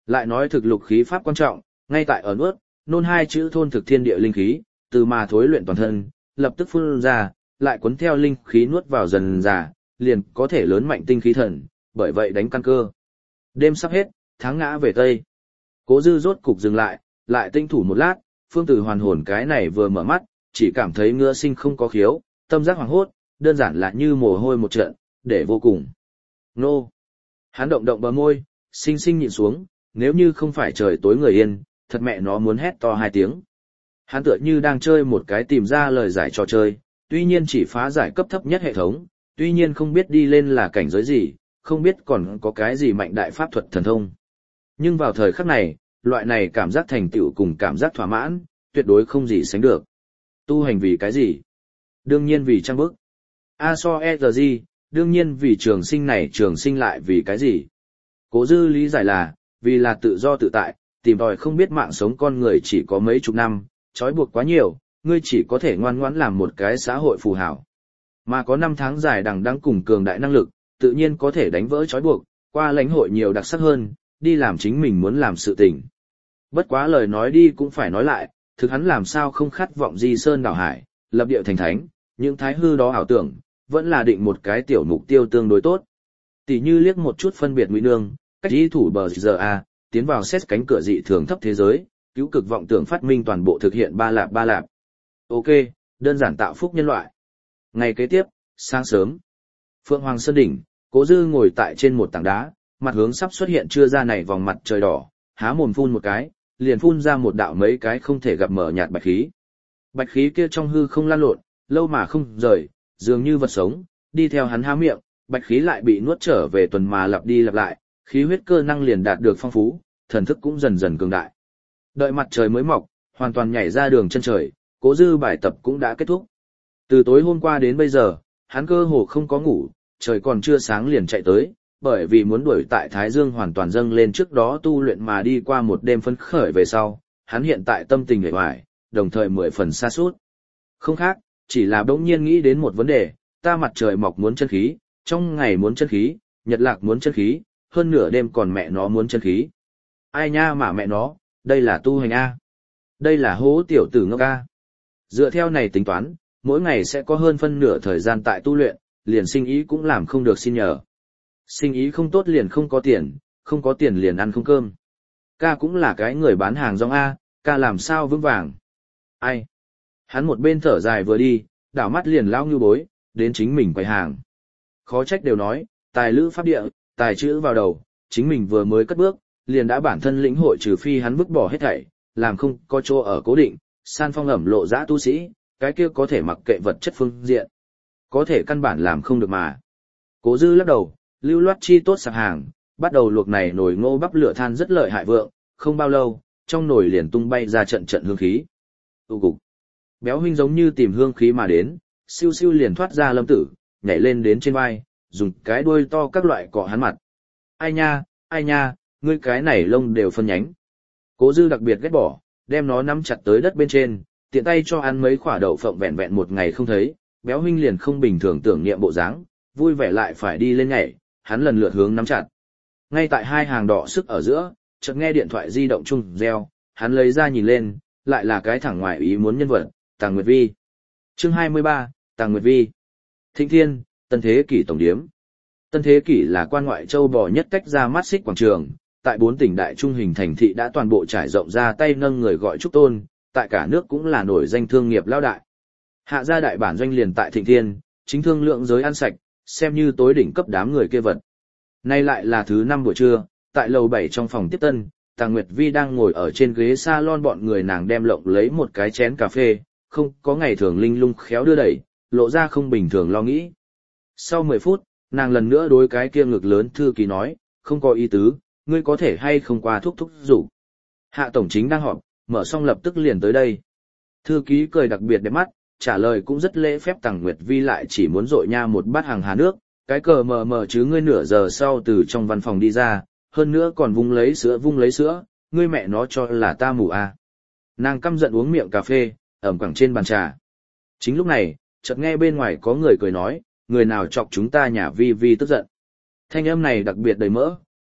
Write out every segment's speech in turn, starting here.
Lại nói thực lục khí pháp quan trọng, ngay tại ở nuốt, nôn hai chữ thôn thực thiên địa linh khí, từ mà thối luyện toàn thân, lập tức phun ra, lại cuốn theo linh khí nuốt vào dần dà, liền có thể lớn mạnh tinh khí thần, bởi vậy đánh căn cơ. Đêm sắp hết, tháng ngã về Tây. Cố Dư rốt cục dừng lại tinh thủ một lát, Phương Tử hoàn hồn cái này vừa mở mắt, chỉ cảm thấy ngựa sinh không có khiếu, tâm giác hoàng hốt, đơn giản là như mồ hôi một trận, để vô cùng. Nô! Hắn động động bờ môi, sinh sinh nhịn xuống, nếu như không phải trời tối người yên, thật mẹ nó muốn hét to 2 tiếng. Hắn tựa như đang chơi một cái tìm ra lời giải trò chơi, tuy nhiên chỉ phá giải cấp thấp nhất hệ thống, tuy nhiên không biết đi lên là cảnh giới gì, không biết còn có cái gì mạnh đại pháp thuật thần thông. Nhưng vào thời khắc này, loại này cảm giác thành tựu cùng cảm giác thỏa mãn, tuyệt đối không gì sánh được. Tu hành vì cái gì? Đương nhiên vì trang bức. A-so-e-g, đương nhiên vì trường sinh này trường sinh lại vì cái gì? Cố Dư lý giải là, vì là tự do tự tại, tìm tòi không biết mạng sống con người chỉ có mấy chục năm, trói buộc quá nhiều, ngươi chỉ có thể ngoan ngoãn làm một cái xã hội phù hảo. Mà có 5 tháng dài đằng đẵng cùng cường đại năng lực, tự nhiên có thể đánh vỡ trói buộc, qua lãnh hội nhiều đặc sắc hơn, đi làm chính mình muốn làm sự tình. Bất quá lời nói đi cũng phải nói lại, thực hắn làm sao không khát vọng di sơn đảo hải, lập địa thành thánh, những thái hư đó ảo tưởng, vẫn là định một cái tiểu mục tiêu tương đối tốt. Tỷ như liếc một chút phân biệt Ngụy Nương, cách đi thủ bờ giờ a, tiến vào xét cánh cửa dị thường thấp thế giới, cứu cực vọng tưởng phát minh toàn bộ thực hiện ba lạp. Ok, đơn giản tạo phúc nhân loại. Ngày kế tiếp, sáng sớm, Phượng Hoàng Sơn đỉnh, Cố Dư ngồi tại trên một tảng đá, mặt hướng sắp xuất hiện chưa ra này vòng mặt trời đỏ, há mồm phun một cái, liền phun ra một đạo mấy cái không thể gặp mở nhạt bạch khí. Bạch khí kia trong hư không lan lộn, lâu mà không rời, dường như vật sống, đi theo hắn há miệng, bạch khí lại bị nuốt trở về tuần mà lặp đi lặp lại, khí huyết cơ năng liền đạt được phong phú, thần thức cũng dần dần cường đại. Đợi mặt trời mới mọc, hoàn toàn nhảy ra đường chân trời, Cố Dư bài tập cũng đã kết thúc. Từ tối hôm qua đến bây giờ, hắn cơ hồ không có ngủ, trời còn chưa sáng liền chạy tới, bởi vì muốn đuổi tại Thái Dương hoàn toàn dâng lên trước đó tu luyện mà đi qua một đêm phấn khởi về sau, hắn hiện tại tâm tình uể oải, đồng thời 10 phần sa sút. Không khác, chỉ là bỗng nhiên nghĩ đến một vấn đề, ta mặt trời mọc muốn chân khí, trong ngày muốn chân khí, nhật lạc muốn chân khí, hơn nửa đêm còn mẹ nó muốn chân khí. Ai nha mà mẹ nó, đây là tu hành A. Đây là hố tiểu tử ngốc A. Dựa theo này tính toán, mỗi ngày sẽ có hơn phân nửa thời gian tại tu luyện, liền sinh ý cũng làm không được xin nhờ. Sinh ý không tốt liền không có tiền liền ăn không cơm. Ca cũng là cái người bán hàng rong A, ca làm sao vững vàng. Ai? Hắn một bên thở dài vừa đi, đảo mắt liền lao như bối, đến chính mình quầy hàng. Khó trách đều nói, tài lữ pháp địa, tài chữ vào đầu, chính mình vừa mới cất bước, liền đã bản thân lĩnh hội trừ phi hắn vứt bỏ hết thảy, làm không có chỗ ở cố định, san phong ẩm lộ dã tu sĩ, cái kia có thể mặc kệ vật chất phương diện. Có thể căn bản làm không được mà. Cố Dư lắc đầu, lưu loát chi tốt sạp hàng, bắt đầu luộc này nồi ngô bắp lửa than rất lợi hại vượng, không bao lâu, trong nồi liền tung bay ra trận trận hương khí. Tu cục. Béo huynh giống như tìm hương khí mà đến, siêu siêu liền thoát ra Lâm Tử, nhảy lên đến trên vai, dùng cái đuôi to các loại cọ hắn mặt. Ai nha, ngươi cái này lông đều phân nhánh. Cố Dư đặc biệt ghét bỏ, đem nó nắm chặt tới đất bên trên, tiện tay cho ăn mấy quả đậu phộng vẹn vẹn một ngày không thấy, béo huynh liền không bình thường tưởng niệm bộ dáng, vui vẻ lại phải đi lên nhảy, hắn lần lượt hướng nắm chặt. Ngay tại hai hàng đỏ sức ở giữa, chợt nghe điện thoại di động chung reo, hắn lấy ra nhìn lên, lại là cái thẳng ngoài ý muốn nhân vật, Tàng Nguyệt Vi. Chương 23, Tàng Nguyệt Vi. Thịnh Thiên, Tân Thế Kỷ tổng điếm. Tân Thế Kỷ là quan ngoại châu bò nhất cách ra mắt xích quảng trường, tại 4 tỉnh đại trung hình thành thị đã toàn bộ trải rộng ra tay nâng người gọi trúc tôn, tại cả nước cũng là nổi danh thương nghiệp lao đại. Hạ gia đại bản doanh liền tại Thịnh Thiên, chính thương lượng giới ăn sạch, xem như tối đỉnh cấp đám người kia vật. Nay lại là thứ 5 buổi trưa, tại lầu 7 trong phòng tiếp tân, Tàng Nguyệt Vi đang ngồi ở trên ghế salon, bọn người nàng đem lộng lấy một cái chén cà phê, không có ngày thường linh lung khéo đưa đẩy, lộ ra không bình thường lo nghĩ. Sau 10 phút, nàng lần nữa đối cái kia ngực lớn thư ký nói, không có ý tứ, ngươi có thể hay không qua thúc rủ. Hạ tổng chính đang họp, mở xong lập tức liền tới đây. Thư ký cười đặc biệt đẹp mắt, trả lời cũng rất lễ phép. Tàng Nguyệt Vi lại chỉ muốn dội nha một bát hàng hà nước, cái cờ mờ chứ ngươi nửa giờ sau từ trong văn phòng đi ra, hơn nữa còn vung lấy sữa, ngươi mẹ nó cho là ta mù à. Nàng căm giận uống miệng cà phê, ẩm quẳng trên bàn trà. Chính lúc này, chợt nghe bên ngoài có người cười nói, người nào chọc chúng ta nhà Vi Vi tức giận. Thanh âm này đặc biệt đầy mỡ,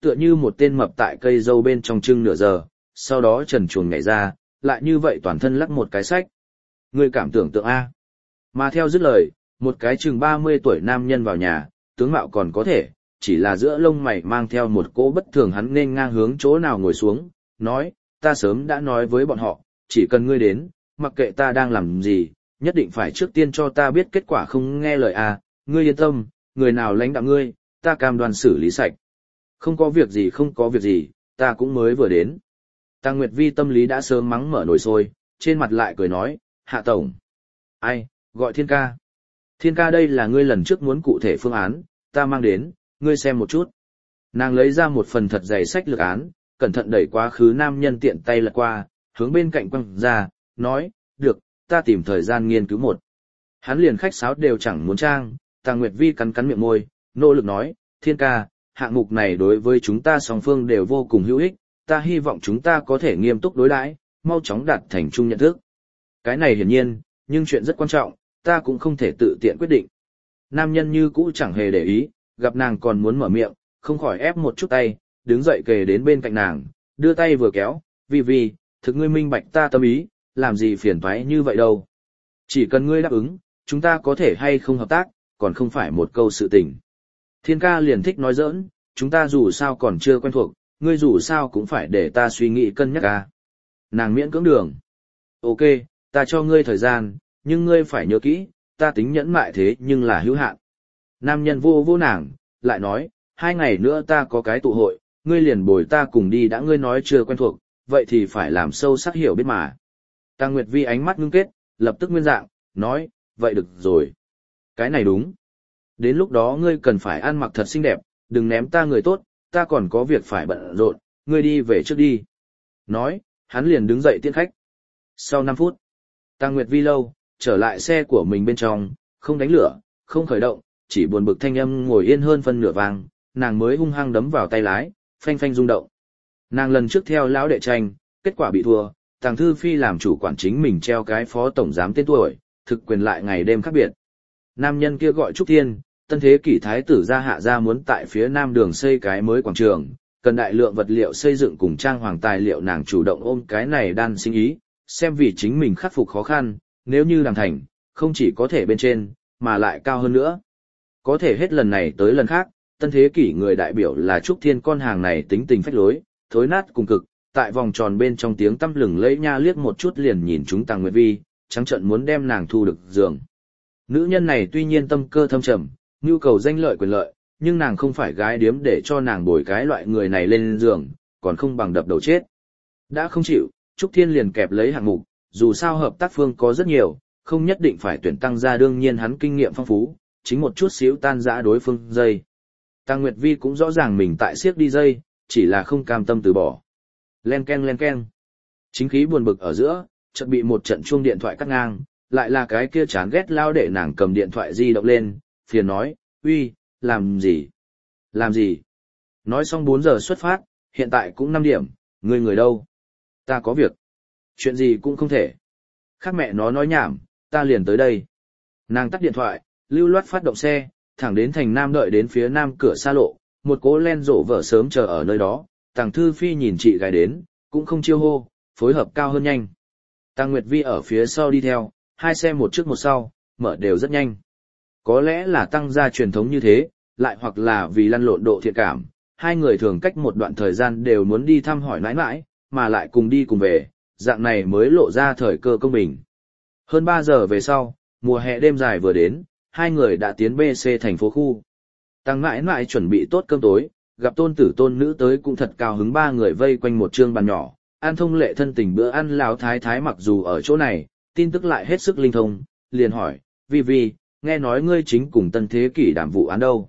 tựa như một tên mập tại cây dâu bên trong chưng nửa giờ, sau đó trần truồng nhảy ra, lại như vậy toàn thân lắc một cái sách. Ngươi cảm tưởng tượng A. Mà theo dứt lời, một cái chừng 30 tuổi nam nhân vào nhà, tướng mạo còn có thể, chỉ là giữa lông mày mang theo một cỗ bất thường, hắn nên ngang hướng chỗ nào ngồi xuống, nói, ta sớm đã nói với bọn họ, chỉ cần ngươi đến, mặc kệ ta đang làm gì, nhất định phải trước tiên cho ta biết kết quả, không nghe lời A, ngươi yên tâm, người nào lãnh đạo ngươi, ta cam đoan xử lý sạch. Không có việc gì, không có việc gì, ta cũng mới vừa đến. Tăng Nguyệt Vi tâm lý đã sớm mắng mở nồi sôi, trên mặt lại cười nói, Hạ Tổng. Ai, gọi Thiên ca. Thiên ca, đây là ngươi lần trước muốn cụ thể phương án, ta mang đến, ngươi xem một chút. Nàng lấy ra một phần thật dày sách lược án, cẩn thận đẩy quá khứ nam nhân tiện tay lật qua, hướng bên cạnh quăng ra, nói, được, ta tìm thời gian nghiên cứu một. Hắn liền khách sáo đều chẳng muốn trang, Tăng Nguyệt Vi cắn cắn miệng môi, nỗ lực nói, Thiên ca, hạng mục này đối với chúng ta song phương đều vô cùng hữu ích, ta hy vọng chúng ta có thể nghiêm túc đối đãi, mau chóng đạt thành chung nhận thức. Cái này hiển nhiên, nhưng chuyện rất quan trọng, ta cũng không thể tự tiện quyết định. Nam nhân như cũ chẳng hề để ý, gặp nàng còn muốn mở miệng, không khỏi ép một chút tay, đứng dậy kề đến bên cạnh nàng, đưa tay vừa kéo, vì, thực ngươi minh bạch ta tâm ý, làm gì phiền toái như vậy đâu. Chỉ cần ngươi đáp ứng, chúng ta có thể hay không hợp tác, còn không phải một câu sự tình. Thiên ca liền thích nói giỡn, chúng ta dù sao còn chưa quen thuộc, ngươi dù sao cũng phải để ta suy nghĩ cân nhắc ca. Nàng miễn cưỡng đường. Ok, ta cho ngươi thời gian, nhưng ngươi phải nhớ kỹ, ta tính nhẫn mại thế nhưng là hữu hạn. Nam nhân vô vô nàng, lại nói, 2 ngày nữa ta có cái tụ hội, ngươi liền bồi ta cùng đi, đã ngươi nói chưa quen thuộc, vậy thì phải làm sâu sắc hiểu biết mà. Tăng Nguyệt Vi ánh mắt ngưng kết, lập tức nguyên dạng, nói, vậy được rồi. Cái này đúng. Đến lúc đó ngươi cần phải ăn mặc thật xinh đẹp, đừng ném ta người tốt, ta còn có việc phải bận rộn, ngươi đi về trước đi. Nói, hắn liền đứng dậy tiễn khách. Sau 5 phút, Tăng Nguyệt Vi lâu, trở lại xe của mình bên trong, không đánh lửa, không khởi động, chỉ buồn bực thanh âm ngồi yên hơn phân nửa vàng, nàng mới hung hăng đấm vào tay lái, phanh phanh rung động. Nàng lần trước theo lão đệ tranh, kết quả bị thua, Tàng Thư Phi làm chủ quản chính mình treo cái phó tổng giám tên tuổi, thực quyền lại ngày đêm khác biệt. Nam nhân kia gọi Trúc Thiên, tân thế kỷ thái tử gia Hạ gia muốn tại phía nam đường xây cái mới quảng trường, cần đại lượng vật liệu xây dựng cùng trang hoàng tài liệu, nàng chủ động ôm cái này đan sinh ý, xem vì chính mình khắc phục khó khăn, nếu như làm thành, không chỉ có thể bên trên, mà lại cao hơn nữa. Có thể hết lần này tới lần khác, tân thế kỷ người đại biểu là Trúc Thiên, con hàng này tính tình phách lối, thối nát cùng cực, tại vòng tròn bên trong tiếng tăm lừng lẫy nha liếc một chút liền nhìn chúng Tàng Nguyệt Vi, trắng trợn muốn đem nàng thu được giường. Nữ nhân này tuy nhiên tâm cơ thâm trầm, nhu cầu danh lợi quyền lợi, nhưng nàng không phải gái điếm để cho nàng bồi cái loại người này lên giường, còn không bằng đập đầu chết. Đã không chịu, Trúc Thiên liền kẹp lấy hạng mục, dù sao hợp tác phương có rất nhiều, không nhất định phải tuyển Tăng gia, đương nhiên hắn kinh nghiệm phong phú, chính một chút xíu tan rã đối phương dây. Tăng Nguyệt Vi cũng rõ ràng mình tại siếc đi dây, chỉ là không cam tâm từ bỏ. Len keng. Chính khí buồn bực ở giữa, chợt bị một trận chuông điện thoại cắt ngang, lại là cái kia chán ghét lao để nàng cầm điện thoại di động lên, phiền nói, uy, làm gì? Làm gì? Nói xong 4 giờ xuất phát, hiện tại cũng 5 điểm, người đâu? Ta có việc. Chuyện gì cũng không thể. Khác mẹ nó nói nhảm, ta liền tới đây. Nàng tắt điện thoại, lưu loát phát động xe, thẳng đến thành Nam, đợi đến phía nam cửa xa lộ, một cố len rộ vợ sớm chờ ở nơi đó, Tàng Thư Phi nhìn chị gái đến, cũng không chiêu hô, phối hợp cao hơn nhanh. Tàng Nguyệt Vi ở phía sau đi theo, 2 xe một trước một sau, mở đều rất nhanh. Có lẽ là Tăng gia truyền thống như thế, lại hoặc là vì lăn lộn độ thiện cảm, 2 người thường cách một đoạn thời gian đều muốn đi thăm hỏi nãi nãi, mà lại cùng đi cùng về, dạng này mới lộ ra thời cơ công bình. Hơn 3 giờ về sau, mùa hè đêm dài vừa đến, 2 người đã tiến BC thành phố khu. Tăng nãi nãi chuẩn bị tốt cơm tối, gặp tôn tử tôn nữ tới cũng thật cao hứng, 3 người vây quanh một trương bàn nhỏ, ăn thông lệ thân tình bữa ăn. Lão thái thái mặc dù ở chỗ này, tin tức lại hết sức linh thông, liền hỏi, Vi, nghe nói ngươi chính cùng tân thế kỷ đảm vụ án đâu?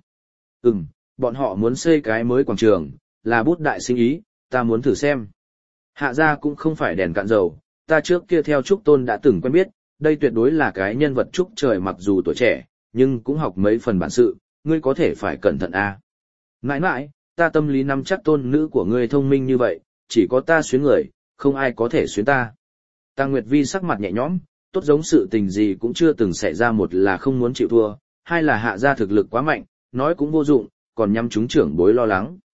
Bọn họ muốn xây cái mới quảng trường, là bút đại sinh ý, ta muốn thử xem. Hạ gia cũng không phải đèn cạn dầu, ta trước kia theo Trúc Tôn đã từng quen biết, đây tuyệt đối là cái nhân vật Trúc trời, mặc dù tuổi trẻ, nhưng cũng học mấy phần bản sự, ngươi có thể phải cẩn thận a. Mãi, ta tâm lý nắm chắc tôn nữ của ngươi thông minh như vậy, chỉ có ta xuyến người, không ai có thể xuyến ta. Tăng Nguyệt Vi sắc mặt nhẹ nhõm, tốt giống sự tình gì cũng chưa từng xảy ra, một là không muốn chịu thua, hai là Hạ gia thực lực quá mạnh, nói cũng vô dụng, còn nhắm chúng trưởng bối lo lắng.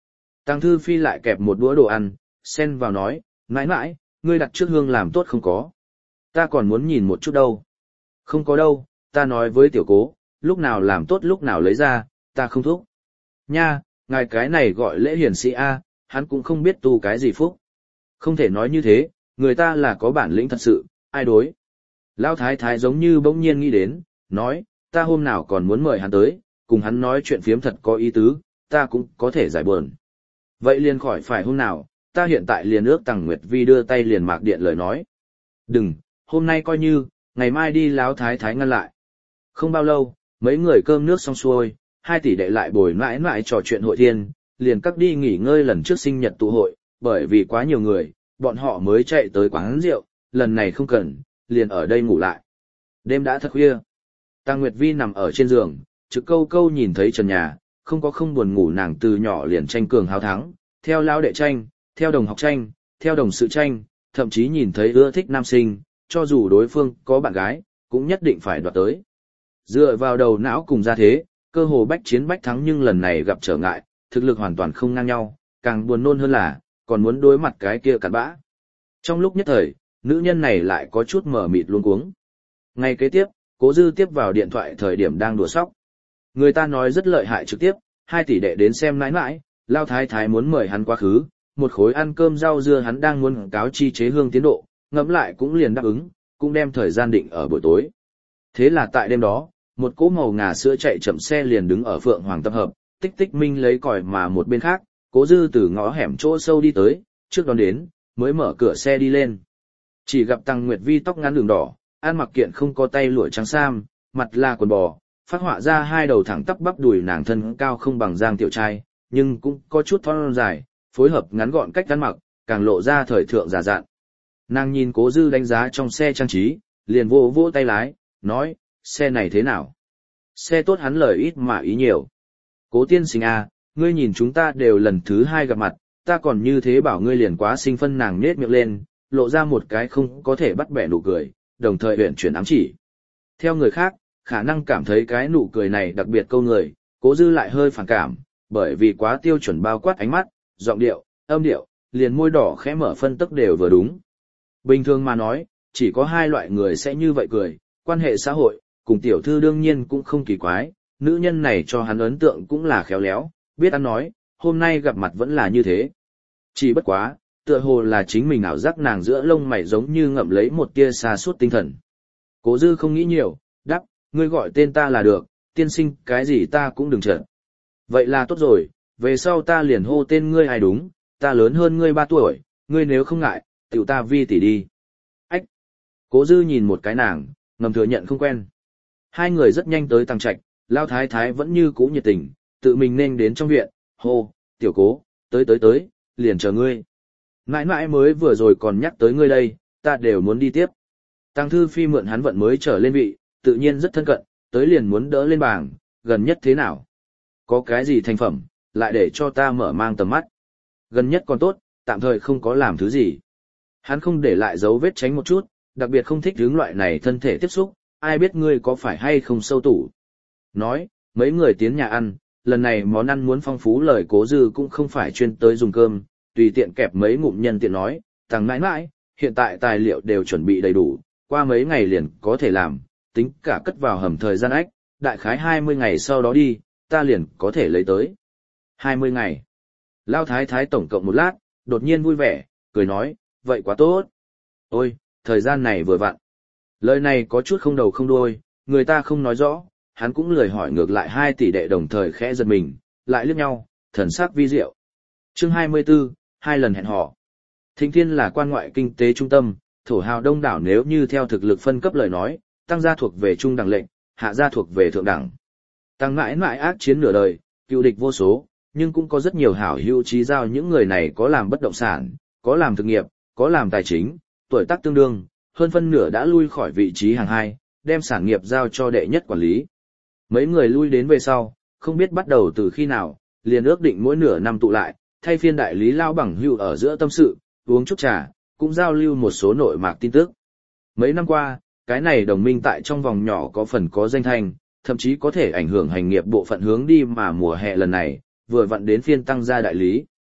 Tăng Thư Phi lại kẹp một đũa đồ ăn, xen vào nói, mãi mãi, ngươi đặt trước hương làm tốt không có. Ta còn muốn nhìn một chút đâu. Không có đâu, ta nói với tiểu cố, lúc nào làm tốt lúc nào lấy ra, ta không thúc. Nha, ngài cái này gọi lễ hiển sĩ A, hắn cũng không biết tu cái gì phúc. Không thể nói như thế, người ta là có bản lĩnh thật sự, ai đối. Lão thái thái giống như bỗng nhiên nghĩ đến, nói, ta hôm nào còn muốn mời hắn tới, cùng hắn nói chuyện phiếm thật có ý tứ, ta cũng có thể giải buồn. Vậy liền khỏi phải hôm nào, ta hiện tại liền ước Tằng Nguyệt Vi đưa tay liền mạc điện lời nói. Đừng, hôm nay coi như, ngày mai đi Lão thái thái ngăn lại. Không bao lâu, mấy người cơm nước xong xuôi, 2 tỷ đệ lại bồi mãi mãi trò chuyện hội thiên, liền cắt đi nghỉ ngơi lần trước sinh nhật tụ hội, bởi vì quá nhiều người, bọn họ mới chạy tới quán rượu, lần này không cần, liền ở đây ngủ lại. Đêm đã thật khuya. Tăng Nguyệt Vi nằm ở trên giường, trực câu câu nhìn thấy trần nhà, không buồn ngủ, nàng từ nhỏ liền tranh cường hào thắng, theo lão đệ tranh, theo đồng học tranh, theo đồng sự tranh, thậm chí nhìn thấy ưa thích nam sinh, cho dù đối phương có bạn gái, cũng nhất định phải đoạt tới. Dựa vào đầu não cùng ra thế, cơ hồ bách chiến bách thắng, nhưng lần này gặp trở ngại, thực lực hoàn toàn không ngang nhau, càng buồn nôn hơn là, còn muốn đối mặt cái kia cặn bã. Trong lúc nhất thời, nữ nhân này lại có chút mở mịt luống cuống. Ngay kế tiếp, Cố Dư tiếp vào điện thoại thời điểm đang đùa sóc. Người ta nói rất lợi hại trực tiếp, 2 tỷ đệ đến xem nãi nãi, Lao thái thái muốn mời hắn quá khứ, một khối ăn cơm rau dưa hắn đang muốn cáo chi chế hương tiến độ, ngẫm lại cũng liền đáp ứng, cũng đem thời gian định ở buổi tối. Thế là tại đêm đó, một cỗ màu ngà sữa chạy chậm xe liền đứng ở Phượng Hoàng tập hợp, tích tích minh lấy còi, mà một bên khác, Cố Dư từ ngõ hẻm chỗ sâu đi tới, trước đón đến, mới mở cửa xe đi lên. Chỉ gặp Tăng Nguyệt Vi tóc ngắn đường đỏ, ăn mặc kiện không có tay lụa trắng sam, mặt là quần bò, phát họa ra 2 đầu thẳng tắp bắp đùi, nàng thân cao không bằng Giang Tiểu Trai, nhưng cũng có chút thon dài, phối hợp ngắn gọn cách ăn mặc, càng lộ ra thời thượng già dặn. Nàng nhìn Cố Dư đánh giá trong xe trang trí, liền vô vỗ tay lái, nói, xe này thế nào? Xe tốt, hắn lời ít mà ý nhiều. Cố tiên sinh à, ngươi nhìn chúng ta đều lần thứ 2 gặp mặt, ta còn như thế bảo ngươi liền quá sinh phân. Nàng nhếch miệng lên, lộ ra một cái không có thể bắt bẻ nụ cười, đồng thời uyển chuyển ám chỉ. Theo người khác, khả năng cảm thấy cái nụ cười này đặc biệt câu người, Cố Dư lại hơi phản cảm, bởi vì quá tiêu chuẩn, bao quát ánh mắt, giọng điệu, âm điệu, liền môi đỏ khẽ mở phân tức đều vừa đúng. Bình thường mà nói, chỉ có 2 loại người sẽ như vậy cười, quan hệ xã hội, cùng tiểu thư đương nhiên cũng không kỳ quái, nữ nhân này cho hắn ấn tượng cũng là khéo léo, biết ăn nói, hôm nay gặp mặt vẫn là như thế. Chỉ bất quá, tựa hồ là chính mình ảo giác, nàng giữa lông mày giống như ngậm lấy một tia sa sút tinh thần. Cố Dư không nghĩ nhiều, đáp, ngươi gọi tên ta là được, tiên sinh cái gì ta cũng đừng trợn. Vậy là tốt rồi, về sau ta liền hô tên ngươi hay đúng, ta lớn hơn ngươi 3 tuổi, ngươi nếu không ngại, tiểu ta Vi tỷ đi. Ách! Cố Dư nhìn một cái nàng, ngầm thừa nhận không quen. 2 người rất nhanh tới Tăng Trạch, Lao thái thái vẫn như cũ nhiệt tình, tự mình nên đến trong viện, hô, tiểu Cố, tới, liền chờ ngươi. Mãi mãi mới vừa rồi còn nhắc tới ngươi đây, ta đều muốn đi tiếp. Tăng Thư Phi mượn hắn vận mới trở lên vị, tự nhiên rất thân cận, tới liền muốn đỡ lên bảng, gần nhất thế nào? Có cái gì thành phẩm, lại để cho ta mở mang tầm mắt. Gần nhất còn tốt, tạm thời không có làm thứ gì. Hắn không để lại dấu vết, tránh một chút, đặc biệt không thích hướng loại này thân thể tiếp xúc, ai biết ngươi có phải hay không sâu tủ. Nói, mấy người tiến nhà ăn, lần này món ăn muốn phong phú, lời Cố Dư cũng không phải chuyên tới dùng cơm, tùy tiện kẹp mấy ngụm nhân tiện nói, Tăng nãi nãi, hiện tại tài liệu đều chuẩn bị đầy đủ, qua mấy ngày liền có thể làm, tính cả cất vào hầm thời gian ách, đại khái 20 ngày sau đó đi, ta liền có thể lấy tới. 20 ngày. Lao thái thái tổng cộng một lát, đột nhiên vui vẻ, cười nói, vậy quá tốt. Ôi, thời gian này vừa vặn. Lời này có chút không đầu không đuôi, người ta không nói rõ, hắn cũng lười hỏi, ngược lại 2 tỷ đệ đồng thời khẽ giật mình, lại liếc nhau, thần sắc vi diệu. Chương 24, 2 lần hẹn hò. Thịnh Thiên là quan ngoại kinh tế trung tâm, thổ hào đông đảo, nếu như theo thực lực phân cấp lời nói, Tăng gia thuộc về trung đẳng lệnh, Hạ gia thuộc về thượng đẳng. Tăng mãi mãi ác chiến nửa đời, cựu địch vô số, nhưng cũng có rất nhiều hảo hữu trí giao, những người này có làm bất động sản, có làm thực nghiệp, có làm tài chính, tuổi tác tương đương, hơn phân nửa đã lui khỏi vị trí hàng 2, đem sản nghiệp giao cho đệ nhất quản lý. Mấy người lui đến về sau, không biết bắt đầu từ khi nào, liền ước định mỗi nửa năm tụ lại, thay phiên đại lý lao bằng hữu ở giữa tâm sự, uống chút trà, cũng giao lưu một số nội mạc tin tức. Mấy năm qua, cái này đồng minh tại trong vòng nhỏ có phần có danh thanh, thậm chí có thể ảnh hưởng hành nghiệp bộ phận hướng đi, mà mùa hè lần này, vừa vặn đến phiên Tăng gia đại lý.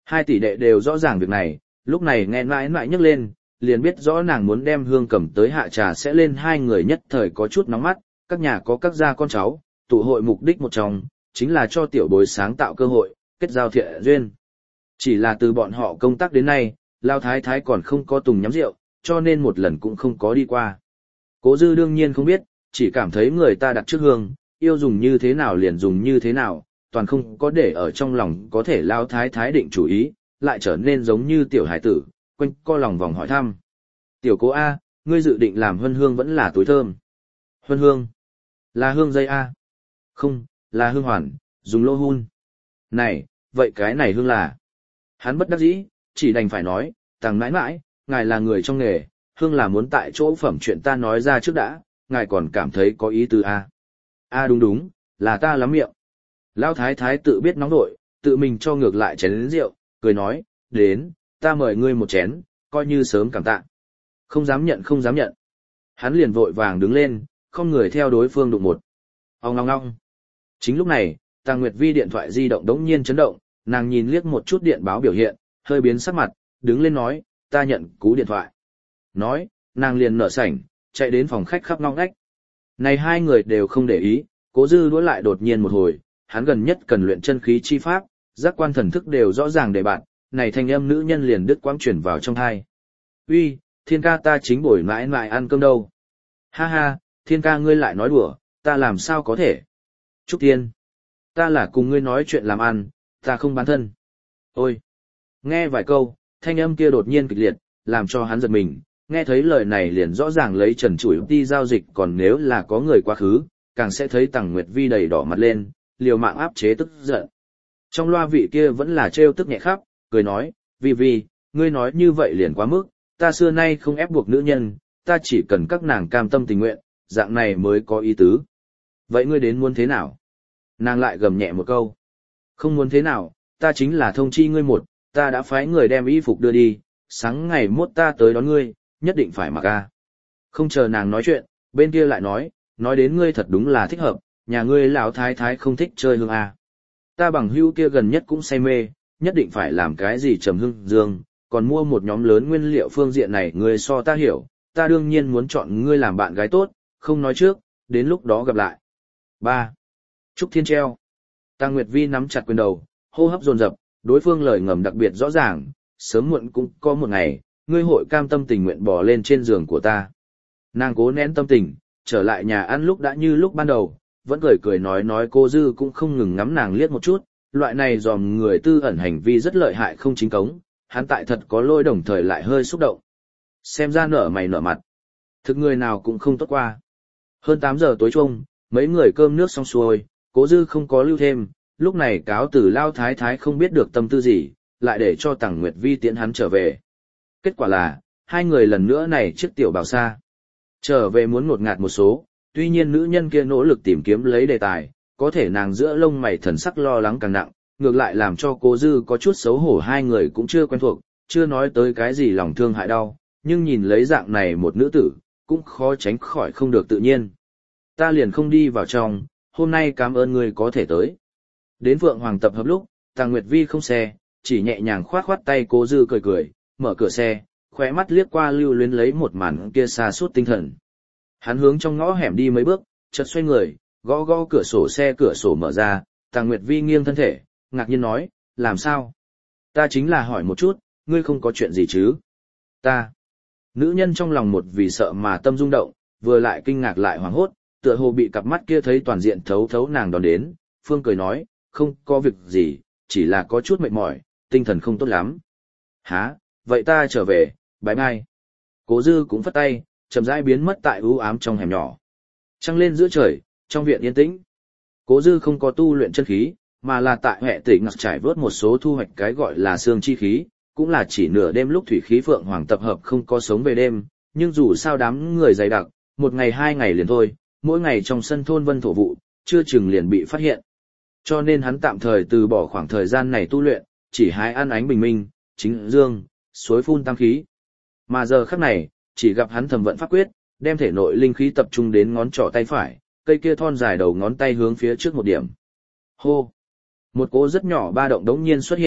Hai tỷ đệ đều rõ ràng việc này, lúc này nghe mãi mãi nhấc lên, liền biết rõ nàng muốn đem hương cầm tới hạ trà sẽ lên hai người nhất thời có chút nóng mắt, các nhà có các gia con cháu, tụ hội mục đích một trong, chính là cho tiểu bối sáng tạo cơ hội, kết giao thiện duyên. Chỉ là từ bọn họ công tác đến nay, Lao Thái Thái còn không có tùng nhắm rượu, cho nên một lần cũng không có đi qua. Cố Dư đương nhiên không biết, chỉ cảm thấy người ta đặt trước hương, yêu dùng như thế nào liền dùng như thế nào, toàn không có để ở trong lòng có thể Lao Thái Thái định chủ ý, lại trở nên giống như tiểu hải tử, quanh co lòng vòng hỏi thăm. Tiểu Cố A, ngươi dự định làm huân hương vẫn là túi thơm? Huân hương? Là hương dây A? Không, là hương hoàn, dùng lô hun. Này, vậy cái này hương là? Hắn bất đắc dĩ, chỉ đành phải nói, Tằng mãi mãi, ngài là người trong nghề, hương là muốn tại chỗ phẩm chuyện ta nói ra trước đã, ngài còn cảm thấy có ý tứ A. A đúng đúng, là ta lắm miệng. Lão Thái Thái tự biết nóng nội, tự mình cho ngược lại chén rượu, cười nói, đến, ta mời ngươi một chén, coi như sớm cảm tạ. Không dám nhận không dám nhận. Hắn liền vội vàng đứng lên, không người theo đối phương đụng một. Ong ong ong. Chính lúc này, Tàng Nguyệt Vi điện thoại di động đống nhiên chấn động, nàng nhìn liếc một chút điện báo biểu hiện, hơi biến sắc mặt, đứng lên nói, ta nhận cú điện thoại. Nói, nàng liền nở sảnh, chạy đến phòng khách khắp ngóc ngách. Này hai người đều không để ý, Cố Dư đũa lại đột nhiên một hồi, hắn gần nhất cần luyện chân khí chi pháp, giác quan thần thức đều rõ ràng để bạn, này thanh âm nữ nhân liền đứt quãng chuyển vào trong tai. Uy, Thiên ca ta chính bồi mãi mãi ăn cơm đâu. Ha ha, Thiên ca ngươi lại nói đùa, ta làm sao có thể. Trúc Thiên, ta là cùng ngươi nói chuyện làm ăn, ta không bán thân. Ôi, nghe vài câu, thanh âm kia đột nhiên kịch liệt, làm cho hắn giật mình, nghe thấy lời này liền rõ ràng lấy trần trụi đi giao dịch, còn nếu là có người quá khứ, càng sẽ thấy Tằng Nguyệt Vi đầy đỏ mặt lên, liều mạng áp chế tức giận. Trong loa vị kia vẫn là trêu tức nhẹ khắp, cười nói, Vi, ngươi nói như vậy liền quá mức, ta xưa nay không ép buộc nữ nhân, ta chỉ cần các nàng cam tâm tình nguyện, dạng này mới có ý tứ. Vậy ngươi đến muốn thế nào? Nàng lại gầm nhẹ một câu. Không muốn thế nào, ta chính là thông chi ngươi một, ta đã phái người đem y phục đưa đi, sáng ngày mốt ta tới đón ngươi, nhất định phải mặc a. Không chờ nàng nói chuyện, bên kia lại nói đến ngươi thật đúng là thích hợp, nhà ngươi lão thái thái không thích chơi hương a. Ta bằng hữu kia gần nhất cũng say mê, nhất định phải làm cái gì trầm hương dương, còn mua một nhóm lớn nguyên liệu phương diện này ngươi so ta hiểu, ta đương nhiên muốn chọn ngươi làm bạn gái tốt, không nói trước, đến lúc đó gặp lại. 3. Trúc Thiên treo. Tàng Nguyệt Vi nắm chặt quyền đầu, hô hấp dồn dập, đối phương lời ngầm đặc biệt rõ ràng, sớm muộn cũng có một ngày, ngươi hội cam tâm tình nguyện bò lên trên giường của ta. Nàng cố nén tâm tình, trở lại nhà ăn lúc đã như lúc ban đầu, vẫn cười nói Cô Dư cũng không ngừng ngắm nàng liếc một chút, loại này dòm người tư ẩn hành vi rất lợi hại không chính cống, hắn tại thật có lỗi đồng thời lại hơi xúc động. Xem ra nở mày nở mặt. Thực người nào cũng không tốt qua. Hơn 8 giờ tối chung, mấy người cơm nước xong xuôi, Cố Dư không có lưu thêm, lúc này cáo từ Lao Thái Thái không biết được tâm tư gì, lại để cho Tằng Nguyệt Vi tiễn hắn trở về. Kết quả là, hai người lần nữa này chiếc tiểu bào xa. Trở về muốn ngột ngạt một số, tuy nhiên nữ nhân kia nỗ lực tìm kiếm lấy đề tài, có thể nàng giữa lông mày thần sắc lo lắng càng nặng, ngược lại làm cho Cố Dư có chút xấu hổ, hai người cũng chưa quen thuộc, chưa nói tới cái gì lòng thương hại đau, nhưng nhìn lấy dạng này một nữ tử, cũng khó tránh khỏi không được tự nhiên. Ta liền không đi vào trong, hôm nay cảm ơn ngươi có thể tới. Đến Phượng Hoàng tập hợp lúc, Tàng Nguyệt Vi không xe, chỉ nhẹ nhàng khoát tay. Cố Dư cười, mở cửa xe, khóe mắt liếc qua lưu luyến lấy một màn kia xa suốt tinh thần. Hắn hướng trong ngõ hẻm đi mấy bước, chợt xoay người, gõ cửa sổ mở ra, Tàng Nguyệt Vi nghiêng thân thể, ngạc nhiên nói, làm sao? Ta chính là hỏi một chút, ngươi không có chuyện gì chứ? Ta. Nữ nhân trong lòng một vì sợ mà tâm rung động, vừa lại kinh ngạc lại hoảng hốt, tựa hồ bị cặp mắt kia thấy toàn diện thấu nàng đón đến, Phương cười nói, không có việc gì, chỉ là có chút mệt mỏi, tinh thần không tốt lắm. Hả, vậy ta trở về, bye bye. Cố Dư cũng phất tay, chậm rãi biến mất tại u ám trong hẻm nhỏ. Trăng lên giữa trời, trong viện yên tĩnh. Cố Dư không có tu luyện chân khí, mà là tại hệ tỉnh ngặt trải vớt một số thu hoạch cái gọi là xương chi khí, cũng là chỉ nửa đêm lúc thủy khí Phượng Hoàng tập hợp không có sống về đêm, nhưng dù sao đám người dày đặc, một ngày 2 ngày liền thôi, mỗi ngày trong sân thôn vân thổ vụ, chưa chừng liền bị phát hiện. Cho nên hắn tạm thời từ bỏ khoảng thời gian này tu luyện, chỉ hái ăn ánh bình minh, chính dương, suối phun tam khí. Mà giờ khắc này, chỉ gặp hắn thầm vận pháp quyết, đem thể nội linh khí tập trung đến ngón trỏ tay phải, cây kia thon dài đầu ngón tay hướng phía trước một điểm. Hô! Một cỗ rất nhỏ ba động đống nhiên xuất hiện,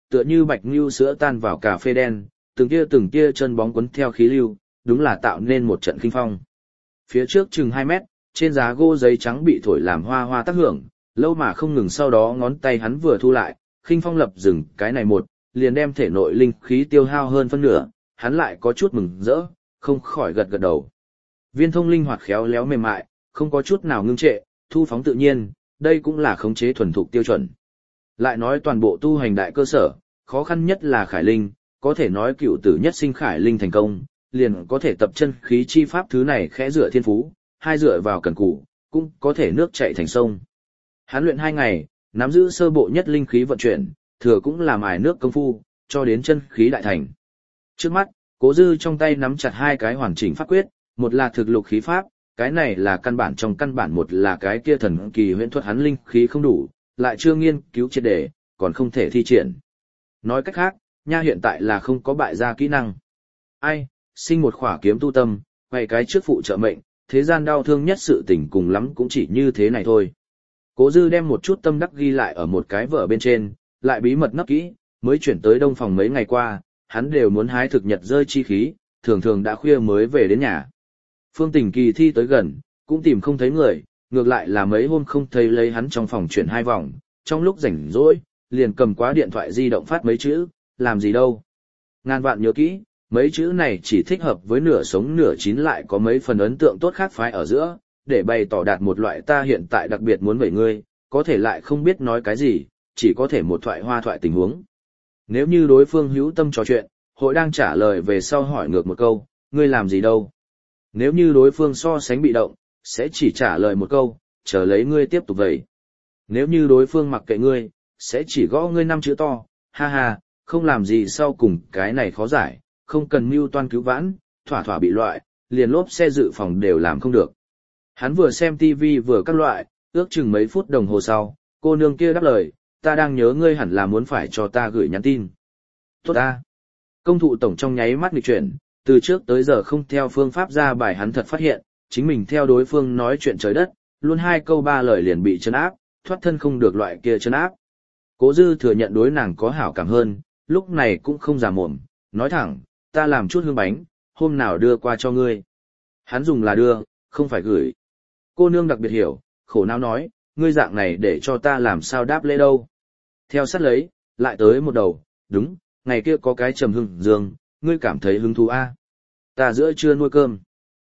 tựa như bạch ngưu sữa tan vào cà phê đen, từng tia chân bóng quấn theo khí lưu, đúng là tạo nên một trận kinh phong. Phía trước chừng 2 mét, trên giá gỗ giấy trắng bị thổi làm hoa hoa tác hưởng, lâu mà không ngừng, sau đó ngón tay hắn vừa thu lại, khinh phong lập dừng cái này một, liền đem thể nội linh khí tiêu hao hơn phân nửa, hắn lại có chút mừng rỡ, không khỏi gật gật đầu. Viên thông linh hoạt khéo léo mềm mại, không có chút nào ngưng trệ, thu phóng tự nhiên, đây cũng là khống chế thuần thục tiêu chuẩn. Lại nói toàn bộ tu hành đại cơ sở, khó khăn nhất là khải linh, có thể nói cựu tử nhất sinh khải linh thành công, liền có thể tập chân khí chi pháp thứ này khẽ dựa thiên phú, hai dựa vào cần cù, cũng có thể nước chảy thành sông. Hắn luyện 2 ngày, nắm giữ sơ bộ nhất linh khí vận chuyển, thừa cũng làm ải nước công phu, cho đến chân khí đại thành. Trước mắt, Cố Dư trong tay nắm chặt 2 cái hoàn chỉnh pháp quyết, một là thực lục khí pháp, cái này là căn bản trong căn bản, một là cái kia thần kỳ huyễn thuật, hắn linh khí không đủ, lại chưa nghiên cứu triệt để, còn không thể thi triển. Nói cách khác, nha hiện tại là không có bại gia kỹ năng. Ai, sinh một khỏa kiếm tu tâm, quay cái trước phụ trợ mệnh, thế gian đau thương nhất sự tình cùng lắm cũng chỉ như thế này thôi. Cố Dư đem một chút tâm đắc ghi lại ở một cái vở bên trên, lại bí mật nấp kỹ, mới chuyển tới Đông Phòng mấy ngày qua, hắn đều muốn hái thực nhật rơi chi khí, thường thường đã khuya mới về đến nhà. Phương Tình kỳ thi tới gần, cũng tìm không thấy người, ngược lại là mấy hôm không thấy lấy hắn trong phòng chuyển 2 vòng, trong lúc rảnh rỗi, liền cầm quá điện thoại di động phát mấy chữ, làm gì đâu. Ngàn vạn nhớ kỹ, mấy chữ này chỉ thích hợp với nửa sống nửa chín, lại có mấy phần ấn tượng tốt khác phái ở giữa, để bày tỏ đạt một loại ta hiện tại đặc biệt muốn về ngươi, có thể lại không biết nói cái gì, chỉ có thể một thoại hoa thoại tình huống. Nếu như đối phương hữu tâm trò chuyện, hội đang trả lời về sau hỏi ngược một câu, ngươi làm gì đâu. Nếu như đối phương so sánh bị động, sẽ chỉ trả lời một câu, chờ lấy ngươi tiếp tục vậy. Nếu như đối phương mặc kệ ngươi, sẽ chỉ gõ ngươi 5 chữ to, ha ha, không làm gì, sau cùng cái này khó giải, không cần mưu toan cứu vãn, thỏa thỏa bị loại, liền lốp xe dự phòng đều làm không được. Hắn vừa xem TV vừa các loại, ước chừng mấy phút đồng hồ sau, cô nương kia đáp lời, ta đang nhớ ngươi, hẳn là muốn phải cho ta gửi nhắn tin. Tốt ta. Công thụ tổng trong nháy mắt nghịch chuyển, từ trước tới giờ không theo phương pháp ra bài, hắn thật phát hiện, chính mình theo đối phương nói chuyện trời đất, luôn 2 câu 3 lời liền bị trấn áp, thoát thân không được loại kia trấn áp. Cố Dư thừa nhận đối nàng có hảo cảm hơn, lúc này cũng không giả mồm, nói thẳng, ta làm chút hương bánh, hôm nào đưa qua cho ngươi. Hắn dùng là đưa, không phải gửi. Cô nương đặc biệt hiểu, khổ não nói, ngươi dạng này để cho ta làm sao đáp lễ đâu. Theo sát lấy, lại tới một đầu, đúng, ngày kia có cái trầm hương dương, ngươi cảm thấy hứng thú a? Ta giữa trưa nuôi cơm.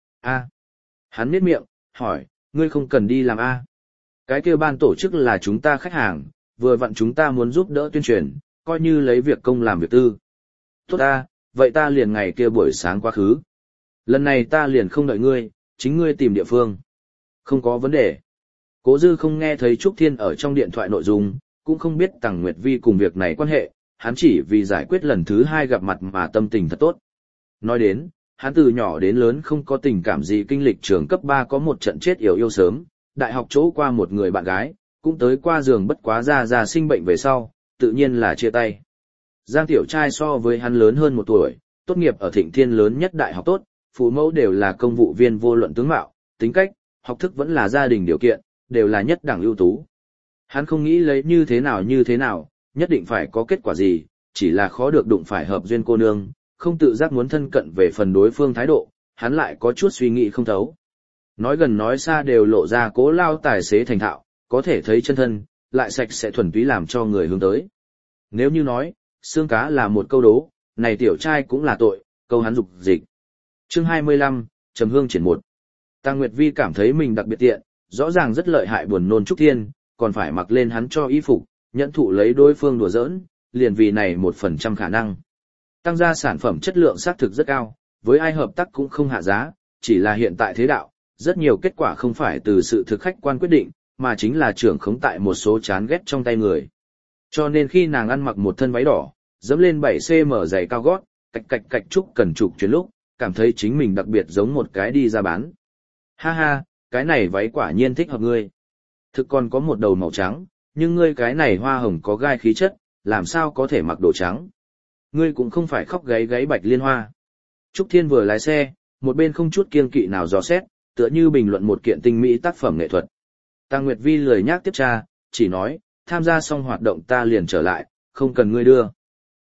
A. Hắn nhếch miệng, hỏi, ngươi không cần đi làm a? Cái kia ban tổ chức là chúng ta khách hàng, vừa vặn chúng ta muốn giúp đỡ tuyên truyền, coi như lấy việc công làm việc tư. Tốt a, vậy ta liền ngày kia buổi sáng quá khứ. Lần này ta liền không đợi ngươi, chính ngươi tìm địa phương. Không có vấn đề. Cố Dư không nghe thấy Trúc Thiên ở trong điện thoại nội dung, cũng không biết Tằng Nguyệt Vi cùng việc này quan hệ, hắn chỉ vì giải quyết lần thứ 2 gặp mặt mà tâm tình thật tốt. Nói đến, hắn từ nhỏ đến lớn không có tình cảm gì, kinh lịch trường cấp 3 có một trận chết yêu sớm, đại học chỗ qua một người bạn gái, cũng tới qua giường, bất quá ra sinh bệnh về sau, tự nhiên là chia tay. Giang Tiểu Trai so với hắn lớn hơn 1 tuổi, tốt nghiệp ở Thịnh Thiên lớn nhất đại học tốt, phụ mẫu đều là công vụ viên, vô luận tướng mạo, tính cách, học thức vẫn là gia đình điều kiện, đều là nhất đẳng ưu tú. Hắn không nghĩ lấy như thế nào, nhất định phải có kết quả gì, chỉ là khó được đụng phải hợp duyên cô nương, không tự giác muốn thân cận về phần đối phương thái độ, hắn lại có chút suy nghĩ không thấu. Nói gần nói xa đều lộ ra Cố Lao tài xế thành thạo, có thể thấy chân thân, lại sạch sẽ thuần túy làm cho người hướng tới. Nếu như nói, xương cá là một câu đố, này Tiểu Trai cũng là tội, câu hắn dục dịch. Chương 25, Trầm Hương triển 1. Tăng Nguyệt Vi cảm thấy mình đặc biệt tiện, rõ ràng rất lợi hại, buồn nôn Trúc Thiên, còn phải mặc lên hắn cho y phục, nhẫn thụ lấy đối phương đùa giỡn, liền vì này 1% khả năng. Tăng ra sản phẩm chất lượng xác thực rất cao, với ai hợp tác cũng không hạ giá, chỉ là hiện tại thế đạo, rất nhiều kết quả không phải từ sự thực khách quan quyết định, mà chính là trưởng khống tại một số chán ghét trong tay người. Cho nên khi nàng ăn mặc một thân váy đỏ, dẫm lên 7cm giày cao gót, cạch cạch Trúc cần trục chuyến lúc, cảm thấy chính mình đặc biệt giống một cái đi ra bán. Ha ha, cái này váy quả nhiên thích hợp ngươi. Thực còn có một đầu màu trắng, nhưng ngươi cái này hoa hồng có gai khí chất, làm sao có thể mặc đồ trắng. Ngươi cũng không phải khóc gáy bạch liên hoa. Trúc Thiên vừa lái xe, một bên không chút kiêng kỵ nào dò xét, tựa như bình luận một kiện tinh mỹ tác phẩm nghệ thuật. Tăng Nguyệt Vi lười nhác tiếp tra, chỉ nói, tham gia xong hoạt động ta liền trở lại, không cần ngươi đưa.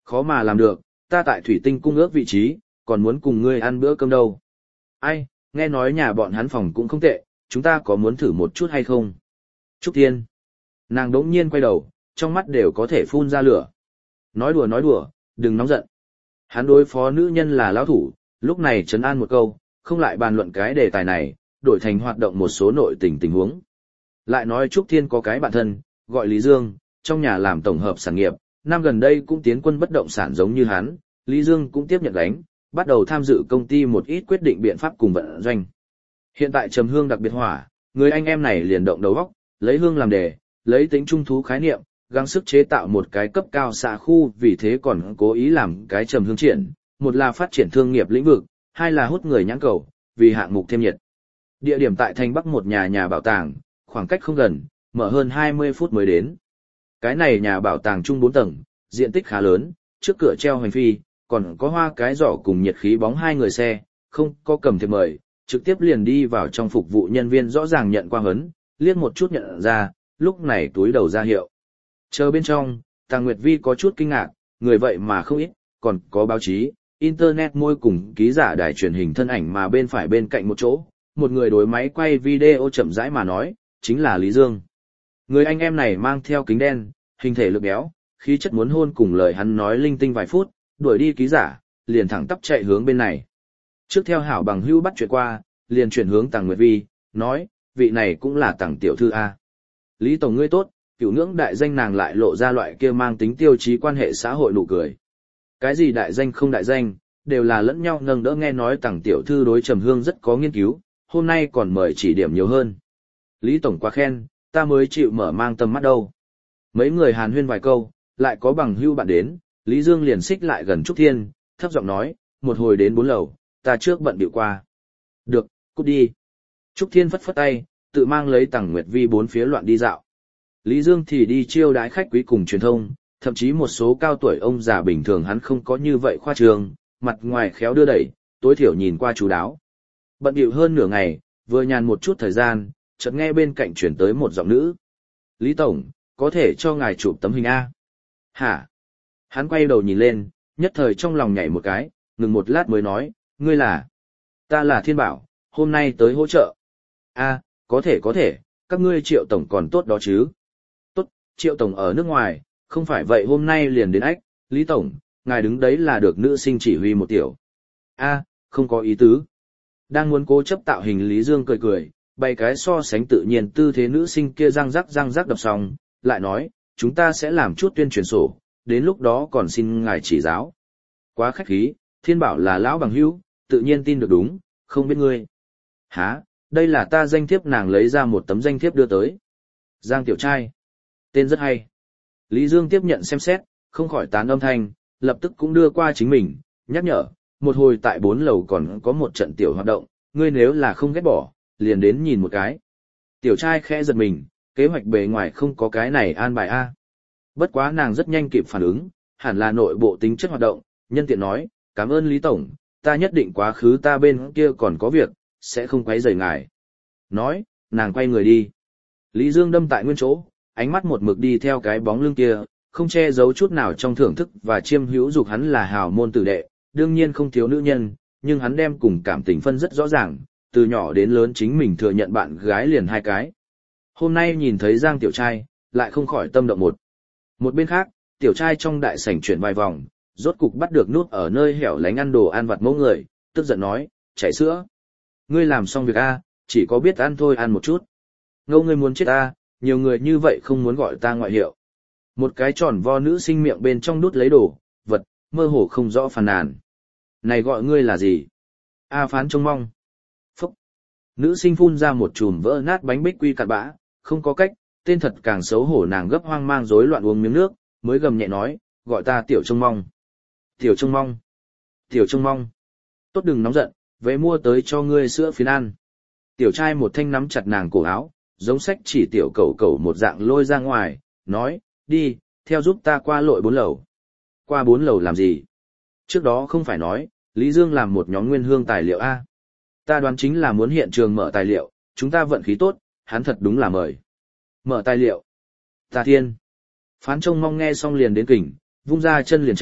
Khó mà làm được, ta tại thủy tinh cung ước vị trí, còn muốn cùng ngươi ăn bữa cơm đâu. Ai, nghe nói nhà bọn hắn phòng cũng không tệ, chúng ta có muốn thử một chút hay không? Trúc Thiên. Nàng đống nhiên quay đầu, trong mắt đều có thể phun ra lửa. Nói đùa, đừng nóng giận. Hắn đối phó nữ nhân là lão thủ, lúc này trấn an một câu, không lại bàn luận cái đề tài này, đổi thành hoạt động một số nội tình huống. Lại nói Trúc Thiên có cái bạn thân, gọi Lý Dương, trong nhà làm tổng hợp sản nghiệp, năm gần đây cũng tiến quân bất động sản giống như hắn, Lý Dương cũng tiếp nhận gánh, bắt đầu tham dự công ty một ít quyết định biện pháp cùng vận doanh. Hiện tại trầm hương đặc biệt hỏa, người anh em này liền động đầu óc, lấy hương làm đề, lấy tính trung thú khái niệm, gắng sức chế tạo một cái cấp cao xã khu, vì thế còn cố ý làm cái trầm hương triển, một là phát triển thương nghiệp lĩnh vực, hai là hút người nhãn cầu, vì hạng mục thêm nhiệt. Địa điểm tại Thanh Bắc một nhà bảo tàng, khoảng cách không gần, mở hơn 20 phút mới đến. Cái này nhà bảo tàng chung 4 tầng, diện tích khá lớn, trước cửa treo hành phi, còn có hoa cái giỏ cùng nhiệt khí bóng 2 người xe, không có cầm thiệp mời, trực tiếp liền đi vào trong, phục vụ nhân viên rõ ràng nhận qua hấn, liếc một chút nhận ra, lúc này túi đầu ra hiệu. Chờ bên trong, Tàng Nguyệt Vi có chút kinh ngạc, người vậy mà không ít, còn có báo chí, internet môi cùng ký giả đài truyền hình thân ảnh, mà bên phải bên cạnh một chỗ, một người đối máy quay video chậm rãi mà nói, chính là Lý Dương. Người anh em này mang theo kính đen, hình thể lực béo, khí chất muốn hôn, cùng lời hắn nói linh tinh vài phút, đuổi đi ký giả, liền thẳng tắp chạy hướng bên này. Trước theo hảo bằng hữu bắt chuyện qua, liền chuyển hướng Tàng Nguyệt Vi, nói, vị này cũng là Tàng tiểu thư A. Lý tổng ngươi tốt, cửu ngưỡng đại danh, nàng lại lộ ra loại kia mang tính tiêu chí quan hệ xã hội nụ cười. Cái gì đại danh không đại danh, đều là lẫn nhau nâng đỡ. Nghe nói Tàng tiểu thư đối trầm hương rất có nghiên cứu, hôm nay còn mời chỉ điểm nhiều hơn. Lý tổng quá khen, ta mới chịu mở mang tầm mắt đâu. Mấy người hàn huyên vài câu, lại có bằng hữu bạn đến, Lý Dương liền xích lại gần Trúc Thiên, thấp giọng nói, một hồi đến 4 lầu, ta trước bận điệu qua. Được, cút đi. Trúc Thiên phất phất tay, tự mang lấy Tàng Nguyệt Vi 4 phía loạn đi dạo. Lý Dương thì đi chiêu đãi khách quý cùng truyền thông, thậm chí một số cao tuổi ông già bình thường hắn không có như vậy khoa trương, mặt ngoài khéo đưa đẩy, tối thiểu nhìn qua chú đáo. Bận điệu hơn nửa ngày, vừa nhàn một chút thời gian, chợt nghe bên cạnh chuyển tới một giọng nữ. Lý tổng, có thể cho ngài chụp tấm hình A. Hả? Hắn quay đầu nhìn lên, nhất thời trong lòng nhảy một cái, ngừng một lát mới nói, ngươi là? Ta là Thiên Bảo, hôm nay tới hỗ trợ. A, có thể, các ngươi Triệu tổng còn tốt đó chứ? Tốt, Triệu tổng ở nước ngoài, không phải vậy hôm nay liền đến ách. Lý tổng, ngài đứng đấy là được nữ sinh chỉ huy một tiểu. A, không có ý tứ. Đang muốn cố chấp tạo hình, Lý Dương cười cười, bày cái so sánh tự nhiên tư thế, nữ sinh kia răng rắc đập xong, lại nói, chúng ta sẽ làm chút tuyên truyền sổ, đến lúc đó còn xin ngài chỉ giáo. Quá khách khí, Thiên Bảo là lão bằng hữu, tự nhiên tin được đúng, không biết ngươi. Hả, đây là ta danh thiếp. Nàng lấy ra một tấm danh thiếp đưa tới. Giang Tiểu Trai. Tên rất hay. Lý Dương tiếp nhận xem xét, không khỏi tán âm thanh, lập tức cũng đưa qua chính mình, nhắc nhở, một hồi tại 4 lầu còn có một trận tiểu hoạt động, ngươi nếu là không ghét bỏ, liền đến nhìn một cái. Tiểu Trai khẽ giật mình, kế hoạch bề ngoài không có cái này an bài A. Bất quá nàng rất nhanh kịp phản ứng, hẳn là nội bộ tính chất hoạt động, nhân tiện nói, cảm ơn Lý tổng, ta nhất định quá khứ, ta bên kia còn có việc, sẽ không quấy rầy ngài. Nói, nàng quay người đi. Lý Dương đâm tại nguyên chỗ, ánh mắt một mực đi theo cái bóng lưng kia, không che giấu chút nào trong thưởng thức và chiêm hữu dục. Hắn là hào môn tử đệ, đương nhiên không thiếu nữ nhân, nhưng hắn đem cùng cảm tình phân rất rõ ràng, từ nhỏ đến lớn chính mình thừa nhận bạn gái liền 2 cái. Hôm nay nhìn thấy Giang Tiểu Trai, lại không khỏi tâm động. Một bên khác, Tiểu Trai trong đại sảnh chuyển vài vòng, rốt cục bắt được nút ở nơi hẻo lánh ăn đồ ăn vặt mẫu người, tức giận nói, chảy sữa. Ngươi làm xong việc A, chỉ có biết ăn thôi, ăn một chút. Ngâu ngươi muốn chết A, nhiều người như vậy không muốn gọi ta ngoại hiệu. Một cái tròn vo nữ sinh miệng bên trong đút lấy đồ vật, mơ hồ không rõ phàn nàn. Này gọi ngươi là gì? A Phán trông mong. Phúc. Nữ sinh phun ra một chùm vỡ nát bánh bích quy cặn bã, không có cách, tên thật càng xấu hổ. Nàng gấp hoang mang rối loạn uống miếng nước, mới gầm nhẹ nói, gọi ta Tiểu Trông Mong. Tiểu Trông Mong. Tiểu Trông Mong. Tốt đừng nóng giận, về mua tới cho ngươi sữa phiến ăn. Tiểu Trai một thanh nắm chặt nàng cổ áo, giống sách chỉ tiểu cẩu cẩu một dạng lôi ra ngoài, nói, đi, theo giúp ta qua lội 4 lầu. Qua 4 lầu làm gì? Trước đó không phải nói, Lý Dương làm một nhóm nguyên hương tài liệu A. Ta đoán chính là muốn hiện trường mở tài liệu, chúng ta vận khí tốt, hắn thật đúng là mời. Mở tài liệu. Ta thiên. Phán trông mong nghe xong liền đến kỉnh, vung ra chân liền chạy,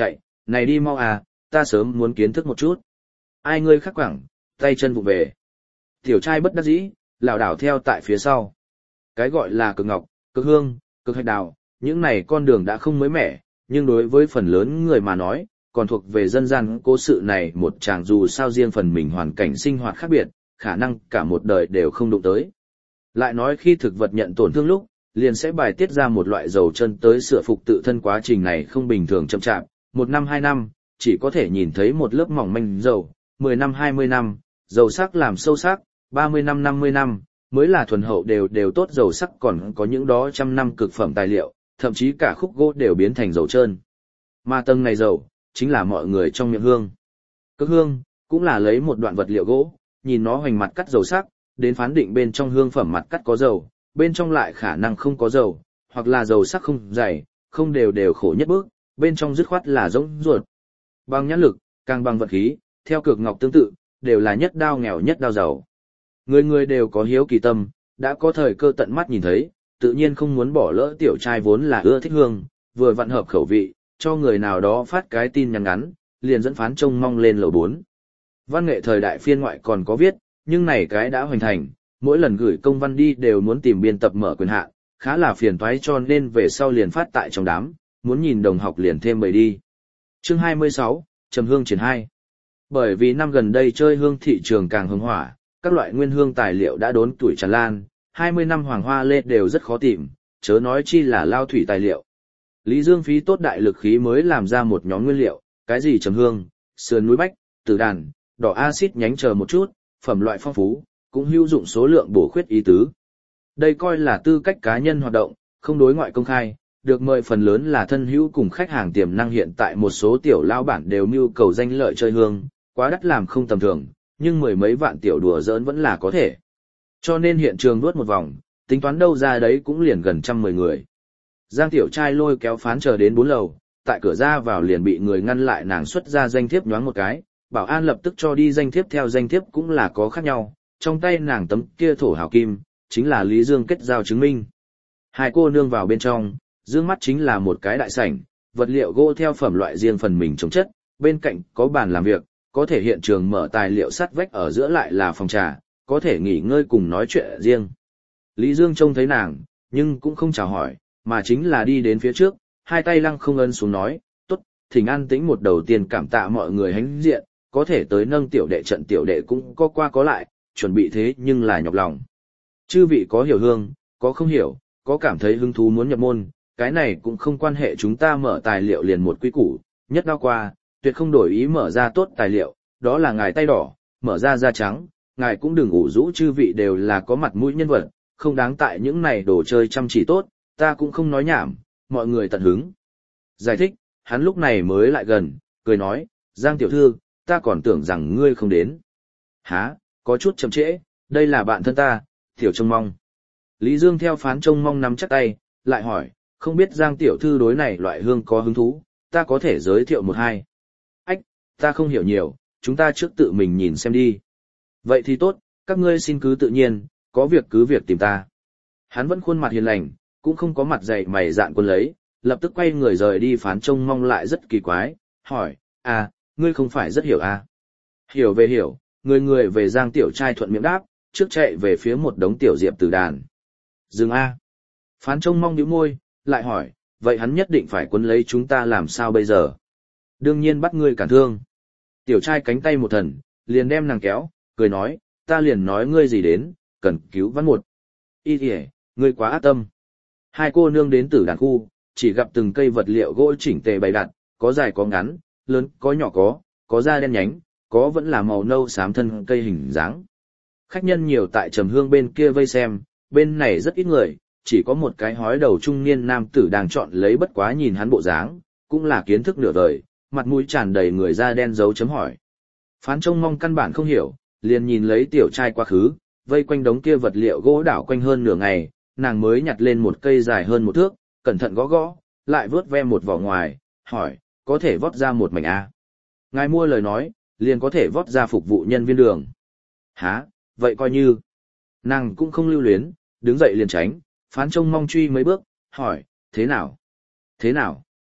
Này đi mau à, ta sớm muốn kiến thức một chút. Ai ngươi khắc quẳng, tay chân vụ về. Tiểu trai bất đắc dĩ, lảo đảo theo tại phía sau. Cái gọi là cực ngọc, cực hương, cực hạch đào, những này con đường đã không mới mẻ, nhưng đối với phần lớn người mà nói, còn thuộc về dân gian cố sự này một chàng dù sao riêng phần mình hoàn cảnh sinh hoạt khác biệt, khả năng cả một đời đều không đụng tới. Lại nói khi thực vật nhận tổn thương lúc, liền sẽ bài tiết ra một loại dầu chân tới sửa phục tự thân, quá trình này không bình thường chậm chạp, 1 năm 2 năm, chỉ có thể nhìn thấy một lớp mỏng manh dầu, 10 năm 20 năm, dầu sắc làm sâu sắc, 30 năm 50 năm, mới là thuần hậu đều tốt dầu sắc, còn có những đó trăm năm cực phẩm tài liệu, thậm chí cả khúc gỗ đều biến thành dầu trơn. Mà tầng này dầu, chính là mọi người trong miệng hương. Cực hương, cũng là lấy một đoạn vật liệu gỗ, nhìn nó hoành mặt cắt dầu sắc, đến phán định bên trong hương phẩm mặt cắt có dầu, bên trong lại khả năng không có dầu, hoặc là dầu sắc không dày, không đều khổ nhất bước, bên trong dứt khoát là rỗng ruột. Bằng nhãn lực, càng bằng vật khí, theo cược ngọc tương tự, đều là nhất đao nghèo nhất đao giàu. Người người đều có hiếu kỳ tâm, đã có thời cơ tận mắt nhìn thấy, tự nhiên không muốn bỏ lỡ tiểu trai vốn là ưa thích hương, vừa vặn hợp khẩu vị, cho người nào đó phát cái tin nhắn ngắn, liền dẫn phán trông mong lên lầu 4. Văn nghệ thời đại phiên ngoại còn có viết, nhưng này cái đã hoành thành, mỗi lần gửi công văn đi đều muốn tìm biên tập mở quyền hạn, khá là phiền toái, cho nên về sau liền phát tại trong đám, muốn nhìn đồng học liền thêm bày đi. Chương 26, Trầm hương triển 2. Bởi vì năm gần đây chơi hương thị trường càng hưng hỏa, các loại nguyên hương tài liệu đã đốn tuổi tràn lan, 20 năm hoàng hoa lê đều rất khó tìm, chớ nói chi là lao thủy tài liệu. Lý Dương phí tốt đại lực khí mới làm ra một nhóm nguyên liệu, cái gì trầm hương, sườn núi bách, tử đàn, đỏ axit nhánh chờ một chút, phẩm loại phong phú, cũng hữu dụng số lượng bổ khuyết ý tứ. Đây coi là tư cách cá nhân hoạt động, không đối ngoại công khai, được mời phần lớn là thân hữu cùng khách hàng tiềm năng, hiện tại một số tiểu lao bản đều mưu cầu danh lợi chơi hương, quá đắt làm không tầm thường, nhưng mười mấy vạn tiểu đùa giỡn vẫn là có thể. Cho nên hiện trường đuốt một vòng, tính toán đâu ra đấy cũng liền gần 110 người. Giang tiểu trai lôi kéo phán chờ đến 4 lầu, tại cửa ra vào liền bị người ngăn lại, nàng xuất ra danh thiếp nhoáng một cái, bảo an lập tức cho đi danh thiếp, theo danh thiếp cũng là có khác nhau, trong tay nàng tấm kia thổ hào kim, chính là Lý Dương kết giao chứng minh. Hai cô nương vào bên trong, dương mắt chính là một cái đại sảnh, vật liệu gỗ theo phẩm loại riêng phần mình chống chất, bên cạnh có bàn làm việc, có thể hiện trường mở tài liệu sắt vách, ở giữa lại là phòng trà, có thể nghỉ ngơi cùng nói chuyện riêng. Lý Dương trông thấy nàng, nhưng cũng không chào hỏi, mà chính là đi đến phía trước, hai tay lăng không ấn xuống nói, tốt, thỉnh an tĩnh một, đầu tiên cảm tạ mọi người hãnh diện, có thể tới nâng tiểu đệ trận, tiểu đệ cũng có qua có lại, chuẩn bị thế nhưng là nhọc lòng. Chư vị có hiểu hương, có không hiểu, có cảm thấy hứng thú muốn nhập môn, cái này cũng không quan hệ, chúng ta mở tài liệu liền một quy củ, nhất đao qua, tuyệt không đổi ý mở ra tốt tài liệu, đó là ngài tay đỏ, mở ra da trắng, ngài cũng đừng ủ rũ, chư vị đều là có mặt mũi nhân vật, không đáng tại những này đồ chơi chăm chỉ tốt, ta cũng không nói nhảm, mọi người tận hứng. Giải thích, hắn lúc này mới lại gần, cười nói, Giang tiểu thư, ta còn tưởng rằng ngươi không đến. Hả, có chút chậm trễ, đây là bạn thân ta, tiểu trông mong. Lý Dương theo phán trông mong nắm chắc tay, lại hỏi, không biết Giang tiểu thư đối này loại hương có hứng thú, ta có thể giới thiệu một hai. Ách, ta không hiểu nhiều, chúng ta trước tự mình nhìn xem đi. Vậy thì tốt, các ngươi xin cứ tự nhiên, có việc cứ việc tìm ta. Hắn vẫn khuôn mặt hiền lành, cũng không có mặt dày mày dạn quân lấy, lập tức quay người rời đi. Phán trông mong lại rất kỳ quái, hỏi, à, ngươi không phải rất hiểu à? Hiểu về hiểu, người về. Giang tiểu trai thuận miệng đáp, trước chạy về phía một đống tiểu diệp tử đàn. Dừng a. Phán trông mong nhíu môi, lại hỏi, vậy hắn nhất định phải quấn lấy chúng ta làm sao bây giờ? Đương nhiên bắt ngươi cản thương. Tiểu trai cánh tay một thần, liền đem nàng kéo, cười nói, ta liền nói ngươi gì đến, cần cứu vãn một. Y kìa, ngươi quá ác tâm. Hai cô nương đến tử đàn khu, chỉ gặp từng cây vật liệu gỗ chỉnh tề bày đặt, có dài có ngắn, lớn có nhỏ, có da đen nhánh, có vẫn là màu nâu xám thân cây hình dáng. Khách nhân nhiều tại trầm hương bên kia vây xem, bên này rất ít người, chỉ có một cái hói đầu trung niên nam tử đang chọn lấy, bất quá nhìn hắn bộ dáng, cũng là kiến thức nửa đời, mặt mũi tràn đầy người da đen dấu chấm hỏi. Phán trông mong căn bản không hiểu, liền nhìn lấy tiểu trai quá khứ, vây quanh đống kia vật liệu gỗ đảo quanh hơn nửa ngày, nàng mới nhặt lên một cây dài hơn 1 thước, cẩn thận gõ gõ, lại vớt ve một vỏ ngoài, hỏi, có thể vót ra một mảnh à? Ngài mua lời nói, liền có thể vót ra phục vụ nhân viên đường. Hả, vậy coi như. Nàng cũng không lưu luyến, đứng dậy liền tránh, phán trông mong truy mấy bước, hỏi, thế nào? Thế nào?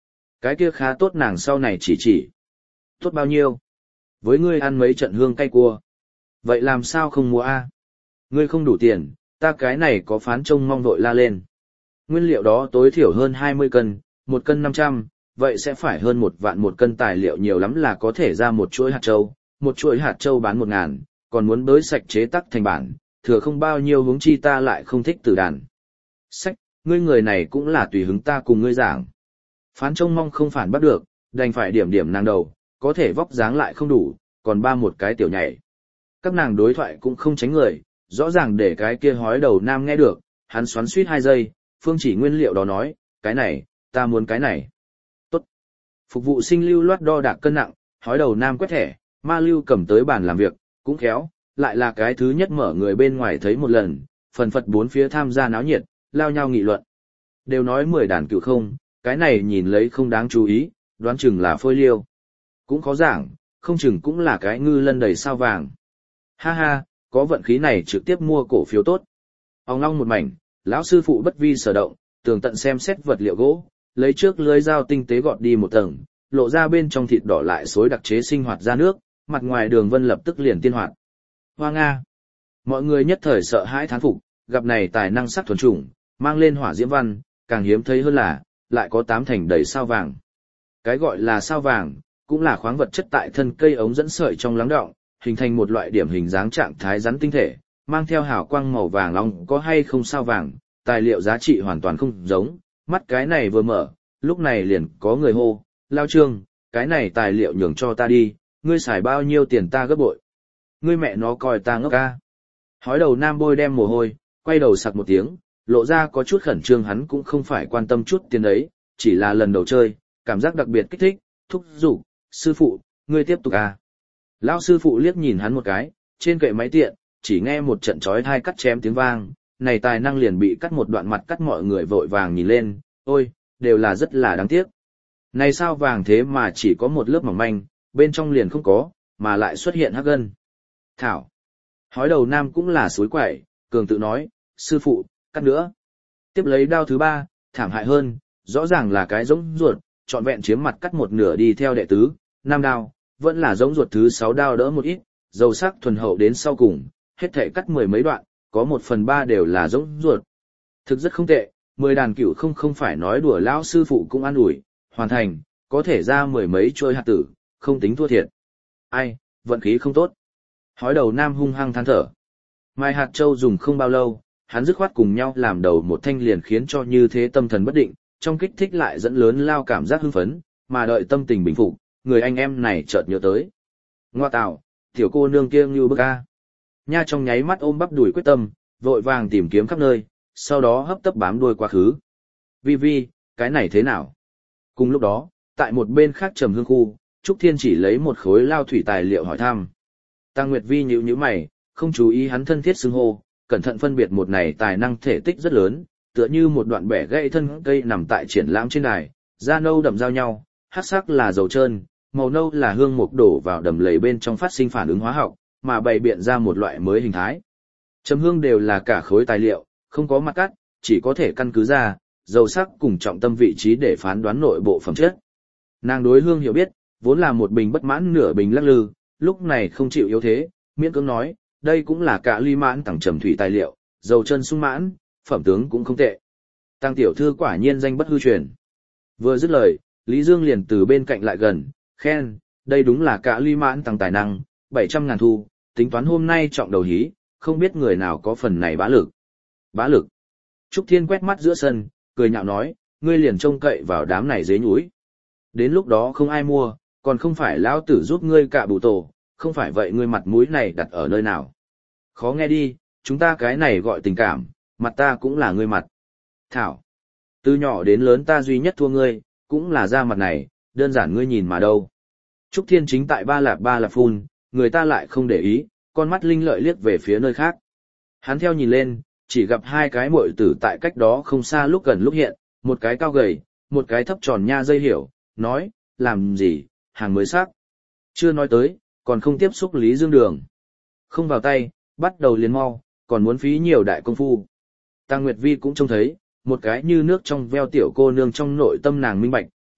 Cái kia khá tốt, nàng sau này chỉ. Tốt bao nhiêu? Với ngươi ăn mấy trận hương cay cua. Vậy làm sao không mua a? Ngươi không đủ tiền, ta cái này có phán trông mong vội la lên. Nguyên liệu đó tối thiểu hơn 20 cân, 1 cân 500, vậy sẽ phải hơn 1 vạn 1 cân, tài liệu nhiều lắm là có thể ra một chuỗi hạt châu, một chuỗi hạt châu bán 1.000, còn muốn bới sạch chế tắc thành bản, thừa không bao nhiêu, huống chi ta lại không thích tử đàn. Sách, ngươi người này cũng là tùy hứng, ta cùng ngươi giảng. Phán trông mong không phản bắt được, đành phải điểm nàng đầu, có thể vóc dáng lại không đủ, còn ba một cái tiểu nhảy. Các nàng đối thoại cũng không tránh người, rõ ràng để cái kia hói đầu nam nghe được, hắn xoắn suýt 2 giây, phương chỉ nguyên liệu đó nói, cái này, ta muốn cái này. Tốt. Phục vụ sinh lưu loát đo đạc cân nặng, hói đầu nam quét thẻ, ma lưu cầm tới bàn làm việc, cũng khéo, lại là cái thứ nhất mở người bên ngoài thấy một lần, phần phật bốn phía tham gia náo nhiệt, lao nhau nghị luận. Đều nói 10 đàn cựu không, cái này nhìn lấy không đáng chú ý, đoán chừng là phôi liêu. Cũng khó giảng, không chừng cũng là cái ngư lân đầy sao vàng. Ha ha, có vận khí này trực tiếp mua cổ phiếu tốt. Ong long một mảnh, lão sư phụ bất vi sở động, tường tận xem xét vật liệu gỗ, lấy trước lưới dao tinh tế gọt đi một tầng, lộ ra bên trong thịt đỏ lại xối đặc chế sinh hoạt ra nước, mặt ngoài đường vân lập tức liền tiên hoạt. Hoa Nga. Mọi người nhất thời sợ hãi thán phục, gặp này tài năng sắc thuần chủng, mang lên hỏa diễm văn, càng hiếm thấy hơn là, lại có 8 thành đầy sao vàng. Cái gọi là sao vàng, cũng là khoáng vật chất tại thân cây ống dẫn sợi trong lắng đọng, hình thành một loại điểm hình dáng trạng thái rắn tinh thể, mang theo hào quang màu vàng long, có hay không sao vàng, tài liệu giá trị hoàn toàn không giống, mắt cái này vừa mở, lúc này liền có người hô, Lao Trương, cái này tài liệu nhường cho ta đi, ngươi xài bao nhiêu tiền ta gấp bội. Ngươi mẹ nó coi ta ngốc ca. Hói đầu nam bôi đem mồ hôi, quay đầu sặc một tiếng, lộ ra có chút khẩn trương, hắn cũng không phải quan tâm chút tiền đấy, chỉ là lần đầu chơi, cảm giác đặc biệt kích thích, thúc giục, sư phụ, ngươi tiếp tục à. Lão sư phụ liếc nhìn hắn một cái, trên kệ máy tiện, chỉ nghe một trận chói tai cắt chém tiếng vang, này tài năng liền bị cắt một đoạn, mặt cắt, mọi người vội vàng nhìn lên, ôi, đều là rất là đáng tiếc. Này sao vàng thế mà chỉ có một lớp mỏng manh, bên trong liền không có, mà lại xuất hiện hắc gân. Thảo. Hói đầu nam cũng là suối quậy, cường tự nói, sư phụ, cắt nữa. Tiếp lấy đao thứ 3, thảm hại hơn, rõ ràng là cái giống ruột, trọn vẹn chiếm mặt cắt một nửa đi theo đệ tứ, 5 đao, vẫn là giống ruột thứ 6 đao đỡ một ít, dầu sắc thuần hậu đến sau cùng, hết thảy cắt 10 mấy đoạn, có 1/3 đều là giống ruột. Thực rất không tệ, 10 đàn cửu không phải nói đùa, lão sư phụ cũng an ủi, hoàn thành, có thể ra 10 mấy trôi hạt tử, không tính thua thiệt. Ai, vận khí không tốt. Hói đầu nam hung hăng than thở. Mai hạt châu dùng không bao lâu, hắn dứt khoát cùng nhau làm đầu một thanh liền khiến cho như thế tâm thần bất định, trong kích thích lại dẫn lớn lao cảm giác hưng phấn, mà đợi tâm tình bình phục, người anh em này chợt nhớ tới. Ngoa tạo, tiểu cô nương kia như bức a. Nha trong nháy mắt ôm bắp đùi quyết tâm, vội vàng tìm kiếm khắp nơi, sau đó hấp tấp bám đuôi quá khứ. Vi Vi, cái này thế nào? Cùng lúc đó, tại một bên khác trầm hương khu, Trúc Thiên chỉ lấy một khối lao thủy tài liệu hỏi thăm. Tăng Nguyệt Vi nhíu mày, không chú ý hắn thân thiết xưng hô, cẩn thận phân biệt một này tài năng thể tích rất lớn, tựa như một đoạn bẻ gãy thân cây nằm tại triển lãm trên đài, da nâu đậm giao nhau, hắc sắc là dầu trơn, màu nâu là hương mục đổ vào đầm lầy bên trong phát sinh phản ứng hóa học, mà bày biện ra một loại mới hình thái. Trầm hương đều là cả khối tài liệu, không có mặt cắt, chỉ có thể căn cứ ra dầu sắc cùng trọng tâm vị trí để phán đoán nội bộ phẩm chất. Nàng đối hương hiểu biết, vốn là một bình bất mãn nửa bình lắc lư, lúc này không chịu yếu thế, miễn cưỡng nói, đây cũng là cả ly mãn tặng trầm thủy tài liệu, dầu chân sung mãn, phẩm tướng cũng không tệ. Tăng tiểu thư quả nhiên danh bất hư truyền. Vừa dứt lời, Lý Dương liền từ bên cạnh lại gần, khen, đây đúng là cả ly mãn tăng tài năng, 700.000 thu, tính toán hôm nay trọng đầu hí, không biết người nào có phần này bá lực. Bá lực. Trúc Thiên quét mắt giữa sân, cười nhạo nói, ngươi liền trông cậy vào đám này dế nhúi. Đến lúc đó không ai mua, còn không phải lão tử giúp ngươi cạ bù tổ, không phải vậy ngươi mặt mũi này đặt ở nơi nào. Khó nghe đi, chúng ta cái này gọi tình cảm, mặt ta cũng là ngươi mặt. Thảo, từ nhỏ đến lớn ta duy nhất thua ngươi, cũng là da mặt này, đơn giản ngươi nhìn mà đâu. Trúc Thiên chính tại ba lạp phun, người ta lại không để ý, con mắt linh lợi liếc về phía nơi khác. Hắn theo nhìn lên, chỉ gặp hai cái muội tử tại cách đó không xa lúc gần lúc hiện, một cái cao gầy, một cái thấp tròn nha dây hiểu, nói, làm gì, hàng mới sắc. Chưa nói tới, còn không tiếp xúc Lý Dương đường. Không vào tay, bắt đầu liền mau, còn muốn phí nhiều đại công phu. Tăng Nguyệt Vi cũng trông thấy, một cái như nước trong veo tiểu cô nương trong nội tâm nàng minh bạch,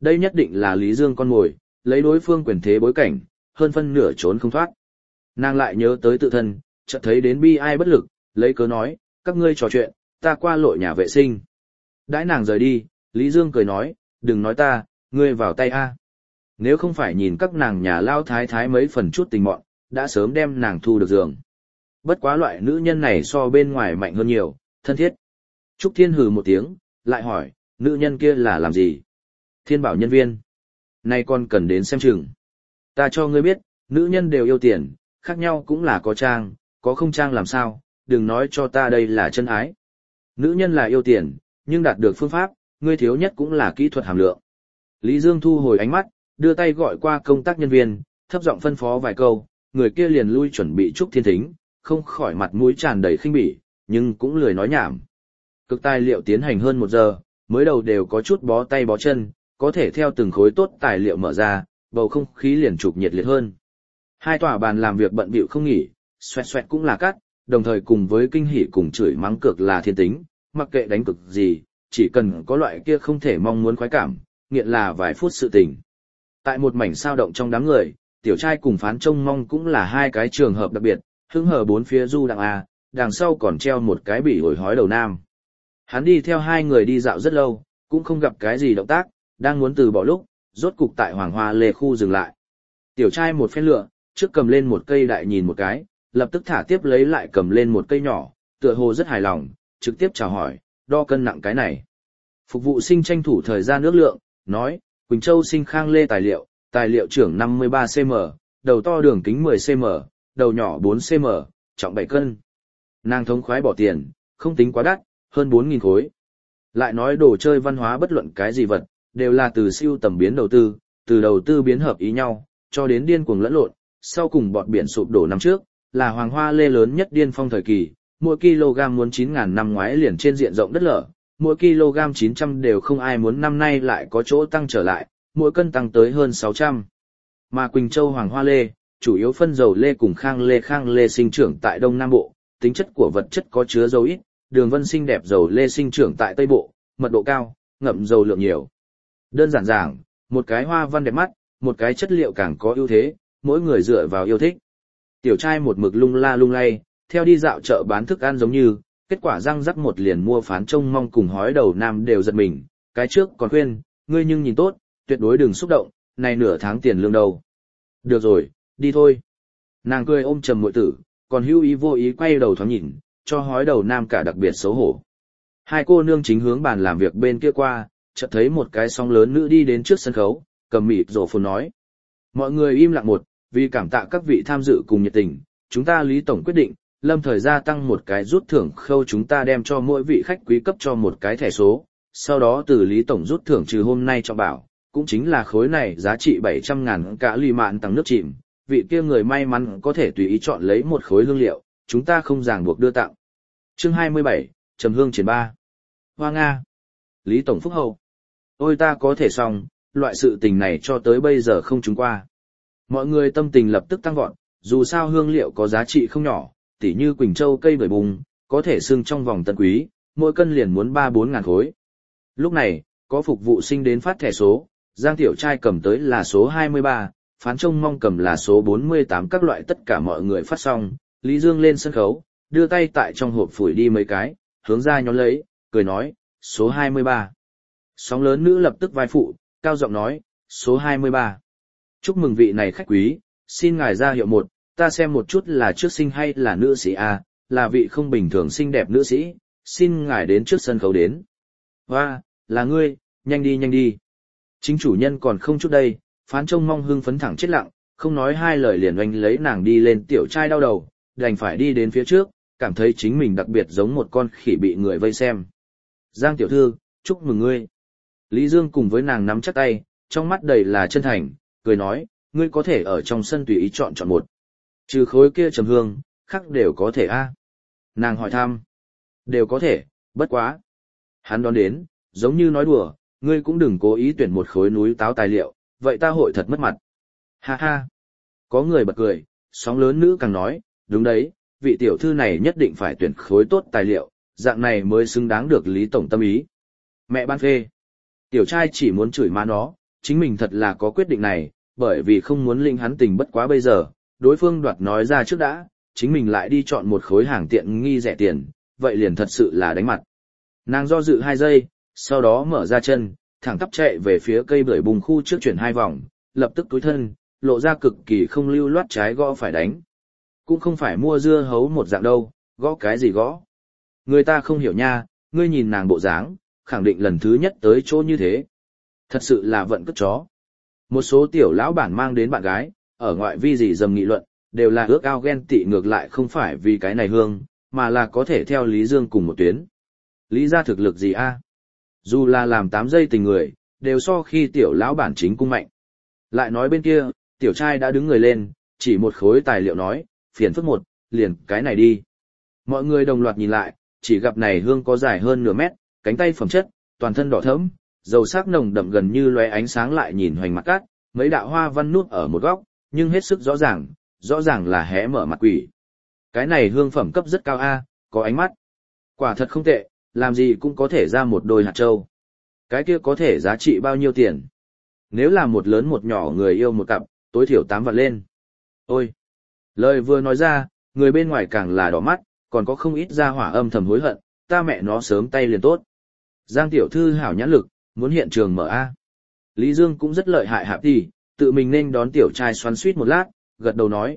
Đây nhất định là Lý Dương con mồi, lấy đối phương quyền thế bối cảnh, hơn phân nửa trốn không thoát. Nàng lại nhớ tới tự thân, chợt thấy đến bi ai bất lực, lấy cớ nói, các ngươi trò chuyện, ta qua lội nhà vệ sinh. Đãi nàng rời đi, Lý Dương cười nói, đừng nói ta, ngươi vào tay a. Nếu không phải nhìn các nàng nhà lao thái thái mấy phần chút tình mọn, đã sớm đem nàng thu được giường. Bất quá loại nữ nhân này so bên ngoài mạnh hơn nhiều, thân thiết. Trúc Thiên hừ một tiếng, lại hỏi, nữ nhân kia là làm gì? Thiên bảo nhân viên. Nay con cần đến xem chừng. Ta cho ngươi biết, nữ nhân đều yêu tiền, khác nhau cũng là có trang, có không trang làm sao, đừng nói cho ta đây là chân ái. Nữ nhân là yêu tiền, nhưng đạt được phương pháp, ngươi thiếu nhất cũng là kỹ thuật hàm lượng. Lý Dương thu hồi ánh mắt, đưa tay gọi qua công tác nhân viên, thấp giọng phân phó vài câu, người kia liền lui chuẩn bị Trúc Thiên Thính, không khỏi mặt mũi tràn đầy khinh bỉ, nhưng cũng lười nói nhảm. Cực tài liệu tiến hành hơn 1 giờ, mới đầu đều có chút bó tay bó chân, có thể theo từng khối tốt tài liệu mở ra, bầu không khí liền trục nhiệt liệt hơn. Hai tòa bàn làm việc bận bịu không nghỉ, xoẹt xoẹt cũng là cắt, đồng thời cùng với kinh hỉ cùng chửi mắng cực là thiên tính, mặc kệ đánh cực gì, chỉ cần có loại kia không thể mong muốn khoái cảm, nghiện là vài phút sự tình. Tại một mảnh sao động trong đám người, tiểu trai cùng phán trông mong cũng là hai cái trường hợp đặc biệt, hứng hở bốn phía du đằng A, đằng sau còn treo một cái bị ổi hói đầu nam. Hắn đi theo hai người đi dạo rất lâu, cũng không gặp cái gì động tác, đang muốn từ bỏ lúc, rốt cục tại Hoàng Hoa Lê khu dừng lại. Tiểu trai một phen lựa, trước cầm lên một cây đại nhìn một cái, lập tức thả tiếp lấy lại cầm lên một cây nhỏ, tựa hồ rất hài lòng, trực tiếp chào hỏi, đo cân nặng cái này. Phục vụ sinh tranh thủ thời gian ước lượng, nói, Quỳnh Châu sinh Khang Lê tài liệu trưởng 53cm, đầu to đường kính 10cm, đầu nhỏ 4cm, trọng 7 cân. Nàng thống khoái bỏ tiền, không tính quá đắt, hơn 4.000 khối. Lại nói đồ chơi văn hóa bất luận cái gì vật, đều là từ siêu tầm biến đầu tư, từ đầu tư biến hợp ý nhau, cho đến điên cuồng lẫn lộn, sau cùng bọt biển sụp đổ năm trước, là Hoàng Hoa Lê lớn nhất điên phong thời kỳ, mỗi kg muốn 9.000 năm ngoái liền trên diện rộng đất lở, mỗi kg 900 đều không ai muốn năm nay lại có chỗ tăng trở lại, mỗi cân tăng tới hơn 600. Mà Quỳnh Châu Hoàng Hoa Lê, chủ yếu phân dầu lê cùng Khang Lê sinh trưởng tại Đông Nam Bộ, tính chất của vật chất có chứa dầu ít, đường vân xinh đẹp dầu lê sinh trưởng tại Tây Bộ, mật độ cao, ngậm dầu lượng nhiều. Đơn giản giảng, một cái hoa văn đẹp mắt, một cái chất liệu càng có ưu thế, mỗi người dựa vào yêu thích. Tiểu trai một mực lung la lung lay, theo đi dạo chợ bán thức ăn giống như, kết quả răng rắc một liền mua phán trông mong cùng hói đầu nam đều giật mình, cái trước còn khuyên, ngươi nhưng nhìn tốt, tuyệt đối đừng xúc động, này nửa tháng tiền lương đâu. Được rồi, đi thôi. Nàng cười ôm trầm muội tử, còn hữu ý vô ý quay đầu thoáng nhìn, cho hói đầu nam cả đặc biệt xấu hổ. Hai cô nương chính hướng bàn làm việc bên kia qua, chợt thấy một cái sóng lớn nữ đi đến trước sân khấu, cầm mịt rổ phồn nói. Mọi người im lặng một, vì cảm tạ các vị tham dự cùng nhiệt tình, chúng ta Lý Tổng quyết định, lâm thời gia tăng một cái rút thưởng khâu, chúng ta đem cho mỗi vị khách quý cấp cho một cái thẻ số, sau đó từ Lý Tổng rút thưởng trừ hôm nay cho bảo, cũng chính là khối này giá trị 700.000 cả lì mạn tăng nước chìm, vị kia người may mắn có thể tùy ý chọn lấy một khối lương liệu, chúng ta không ràng buộc đưa tặng. Chương 27, Trầm Hương triển 3. Hoa Nga. Lý Tổng phúc hậu. Ôi ta có thể xong, loại sự tình này cho tới bây giờ không trúng qua. Mọi người tâm tình lập tức tăng vọt, dù sao hương liệu có giá trị không nhỏ, tỉ như Quỳnh Châu cây bưởi bùng, có thể xưng trong vòng tân quý, mỗi cân liền muốn 3-4 ngàn khối. Lúc này, có phục vụ sinh đến phát thẻ số, Giang Tiểu Trai cầm tới là số 23, phán trông mong cầm là số 48, các loại tất cả mọi người phát xong, Lý Dương lên sân khấu, đưa tay tại trong hộp phủi đi mấy cái, hướng ra nhón lấy, cười nói, số 23. Sóng lớn nữ lập tức vai phụ, cao giọng nói, số 23. Chúc mừng vị này khách quý, xin ngài ra hiệu một, ta xem một chút là trước sinh hay là nữ sĩ à, là vị không bình thường xinh đẹp nữ sĩ, xin ngài đến trước sân khấu đến. Hoa, là ngươi, nhanh đi. Chính chủ nhân còn không chút đây, phán trông mong hưng phấn thẳng chết lặng, không nói hai lời liền oanh lấy nàng đi lên. Tiểu trai đau đầu, đành phải đi đến phía trước, cảm thấy chính mình đặc biệt giống một con khỉ bị người vây xem. Giang tiểu thư, chúc mừng ngươi. Lý Dương cùng với nàng nắm chắc tay, trong mắt đầy là chân thành, cười nói, ngươi có thể ở trong sân tùy ý chọn một. Trừ khối kia trầm hương, khác đều có thể a. Nàng hỏi thăm. Đều có thể, bất quá. Hắn đón đến, giống như nói đùa, ngươi cũng đừng cố ý tuyển một khối núi táo tài liệu, vậy ta hội thật mất mặt. Ha ha. Có người bật cười, sóng lớn nữ càng nói, đúng đấy, vị tiểu thư này nhất định phải tuyển khối tốt tài liệu, dạng này mới xứng đáng được Lý Tổng tâm ý. Mẹ ban phê. Tiểu trai chỉ muốn chửi má nó, chính mình thật là có quyết định này, bởi vì không muốn linh hắn tình bất quá bây giờ, đối phương đoạt nói ra trước đã, chính mình lại đi chọn một khối hàng tiện nghi rẻ tiền, vậy liền thật sự là đánh mặt. Nàng do dự 2 giây, sau đó mở ra chân, thẳng tắp chạy về phía cây bưởi bùng khu trước chuyển 2 vòng, lập tức túi thân, lộ ra cực kỳ không lưu loát trái gõ phải đánh. Cũng không phải mua dưa hấu một dạng đâu, gõ cái gì gõ. Người ta không hiểu nha, ngươi nhìn nàng bộ dáng, khẳng định lần thứ nhất tới chỗ như thế. Thật sự là vận cất chó. Một số tiểu lão bản mang đến bạn gái, ở ngoại vi gì dầm nghị luận, đều là ước ao ghen tị ngược lại không phải vì cái này hương, mà là có thể theo Lý Dương cùng một tuyến. Lý ra thực lực gì a? Dù là làm 8 giây tình người, đều so khi tiểu lão bản chính cung mạnh. Lại nói bên kia, tiểu trai đã đứng người lên, chỉ một khối tài liệu nói, phiền phức một, liền cái này đi. Mọi người đồng loạt nhìn lại, chỉ gặp này hương có dài hơn nửa mét, cánh tay phẩm chất, toàn thân đỏ thẫm, dầu sắc nồng đậm gần như lóe ánh sáng lại nhìn hoành mặt cát, mấy đạo hoa văn nút ở một góc, nhưng hết sức rõ ràng là hé mở mặt quỷ. Cái này hương phẩm cấp rất cao a, có ánh mắt. Quả thật không tệ, làm gì cũng có thể ra một đôi hạt châu. Cái kia có thể giá trị bao nhiêu tiền? Nếu là một lớn một nhỏ người yêu một cặp, tối thiểu 8 vạn lên. Ôi! Lời vừa nói ra, người bên ngoài càng là đỏ mắt, còn có không ít ra hỏa âm thầm hối hận, ta mẹ nó sớm tay liền tốt. Giang tiểu thư hảo nhãn lực, muốn hiện trường mở A. Lý Dương cũng rất lợi hại hạp đi, tự mình nên đón tiểu trai xoắn suýt một lát, gật đầu nói,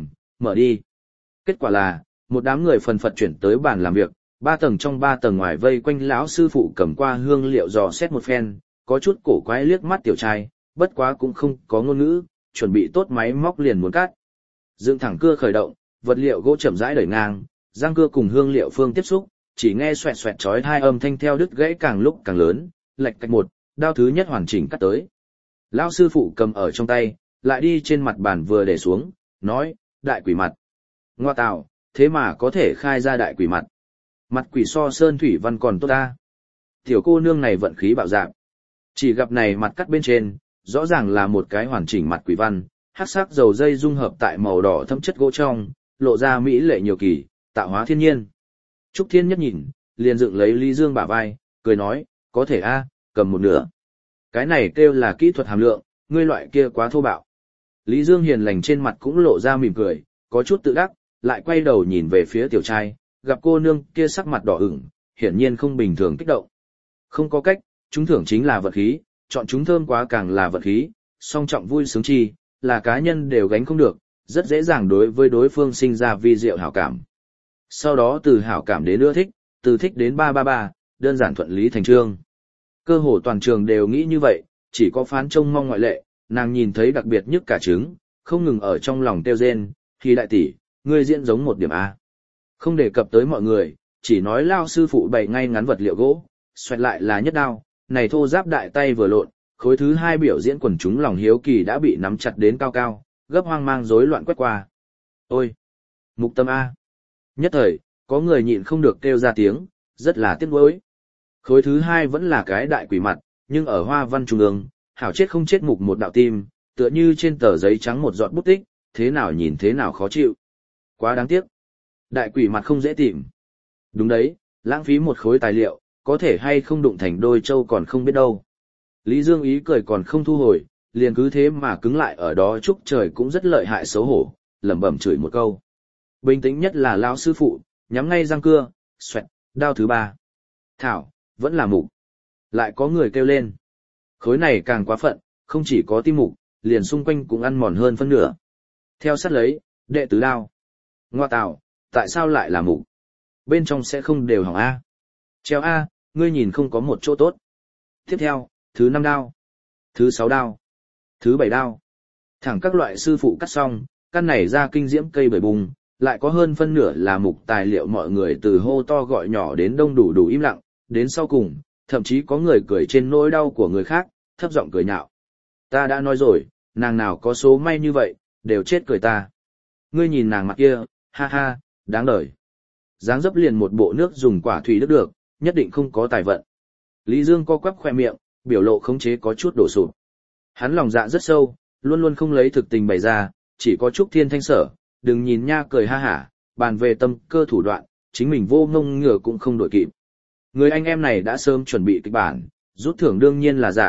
mở đi. Kết quả là, một đám người phần phật chuyển tới bàn làm việc, 3 tầng trong 3 tầng ngoài vây quanh lão sư phụ cầm qua hương liệu dò xét một phen, có chút cổ quái liếc mắt tiểu trai, bất quá cũng không có ngôn ngữ, chuẩn bị tốt máy móc liền muốn cắt. Dựng thẳng cưa khởi động, vật liệu gỗ chậm rãi đẩy ngang, răng cưa cùng hương liệu phương tiếp xúc, chỉ nghe xoẹt xoẹt chói hai âm thanh theo đứt gãy càng lúc càng lớn, lạch cạch một, đao thứ nhất hoàn chỉnh cắt tới. Lão sư phụ cầm ở trong tay, lại đi trên mặt bàn vừa để xuống, nói, đại quỷ mặt. Ngoa tạo, thế mà có thể khai ra đại quỷ mặt. Mặt quỷ so sơn thủy văn còn tốt ta. Tiểu cô nương này vận khí bạo dạn. Chỉ gặp này mặt cắt bên trên, rõ ràng là một cái hoàn chỉnh mặt quỷ văn, hắc sắc dầu dây dung hợp tại màu đỏ thâm chất gỗ trong, lộ ra mỹ lệ nhiều kỳ, tạo hóa thiên nhiên. Trúc Thiên Nhất nhìn, liền dựng lấy Lý Dương bả vai, cười nói, có thể a, cầm một nửa. Cái này kêu là kỹ thuật hàm lượng, ngươi loại kia quá thô bạo. Lý Dương hiền lành trên mặt cũng lộ ra mỉm cười, có chút tự đắc, lại quay đầu nhìn về phía tiểu trai, gặp cô nương kia sắc mặt đỏ ửng, hiển nhiên không bình thường kích động. Không có cách, chúng thưởng chính là vật khí, chọn chúng thơm quá càng là vật khí, song trọng vui sướng chi, là cá nhân đều gánh không được, rất dễ dàng đối với đối phương sinh ra vi diệu hảo cảm. Sau đó từ hảo cảm đến ưa thích, từ thích đến 333, đơn giản thuận lý thành trương. Cơ hồ toàn trường đều nghĩ như vậy, chỉ có Phán trông mong ngoại lệ, nàng nhìn thấy đặc biệt nhất cả trứng, không ngừng ở trong lòng tiêu rên, thì đại tỷ, ngươi diễn giống một điểm A. Không đề cập tới mọi người, chỉ nói lao sư phụ bày ngay ngắn vật liệu gỗ, xoẹt lại là nhất đao, này thô giáp đại tay vừa lộn, khối thứ 2 biểu diễn quần chúng lòng hiếu kỳ đã bị nắm chặt đến cao cao, gấp hoang mang rối loạn quét qua. Ôi! Mục Tâm A! Nhất thời, có người nhịn không được kêu ra tiếng, rất là tiếc nuối. Khối thứ 2 vẫn là cái đại quỷ mặt, nhưng ở hoa văn trung ương, hảo chết không chết mục một đạo tim, tựa như trên tờ giấy trắng một giọt bút tích, thế nào nhìn thế nào khó chịu. Quá đáng tiếc. Đại quỷ mặt không dễ tìm. Đúng đấy, lãng phí một khối tài liệu, có thể hay không đụng thành đôi châu còn không biết đâu. Lý Dương ý cười còn không thu hồi, liền cứ thế mà cứng lại ở đó chúc trời cũng rất lợi hại xấu hổ, lẩm bẩm chửi một câu. Bình tĩnh nhất là lão sư phụ, nhắm ngay răng cưa, xoẹt, đao thứ 3. Thảo, vẫn là mục. Lại có người kêu lên. Khối này càng quá phận, không chỉ có tim mục, liền xung quanh cũng ăn mòn hơn phân nửa. Theo sát lấy, đệ tứ đao. Ngoa tạo, tại sao lại là mục? Bên trong sẽ không đều hỏng A. Treo A, ngươi nhìn không có một chỗ tốt. Tiếp theo, thứ 5 đao. Thứ 6 đao. Thứ 7 đao. Thẳng các loại sư phụ cắt xong, căn này ra kinh diễm cây bưởi bùng, lại có hơn phân nửa là mục tài liệu mọi người từ hô to gọi nhỏ đến đông đủ im lặng, đến sau cùng, thậm chí có người cười trên nỗi đau của người khác, thấp giọng cười nhạo. Ta đã nói rồi, nàng nào có số may như vậy, đều chết cười ta. Ngươi nhìn nàng mặt kia, ha ha, đáng đời. Dáng dấp liền một bộ nước dùng quả thủy đức được, nhất định không có tài vận. Lý Dương co quắp khoe miệng, biểu lộ khống chế có chút đổ sụp. Hắn lòng dạ rất sâu, luôn luôn không lấy thực tình bày ra, chỉ có Trúc Thiên Thanh sở, đừng nhìn nha cười ha hả, bàn về tâm cơ thủ đoạn, chính mình vô ngông ngửa cũng không đổi kịp. Người anh em này đã sớm chuẩn bị kịch bản, rút thưởng đương nhiên là giả,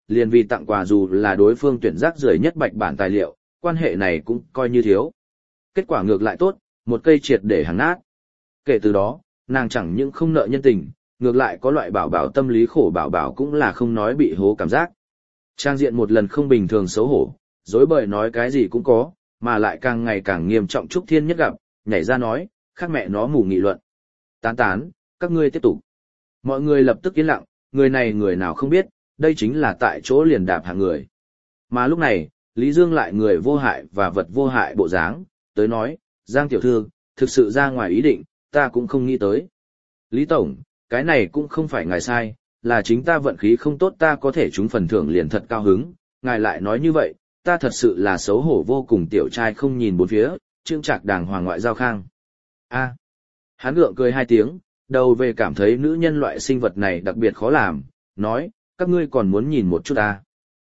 liền vì tặng quà dù là đối phương tuyển rác rưởi nhất bạch bản tài liệu, quan hệ này cũng coi như thiếu. Kết quả ngược lại tốt, một cây triệt để hàng nát. Kể từ đó, nàng chẳng những không nợ nhân tình, ngược lại có loại bảo bảo tâm lý khổ bảo bảo cũng là không nói bị hố cảm giác. Trang diện một lần không bình thường xấu hổ, dối bời nói cái gì cũng có, mà lại càng ngày càng nghiêm trọng. Trúc Thiên Nhất gặp, nhảy ra nói, khác mẹ nó mù nghị luận. Tán tán, các ngươi tiếp tục. Mọi người lập tức yên lặng, người này người nào không biết, đây chính là tại chỗ liền đạp hạng người. Mà lúc này, Lý Dương lại người vô hại và vật vô hại bộ dáng, tới nói, Giang tiểu thư, thực sự ra ngoài ý định, ta cũng không nghĩ tới. Lý Tổng, cái này cũng không phải ngài sai, là chính ta vận khí không tốt, ta có thể trúng phần thưởng liền thật cao hứng, ngài lại nói như vậy, ta thật sự là xấu hổ vô cùng. Tiểu trai không nhìn bốn phía, trương trạc đàng hoàng ngoại giao khang. A. Hắn gượng cười hai tiếng, đầu về cảm thấy nữ nhân loại sinh vật này đặc biệt khó làm, nói, các ngươi còn muốn nhìn một chút ta.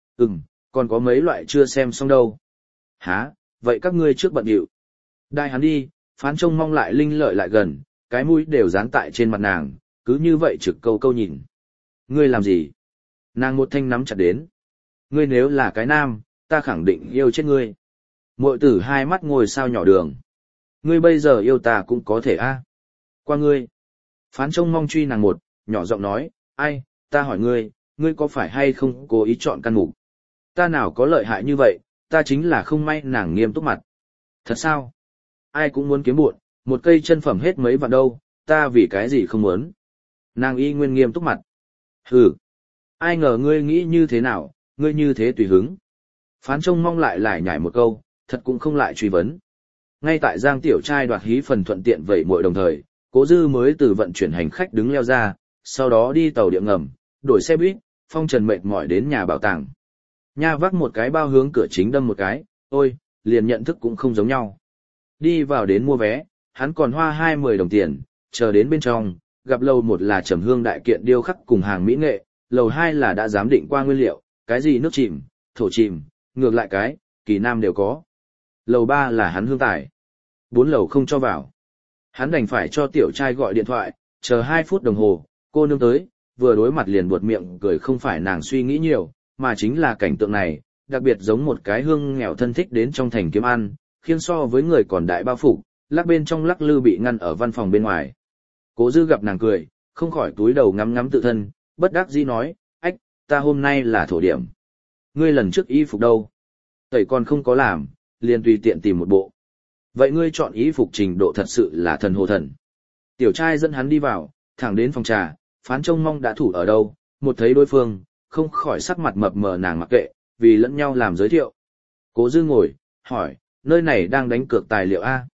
Còn có mấy loại chưa xem xong đâu. Hả, vậy các ngươi trước bận điệu. Đại hắn đi, Phán trông mong lại linh lợi lại gần, cái mũi đều dán tại trên mặt nàng, cứ như vậy trực câu câu nhìn. Ngươi làm gì? Nàng một thanh nắm chặt đến. Ngươi nếu là cái nam, ta khẳng định yêu chết ngươi. Muội tử hai mắt ngồi sao nhỏ đường. Ngươi bây giờ yêu ta cũng có thể a. Qua ngươi. Phán trông mong truy nàng một, nhỏ giọng nói, ai, ta hỏi ngươi, ngươi có phải hay không cố ý chọn căn mục? Ta nào có lợi hại như vậy, ta chính là không may. Nàng nghiêm túc mặt. Thật sao? Ai cũng muốn kiếm bụn, một cây chân phẩm hết mấy vạn đâu, ta vì cái gì không muốn? Nàng y nguyên nghiêm túc mặt. Hừ, ai ngờ ngươi nghĩ như thế nào, ngươi như thế tùy hứng. Phán trông mong lại lải nhải một câu, thật cũng không lại truy vấn. Ngay tại Giang tiểu trai đoạt hí phần thuận tiện vậy muội đồng thời, Cố Dư mới từ vận chuyển hành khách đứng leo ra, sau đó đi tàu điện ngầm, đổi xe buýt, phong trần mệt mỏi đến nhà bảo tàng. Nha vác một cái bao hướng cửa chính đâm một cái, ôi, liền nhận thức cũng không giống nhau. Đi vào đến mua vé, hắn còn hoa 20 đồng tiền, chờ đến bên trong, gặp lầu 1 là Trầm Hương đại kiện điêu khắc cùng hàng mỹ nghệ, lầu 2 là đã giám định qua nguyên liệu, cái gì nước chìm, thổ chìm, ngược lại cái, kỳ nam đều có. Lầu 3 là hắn hương tài. 4 lầu không cho vào. Hắn đành phải cho tiểu trai gọi điện thoại, chờ 2 phút đồng hồ, cô nương tới, vừa đối mặt liền buột miệng cười. Không phải nàng suy nghĩ nhiều, mà chính là cảnh tượng này, đặc biệt giống một cái hương nghèo thân thích đến trong thành kiếm ăn, khiêng so với người còn đại bao phục, lắc bên trong lắc lư bị ngăn ở văn phòng bên ngoài. Cố Dư gặp nàng cười, không khỏi túi đầu ngắm ngắm tự thân, bất đắc dĩ nói, ách, ta hôm nay là thổ điểm. Ngươi lần trước y phục đâu? Tẩy còn không có làm, liền tùy tiện tìm một bộ. Vậy ngươi chọn y phục trình độ thật sự là thần hồ thần. Tiểu trai dẫn hắn đi vào, thẳng đến phòng trà, Phán trông mong đã thủ ở đâu, một thấy đối phương, không khỏi sắc mặt mập mờ. Nàng mặc kệ, vì lẫn nhau làm giới thiệu. Cố Dư ngồi, hỏi, nơi này đang đánh cược tài liệu A?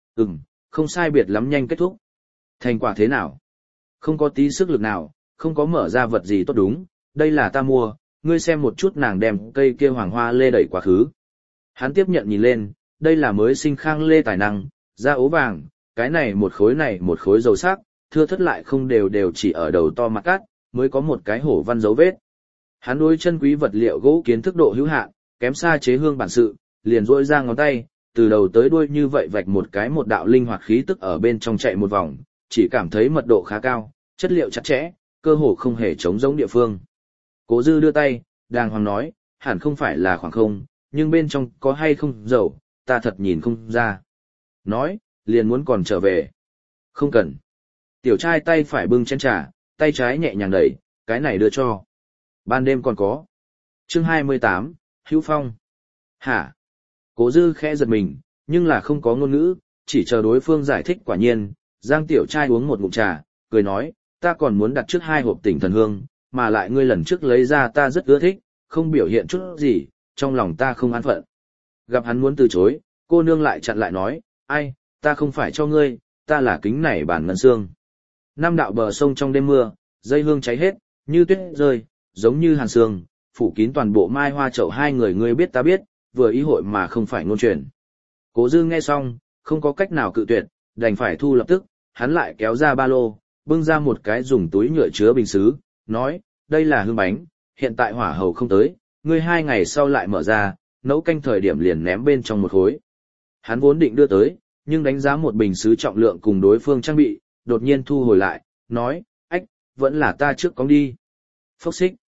Không sai biệt lắm, nhanh kết thúc. Thành quả thế nào? Không có tí sức lực nào, không có mở ra vật gì tốt. Đúng, đây là ta mua, ngươi xem một chút. Nàng đem cây kia hoàng hoa lê đẩy quá khứ. Hắn tiếp nhận nhìn lên, đây là mới sinh khang lê tài năng, da ố vàng, cái này một khối dầu sắc, thưa thất lại không đều đều, chỉ ở đầu to mặt cát, mới có một cái hổ văn dấu vết. Hắn đối chân quý vật liệu gỗ kiến thức độ hữu hạn, kém xa chế hương bản sự, liền duỗi ra ngón tay, từ đầu tới đuôi như vậy vạch một cái, một đạo linh hoạt khí tức ở bên trong chạy một vòng, chỉ cảm thấy mật độ khá cao, chất liệu chặt chẽ, cơ hồ không hề trống rỗng địa phương. Cố Dư đưa tay, đàng hoàng nói, hẳn không phải là khoảng không, nhưng bên trong có hay không dầu, ta thật nhìn không ra. Nói, liền muốn còn trở về. Không cần. Tiểu trai tay phải bưng chén trà, tay trái nhẹ nhàng đẩy, cái này đưa cho. Ban đêm còn có. Chương 28, Hữu Phong. Hả? Cố Dư khẽ giật mình, nhưng là không có ngôn ngữ, chỉ chờ đối phương giải thích. Quả nhiên, Giang tiểu trai uống một ngụm trà, cười nói, ta còn muốn đặt trước 2 hộp Tỉnh Thần Hương, mà lại ngươi lần trước lấy ra ta rất ưa thích, không biểu hiện chút gì, trong lòng ta không an phận. Gặp hắn muốn từ chối, cô nương lại chặn lại nói, ai, ta không phải cho ngươi, ta là kính nảy bản ngân xương. Năm đạo bờ sông trong đêm mưa, dây hương cháy hết, như tuyết rơi, giống như hàn sương, phủ kín toàn bộ mai hoa chậu. Hai người ngươi biết ta biết, vừa ý hội mà không phải ngôn truyền. Cố Dư nghe xong, không có cách nào cự tuyệt, đành phải thu lập tức. Hắn lại kéo ra ba lô, bưng ra một cái dùng túi nhựa chứa bình sứ, nói, đây là hương bánh, hiện tại hỏa hầu không tới, ngươi 2 ngày sau lại mở ra, nấu canh thời điểm liền ném bên trong một khối. Hắn vốn định đưa tới, nhưng đánh giá một bình sứ trọng lượng cùng đối phương trang bị, đột nhiên thu hồi lại, nói, ách, vẫn là ta trước cóng đi. Phốc xích.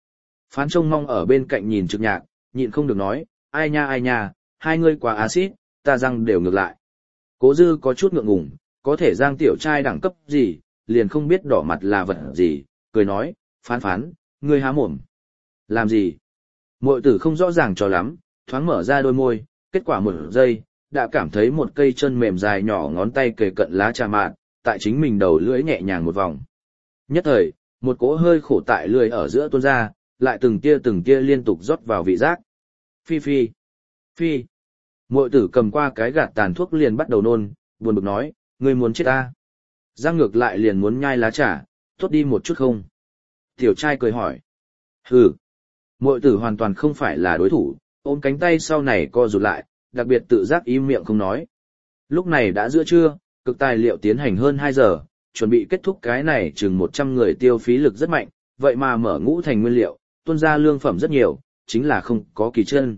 Phán trông mong ở bên cạnh nhìn Trực Nhạc, nhịn không được nói, ai nha, hai ngươi quá axit, ta răng đều ngược lại. Cố Dư có chút ngượng ngùng, có thể Giang tiểu trai đẳng cấp gì, liền không biết đỏ mặt là vật gì, cười nói, Phán, ngươi há mồm. Làm gì? Muội tử không rõ ràng cho lắm, thoáng mở ra đôi môi, kết quả một giây, đã cảm thấy một cây chân mềm dài nhỏ ngón tay kề cận lá trà mạn, tại chính mình đầu lưỡi nhẹ nhàng một vòng. Nhất thời, một cỗ hơi khổ tại lưỡi ở giữa tuôn ra, lại từng tia liên tục rót vào vị giác. Phi. Muội tử cầm qua cái gạt tàn thuốc liền bắt đầu nôn, buồn bực nói, ngươi muốn chết ta. Giang ngược lại liền muốn nhai lá trà, tốt đi một chút không? Tiểu trai cười hỏi. Hừ. Muội tử hoàn toàn không phải là đối thủ, ôm cánh tay sau này co rụt lại, đặc biệt tự giác im miệng không nói. Lúc này đã giữa trưa, cực tài liệu tiến hành hơn 2 giờ, chuẩn bị kết thúc cái này chừng 100 người tiêu phí lực rất mạnh, vậy mà mở ngũ thành nguyên liệu, tuôn ra lương phẩm rất nhiều, chính là không có kỳ chân.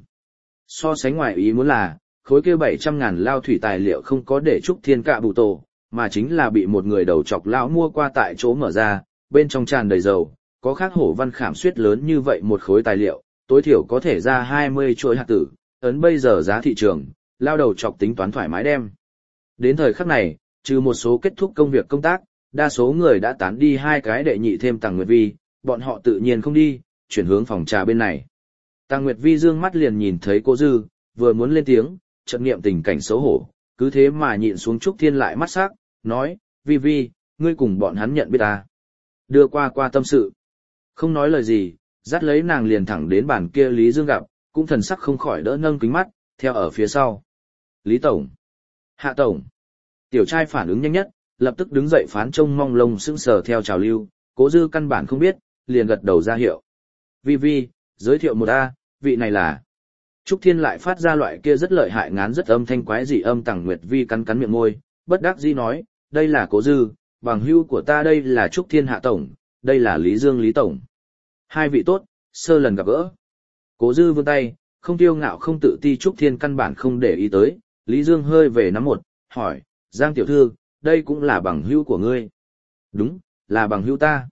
So sánh ngoài ý muốn là, khối kia 700.000 lao thủy tài liệu không có để Trúc Thiên cạ bù tổ, mà chính là bị một người đầu chọc lão mua qua tại chỗ mở ra, bên trong tràn đầy dầu, có khắc hổ văn khảm suyết lớn như vậy một khối tài liệu, tối thiểu có thể ra 20 chuỗi hạt tử, ấn bây giờ giá thị trường, lao đầu chọc tính toán thoải mái đem. Đến thời khắc này, trừ một số kết thúc công việc công tác, đa số người đã tán đi hai cái đệ nhị thêm Tàng Nguyệt Vi, bọn họ tự nhiên không đi, chuyển hướng phòng trà bên này. Tàng Nguyệt Vi dương mắt liền nhìn thấy Cố Dư, vừa muốn lên tiếng, chợt nghiệm tình cảnh xấu hổ, cứ thế mà nhịn xuống Trúc Thiên lại mắt sắc, nói, Vi, ngươi cùng bọn hắn nhận biết ta. Đưa qua tâm sự. Không nói lời gì, dắt lấy nàng liền thẳng đến bàn kia Lý Dương gặp, cũng thần sắc không khỏi đỡ nâng kính mắt, theo ở phía sau. Lý Tổng. Hạ Tổng. Tiểu trai phản ứng nhanh nhất, lập tức đứng dậy phán trông mong lông sững sờ theo trào lưu, Cố Dư căn bản không biết, liền gật đầu ra hiệu. Vi, giới thiệu một A, vị này là. Trúc Thiên lại phát ra loại kia rất lợi hại ngán rất âm thanh quái dị âm. Tằng Nguyệt Vi cắn miệng môi, bất đắc dĩ nói, đây là Cố Dư, bằng hữu của ta. Đây là Trúc Thiên Hạ Tổng, đây là Lý Dương Lý Tổng. Hai vị tốt, sơ lần gặp gỡ. Cố Dư vươn tay, không tiêu ngạo không tự ti. Trúc Thiên căn bản không để ý tới, Lý Dương hơi về nắm một, hỏi, Giang tiểu thư, đây cũng là bằng hữu của ngươi. Đúng, là bằng hữu ta.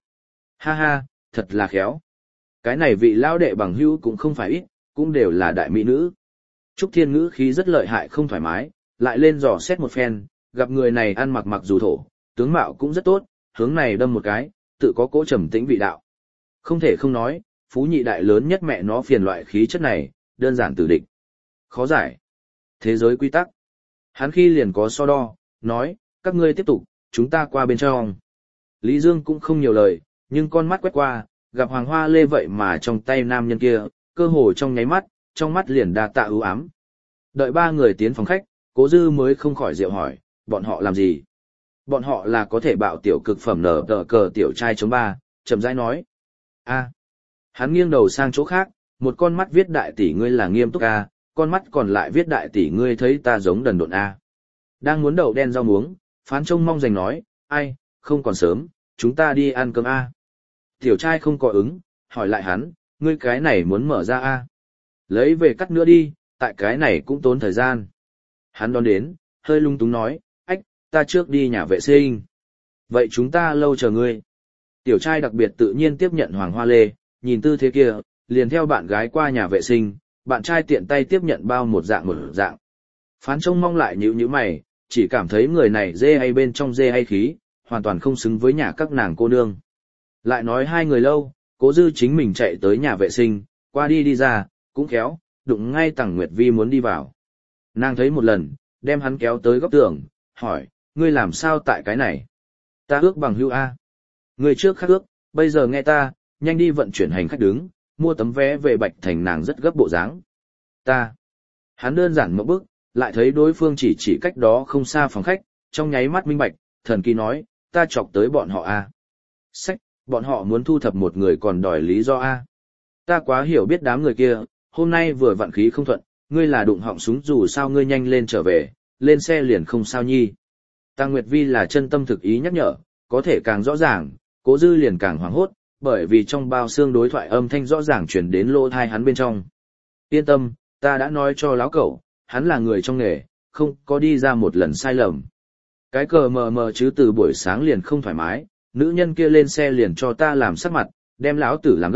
Ha, thật là khéo. Cái này vị lão đệ bằng hữu cũng không phải ít, cũng đều là đại mỹ nữ. Trúc Thiên ngữ khí rất lợi hại không thoải mái, lại lên dò xét một phen, gặp người này ăn mặc dù thổ, tướng mạo cũng rất tốt, hướng này đâm một cái, tự có cỗ trầm tĩnh vị đạo. Không thể không nói, phú nhị đại lớn nhất mẹ nó phiền loại khí chất này, đơn giản tử địch. Khó giải. Thế giới quy tắc. Hắn khi liền có so đo, nói, các ngươi tiếp tục, chúng ta qua bên trong. Lý Dương cũng không nhiều lời, nhưng con mắt quét qua, gặp Hoàng Hoa Lê vậy mà trong tay nam nhân kia, cơ hồ trong nháy mắt, trong mắt liền đa tạ ưu ám. Đợi ba người tiến phòng khách, Cố Dư mới không khỏi rượu hỏi, bọn họ làm gì? Bọn họ là có thể bạo tiểu cực phẩm nở tờ cờ tiểu trai chống ba, chậm rãi nói. Hắn nghiêng đầu sang chỗ khác, một con mắt viết đại tỷ ngươi là nghiêm túc A, con mắt còn lại viết đại tỷ ngươi thấy ta giống đần độn A. Đang muốn đậu đen rau muống, phán trông mong dành nói, ai, không còn sớm, chúng ta đi ăn cơm A. Tiểu trai không có ứng, hỏi lại hắn, ngươi cái này muốn mở ra A. Lấy về cắt nữa đi, tại cái này cũng tốn thời gian. Hắn đón đến, hơi lung túng nói, ách, ta trước đi nhà vệ sinh. Vậy chúng ta lâu chờ ngươi. Tiểu trai đặc biệt tự nhiên tiếp nhận Hoàng Hoa Lê, nhìn tư thế kia, liền theo bạn gái qua nhà vệ sinh, bạn trai tiện tay tiếp nhận bao một dạng. Phán trông mong lại nhíu mày, chỉ cảm thấy người này dê hay bên trong dê hay khí, hoàn toàn không xứng với nhà các nàng cô nương. Lại nói hai người lâu, Cố Dư chính mình chạy tới nhà vệ sinh, qua đi ra, cũng khéo, đụng ngay Tằng Nguyệt Vi muốn đi vào. Nàng thấy một lần, đem hắn kéo tới góc tường, hỏi, ngươi làm sao tại cái này? Ta ước bằng hữu A. Ngươi trước khác ước, bây giờ nghe ta, nhanh đi vận chuyển hành khách đứng, mua tấm vé về Bạch Thành. Nàng rất gấp bộ dáng. Hắn đơn giản một bước, lại thấy đối phương chỉ cách đó không xa phòng khách, trong nháy mắt minh bạch, thần kỳ nói, ta chọc tới bọn họ A. Bọn họ muốn thu thập một người còn đòi lý do A. Ta quá hiểu biết đám người kia, hôm nay vừa vặn khí không thuận, ngươi là đụng họng súng dù sao ngươi nhanh lên trở về, lên xe liền không sao nhi. Tang Nguyệt Vi là chân tâm thực ý nhắc nhở, có thể càng rõ ràng, Cố Dư liền càng hoảng hốt, bởi vì trong bao xương đối thoại âm thanh rõ ràng truyền đến lỗ tai hắn bên trong. Yên tâm, ta đã nói cho lão cẩu, hắn là người trong nghề, không có đi ra một lần sai lầm. Cái cờ mờ chứ từ buổi sáng liền không thoải mái, nữ nhân kia lên xe liền cho ta làm sắc mặt, đem lão tử làm gấp,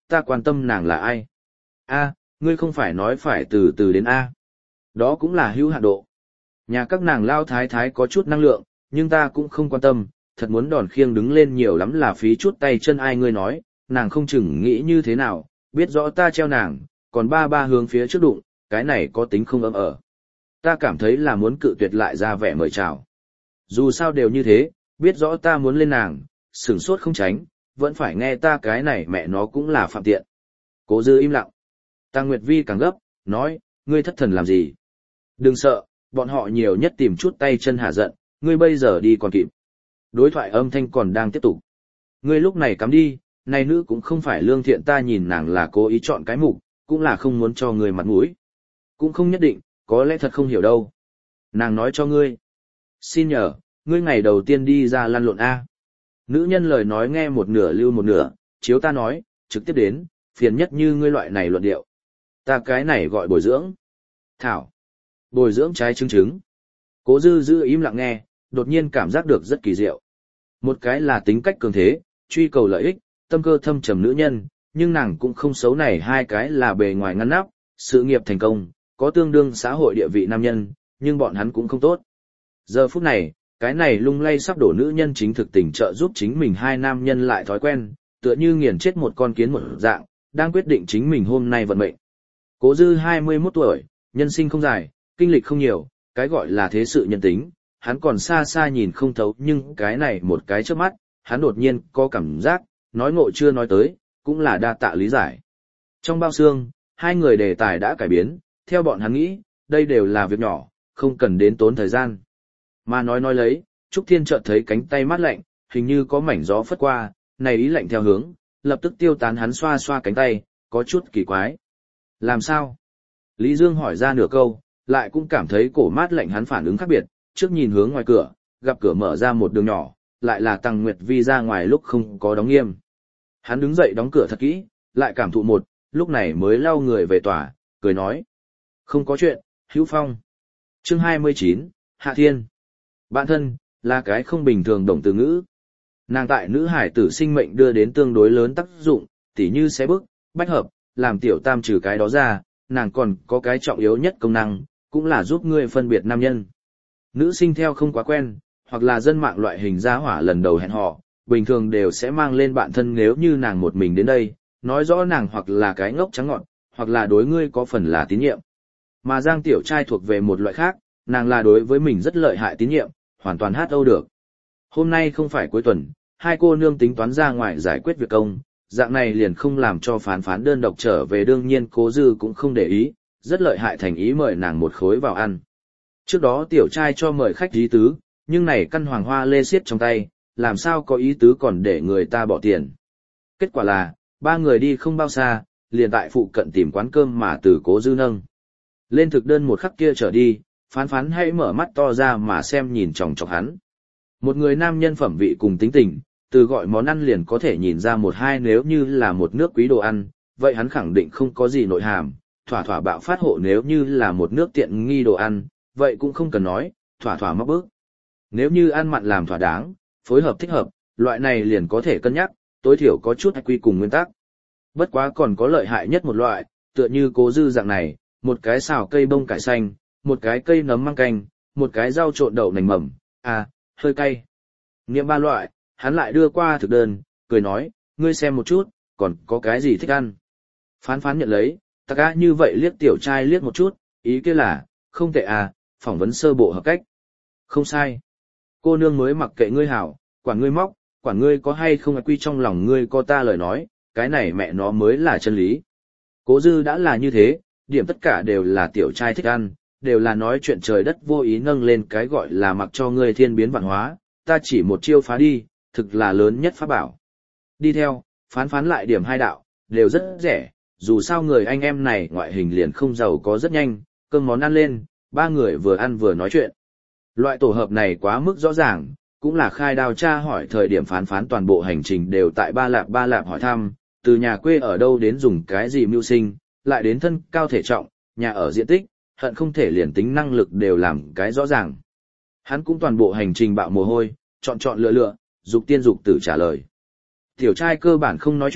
ta quan tâm nàng là ai. A, ngươi không phải nói phải từ từ đến A. Đó cũng là hữu hạn độ. Nhà các nàng lao thái thái có chút năng lượng, nhưng ta cũng không quan tâm, thật muốn đòn khiêng đứng lên nhiều lắm là phí chút tay chân ai ngươi nói, nàng không chừng nghĩ như thế nào, biết rõ ta treo nàng, còn ba ba hướng phía trước đụng, cái này có tính không ấm ở. Ta cảm thấy là muốn cự tuyệt lại ra vẻ mời chào. Dù sao đều như thế, biết rõ ta muốn lên nàng, sửng sốt không tránh, vẫn phải nghe ta cái này mẹ nó cũng là phạm tiện. Cố Dư im lặng. Tăng Nguyệt Vi càng gấp, nói, ngươi thất thần làm gì? Đừng sợ, bọn họ nhiều nhất tìm chút tay chân hạ giận, ngươi bây giờ đi còn kịp. Đối thoại âm thanh còn đang tiếp tục. Ngươi lúc này cắm đi, này nữ cũng không phải lương thiện, ta nhìn nàng là cố ý chọn cái mục, cũng là không muốn cho ngươi mặt mũi. Cũng không nhất định, có lẽ thật không hiểu đâu. Nàng nói cho ngươi. Xin nhờ, ngươi ngày đầu tiên đi ra lăn lộn A. Nữ nhân lời nói nghe một nửa lưu một nửa, chiếu ta nói, trực tiếp đến, phiền nhất như ngươi loại này luận điệu. Ta cái này gọi bồi dưỡng. Thảo. Bồi dưỡng trái trứng. Cố Dư giữ im lặng nghe, đột nhiên cảm giác được rất kỳ diệu. Một cái là tính cách cường thế, truy cầu lợi ích, tâm cơ thâm trầm nữ nhân, nhưng nàng cũng không xấu này, hai cái là bề ngoài ngăn nắp, sự nghiệp thành công, có tương đương xã hội địa vị nam nhân, nhưng bọn hắn cũng không tốt. Giờ phút này, cái này lung lay sắp đổ nữ nhân chính thực tình trợ giúp chính mình hai nam nhân lại thói quen, tựa như nghiền chết một con kiến một dạng, đang quyết định chính mình hôm nay vận mệnh. Cố Dư 21 tuổi, nhân sinh không dài, kinh lịch không nhiều, cái gọi là thế sự nhân tính, hắn còn xa xa nhìn không thấu, nhưng cái này một cái trước mắt, hắn đột nhiên có cảm giác, nói ngộ chưa nói tới, cũng là đa tạ lý giải. Trong bao xương, hai người đề tài đã cải biến, theo bọn hắn nghĩ, đây đều là việc nhỏ, không cần đến tốn thời gian. Mà nói lấy, Trúc Thiên chợt thấy cánh tay mát lạnh, hình như có mảnh gió phất qua, này ý lạnh theo hướng, lập tức tiêu tán, hắn xoa xoa cánh tay, có chút kỳ quái. Làm sao? Lý Dương hỏi ra nửa câu, lại cũng cảm thấy cổ mát lạnh, hắn phản ứng khác biệt, trước nhìn hướng ngoài cửa, gặp cửa mở ra một đường nhỏ, lại là Tăng Nguyệt Vi ra ngoài lúc không có đóng nghiêm. Hắn đứng dậy đóng cửa thật kỹ, lại cảm thụ một, lúc này mới lau người về tòa, cười nói. Không có chuyện, Hữu Phong. Chương 29, Hạ Thiên. Bạn thân, là cái không bình thường đồng từ ngữ. Nàng tại nữ hải tử sinh mệnh đưa đến tương đối lớn tác dụng, tỉ như xé bức, bách hợp, làm tiểu tam trừ cái đó ra, nàng còn có cái trọng yếu nhất công năng, cũng là giúp ngươi phân biệt nam nhân. Nữ sinh theo không quá quen, hoặc là dân mạng loại hình gia hỏa lần đầu hẹn hò, bình thường đều sẽ mang lên bạn thân, nếu như nàng một mình đến đây, nói rõ nàng hoặc là cái ngốc trắng ngọn, hoặc là đối ngươi có phần là tín nhiệm. Mà Giang Tiểu Trai thuộc về một loại khác, nàng là đối với mình rất lợi hại tín nhiệm, hoàn toàn hát âu được. Hôm nay không phải cuối tuần, hai cô nương tính toán ra ngoài giải quyết việc công, dạng này liền không làm cho phán phán đơn độc trở về, đương nhiên Cố Dư cũng không để ý, rất lợi hại thành ý mời nàng một khối vào ăn. Trước đó Tiểu Trai cho mời khách ý tứ, nhưng này căn hoàng hoa lê xiết trong tay, làm sao có ý tứ còn để người ta bỏ tiền. Kết quả là, ba người đi không bao xa, liền tại phụ cận tìm quán cơm mà từ Cố Dư nâng lên thực đơn một khắc kia trở đi, phán phán hãy mở mắt to ra mà xem nhìn chòng chọc hắn. Một người nam nhân phẩm vị cùng tính tình, từ gọi món ăn liền có thể nhìn ra một hai, nếu như là một nước quý đồ ăn, vậy hắn khẳng định không có gì nội hàm, thỏa thỏa bạo phát hộ, nếu như là một nước tiện nghi đồ ăn, vậy cũng không cần nói, thỏa thỏa móc bước. Nếu như ăn mặn làm thỏa đáng, phối hợp thích hợp, loại này liền có thể cân nhắc, tối thiểu có chút quy cùng nguyên tắc. Bất quá còn có lợi hại nhất một loại, tựa như Cố Dư dạng này, một cái xào cây bông cải xanh, một cái cây nấm măng canh, một cái rau trộn đậu nành mầm, hơi cay. Nghiệm ba loại, hắn lại đưa qua thực đơn, cười nói, ngươi xem một chút, còn có cái gì thích ăn. Phán phán nhận lấy, tạc á như vậy liếc Tiểu Trai liếc một chút, ý kia là, không tệ phỏng vấn sơ bộ hợp cách. Không sai. Cô nương mới mặc kệ ngươi hảo, quản ngươi móc, quản ngươi có hay không quy trong lòng ngươi có ta lời nói, cái này mẹ nó mới là chân lý. Cố Dư đã là như thế, điểm tất cả đều là Tiểu Trai thích ăn, đều là nói chuyện trời đất, vô ý nâng lên cái gọi là mặc cho ngươi thiên biến vạn hóa, ta chỉ một chiêu phá đi, thực là lớn nhất pháp bảo. Đi theo, phán phán lại điểm hai đạo, đều rất rẻ, dù sao người anh em này ngoại hình liền không giàu có, rất nhanh, cơm món ăn lên, ba người vừa ăn vừa nói chuyện. Loại tổ hợp này quá mức rõ ràng, cũng là khai đao tra hỏi thời điểm phán phán toàn bộ hành trình đều tại ba lạp hỏi thăm, từ nhà quê ở đâu đến dùng cái gì mưu sinh, lại đến thân cao thể trọng, nhà ở diện tích, hận không thể liền tính năng lực đều làm cái rõ ràng. Hắn cũng toàn bộ hành trình bạo mồ hôi, chọn lựa, dục tiên dục tử trả lời. Tiểu Trai cơ bản không nói chuyện,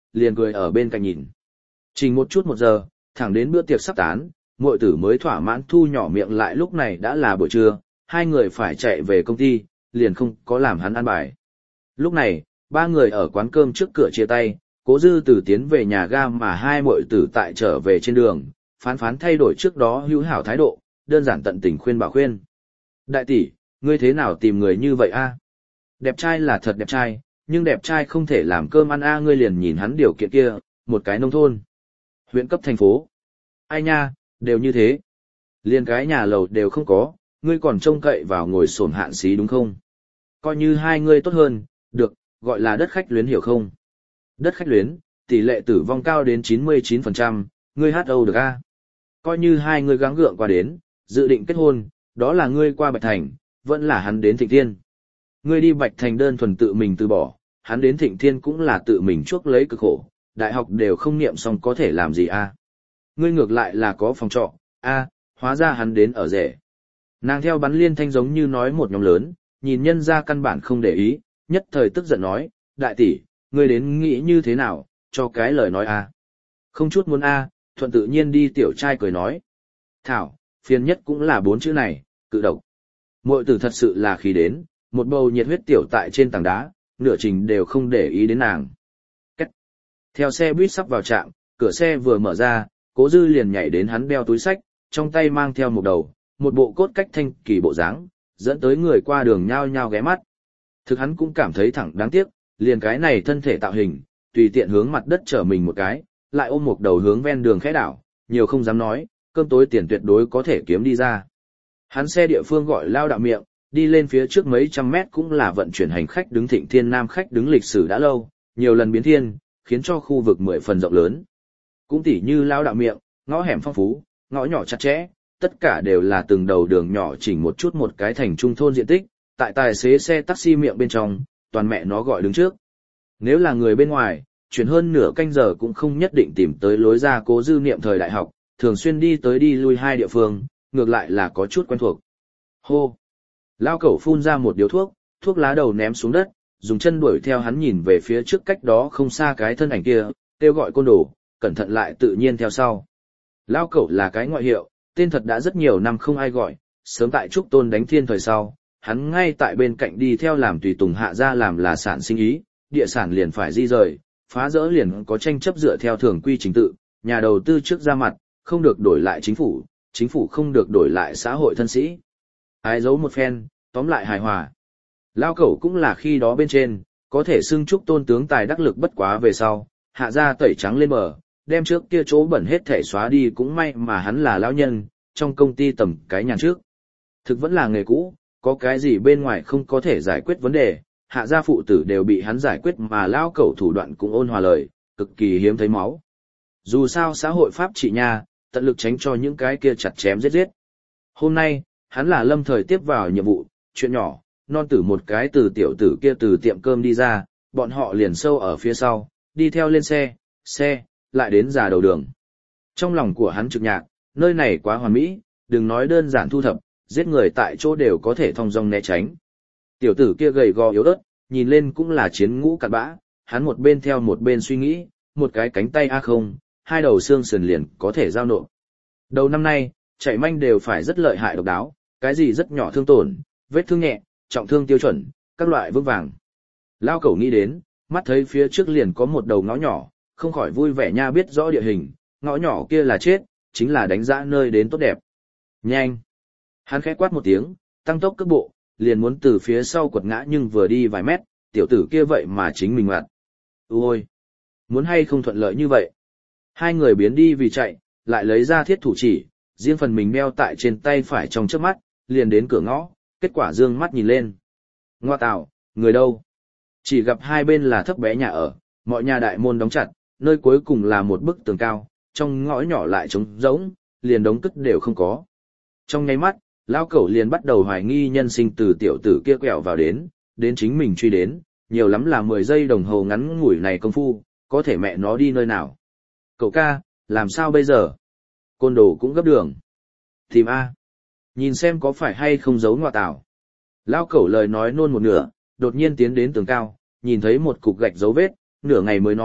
liền cười ở bên cạnh nhìn. Trình một chút 1 giờ, thẳng đến bữa tiệc sắp tán, muội tử mới thỏa mãn thu nhỏ miệng lại lúc này đã là buổi trưa, hai người phải chạy về công ty, liền không có làm hắn ăn bài. Lúc này, ba người ở quán cơm trước cửa chia tay, Cố Dư Tử tiến về nhà ga mà hai muội tử tại trở về trên đường, phán thay đổi trước đó hữu hảo thái độ, đơn giản tận tình khuyên bảo khuyên. Đại tỷ, ngươi thế nào tìm người như vậy a? Đẹp trai là thật đẹp trai, nhưng đẹp trai không thể làm cơm ăn a, ngươi liền nhìn hắn điều kiện kia, một cái nông thôn, huyện cấp thành phố. Ai nha, đều như thế. Liền cái nhà lầu đều không có, ngươi còn trông cậy vào ngồi xổm hạn xí đúng không? Coi như hai ngươi tốt hơn, được, gọi là đất khách luyến hiểu không? Đất khách luyến, tỷ lệ tử vong cao đến 99%, ngươi hát âu được a? Coi như hai ngươi gắng gượng qua đến, dự định kết hôn, đó là ngươi qua Bạch Thành, vẫn là hắn đến Thịnh Thiên. Ngươi đi Bạch Thành đơn thuần tự mình từ bỏ, hắn đến Thịnh Thiên cũng là tự mình chuốc lấy cực khổ, đại học đều không niệm xong có thể làm gì a? Ngươi ngược lại là có phòng trọ, a, hóa ra hắn đến ở rể. Nàng theo bắn liên thanh giống như nói một nhóm lớn, nhìn nhân ra căn bản không để ý, nhất thời tức giận nói, đại tỷ, ngươi đến nghĩ như thế nào, cho cái lời nói a. Không chút muốn a, thuận tự nhiên đi tiểu trai cười nói. Thảo, phiền nhất cũng là 4 chữ này, cự độc. Muội tử thật sự là khí đến, một bầu nhiệt huyết tiểu tại trên tảng đá, nửa trình đều không để ý đến nàng. Cách. Theo xe buýt sắp vào trạm, cửa xe vừa mở ra, Cố Dư liền nhảy đến hắn đeo túi sách, trong tay mang theo một đầu, một bộ cốt cách thanh kỳ bộ dáng, dẫn tới người qua đường nhao nhao ghé mắt. Thực hắn cũng cảm thấy thẳng đáng tiếc, liền cái này thân thể tạo hình, tùy tiện hướng mặt đất trở mình một cái, lại ôm một đầu hướng ven đường khẽ đảo, nhiều không dám nói, cơm tối tiền tuyệt đối có thể kiếm đi ra. Hắn xe địa phương gọi lao đạo miệng, đi lên phía trước mấy trăm mét cũng là vận chuyển hành khách đứng Thịnh Thiên Nam khách đứng lịch sử đã lâu, nhiều lần biến thiên, khiến cho khu vực 10 phần rộng lớn. Cũng tỉ như lao đạo miệng, ngõ hẻm phong phú, ngõ nhỏ chặt chẽ, tất cả đều là từng đầu đường nhỏ chỉnh một chút một cái thành trung thôn diện tích, tại tài xế xe taxi miệng bên trong, toàn mẹ nó gọi đứng trước. Nếu là người bên ngoài, chuyển hơn nửa canh giờ cũng không nhất định tìm tới lối ra Cố Dư niệm thời đại học, thường xuyên đi tới đi lui hai địa phương, ngược lại là có chút quen thuộc. Hô! Lao cẩu phun ra một điếu thuốc, thuốc lá đầu ném xuống đất, dùng chân đuổi theo hắn nhìn về phía trước cách đó không xa cái thân ảnh kia, kêu gọi côn đồ, cẩn thận lại tự nhiên theo sau. Lao cẩu là cái ngoại hiệu, tên thật đã rất nhiều năm không ai gọi, sớm tại Trúc Tôn đánh thiên thời sau, hắn ngay tại bên cạnh đi theo làm tùy tùng hạ gia làm là sản sinh ý, địa sản liền phải di rời, phá rỡ liền có tranh chấp dựa theo thường quy trình tự, nhà đầu tư trước ra mặt, không được đổi lại chính phủ không được đổi lại xã hội thân sĩ. Ai giấu một phen, tóm lại hài hòa. Lao cẩu cũng là khi đó bên trên, có thể xưng Trúc Tôn tướng tài đắc lực bất quá về sau, hạ gia tẩy trắng lên bờ, đem trước kia chỗ bẩn hết thể xóa đi cũng may mà hắn là lão nhân, trong công ty tầm cái nhàn trước. Thực vẫn là nghề cũ, có cái gì bên ngoài không có thể giải quyết vấn đề, hạ gia phụ tử đều bị hắn giải quyết mà lao cẩu thủ đoạn cũng ôn hòa lời, cực kỳ hiếm thấy máu. Dù sao xã hội pháp trị nha, tận lực tránh cho những cái kia chặt chém giết giết. Hôm nay, hắn là lâm thời tiếp vào nhiệm vụ, chuyện nhỏ, non tử một cái từ tiểu tử kia từ tiệm cơm đi ra, bọn họ liền sâu ở phía sau, đi theo lên xe, lại đến già đầu đường. Trong lòng của hắn trực nhạc, nơi này quá hoàn mỹ, đừng nói đơn giản thu thập, giết người tại chỗ đều có thể thong dong né tránh. Tiểu tử kia gầy gò yếu ớt, nhìn lên cũng là chiến ngũ cặn bã, hắn một bên theo một bên suy nghĩ, một cái cánh tay a không, hai đầu xương sườn liền có thể giao nộp. Đầu năm nay, chạy manh đều phải rất lợi hại độc đáo, cái gì rất nhỏ thương tổn, vết thương nhẹ, trọng thương tiêu chuẩn, các loại vững vàng. Lao cẩu nghĩ đến, mắt thấy phía trước liền có một đầu ngõ nhỏ, không khỏi vui vẻ nha, biết rõ địa hình, ngõ nhỏ kia là chết, chính là đánh giá nơi đến tốt đẹp. Nhanh! Hắn khẽ quát một tiếng, tăng tốc cước bộ, liền muốn từ phía sau quật ngã nhưng vừa đi vài mét, tiểu tử kia vậy mà chính mình mặt. Ôi! Muốn hay không thuận lợi như vậy? Hai người biến đi vì chạy, lại lấy ra thiết thủ chỉ, riêng phần mình đeo tại trên tay phải trong chớp mắt, liền đến cửa ngõ, kết quả dương mắt nhìn lên. Ngoa tạo, người đâu? Chỉ gặp hai bên là thấp bé nhà ở, mọi nhà đại môn đóng chặt, nơi cuối cùng là một bức tường cao, trong ngõ nhỏ lại trống rỗng, liền đống cất đều không có. Trong nháy mắt, lao cẩu liền bắt đầu hoài nghi nhân sinh từ tiểu tử kia quẹo vào đến chính mình truy đến, nhiều lắm là 10 giây đồng hồ ngắn ngủi này công phu, có thể mẹ nó đi nơi nào. Cậu ca, làm sao bây giờ? Côn đồ cũng gấp đường. Tìm A. Nhìn xem có phải hay không giấu ngoại tảo. Lao cẩu lời nói nôn một nửa, đột nhiên tiến đến tường cao, nhìn thấy một cục gạch dấu vết, nửa ngày mới nói,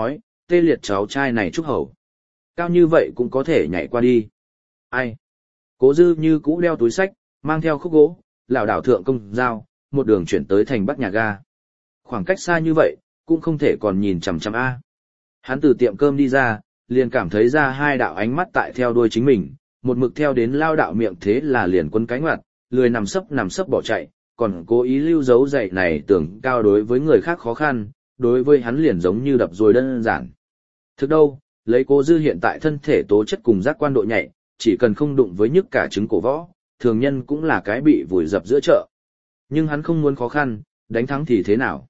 tê liệt cháu trai này Trúc Hầu. Cao như vậy cũng có thể nhảy qua đi. Ai? Cố Dư như cũ đeo túi sách, mang theo khúc gỗ, lảo đảo thượng công giao, một đường chuyển tới thành Bắc nhà ga. Khoảng cách xa như vậy, cũng không thể còn nhìn chằm chằm a. Hắn từ tiệm cơm đi ra, liền cảm thấy ra hai đạo ánh mắt tại theo đuôi chính mình, một mực theo đến lao đạo miệng thế là liền quấn cánh ngoặt, lười nằm sấp bỏ chạy, còn cố ý lưu dấu dậy này tưởng cao đối với người khác khó khăn, đối với hắn liền giống như đập rồi đơn giản. Thực đâu, lấy Cố Dư hiện tại thân thể tố chất cùng giác quan độ nhạy, chỉ cần không đụng với nhức cả trứng cổ võ, thường nhân cũng là cái bị vùi dập giữa chợ. Nhưng hắn không muốn khó khăn, đánh thắng thì thế nào?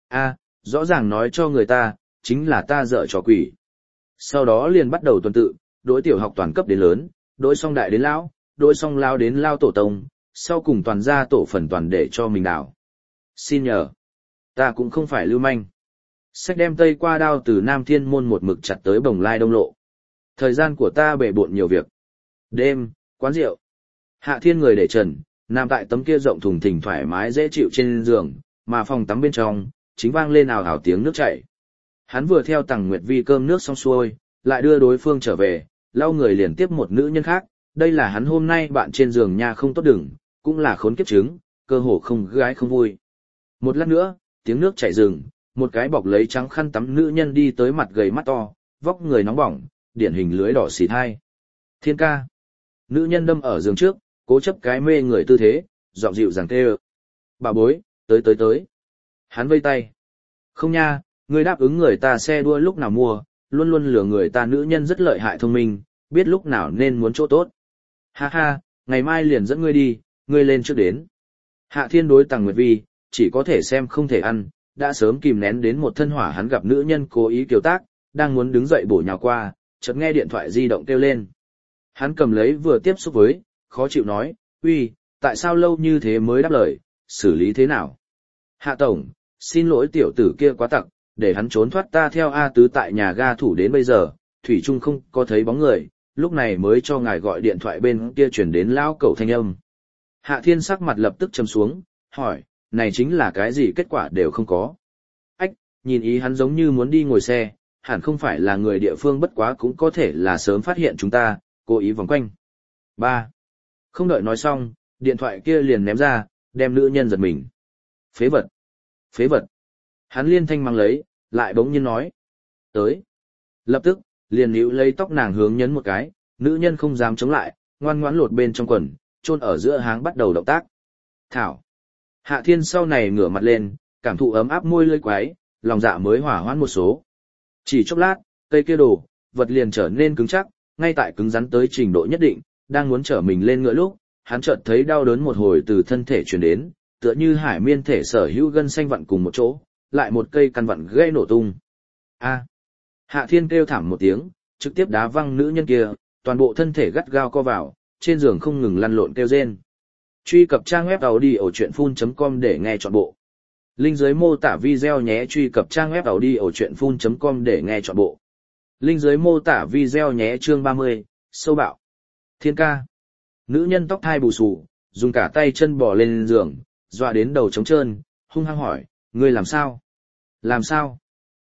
Rõ ràng nói cho người ta, chính là ta dở trò quỷ. Sau đó liền bắt đầu tuần tự, đối tiểu học toàn cấp đến lớn, đối song đại đến lão, đối song lao đến lao tổ tông, sau cùng toàn ra tổ phần toàn để cho mình đảo. Xin nhờ, ta cũng không phải lưu manh. Sách đem tây qua đao từ Nam Thiên Môn một mực chặt tới Bồng Lai Đông Lộ. Thời gian của ta bể bộn nhiều việc. Đêm, quán rượu. Hạ Thiên người để trần, nằm tại tấm kia rộng thùng thình thoải mái dễ chịu trên giường, mà phòng tắm bên trong, chính vang lên ào ào tiếng nước chảy. Hắn vừa theo Tằng Nguyệt Vi cơm nước xong xuôi, lại đưa đối phương trở về, lau người liền tiếp một nữ nhân khác, đây là hắn hôm nay bạn trên giường nha không tốt đừng, cũng là khốn kiếp chứng, cơ hồ không gái không vui. Một lát nữa, tiếng nước chảy dừng, một cái bọc lấy trắng khăn tắm nữ nhân đi tới mặt gầy mắt to, vóc người nóng bỏng, điển hình lưới đỏ xì thai. Thiên ca. Nữ nhân đâm ở giường trước, cố chấp cái mê người tư thế, giọng dịu dàng kêu. Bà bối, tới. Hắn vây tay. Không nha, người đáp ứng người ta xe đua lúc nào mua, luôn luôn lừa người ta nữ nhân rất lợi hại thông minh, biết lúc nào nên muốn chỗ tốt. Ha ha, ngày mai liền dẫn ngươi đi, ngươi lên trước đến. Hạ Thiên đối Tằng Nguyệt Vi, chỉ có thể xem không thể ăn, đã sớm kìm nén đến một thân hỏa hắn gặp nữ nhân cố ý kiều tác, đang muốn đứng dậy bổ nhào qua, chợt nghe điện thoại di động kêu lên. Hắn cầm lấy vừa tiếp xúc với, khó chịu nói, uy, tại sao lâu như thế mới đáp lời, xử lý thế nào? Hạ Tổng, xin lỗi tiểu tử kia quá tặc, để hắn trốn thoát ta theo A Tứ tại nhà ga thủ đến bây giờ, Thủy Trung không có thấy bóng người, lúc này mới cho ngài gọi điện thoại bên kia chuyển đến lão cẩu thanh âm. Hạ Thiên sắc mặt lập tức trầm xuống, hỏi, này chính là cái gì kết quả đều không có. Ách, nhìn ý hắn giống như muốn đi ngồi xe, hẳn không phải là người địa phương bất quá cũng có thể là sớm phát hiện chúng ta, cố ý vòng quanh. 3. Không đợi nói xong, điện thoại kia liền ném ra, đem nữ nhân giật mình. Phế vật. Hắn liên thanh mang lấy, lại bỗng nhiên nói. Tới. Lập tức, liền níu lấy tóc nàng hướng nhấn một cái, nữ nhân không dám chống lại, ngoan ngoãn lột bên trong quần, chôn ở giữa háng bắt đầu động tác. Thảo. Hạ Thiên sau này ngửa mặt lên, cảm thụ ấm áp môi lưỡi quái, lòng dạ mới hỏa hoãn một số. Chỉ chốc lát, cây kia đồ, vật liền trở nên cứng chắc, ngay tại cứng rắn tới trình độ nhất định, đang muốn trở mình lên ngựa lúc, hắn chợt thấy đau đớn một hồi từ thân thể truyền đến, tựa như hải miên thể sở hữu gân xanh vặn cùng một chỗ, lại một cây căn vặn gãy nổ tung. A! Hạ Thiên kêu thảm một tiếng, trực tiếp đá văng nữ nhân kia, toàn bộ thân thể gắt gao co vào, trên giường không ngừng lăn lộn kêu rên. Truy cập trang web audiochuyenphun.com để nghe trọn bộ. Link dưới mô tả video nhé. Truy cập trang web audiochuyenphun.com để nghe trọn bộ. Link dưới mô tả video nhé. Chương 30, sâu bạo. Thiên ca. Nữ nhân tóc thai bù xù, dùng cả tay chân bò lên giường, dọa đến đầu trống trơn, hung hăng hỏi, ngươi làm sao? Làm sao?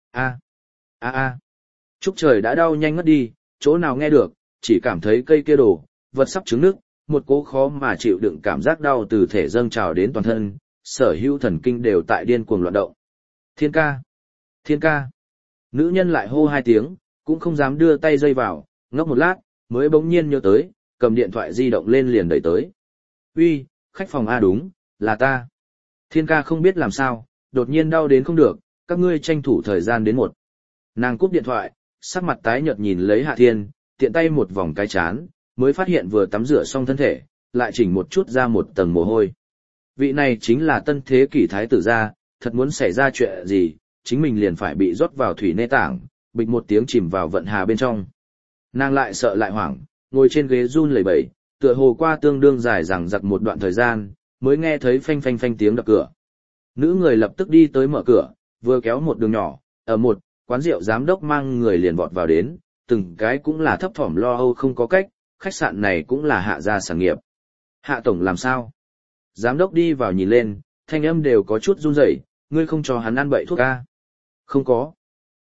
A. Trúc trời đã đau nhanh ngất đi, chỗ nào nghe được, chỉ cảm thấy cây kia đổ, vật sắp trứng nước, một cố khó mà chịu đựng cảm giác đau từ thể dâng trào đến toàn thân, sở hữu thần kinh đều tại điên cuồng loạn động. Thiên ca. Nữ nhân lại hô hai tiếng, cũng không dám đưa tay dây vào, ngốc một lát, mới bỗng nhiên nhớ tới, cầm điện thoại di động lên liền đẩy tới. Uy, khách phòng A đúng, là ta. Thiên ca không biết làm sao, đột nhiên đau đến không được, các ngươi tranh thủ thời gian đến một. Nàng cúp điện thoại, sắc mặt tái nhợt nhìn lấy Hạ Thiên, tiện tay một vòng cái chán, mới phát hiện vừa tắm rửa xong thân thể, lại chỉnh một chút ra một tầng mồ hôi. Vị này chính là tân thế kỷ thái tử gia, thật muốn xảy ra chuyện gì, chính mình liền phải bị rót vào thủy nê tảng, bịch một tiếng chìm vào vận hà bên trong. Nàng lại sợ lại hoảng, ngồi trên ghế run lẩy bẩy, tựa hồ qua tương đương dài dằng dặc một đoạn thời gian, mới nghe thấy phanh phanh phanh tiếng đập cửa. Nữ người lập tức đi tới mở cửa, vừa kéo một đường nhỏ, ở một quán rượu giám đốc mang người liền vọt vào đến, từng cái cũng là thấp thỏm lo âu không có cách, khách sạn này cũng là Hạ gia sản nghiệp. Hạ tổng làm sao? Giám đốc đi vào nhìn lên, thanh âm đều có chút run rẩy, ngươi không cho hắn ăn bậy thuốc a? Không có.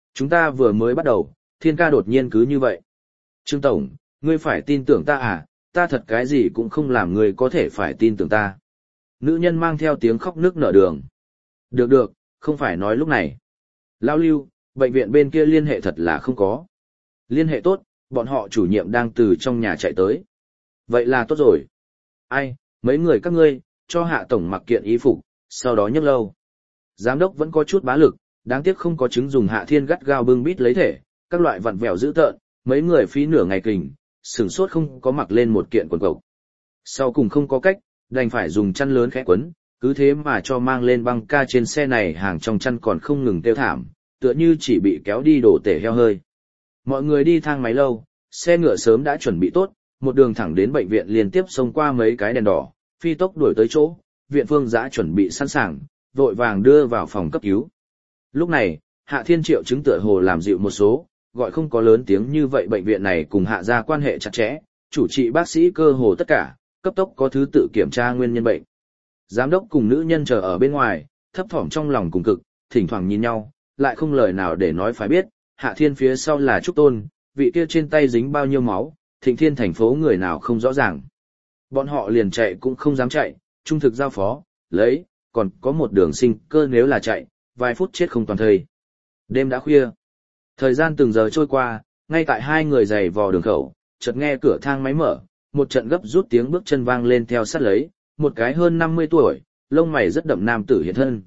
Chúng ta vừa mới bắt đầu, Thiên ca đột nhiên cứ như vậy. Trương Tổng, ngươi phải tin tưởng ta à, ta thật cái gì cũng không làm ngươi có thể phải tin tưởng ta. Nữ nhân mang theo tiếng khóc nức nở đường. Được được, không phải nói lúc này. Lao Lưu, bệnh viện bên kia liên hệ thật là không có. Liên hệ tốt, bọn họ chủ nhiệm đang từ trong nhà chạy tới. Vậy là tốt rồi. Ai, mấy người các ngươi, cho Hạ Tổng mặc kiện y phục, sau đó nhấc lâu. Giám đốc vẫn có chút bá lực, đáng tiếc không có chứng dùng Hạ Thiên gắt gao bưng bít lấy thể, các loại vặn vẹo dữ tợn, mấy người phí nửa ngày kình, sửng sốt không có mặc lên một kiện quần cộc. Sau cùng không có cách, đành phải dùng chăn lớn khẽ quấn, cứ thế mà cho mang lên băng ca trên xe này hàng trong chăn còn không ngừng tiêu thảm, tựa như chỉ bị kéo đi đổ tể heo hơi. Mọi người đi thang máy lâu, xe ngựa sớm đã chuẩn bị tốt, một đường thẳng đến bệnh viện liên tiếp xông qua mấy cái đèn đỏ, phi tốc đuổi tới chỗ, viện phương giã chuẩn bị sẵn sàng, vội vàng đưa vào phòng cấp cứu. Lúc này, Hạ Thiên triệu chứng tựa hồ làm dịu một số, gọi không có lớn tiếng như vậy bệnh viện này cùng Hạ gia quan hệ chặt chẽ, chủ trị bác sĩ cơ hồ tất cả, cấp tốc có thứ tự kiểm tra nguyên nhân bệnh. Giám đốc cùng nữ nhân chờ ở bên ngoài, thấp thỏm trong lòng cùng cực, thỉnh thoảng nhìn nhau, lại không lời nào để nói phải biết, Hạ Thiên phía sau là Trúc Tôn, vị kia trên tay dính bao nhiêu máu, Thịnh Thiên thành phố người nào không rõ ràng. Bọn họ liền chạy cũng không dám chạy, trung thực giao phó, lấy, còn có một đường sinh cơ nếu là chạy, vài phút chết không toàn thây. Đêm đã khuya. Thời gian từng giờ trôi qua, ngay tại hai người giày vò đường khẩu, chợt nghe cửa thang máy mở, một trận gấp rút tiếng bước chân vang lên theo sát lấy, một cái hơn 50 tuổi, lông mày rất đậm nam tử hiện thân.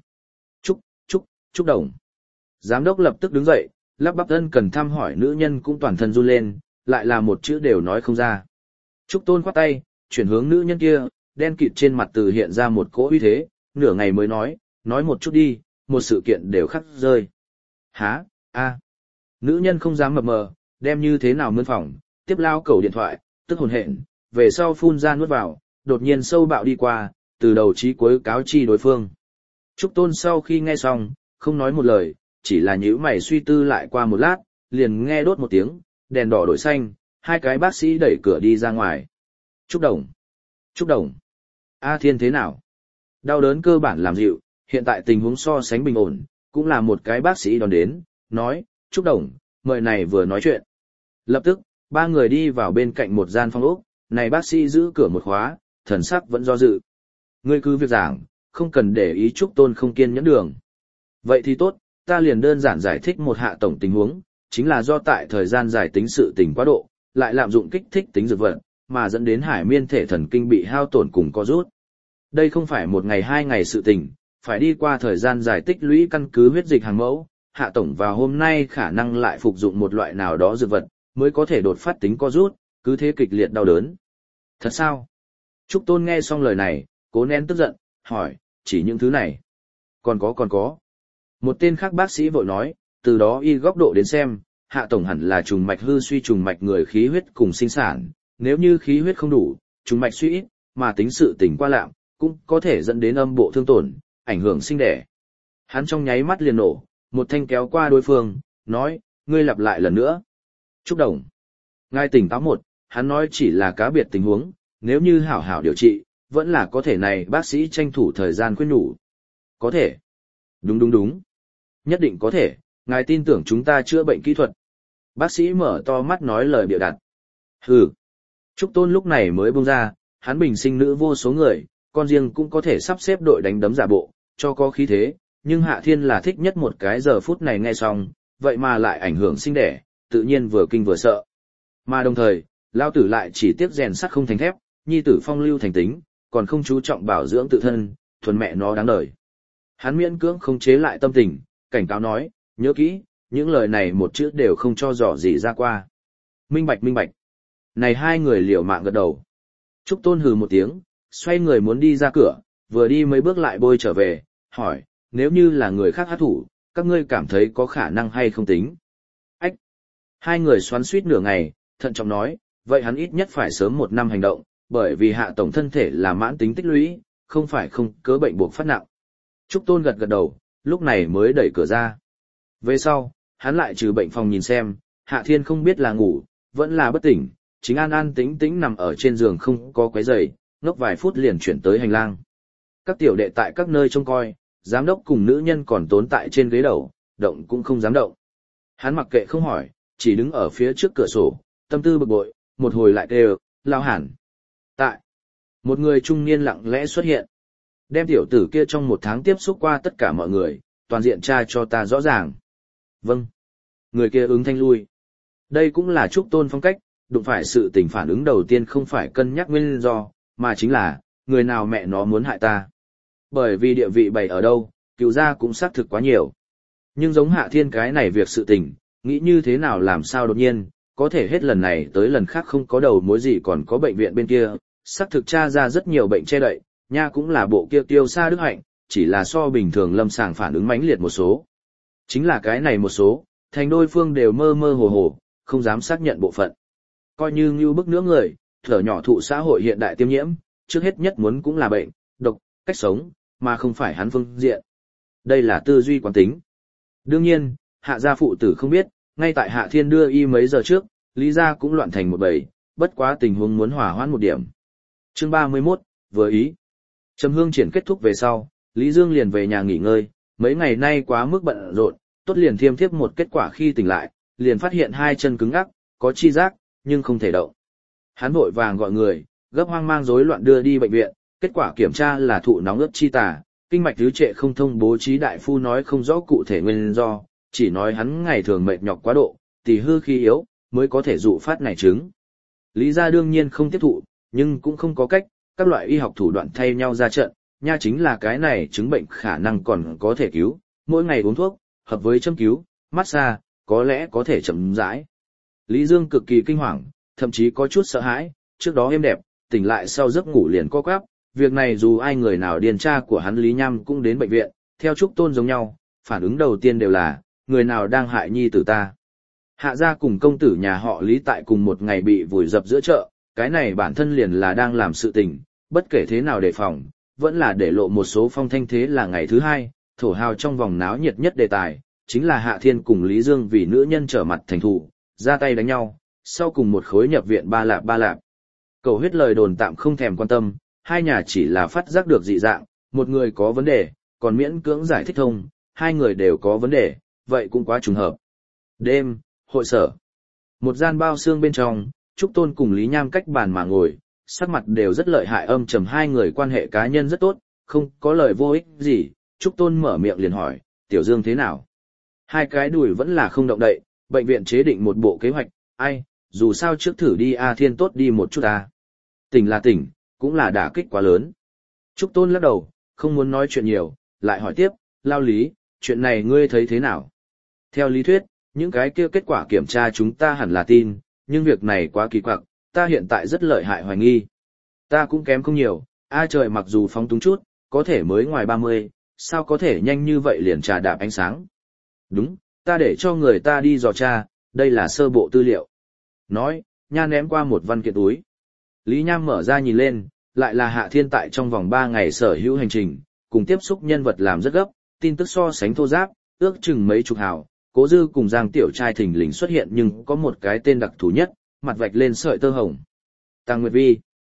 Trúc Đồng. Giám đốc lập tức đứng dậy, lắp bắp thân cần thăm hỏi nữ nhân cũng toàn thân run lên, lại là một chữ đều nói không ra. Trúc Tôn khoát tay, chuyển hướng nữ nhân kia, đen kịt trên mặt từ hiện ra một cỗ uy thế, nửa ngày mới nói một chút đi, một sự kiện đều khắc rơi. Hả, a. Nữ nhân không dám mập mờ, đem như thế nào mươn phòng, tiếp lao cầu điện thoại, tức hồn hện, về sau phun ra nuốt vào, đột nhiên sâu bạo đi qua, từ đầu chí cuối cáo chi đối phương. Trúc Tôn sau khi nghe xong, không nói một lời, chỉ là nhíu mày suy tư lại qua một lát, liền nghe đốt một tiếng, đèn đỏ đổi xanh, hai cái bác sĩ đẩy cửa đi ra ngoài. Trúc Đồng. A Thiên thế nào? Đau đớn cơ bản làm dịu, hiện tại tình huống so sánh bình ổn, cũng là một cái bác sĩ đón đến, nói, Trúc Đồng, mời này vừa nói chuyện. Lập tức, ba người đi vào bên cạnh một gian phòng ốc, này bác sĩ giữ cửa một khóa, thần sắc vẫn do dự. Ngươi cứ việc giảng, không cần để ý Trúc Tôn không kiên nhẫn đường. Vậy thì tốt, ta liền đơn giản giải thích một hạ tổng tình huống, chính là do tại thời gian giải tính sự tình quá độ, lại lạm dụng kích thích tính dược vật, mà dẫn đến hải miên thể thần kinh bị hao tổn cùng co rút. Đây không phải một ngày hai ngày sự tình, phải đi qua thời gian giải tích lũy căn cứ huyết dịch hàng mẫu, hạ tổng vào hôm nay khả năng lại phục dụng một loại nào đó dược vật, mới có thể đột phát tính co rút, cứ thế kịch liệt đau đớn. Thật sao? Trúc Tôn nghe xong lời này, cố nén tức giận, hỏi, chỉ những thứ này. Còn có. Một tên khác bác sĩ vội nói, từ đó y góc độ đến xem, hạ tổng hẳn là trùng mạch hư suy trùng mạch người khí huyết cùng sinh sản, nếu như khí huyết không đủ, trùng mạch suy ít, mà tính sự tỉnh qua lạm, cũng có thể dẫn đến âm bộ thương tổn, ảnh hưởng sinh đẻ. Hắn trong nháy mắt liền nổ, một thanh kéo qua đối phương, nói, ngươi lặp lại lần nữa. Trúc Đồng. Ngài tỉnh táo một, hắn nói chỉ là cá biệt tình huống, nếu như hảo hảo điều trị, vẫn là có thể này bác sĩ tranh thủ thời gian khuyên nhủ. Có thể. Đúng. Nhất định có thể, ngài tin tưởng chúng ta chữa bệnh kỹ thuật. Bác sĩ mở to mắt nói lời bịa đặt. Hừ. Trúc Tôn lúc này mới buông ra, hắn bình sinh nữ vô số người, con riêng cũng có thể sắp xếp đội đánh đấm giả bộ, cho có khí thế, nhưng Hạ Thiên là thích nhất một cái giờ phút này nghe xong, vậy mà lại ảnh hưởng sinh đẻ, tự nhiên vừa kinh vừa sợ. Mà đồng thời, lao tử lại chỉ tiếc rèn sắt không thành thép, nhi tử phong lưu thành tính, còn không chú trọng bảo dưỡng tự thân, thuần mẹ nó đáng đời. Hắn miễn cưỡng không chế lại tâm tình, cảnh cáo nói, nhớ kỹ, những lời này một chữ đều không cho dò gì ra qua. Minh bạch. Này hai người liều mạng gật đầu. Trúc Tôn hừ một tiếng, xoay người muốn đi ra cửa, vừa đi mấy bước lại bôi trở về, hỏi, nếu như là người khác hát thủ, các ngươi cảm thấy có khả năng hay không tính? Ách! Hai người xoắn suýt nửa ngày, thận trọng nói, vậy hắn ít nhất phải sớm 1 năm hành động, bởi vì hạ tổng thân thể là mãn tính tích lũy, không phải không cớ bệnh buộc phát nặng. Trúc Tôn gật đầu, lúc này mới đẩy cửa ra. Về sau, hắn lại trừ bệnh phòng nhìn xem, Hạ Thiên không biết là ngủ, vẫn là bất tỉnh, chính an tĩnh nằm ở trên giường không có quấy rầy, ngốc vài phút liền chuyển tới hành lang. Các tiểu đệ tại các nơi trông coi, giám đốc cùng nữ nhân còn tốn tại trên ghế đầu, động cũng không dám động. Hắn mặc kệ không hỏi, chỉ đứng ở phía trước cửa sổ, tâm tư bực bội, một hồi lại kêu, Lao Hàn. Tại, một người trung niên lặng lẽ xuất hiện. Đem tiểu tử kia trong 1 tháng tiếp xúc qua tất cả mọi người, toàn diện tra cho ta rõ ràng. Vâng. Người kia ứng thanh lui. Đây cũng là Trúc Tôn phong cách, đụng phải sự tình phản ứng đầu tiên không phải cân nhắc nguyên do, mà chính là, người nào mẹ nó muốn hại ta. Bởi vì địa vị bày ở đâu, cựu gia cũng xác thực quá nhiều. Nhưng giống Hạ Thiên cái này việc sự tình, nghĩ như thế nào làm sao đột nhiên, có thể hết lần này tới lần khác không có đầu mối gì còn có bệnh viện bên kia, xác thực tra ra rất nhiều bệnh che đậy, nha cũng là bộ kia tiêu xa đức hạnh, chỉ là so bình thường lâm sàng phản ứng mãnh liệt một số. Chính là cái này một số, thành đôi phương đều mơ mơ hồ hồ, không dám xác nhận bộ phận. Coi như ngưu bức nữa người, thở nhỏ thụ xã hội hiện đại tiêm nhiễm, trước hết nhất muốn cũng là bệnh, độc, cách sống, mà không phải hắn phương diện. Đây là tư duy quán tính. Đương nhiên, Hạ gia phụ tử không biết, ngay tại Hạ Thiên đưa y mấy giờ trước, Lý gia cũng loạn thành một bầy, bất quá tình huống muốn hòa hoãn một điểm. Chương 31, vừa ý. Trầm hương triển kết thúc về sau, Lý Dương liền về nhà nghỉ ngơi, mấy ngày nay quá mức bận rộn, tốt liền thiêm thiếp một kết quả khi tỉnh lại, liền phát hiện 2 chân cứng ngắc, có chi giác, nhưng không thể động. Hắn vội vàng gọi người, gấp hoang mang rối loạn đưa đi bệnh viện, kết quả kiểm tra là thụ nóng ướt chi tà, kinh mạch tứ trệ không thông, bố trí đại phu nói không rõ cụ thể nguyên do, chỉ nói hắn ngày thường mệt nhọc quá độ, tỳ hư khí yếu, mới có thể dụ phát này chứng. Lý gia đương nhiên không tiếp thụ, nhưng cũng không có cách, các loại y học thủ đoạn thay nhau ra trận, nha chính là cái này chứng bệnh khả năng còn có thể cứu, mỗi ngày uống thuốc, hợp với châm cứu, massage, có lẽ có thể chậm rãi. Lý Dương cực kỳ kinh hoàng, thậm chí có chút sợ hãi, trước đó êm đẹp, tỉnh lại sau giấc ngủ liền co quắp, việc này dù ai người nào điền tra của hắn Lý Nham cũng đến bệnh viện, theo Trúc Tôn giống nhau, phản ứng đầu tiên đều là, người nào đang hại nhi tử ta. Hạ gia cùng công tử nhà họ Lý tại cùng một ngày bị vùi dập giữa chợ, cái này bản thân liền là đang làm sự tình, bất kể thế nào đề phòng, vẫn là để lộ một số phong thanh. Thế là ngày thứ 2, thổ hào trong vòng náo nhiệt nhất đề tài, chính là Hạ Thiên cùng Lý Dương vì nữ nhân trở mặt thành thù, ra tay đánh nhau, sau cùng một khối nhập viện ba lạp. Cầu huyết lời đồn tạm không thèm quan tâm, hai nhà chỉ là phát giác được dị dạng, một người có vấn đề, còn miễn cưỡng giải thích thông, 2 người đều có vấn đề, vậy cũng quá trùng hợp. Đêm, hội sở. Một gian bao xương bên trong, Trúc Tôn cùng Lý Nham cách bàn mà ngồi, sắc mặt đều rất lợi hại, âm trầm, 2 người quan hệ cá nhân rất tốt, không có lời vô ích gì. Trúc Tôn mở miệng liền hỏi, Tiểu Dương thế nào? 2 cái đùi vẫn là không động đậy, bệnh viện chế định một bộ kế hoạch, ai, dù sao trước thử đi A Thiên tốt đi một chút à. Tỉnh là tỉnh, cũng là đả kích quá lớn. Trúc Tôn lắc đầu, không muốn nói chuyện nhiều, lại hỏi tiếp, Lao Lý, chuyện này ngươi thấy thế nào? Theo lý thuyết, những cái kia kết quả kiểm tra chúng ta hẳn là tin, nhưng việc này quá kỳ quặc, ta hiện tại rất lợi hại hoài nghi. Ta cũng kém không nhiều, a trời mặc dù phóng túng chút, có thể mới ngoài 30, sao có thể nhanh như vậy liền trà đạp ánh sáng. Đúng, ta để cho người ta đi dò tra, đây là sơ bộ tư liệu. Nói, nha ném qua một văn kiện túi. Lý Nham mở ra nhìn lên, lại là Hạ Thiên tại trong vòng 3 ngày sở hữu hành trình, cùng tiếp xúc nhân vật làm rất gấp, tin tức so sánh thô giáp, ước chừng mấy chục hào. Cố Dư cùng Giang Tiểu Trai thình lình xuất hiện, nhưng có một cái tên đặc thù nhất, mặt vạch lên sợi tơ hồng. Tăng Nguyệt Vi.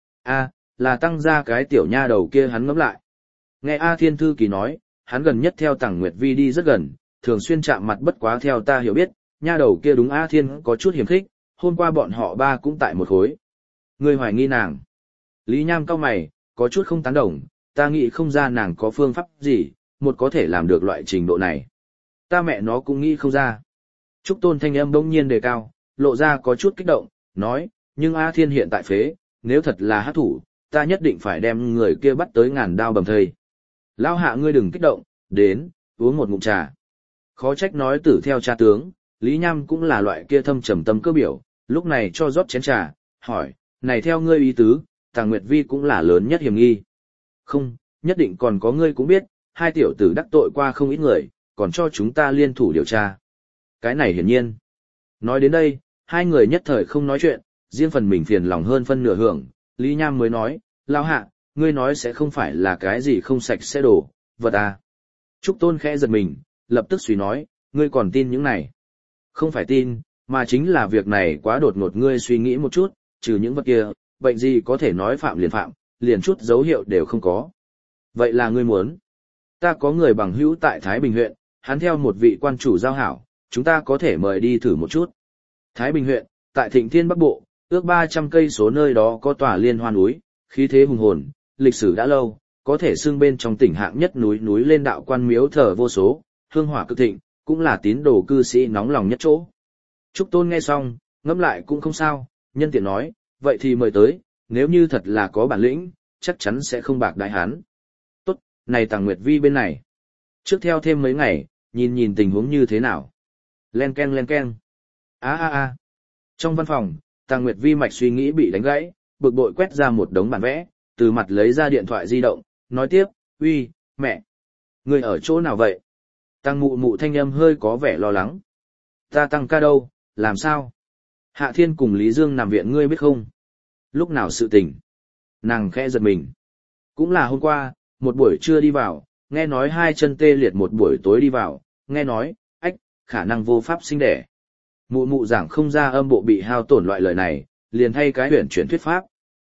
Là tăng ra cái tiểu nha đầu kia. Hắn ngẫm lại. Nghe A Thiên thư ký nói, hắn gần nhất theo Tăng Nguyệt Vi đi rất gần, thường xuyên chạm mặt, bất quá theo ta hiểu biết, nha đầu kia đúng A Thiên có chút hiềm khích, hôm qua bọn họ 3 cũng tại một khối. Ngươi hoài nghi nàng? Lý Nham cau mày, có chút không tán đồng, ta nghĩ không ra nàng có phương pháp gì, một có thể làm được loại trình độ này. Ta mẹ nó cũng nghĩ không ra. Trúc Tôn thanh âm bỗng nhiên đề cao, lộ ra có chút kích động, nói, nhưng A Thiên hiện tại phế, nếu thật là hắc thủ, ta nhất định phải đem người kia bắt tới ngàn đao bầm thây. Lao Hạ ngươi đừng kích động, đến, uống một ngụm trà. Khó trách nói tử theo cha tướng, Lý Nham cũng là loại kia thâm trầm tâm cơ biểu, lúc này cho rót chén trà, hỏi, này theo ngươi ý tứ, Tàng Nguyệt Vi cũng là lớn nhất hiểm nghi. Không, nhất định còn có ngươi cũng biết, 2 tiểu tử đắc tội qua không ít người, còn cho chúng ta liên thủ điều tra. Cái này hiển nhiên. Nói đến đây, 2 người nhất thời không nói chuyện, riêng phần mình phiền lòng hơn phân nửa hưởng, Lý Nham mới nói, Lao Hạ, ngươi nói sẽ không phải là cái gì không sạch sẽ đổ, vật à. Trúc Tôn khẽ giật mình, lập tức suy nói, ngươi còn tin những này. Không phải tin, mà chính là việc này quá đột ngột, ngươi suy nghĩ một chút, trừ những vật kia, bệnh gì có thể nói phạm, liền chút dấu hiệu đều không có. Vậy là ngươi muốn. Ta có người bằng hữu tại Thái Bình huyện, hắn theo một vị quan chủ giao hảo, chúng ta có thể mời đi thử một chút. Thái Bình huyện, tại Thịnh Thiên Bắc Bộ, ước 300 cây số nơi đó có tòa Liên Hoa núi, khí thế hùng hồn, lịch sử đã lâu, có thể xưng bên trong tỉnh hạng nhất núi núi lên đạo quan miếu thờ vô số, hương hỏa cực thịnh, cũng là tín đồ cư sĩ nóng lòng nhất chỗ. Trúc Tôn nghe xong, ngẫm lại cũng không sao, nhân tiện nói, vậy thì mời tới, nếu như thật là có bản lĩnh, chắc chắn sẽ không bạc đại hán. Tốt, này Tàng Nguyệt Vi bên này. Trước theo thêm mấy ngày, nhìn nhìn tình huống như thế nào. Len ken len ken. A. Trong văn phòng, Tàng Nguyệt Vi mạch suy nghĩ bị đánh gãy, bực bội quét ra một đống bản vẽ, từ mặt lấy ra điện thoại di động, nói tiếp, uy, mẹ. Người ở chỗ nào vậy? Tăng mụ mụ thanh âm hơi có vẻ lo lắng. Ta tăng ca đâu, làm sao? Hạ Thiên cùng Lý Dương nằm viện ngươi biết không? Lúc nào sự tình? Nàng khẽ giật mình. Cũng là hôm qua, một buổi trưa đi vào, nghe nói hai chân tê liệt một buổi tối đi vào, nghe nói, ách, khả năng vô pháp sinh đẻ. Mụ mụ giảng không ra âm bộ bị hao tổn loại lời này, liền thay cái huyền chuyển thuyết pháp.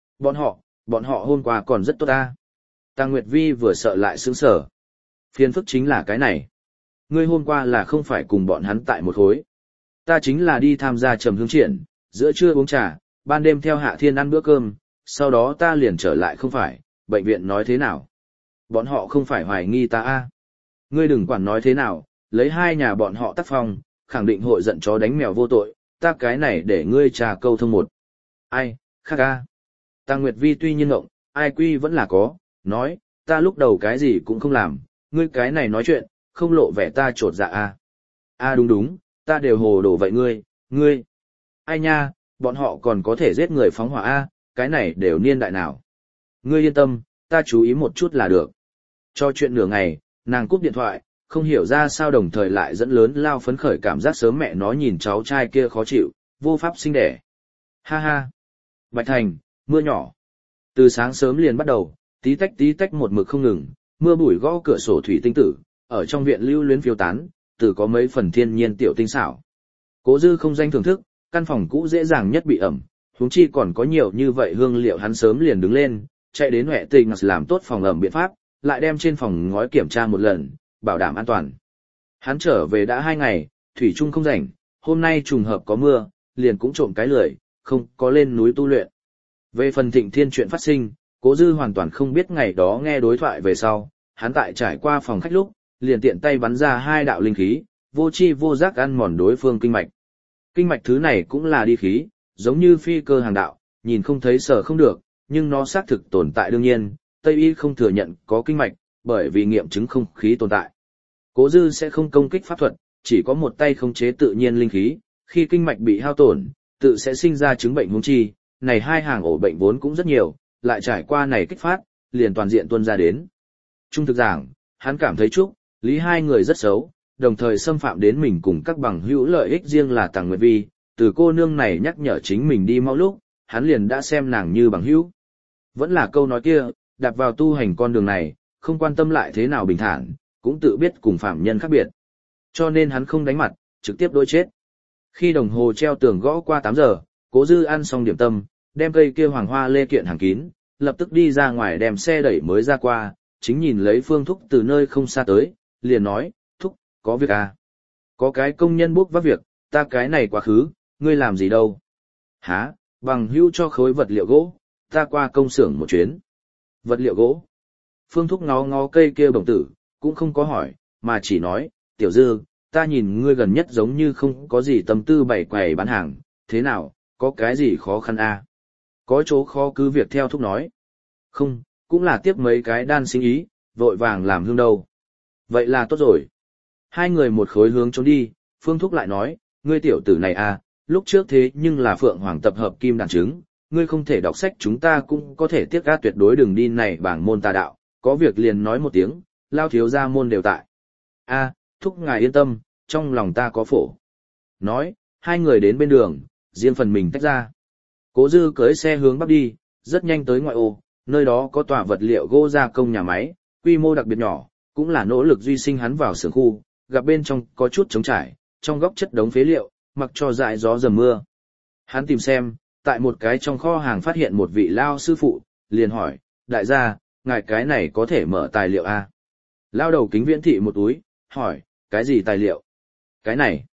Bọn họ hôm qua còn rất tốt ta. Tăng Nguyệt Vi vừa sợ lại sướng sở. Phiền phức chính là cái này. Ngươi hôm qua là không phải cùng bọn hắn tại một khối. Ta chính là đi tham gia trầm hương triển, giữa trưa uống trà, ban đêm theo Hạ Thiên ăn bữa cơm, sau đó ta liền trở lại không phải, bệnh viện nói thế nào? Bọn họ không phải hoài nghi ta a? Ngươi đừng quản nói thế nào, lấy hai nhà bọn họ tác phong, khẳng định hội giận chó đánh mèo vô tội, ta cái này để ngươi trà câu thông một. Ai, khác a. Tăng Nguyệt Vi tuy nhiên ngộng, ai quy vẫn là có, nói, ta lúc đầu cái gì cũng không làm, ngươi cái này nói chuyện, không lộ vẻ ta trột dạ a. A đúng, ta đều hồ đồ vậy ngươi. Ai nha, bọn họ còn có thể giết người phóng hỏa a, cái này đều niên đại nào. Ngươi yên tâm, ta chú ý một chút là được. Cho chuyện nửa ngày, nàng cúp điện thoại, không hiểu ra sao đồng thời lại dẫn lớn lao phấn khởi cảm giác sớm mẹ nó nhìn cháu trai kia khó chịu, vô pháp sinh đẻ. Ha ha. Bạch Thành, mưa nhỏ. Từ sáng sớm liền bắt đầu, tí tách một mực không ngừng, mưa bụi gõ cửa sổ thủy tinh tử, ở trong viện lưu luyến phiêu tán, từ có mấy phần thiên nhiên tiểu tinh xảo. Cố Dư không danh thưởng thức, căn phòng cũ dễ dàng nhất bị ẩm, huống chi còn có nhiều như vậy hương liệu hắn sớm liền đứng lên, chạy đến Huệ Tình làm tốt phòng ẩm biện pháp, lại đem trên phòng ngói kiểm tra một lần, bảo đảm an toàn. Hắn trở về đã 2 ngày, thủy chung không rảnh, hôm nay trùng hợp có mưa, liền cũng trộm cái lười, không có lên núi tu luyện. Về phần Thịnh Thiên chuyện phát sinh, Cố Dư hoàn toàn không biết ngày đó nghe đối thoại về sau, hắn tại trải qua phòng khách lúc, liền tiện tay bắn ra 2 đạo linh khí, vô chi vô giác ăn mòn đối phương kinh mạch. Kinh mạch thứ này cũng là đi khí, giống như phi cơ hàng đạo, nhìn không thấy sở không được, nhưng nó xác thực tồn tại đương nhiên, Tây y không thừa nhận có kinh mạch, bởi vì nghiệm chứng không khí tồn tại. Cố Dư sẽ không công kích pháp thuật, chỉ có một tay khống chế tự nhiên linh khí, khi kinh mạch bị hao tổn, tự sẽ sinh ra chứng bệnh huống chi, này 2 hàng ổ bệnh vốn cũng rất nhiều, lại trải qua này kích phát, liền toàn diện tuôn ra đến. Trung thực giảng, hắn cảm thấy Trúc, Lý hai người rất xấu, đồng thời xâm phạm đến mình cùng các bằng hữu lợi ích riêng là Tàng Nguyệt Vi, từ cô nương này nhắc nhở chính mình đi mau lúc, hắn liền đã xem nàng như bằng hữu. Vẫn là câu nói kia, đạp vào tu hành con đường này, không quan tâm lại thế nào bình thản, cũng tự biết cùng phạm nhân khác biệt. Cho nên hắn không đánh mặt, trực tiếp đối chết. Khi đồng hồ treo tường gõ qua 8 giờ, Cố Dư ăn xong điểm tâm, đem cây kia hoàng hoa lê kiện hàng kín, lập tức đi ra ngoài đem xe đẩy mới ra qua, chính nhìn lấy Phương Thúc từ nơi không xa tới, liền nói, Thúc, có việc à? Có cái công nhân bốc vác việc, ta cái này quá khứ, ngươi làm gì đâu? Hả, bằng hữu cho khối vật liệu gỗ, ta qua công xưởng một chuyến. Vật liệu gỗ? Phương Thúc ngó ngó cây kia bổng tử, cũng không có hỏi, mà chỉ nói, Tiểu Dư, ta nhìn ngươi gần nhất giống như không có gì tâm tư bày quầy bán hàng, thế nào, có cái gì khó khăn à? Có chỗ khó cứ việc theo Thúc nói. Không, cũng là tiếp mấy cái đan sinh ý, vội vàng làm hương đâu. Vậy là tốt rồi. Hai người một khối hướng trốn đi, Phương Thúc lại nói, ngươi tiểu tử này à, lúc trước thế nhưng là Phượng Hoàng tập hợp kim đàn trứng, ngươi không thể đọc sách chúng ta cũng có thể tiếc ga tuyệt đối đừng đi này bảng môn tà đạo, có việc liền nói một tiếng, lao thiếu gia môn đều tại. A, Thúc ngài yên tâm, trong lòng ta có phổ. Nói, hai người đến bên đường, riêng phần mình tách ra. Cố Dư cưới xe hướng bắc đi, rất nhanh tới ngoại ô, nơi đó có tòa vật liệu gỗ gia công nhà máy, quy mô đặc biệt nhỏ, cũng là nỗ lực duy sinh hắn vào xưởng khu, gặp bên trong có chút trống trải, trong góc chất đống phế liệu, mặc cho dại gió dầm mưa. Hắn tìm xem, tại một cái trong kho hàng phát hiện một vị lao sư phụ, liền hỏi, đại gia, ngài cái này có thể mở tài liệu à? Lao đầu kính viễn thị một túi, hỏi, cái gì tài liệu? Cái này,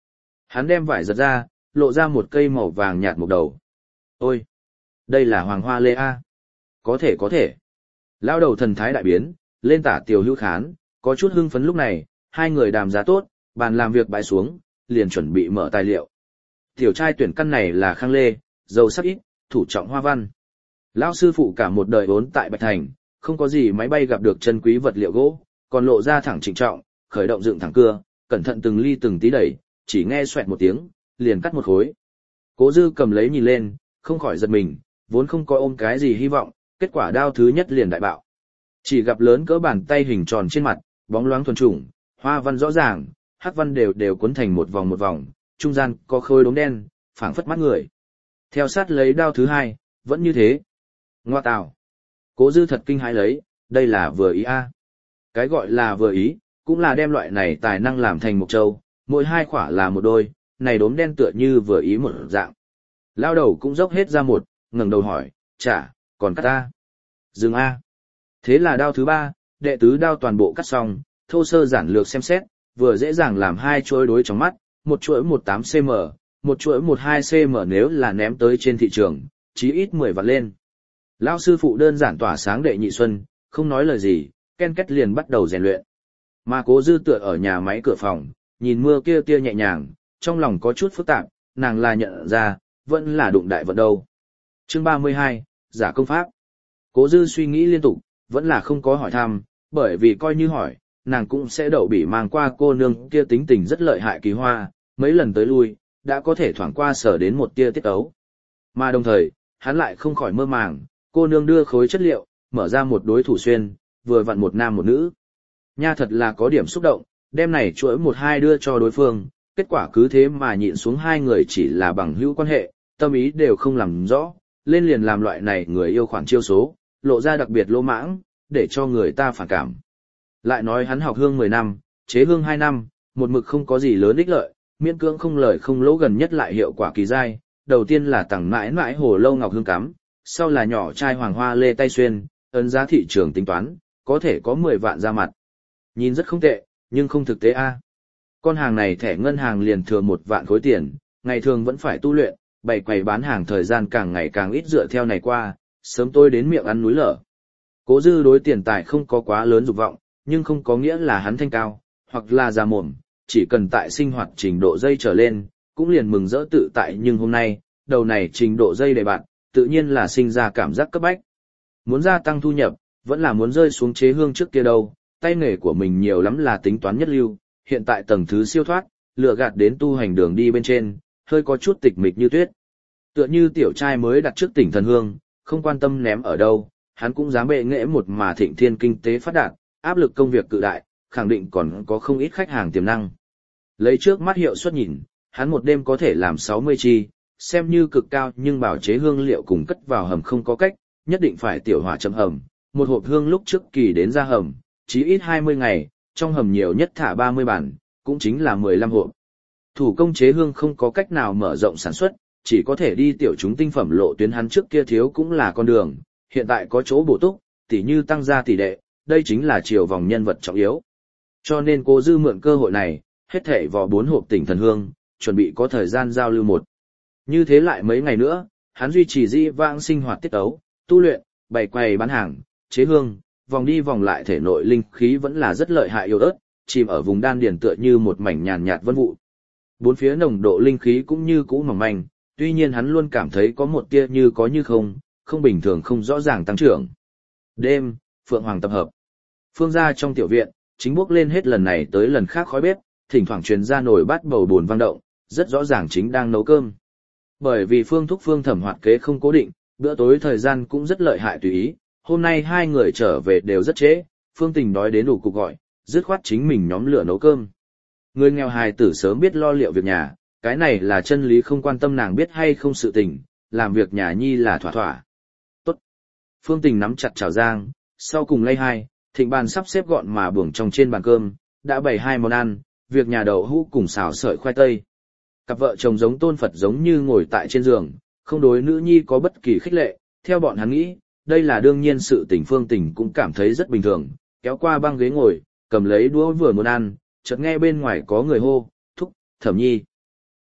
Hắn đem vải giật ra, lộ ra một cây màu vàng nhạt một đầu. Ôi! Đây là hoàng hoa lê A. Có thể có thể. Lao đầu thần thái đại biến, lên tả Tiểu Hữu Khán, có chút hưng phấn lúc này, hai người đàm giá tốt, bàn làm việc bãi xuống, liền chuẩn bị mở tài liệu. Tiểu trai tuyển căn này là khang lê, dầu sắc ít, thủ trọng hoa văn. Lão sư phụ cả một đời vốn tại Bạch Thành, không có gì máy bay gặp được chân quý vật liệu gỗ, còn lộ ra thẳng trịnh trọng, khởi động dựng thẳng cưa, cẩn thận từng ly từng tí đẩy, chỉ nghe xoẹt một tiếng, liền cắt một khối. Cố Dư cầm lấy nhìn lên, không khỏi giật mình, vốn không có ôm cái gì hy vọng, kết quả đao thứ nhất liền đại bạo. Chỉ gặp lớn cỡ bàn tay hình tròn trên mặt, bóng loáng thuần trùng, hoa văn rõ ràng, hắc văn đều cuốn thành một vòng, trung gian có khối đốm đen, phảng phất mắt người. Theo sát lấy đao thứ hai, vẫn như thế. Ngoa tào. Cố Dư thật kinh hãi lấy, đây là vừa ý a. Cái gọi là vừa ý, cũng là đem loại này tài năng làm thành một châu, mỗi hai khỏa là một đôi, này đốm đen tựa như vừa ý một dạng. Lao đầu cũng dốc hết ra một, ngẩng đầu hỏi, chả, còn cắt ta. Dừng a. Thế là đao thứ ba, đệ tứ đao toàn bộ cắt xong, thô sơ giản lược xem xét, vừa dễ dàng làm hai chuỗi đối trong mắt, một chuỗi 18cm, một chuỗi 12cm nếu là ném tới trên thị trường, chí ít 10 vạn lên. Lão sư phụ đơn giản tỏa sáng đệ nhị xuân, không nói lời gì, ken kết liền bắt đầu rèn luyện. Mà Cố Dư tựa ở nhà máy cửa phòng, nhìn mưa kia tia nhẹ nhàng, trong lòng có chút phức tạp, nàng là nhận ra, vẫn là đụng đại vận đâu. Chương 32, giả công pháp. Cố Dư suy nghĩ liên tục, vẫn là không có hỏi thăm, bởi vì coi như hỏi, nàng cũng sẽ đậu bị mang qua cô nương kia tính tình rất lợi hại Kỳ Hoa, mấy lần tới lui, đã có thể thoảng qua sở đến một tia tiết ấu. Mà đồng thời, hắn lại không khỏi mơ màng, cô nương đưa khối chất liệu, mở ra một đối thủ xuyên, vừa vặn một nam một nữ. Nha thật là có điểm xúc động, đem này chuỗi một hai đưa cho đối phương, kết quả cứ thế mà nhịn xuống hai người chỉ là bằng hữu quan hệ, tâm ý đều không làm rõ, lên liền làm loại này người yêu khoản chiêu số, lộ ra đặc biệt lỗ mãng, để cho người ta phản cảm. Lại nói hắn học hương 10 năm, chế hương 2 năm, một mực không có gì lớn ích lợi, miễn cưỡng không lời không lỗ gần nhất lại hiệu quả kỳ dai, đầu tiên là tặng mãi mãi hồ lâu ngọc hương cắm, sau là nhỏ chai hoàng hoa lê tay xuyên, ấn giá thị trường tính toán, có thể có 10 vạn ra mặt. Nhìn rất không tệ, nhưng không thực tế a. Con hàng này thẻ ngân hàng liền thừa 1 vạn khối tiền, ngày thường vẫn phải tu luyện, bày quầy bán hàng thời gian càng ngày càng ít dựa theo này qua, sớm tôi đến miệng ăn núi lở. Cố Dư đối tiền tài không có quá lớn dục vọng, nhưng không có nghĩa là hắn thanh cao, hoặc là già mồm, chỉ cần tại sinh hoạt trình độ dây trở lên, cũng liền mừng rỡ tự tại nhưng hôm nay, đầu này trình độ dây đầy bạn, tự nhiên là sinh ra cảm giác cấp bách. Muốn gia tăng thu nhập, vẫn là muốn rơi xuống chế hương trước kia đâu, tay nghề của mình nhiều lắm là tính toán nhất lưu, hiện tại tầng thứ siêu thoát, lựa gạt đến tu hành đường đi bên trên, hơi có chút tịch mịch như tuyết. Tựa như tiểu trai mới đặt trước tỉnh thần hương, không quan tâm ném ở đâu, hắn cũng dám bệ nghệ một mà thịnh thiên kinh tế phát đạt, áp lực công việc cự đại, khẳng định còn có không ít khách hàng tiềm năng. Lấy trước mắt hiệu suất nhìn, hắn một đêm có thể làm 60 chi, xem như cực cao nhưng bảo chế hương liệu cùng cất vào hầm không có cách, nhất định phải tiểu hỏa châm hầm, một hộp hương lúc trước kỳ đến ra hầm, chí ít 20 ngày, trong hầm nhiều nhất thả 30 bản, cũng chính là 15 hộp. Thủ công chế hương không có cách nào mở rộng sản xuất, chỉ có thể đi tiểu chúng tinh phẩm lộ tuyến hắn trước kia thiếu cũng là con đường, hiện tại có chỗ bổ túc, tỉ như tăng gia tỷ đệ, đây chính là chiều vòng nhân vật trọng yếu. Cho nên Cố Dư mượn cơ hội này, hết thảy vò 4 hộp tỉnh thần hương, chuẩn bị có thời gian giao lưu một. Như thế lại mấy ngày nữa, hắn duy trì dĩ vãng sinh hoạt tiết tấu, tu luyện, bày quầy bán hàng, chế hương, vòng đi vòng lại thể nội linh khí vẫn là rất lợi hại yếu ớt, chìm ở vùng đan điền tựa như một mảnh nhàn nhạt vân vụ. Bốn phía nồng độ linh khí cũng như cũ mỏng manh, tuy nhiên hắn luôn cảm thấy có một tia như có như không, không bình thường không rõ ràng tăng trưởng. Đêm, Phượng Hoàng tập hợp. Phương gia trong tiểu viện, chính bốc lên hết lần này tới lần khác khói bếp, thỉnh thoảng truyền ra nồi bát bầu buồn vang động, rất rõ ràng chính đang nấu cơm. Bởi vì Phương Thúc Phương Thẩm hoạt kế không cố định, bữa tối thời gian cũng rất lợi hại tùy ý, hôm nay hai người trở về đều rất trễ, Phương Tình đói đến đủ cục gọi, dứt khoát chính mình nhóm lửa nấu cơm. Người nghèo hài tử sớm biết lo liệu việc nhà, cái này là chân lý không quan tâm nàng biết hay không sự tình, làm việc nhà nhi là thỏa thỏa. Tốt. Phương Tình nắm chặt chảo rang, sau cùng lay hai, thịnh bàn sắp xếp gọn mà buồng trong trên bàn cơm, đã bày 2 món ăn, việc nhà đậu hũ cùng xào sợi khoai tây. Cặp vợ chồng giống tôn Phật giống như ngồi tại trên giường, không đối nữ nhi có bất kỳ khích lệ, theo bọn hắn nghĩ, đây là đương nhiên sự tình. Phương Tình cũng cảm thấy rất bình thường, kéo qua băng ghế ngồi, cầm lấy đũa vừa muốn ăn, chợt nghe bên ngoài có người hô, thúc, Thẩm nhi.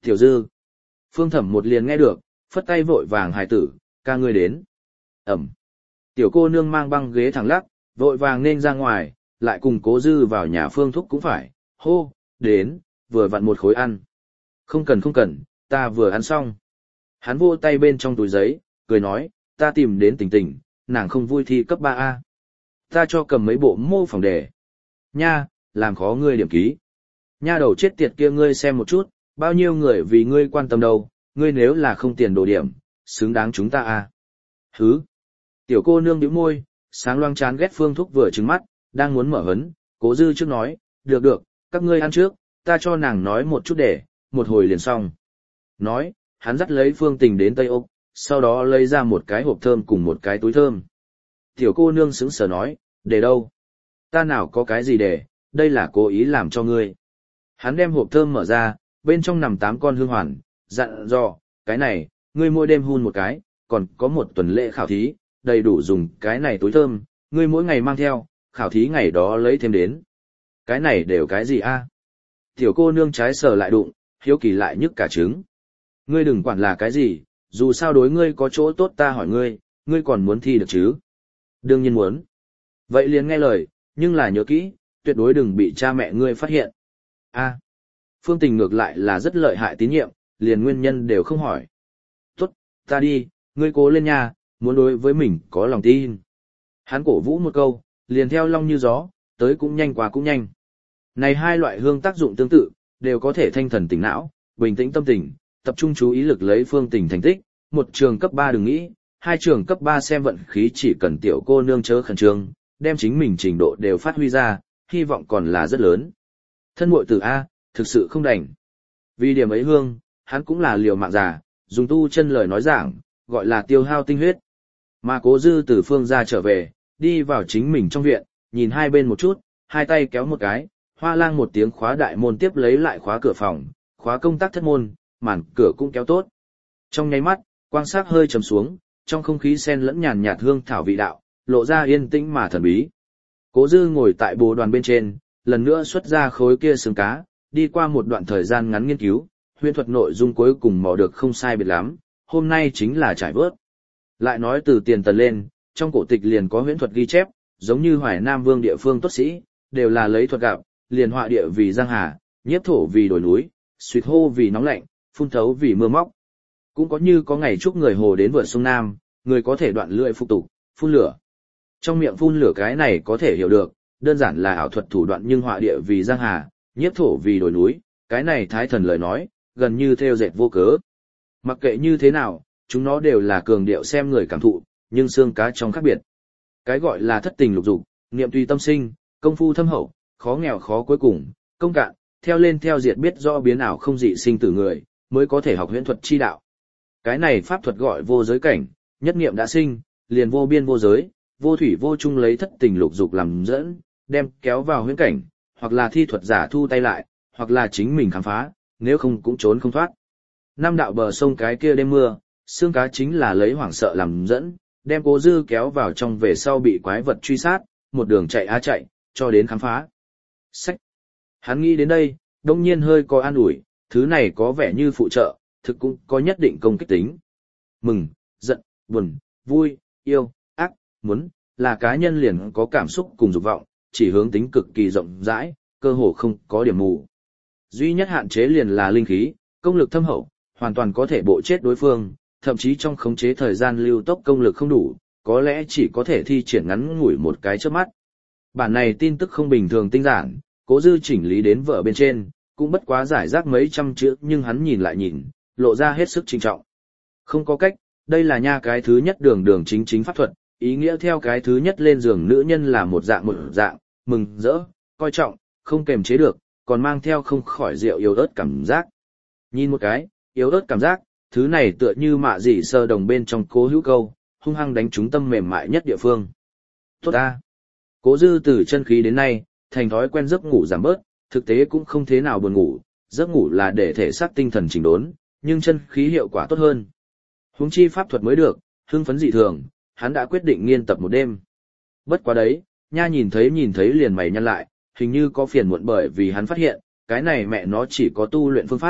Tiểu Dư. Phương Thẩm một liền nghe được, phất tay vội vàng hài tử, ca ngươi đến. Ẩm. Tiểu cô nương mang băng ghế thẳng lắc, vội vàng nên ra ngoài, lại cùng Cố Dư vào nhà Phương Thúc cũng phải, hô, đến, vừa vặn một khối ăn. Không cần không cần, ta vừa ăn xong. Hắn vô tay bên trong túi giấy, cười nói, ta tìm đến Tình Tình, nàng không vui thi cấp 3A. Ta cho cầm mấy bộ mô phỏng đề. Nha, làm khó ngươi điểm ký. Nha đầu chết tiệt kia ngươi xem một chút, bao nhiêu người vì ngươi quan tâm đâu, ngươi nếu là không tiền đồ điểm, xứng đáng chúng ta à. Hứ. Tiểu cô nương nhíu môi, sáng loang chán ghét Phương Thúc vừa trừng mắt, đang muốn mở hấn, Cố Dư trước nói, được, các ngươi ăn trước, ta cho nàng nói một chút để, một hồi liền xong. Nói, hắn dắt lấy Phương Tình đến Tây Ốc, sau đó lấy ra một cái hộp thơm cùng một cái túi thơm. Tiểu cô nương sững sờ nói, để đâu? Ta nào có cái gì để, đây là cố ý làm cho ngươi. Hắn đem hộp thơm mở ra, bên trong nằm 8 con hương hoàn, dặn dò, cái này, ngươi mỗi đêm hun một cái, còn có một tuần lễ khảo thí, đầy đủ dùng cái này túi thơm, ngươi mỗi ngày mang theo, khảo thí ngày đó lấy thêm đến. Cái này đều cái gì a? Tiểu cô nương trái sờ lại đụng, hiếu kỳ lại nhức cả trứng. Ngươi đừng quản là cái gì, dù sao đối ngươi có chỗ tốt ta hỏi ngươi, ngươi còn muốn thi được chứ? Đương nhiên muốn. Vậy liền nghe lời, nhưng là nhớ kỹ, tuyệt đối đừng bị cha mẹ ngươi phát hiện. A. Phương Tình ngược lại là rất lợi hại tín nhiệm, liền nguyên nhân đều không hỏi. Tốt, ta đi, ngươi cố lên nha, muốn đối với mình có lòng tin. Hắn cổ vũ một câu, liền theo long như gió, tới cũng nhanh qua cũng nhanh. Này hai loại hương tác dụng tương tự, đều có thể thanh thần tỉnh não, bình tĩnh tâm tình, tập trung chú ý lực lấy Phương Tình thành tích, một trường cấp 3 đừng nghĩ, hai trường cấp 3 xem vận khí chỉ cần tiểu cô nương chớ khẩn trương, đem chính mình trình độ đều phát huy ra, hy vọng còn là rất lớn. Thân muội tử A, thực sự không đành. Vì điểm ấy hương, hắn cũng là liều mạng già, dùng tu chân lời nói giảng, gọi là tiêu hao tinh huyết. Mà Cố Dư từ Phương ra trở về, đi vào chính mình trong viện, nhìn hai bên một chút, hai tay kéo một cái, hoa lang một tiếng khóa đại môn tiếp lấy lại khóa cửa phòng, khóa công tắc thất môn, màn cửa cũng kéo tốt. Trong nháy mắt, quang sắc hơi trầm xuống, trong không khí xen lẫn nhàn nhạt hương thảo vị đạo, lộ ra yên tĩnh mà thần bí. Cố Dư ngồi tại bồ đoàn bên trên, lần nữa xuất ra khối kia xương cá, đi qua một đoạn thời gian ngắn nghiên cứu, huyền thuật nội dung cuối cùng mò được không sai biệt lắm, hôm nay chính là trải vớt. Lại nói từ tiền tần lên, trong cổ tịch liền có huyền thuật ghi chép, giống như Hoài Nam Vương địa phương tốt sĩ, đều là lấy thuật gặp, liền họa địa vì giang hà, nhiếp thổ vì đồi núi, suýt hô vì nóng lạnh, phun thấu vì mưa móc. Cũng có như có ngày chúc người hồ đến vượt sông Nam, người có thể đoạn lưỡi phục tục, phun lửa. Trong miệng phun lửa cái này có thể hiểu được, đơn giản là ảo thuật thủ đoạn nhưng họa địa vì giang hà, nhiếp thổ vì đồi núi, cái này thái thần lời nói, gần như theo dệt vô cớ. Mặc kệ như thế nào, chúng nó đều là cường điệu xem người cảm thụ, nhưng xương cá trong khác biệt. Cái gọi là thất tình lục dục, niệm tùy tâm sinh, công phu thâm hậu, khó nghèo khó cuối cùng, công cạn, theo lên theo diệt biết rõ biến ảo không dị sinh tử người, mới có thể học huyễn thuật chi đạo. Cái này pháp thuật gọi vô giới cảnh, nhất niệm đã sinh, liền vô biên vô giới, vô thủy vô chung lấy thất tình lục dục làm dẫn, đem kéo vào huyễn cảnh, hoặc là thi thuật giả thu tay lại, hoặc là chính mình khám phá, nếu không cũng trốn không thoát. Năm đạo bờ sông cái kia đêm mưa, xương cá chính là lấy hoảng sợ làm dẫn, đem Cố Dư kéo vào trong về sau bị quái vật truy sát, một đường chạy á chạy, cho đến khám phá. Sách. Hắn nghĩ đến đây, đông nhiên hơi có an ủi, thứ này có vẻ như phụ trợ, thực cũng có nhất định công kích tính. Mừng, giận, buồn, vui, yêu, ác, muốn, là cá nhân liền có cảm xúc cùng dục vọng, chỉ hướng tính cực kỳ rộng rãi, cơ hồ không có điểm mù. Duy nhất hạn chế liền là linh khí, công lực thâm hậu, hoàn toàn có thể bộ chết đối phương, thậm chí trong khống chế thời gian lưu tốc công lực không đủ, có lẽ chỉ có thể thi triển ngắn ngủi một cái chớp mắt. Bản này tin tức không bình thường tinh giản, Cố Dư chỉnh lý đến vở bên trên, cũng bất quá giải rác mấy trăm chữ nhưng hắn nhìn lại nhìn, lộ ra hết sức trinh trọng. Không có cách, đây là nha cái thứ nhất đường chính pháp thuật, ý nghĩa theo cái thứ nhất lên giường nữ nhân là một dạng, mừng, rỡ, coi trọng, không kềm chế được, còn mang theo không khỏi rượu yếu ớt cảm giác. Nhìn một cái, yếu ớt cảm giác, thứ này tựa như mạ dị sơ đồng bên trong Cố Hữu câu, hung hăng đánh trúng tâm mềm mại nhất địa phương. Tốt ta! Cố Dư từ chân khí đến nay, thành thói quen giấc ngủ giảm bớt, thực tế cũng không thế nào buồn ngủ, giấc ngủ là để thể xác tinh thần chỉnh đốn, nhưng chân khí hiệu quả tốt hơn. Huống chi pháp thuật mới được, hưng phấn dị thường, hắn đã quyết định nghiên tập một đêm. Bất quá đấy, nha nhìn thấy liền mày nhăn lại, hình như có phiền muộn bởi vì hắn phát hiện, cái này mẹ nó chỉ có tu luyện phương pháp,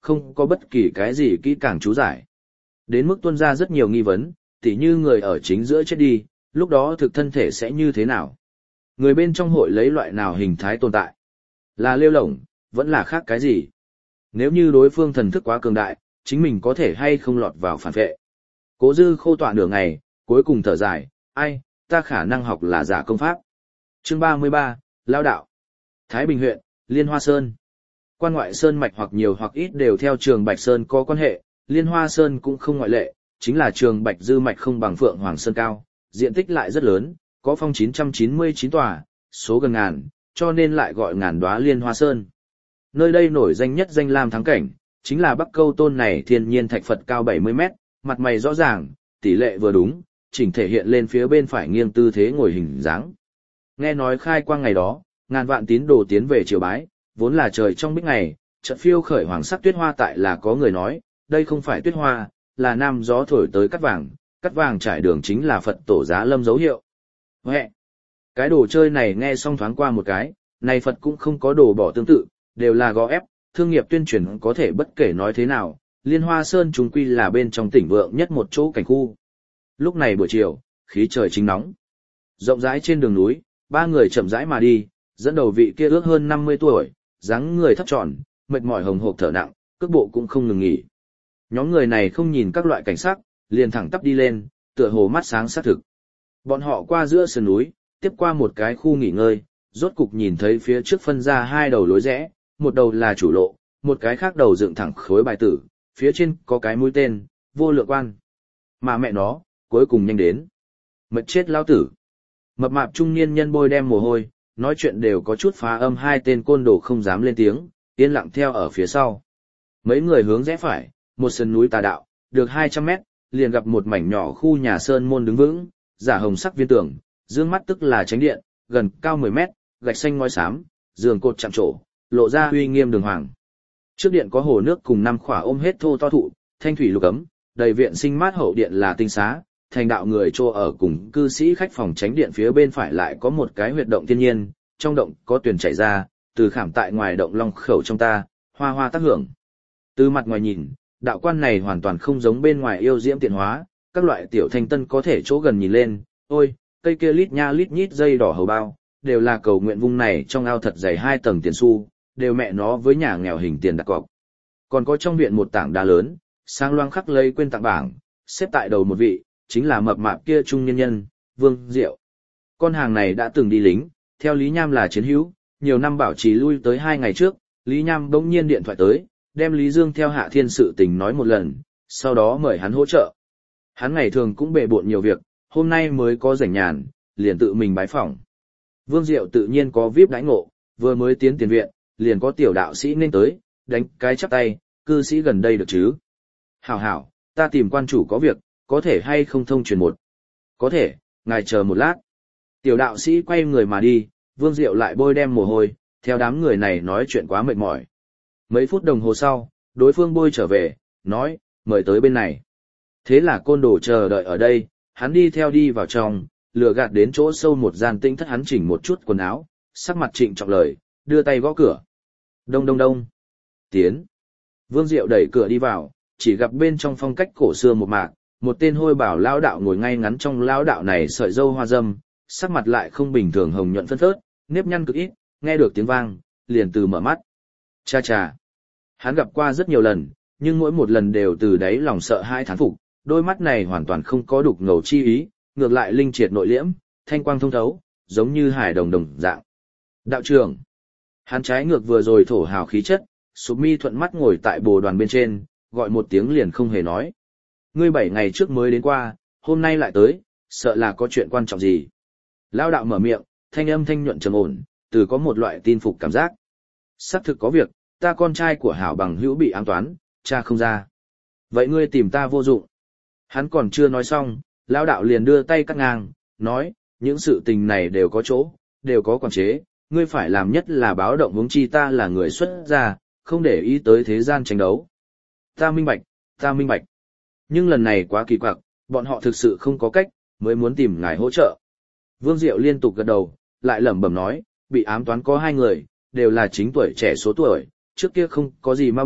không có bất kỳ cái gì kỹ càng chú giải. Đến mức tuôn ra rất nhiều nghi vấn, tỉ như người ở chính giữa chết đi, lúc đó thực thân thể sẽ như thế nào? Người bên trong hội lấy loại nào hình thái tồn tại? Là lêu lổng, vẫn là khác cái gì? Nếu như đối phương thần thức quá cường đại, chính mình có thể hay không lọt vào phản vệ? Cố Dư khô tọa nửa ngày, cuối cùng thở dài, ai, ta khả năng học là giả công pháp. Chương 33, Lao đạo. Thái Bình huyện, Liên Hoa Sơn. Quan ngoại sơn mạch hoặc nhiều hoặc ít đều theo Trường Bạch Sơn có quan hệ, Liên Hoa Sơn cũng không ngoại lệ, chính là Trường Bạch dư mạch không bằng Phượng Hoàng Sơn cao, diện tích lại rất lớn, có phong 999 tòa, số gần ngàn, cho nên lại gọi ngàn đóa Liên Hoa Sơn. Nơi đây nổi danh nhất danh lam thắng cảnh, chính là Bắc Câu tôn này thiên nhiên thạch Phật cao 70 mét, mặt mày rõ ràng, tỷ lệ vừa đúng, chỉnh thể hiện lên phía bên phải nghiêng tư thế ngồi hình dáng. Nghe nói khai quang ngày đó, ngàn vạn tín đồ tiến về triều bái, vốn là trời trong bích ngày, chợt phiêu khởi hoàng sắc tuyết hoa tại là có người nói, đây không phải tuyết hoa, là nam gió thổi tới cắt vàng trải đường chính là Phật tổ giá lâm dấu hiệu. Huệ! Cái đồ chơi này nghe xong thoáng qua một cái, này Phật cũng không có đồ bỏ tương tự, đều là gò ép, thương nghiệp tuyên truyền có thể bất kể nói thế nào, Liên Hoa Sơn chúng quy là bên trong tỉnh vượng nhất một chỗ cảnh khu. Lúc này buổi chiều, khí trời chính nóng. Rộng rãi trên đường núi, ba người chậm rãi mà đi, dẫn đầu vị kia ước hơn 50 tuổi, dáng người thấp tròn, mệt mỏi hồng hộc thở nặng, cước bộ cũng không ngừng nghỉ. Nhóm người này không nhìn các loại cảnh sắc, liền thẳng tắp đi lên, tựa hồ mắt sáng xác thực. Bọn họ qua giữa sườn núi, tiếp qua một cái khu nghỉ ngơi, rốt cục nhìn thấy phía trước phân ra hai đầu lối rẽ, một đầu là chủ lộ, một cái khác đầu dựng thẳng khối bài tử, phía trên có cái mũi tên, vô lượng quan. Mà mẹ nó, cuối cùng nhanh đến. Mệt chết lao tử. Mập mạp trung niên nhân bôi đem mồ hôi, nói chuyện đều có chút phá âm, hai tên côn đồ không dám lên tiếng, yên lặng theo ở phía sau. Mấy người hướng rẽ phải, một sườn núi tà đạo, được 200 mét, liền gặp một mảnh nhỏ khu nhà sơn môn đứng vững, giả hồng sắc viên tường, dương mắt tức là tránh điện, gần cao 10 mét, gạch xanh ngói xám, giường cột chạm trổ, lộ ra uy nghiêm đường hoàng. Trước điện có hồ nước cùng 5 khỏa ôm hết thô to thụ, thanh thủy lục ấm, đầy viện sinh mát, hậu điện là tinh xá, thành đạo người trô ở cùng cư sĩ khách phòng, tránh điện phía bên phải lại có một cái huyệt động thiên nhiên, trong động có tuyển chảy ra, từ khảm tại ngoài động long khẩu trong ta, hoa hoa tác hưởng. Từ mặt ngoài nhìn, đạo quan này hoàn toàn không giống bên ngoài yêu diễm tiện hóa, các loại tiểu thanh tân có thể chỗ gần nhìn lên, ôi, cây kia lít nha lít nhít dây đỏ hầu bao, đều là cầu nguyện vung này trong ao thật dày 2 tầng tiền xu, đều mẹ nó với nhà nghèo hình tiền đặt cọc. Còn có trong viện một tảng đá lớn, sáng loang khắc lấy quên tặng bảng, xếp tại đầu một vị, chính là mập mạp kia trung nhân nhân, Vương Diệu. Con hàng này đã từng đi lính, theo Lý Nham là chiến hữu, nhiều năm bảo trì lui tới 2 ngày trước, Lý Nham bỗng nhiên điện thoại tới, đem Lý Dương theo Hạ Thiên sự tình nói một lần, sau đó mời hắn hỗ trợ. Hắn ngày thường cũng bề bộn nhiều việc, hôm nay mới có rảnh nhàn, liền tự mình bái phỏng. Vương Diệu tự nhiên có VIP đãi ngộ, vừa mới tiến tiền viện, liền có tiểu đạo sĩ nên tới, đánh cái chắp tay, cư sĩ gần đây được chứ? Hảo hảo, ta tìm quan chủ có việc, có thể hay không thông truyền một? Có thể, ngài chờ một lát. Tiểu đạo sĩ quay người mà đi, Vương Diệu lại bôi đem mồ hôi, theo đám người này nói chuyện quá mệt mỏi. Mấy phút đồng hồ sau, đối phương bôi trở về, nói, mời tới bên này. Thế là côn đồ chờ đợi ở đây, hắn đi theo đi vào trong, lừa gạt đến chỗ sâu một gian tinh thất, hắn chỉnh một chút quần áo, sắc mặt trịnh trọng lời, đưa tay gõ cửa. Đông đông đông. Tiến. Vương Diệu đẩy cửa đi vào, chỉ gặp bên trong phong cách cổ xưa một mạc, một tên hôi bảo lão đạo ngồi ngay ngắn trong lão đạo này sợi râu hoa râm, sắc mặt lại không bình thường hồng nhuận phân phớt, nếp nhăn cực ít, nghe được tiếng vang, liền từ mở mắt. Cha cha. Hắn gặp qua rất nhiều lần, nhưng mỗi một lần đều từ đáy lòng sợ hãi thán phục, đôi mắt này hoàn toàn không có đục ngầu chi ý, ngược lại linh triệt nội liễm, thanh quang thông thấu, giống như hải đồng đồng dạng. Đạo trưởng. Hắn trái ngược vừa rồi thổ hào khí chất, sụp mi thuận mắt ngồi tại bồ đoàn bên trên, gọi một tiếng liền không hề nói. Ngươi 7 ngày trước mới đến qua, hôm nay lại tới, sợ là có chuyện quan trọng gì. Lão đạo mở miệng, thanh âm thanh nhuận trầm ổn, từ có một loại tin phục cảm giác. Xác thực có việc, ta con trai của hảo bằng hữu bị ám toán, cha không ra. Vậy ngươi tìm ta vô dụng. Hắn còn chưa nói xong, lão đạo liền đưa tay cắt ngang, nói, những sự tình này đều có chỗ, đều có quản chế, ngươi phải làm nhất là báo động huống chi ta là người xuất gia, không để ý tới thế gian tranh đấu. Ta minh bạch. Nhưng lần này quá kỳ quặc, bọn họ thực sự không có cách, mới muốn tìm ngài hỗ trợ. Vương Diệu liên tục gật đầu, lại lẩm bẩm nói, bị ám toán có 2 người, đều là chính tuổi trẻ số tuổi, trước kia không có gì ma bệnh,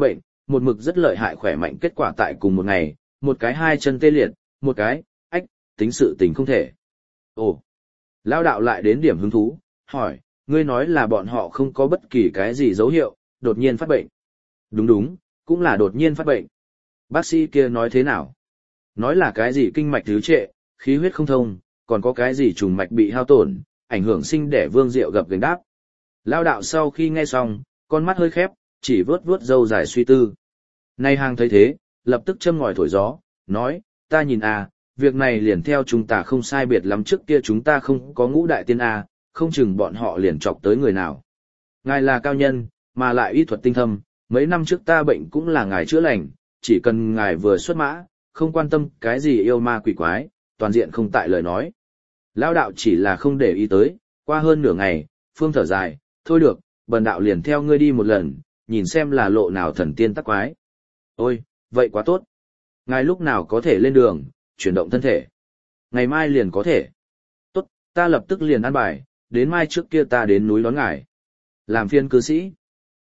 một mực rất lợi hại khỏe mạnh kết quả tại cùng một ngày, một cái hai chân tê liệt, một cái, tính sự tình không thể. Ồ, lao đạo lại đến điểm hứng thú, hỏi, ngươi nói là bọn họ không có bất kỳ cái gì dấu hiệu, đột nhiên phát bệnh. Đúng đúng, cũng là đột nhiên phát bệnh. Bác sĩ kia nói thế nào? Nói là cái gì kinh mạch thứ trệ, khí huyết không thông, còn có cái gì trùng mạch bị hao tổn, ảnh hưởng sinh đẻ Vương Diệu gập gành đáp. Lao đạo sau khi nghe xong, con mắt hơi khép, chỉ vớt vớt râu dài suy tư. Nay hàng thấy thế, lập tức châm ngòi thổi gió, nói, ta nhìn việc này liền theo chúng ta không sai biệt lắm, trước kia chúng ta không có ngũ đại tiên không chừng bọn họ liền chọc tới người nào. Ngài là cao nhân, mà lại y thuật tinh thâm, mấy năm trước ta bệnh cũng là ngài chữa lành, chỉ cần ngài vừa xuất mã, không quan tâm cái gì yêu ma quỷ quái, toàn diện không tại lời nói. Lao đạo chỉ là không để ý tới, qua hơn nửa ngày, phương thở dài, thôi được, bần đạo liền theo ngươi đi một lần, nhìn xem là lộ nào thần tiên tắc quái. Ôi, vậy quá tốt. Ngài lúc nào có thể lên đường, chuyển động thân thể. Ngày mai liền có thể. Tốt, ta lập tức liền ăn bài, đến mai trước kia ta đến núi đón ngài. Làm phiên cư sĩ.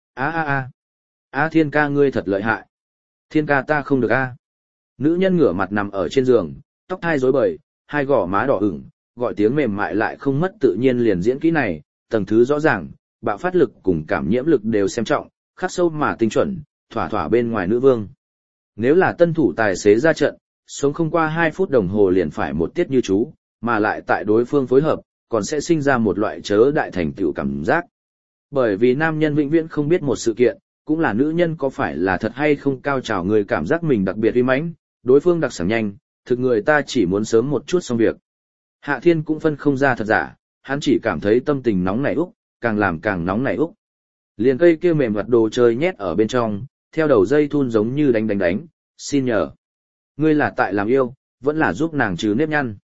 Thiên ca ngươi thật lợi hại. Thiên ca ta không được Nữ nhân ngửa mặt nằm ở trên giường, tóc thai rối bời, hai gò má đỏ ửng, gọi tiếng mềm mại lại không mất tự nhiên liền diễn kỹ này, tầng thứ rõ ràng, bạo phát lực cùng cảm nhiễm lực đều xem trọng, khắc sâu mà tinh chuẩn, thỏa thỏa bên ngoài nữ vương. Nếu là tân thủ tài xế ra trận, sống không qua 2 phút đồng hồ liền phải một tiết như chú, mà lại tại đối phương phối hợp, còn sẽ sinh ra một loại chớ đại thành tựu cảm giác. Bởi vì nam nhân vĩnh viễn không biết một sự kiện, cũng là nữ nhân có phải là thật hay không cao trào người cảm giác mình đặc biệt uy mãnh, đối phương đặc sản nhanh, thực người ta chỉ muốn sớm một chút xong việc. Hạ Thiên cũng phân không ra thật giả, hắn chỉ cảm thấy tâm tình nóng nảy úc, càng làm càng nóng nảy úc. Liền cây kia mềm vật đồ chơi nhét ở bên trong, theo đầu dây thun giống như đánh, xin nhờ. Ngươi là tại làm yêu, vẫn là giúp nàng trừ nếp nhăn.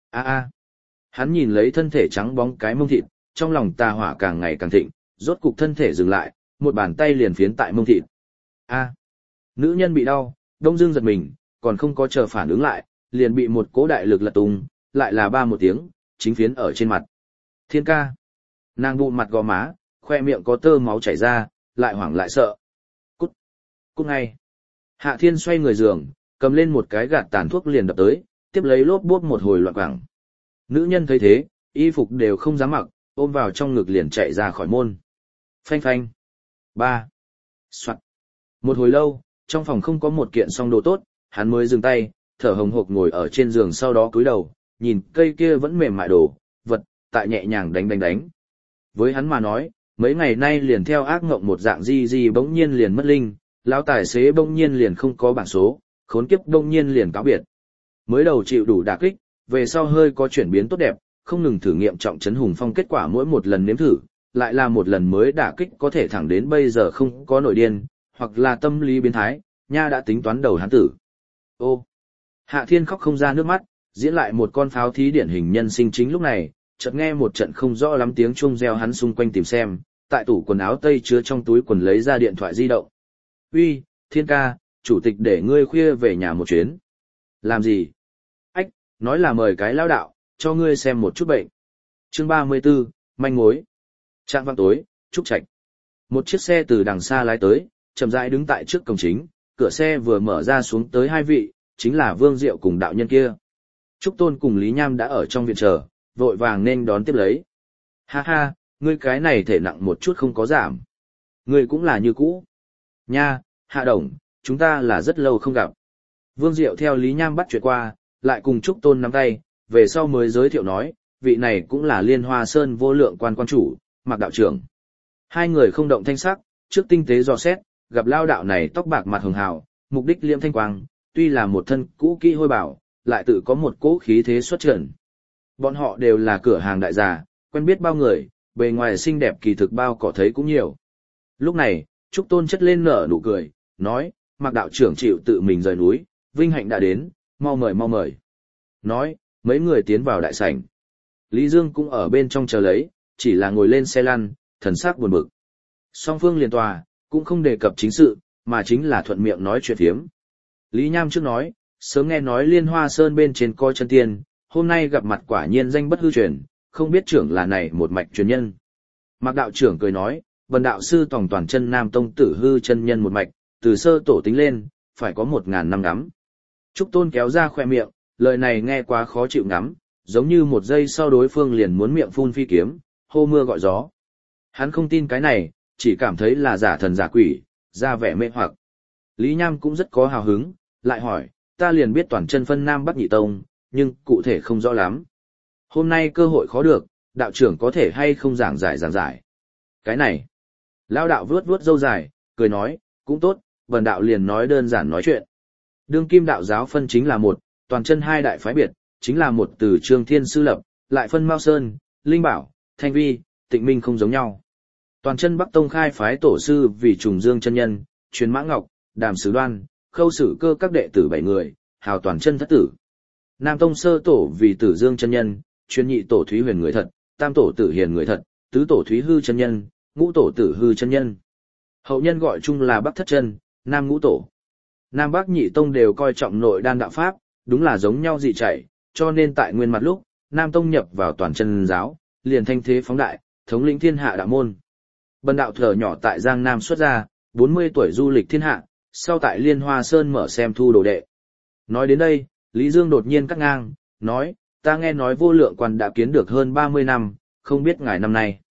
Hắn nhìn lấy thân thể trắng bóng cái mông thịt, trong lòng tà hỏa càng ngày càng thịnh, rốt cục thân thể dừng lại, một bàn tay liền phiến tại mông thịt. Nữ nhân bị đau, đông dương giật mình, còn không có chờ phản ứng lại, liền bị một cỗ đại lực lật tung, lại là ba một tiếng, chính phiến ở trên mặt. Thiên ca. Nàng bụng mặt gò má, khoe miệng có tơ máu chảy ra, lại hoảng lại sợ. Cút ngay. Hạ Thiên xoay người giường, cầm lên một cái gạt tàn thuốc liền đập tới, tiếp lấy lốp bốp một hồi loạn quảng. Nữ nhân thấy thế, y phục đều không dám mặc, ôm vào trong ngực liền chạy ra khỏi môn. Phanh phanh. 3. Soạt. Một hồi lâu, trong phòng không có một kiện song đồ tốt, hắn mới dừng tay, thở hồng hộc ngồi ở trên giường, sau đó cúi đầu, nhìn cây kia vẫn mềm mại đồ, vật, tại nhẹ nhàng đánh. Với hắn mà nói, mấy ngày nay liền theo ác ngộng một dạng di bỗng nhiên liền mất linh, lão tài xế bỗng nhiên liền không có bảng số, khốn kiếp bỗng nhiên liền cáo biệt. Mới đầu chịu đủ đả kích, về sau hơi có chuyển biến tốt đẹp, không ngừng thử nghiệm trọng trấn hùng phong, kết quả mỗi một lần nếm thử, lại là một lần mới đả kích, có thể thẳng đến bây giờ không có nổi điên, hoặc là tâm lý biến thái, nha đã tính toán đầu hắn tử. Ô, Hạ Thiên khóc không ra nước mắt, diễn lại một con pháo thí điển hình nhân sinh. Chính lúc này, chợt nghe một trận không rõ lắm tiếng chuông reo, hắn xung quanh tìm xem, tại tủ quần áo tây chứa trong túi quần lấy ra điện thoại di động. Uy, Thiên ca, chủ tịch để ngươi khuya về nhà một chuyến. Làm gì? Nói là mời cái lão đạo, cho ngươi xem một chút bệnh. Chương 34, manh mối. Trạng vạng tối, Trúc Trạch. Một chiếc xe từ đằng xa lái tới, chậm rãi đứng tại trước cổng chính, cửa xe vừa mở ra xuống tới 2 vị, chính là Vương Diệu cùng đạo nhân kia. Trúc Tôn cùng Lý Nham đã ở trong viện chờ, vội vàng nên đón tiếp lấy. Ha, ngươi cái này thể nặng một chút không có giảm. Ngươi cũng là như cũ. Nha, Hạ Đồng, chúng ta là rất lâu không gặp. Vương Diệu theo Lý Nham bắt chuyện qua, lại cùng Trúc Tôn nắm tay, về sau mới giới thiệu nói, vị này cũng là Liên Hoa Sơn Vô Lượng quan chủ, Mạc đạo trưởng. Hai người không động thanh sắc, trước tinh tế dò xét, gặp lao đạo này tóc bạc mặt hường hào, mục đích liễm thanh quang, tuy là một thân cũ kỹ hôi bảo, lại tự có một cỗ khí thế xuất trần. Bọn họ đều là cửa hàng đại gia, quen biết bao người, bề ngoài xinh đẹp kỳ thực bao cỏ thấy cũng nhiều. Lúc này, Trúc Tôn chất lên nở nụ cười, nói, Mạc đạo trưởng chịu tự mình rời núi, vinh hạnh đã đến, mau mời. Nói, mấy người tiến vào đại sảnh. Lý Dương cũng ở bên trong chờ lấy, chỉ là ngồi lên xe lăn, thần sắc buồn bực. Song phương liền tòa, cũng không đề cập chính sự, mà chính là thuận miệng nói chuyện thiếm. Lý Nham trước nói, sớm nghe nói Liên Hoa Sơn bên trên coi chân tiên, hôm nay gặp mặt quả nhiên danh bất hư truyền, không biết trưởng là này một mạch truyền nhân. Mạc đạo trưởng cười nói, vần đạo sư tổng toàn chân Nam Tông tử hư chân nhân một mạch, từ sơ tổ tính lên, phải có 1.000 năm ngắm. Trúc Tôn kéo ra khoe miệng, lời này nghe quá khó chịu ngắm, giống như một giây sau đối phương liền muốn miệng phun phi kiếm, hô mưa gọi gió. Hắn không tin cái này, chỉ cảm thấy là giả thần giả quỷ, ra vẻ mê hoặc. Lý Nham cũng rất có hào hứng, lại hỏi, ta liền biết toàn chân phân Nam Bắc Nhị Tông, nhưng cụ thể không rõ lắm. Hôm nay cơ hội khó được, đạo trưởng có thể hay không giảng giải. Cái này, lão đạo vuốt vuốt râu dài, cười nói, cũng tốt, bần đạo liền nói đơn giản nói chuyện. Đương kim đạo giáo phân chính là một, toàn chân hai đại phái biệt, chính là một từ Trương Thiên Sư lập, lại phân Mao Sơn, Linh Bảo, Thanh Vi, Tịnh Minh không giống nhau. Toàn chân Bắc Tông khai phái tổ sư vì Trùng Dương chân nhân, Truyền Mã Ngọc, Đàm Sứ Đoan, Khâu Sử Cơ các đệ tử 7 người, hào toàn chân thất tử. Nam Tông sơ tổ vì Tử Dương chân nhân, Truyền nhị tổ Thúy Huyền người thật, tam tổ Tử Hiền người thật, tứ tổ Thúy Hư chân nhân, ngũ tổ Tử Hư chân nhân. Hậu nhân gọi chung là Bắc Thất chân, Nam ngũ tổ. Nam Bắc Nhị Tông đều coi trọng nội đan đạo pháp, đúng là giống nhau dị chảy, cho nên tại nguyên mặt lúc, Nam Tông nhập vào toàn chân giáo, liền thanh thế phóng đại, thống lĩnh thiên hạ đạo môn. Bần đạo thở nhỏ tại Giang Nam xuất gia, 40 tuổi du lịch thiên hạ, sau tại Liên Hoa Sơn mở xem thu đồ đệ. Nói đến đây, Lý Dương đột nhiên cắt ngang, nói, ta nghe nói Vô Lượng Quan đã kiến được hơn 30 năm, không biết ngài năm nay.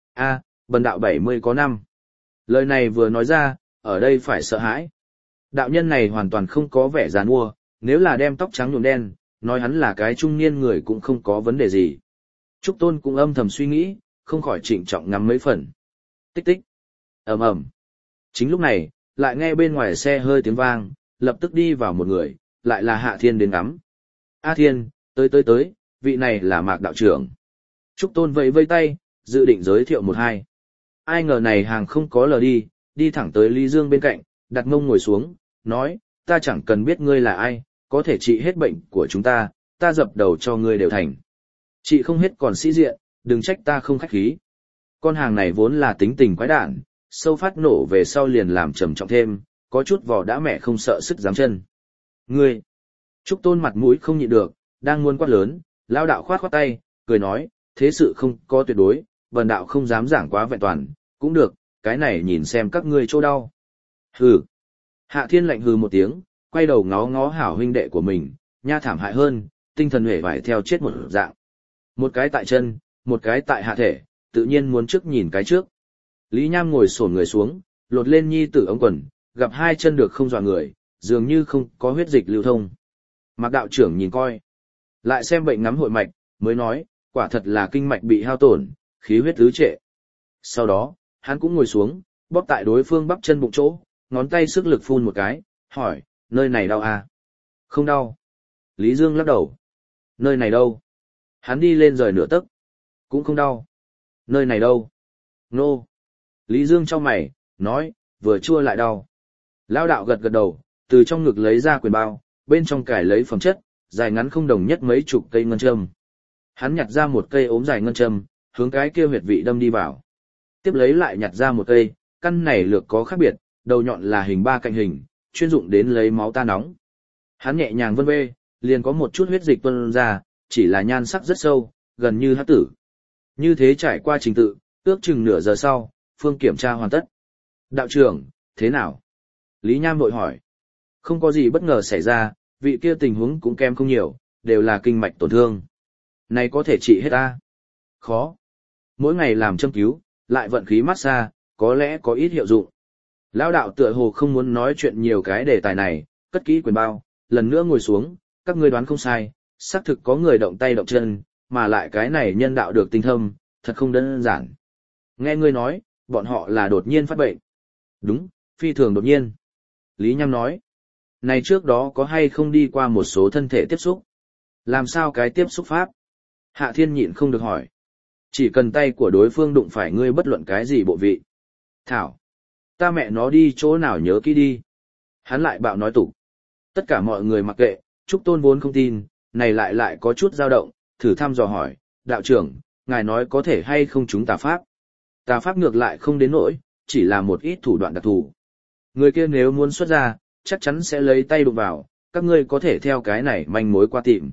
Bần đạo 70 có năm. Lời này vừa nói ra, ở đây phải sợ hãi. Đạo nhân này hoàn toàn không có vẻ giàn mua, nếu là đem tóc trắng nhuộm đen, nói hắn là cái trung niên người cũng không có vấn đề gì. Trúc Tôn cũng âm thầm suy nghĩ, không khỏi trịnh trọng ngắm mấy phần. Tích tích. Ầm ầm. Chính lúc này, lại nghe bên ngoài xe hơi tiếng vang, lập tức đi vào một người, lại là Hạ Thiên đến ngắm. A Thiên, tới, vị này là Mạc đạo trưởng. Trúc Tôn vẫy vây tay, dự định giới thiệu một hai. Ai ngờ này hàng không có lờ đi thẳng tới Lý Dương bên cạnh, đặt mông ngồi xuống, nói, ta chẳng cần biết ngươi là ai, có thể trị hết bệnh của chúng ta, ta dập đầu cho ngươi đều thành. Trị không hết còn sĩ diện, đừng trách ta không khách khí. Con hàng này vốn là tính tình quái đản, sâu phát nổ về sau liền làm trầm trọng thêm, có chút vỏ đã mẹ không sợ sức dám chân. Ngươi! Trúc Tôn mặt mũi không nhịn được, đang muốn quát lớn, lao đạo khoát khoát tay, cười nói, thế sự không có tuyệt đối, bần đạo không dám giảng quá vẹn toàn, cũng được, cái này nhìn xem các ngươi chỗ đau. Hừ! Hạ Thiên lạnh hừ một tiếng, quay đầu ngó ngó hảo huynh đệ của mình, nha thảm hại hơn, tinh thần hể vải theo chết một dạng. Một cái tại chân, một cái tại hạ thể, tự nhiên muốn trước nhìn cái trước. Lý Nham ngồi xổm người xuống, lột lên nhi tử ống quần, gặp hai chân được không dọa người, dường như không có huyết dịch lưu thông. Mạc đạo trưởng nhìn coi, lại xem bệnh ngắm hội mạch, mới nói, quả thật là kinh mạch bị hao tổn, khí huyết tứ trệ. Sau đó, hắn cũng ngồi xuống, bóp tại đối phương bắp chân bụng chỗ, ngón tay sức lực phun một cái, hỏi, nơi này đau à? Không đau. Lý Dương lắc đầu. Nơi này đâu? Hắn đi lên rời nửa tấc. Cũng không đau. Nơi này đâu? Nô. Lý Dương chau mày, nói, vừa chua lại đau. Lao đạo gật gật đầu, từ trong ngực lấy ra quyền bao, bên trong cải lấy phẩm chất, dài ngắn không đồng nhất mấy chục cây ngân châm. Hắn nhặt ra một cây ốm dài ngân châm, hướng cái kia huyệt vị đâm đi vào. Tiếp lấy lại nhặt ra một cây, căn này lược có khác biệt, đầu nhọn là hình ba cạnh hình, chuyên dụng đến lấy máu ta nóng. Hắn nhẹ nhàng vân vê, liền có một chút huyết dịch tuôn ra, chỉ là nhan sắc rất sâu, gần như hắc tử. Như thế trải qua trình tự, ước chừng nửa giờ sau, phương kiểm tra hoàn tất. Đạo trưởng, thế nào? Lý Nham vội hỏi. Không có gì bất ngờ xảy ra, vị kia tình huống cũng kém không nhiều, đều là kinh mạch tổn thương. Này có thể trị hết ta? Khó. Mỗi ngày làm châm cứu, lại vận khí massage, có lẽ có ít hiệu dụng. Lão đạo tựa hồ không muốn nói chuyện nhiều cái đề tài này, cất kỹ quyền bao, lần nữa ngồi xuống, các ngươi đoán không sai, xác thực có người động tay động chân, mà lại cái này nhân đạo được tinh thâm, thật không đơn giản. Nghe ngươi nói, bọn họ là đột nhiên phát bệnh. Đúng, phi thường đột nhiên. Lý Nham nói, này trước đó có hay không đi qua một số thân thể tiếp xúc? Làm sao cái tiếp xúc pháp? Hạ Thiên nhịn không được hỏi. Chỉ cần tay của đối phương đụng phải ngươi bất luận cái gì bộ vị. Thảo, ta mẹ nó đi chỗ nào nhớ kỹ đi. Hắn lại bạo nói tục. Tất cả mọi người mặc kệ, Trúc Tôn vốn không tin, này lại có chút dao động, thử thăm dò hỏi, đạo trưởng, ngài nói có thể hay không chúng tà pháp? Tà pháp ngược lại không đến nỗi, chỉ là một ít thủ đoạn đặc thù. Người kia nếu muốn xuất ra, chắc chắn sẽ lấy tay đụng vào, các ngươi có thể theo cái này manh mối qua tìm.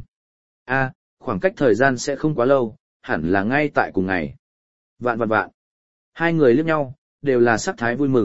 Khoảng cách thời gian sẽ không quá lâu, hẳn là ngay tại cùng ngày. Vạn. Hai người liếc nhau, đều là sắc thái vui mừng,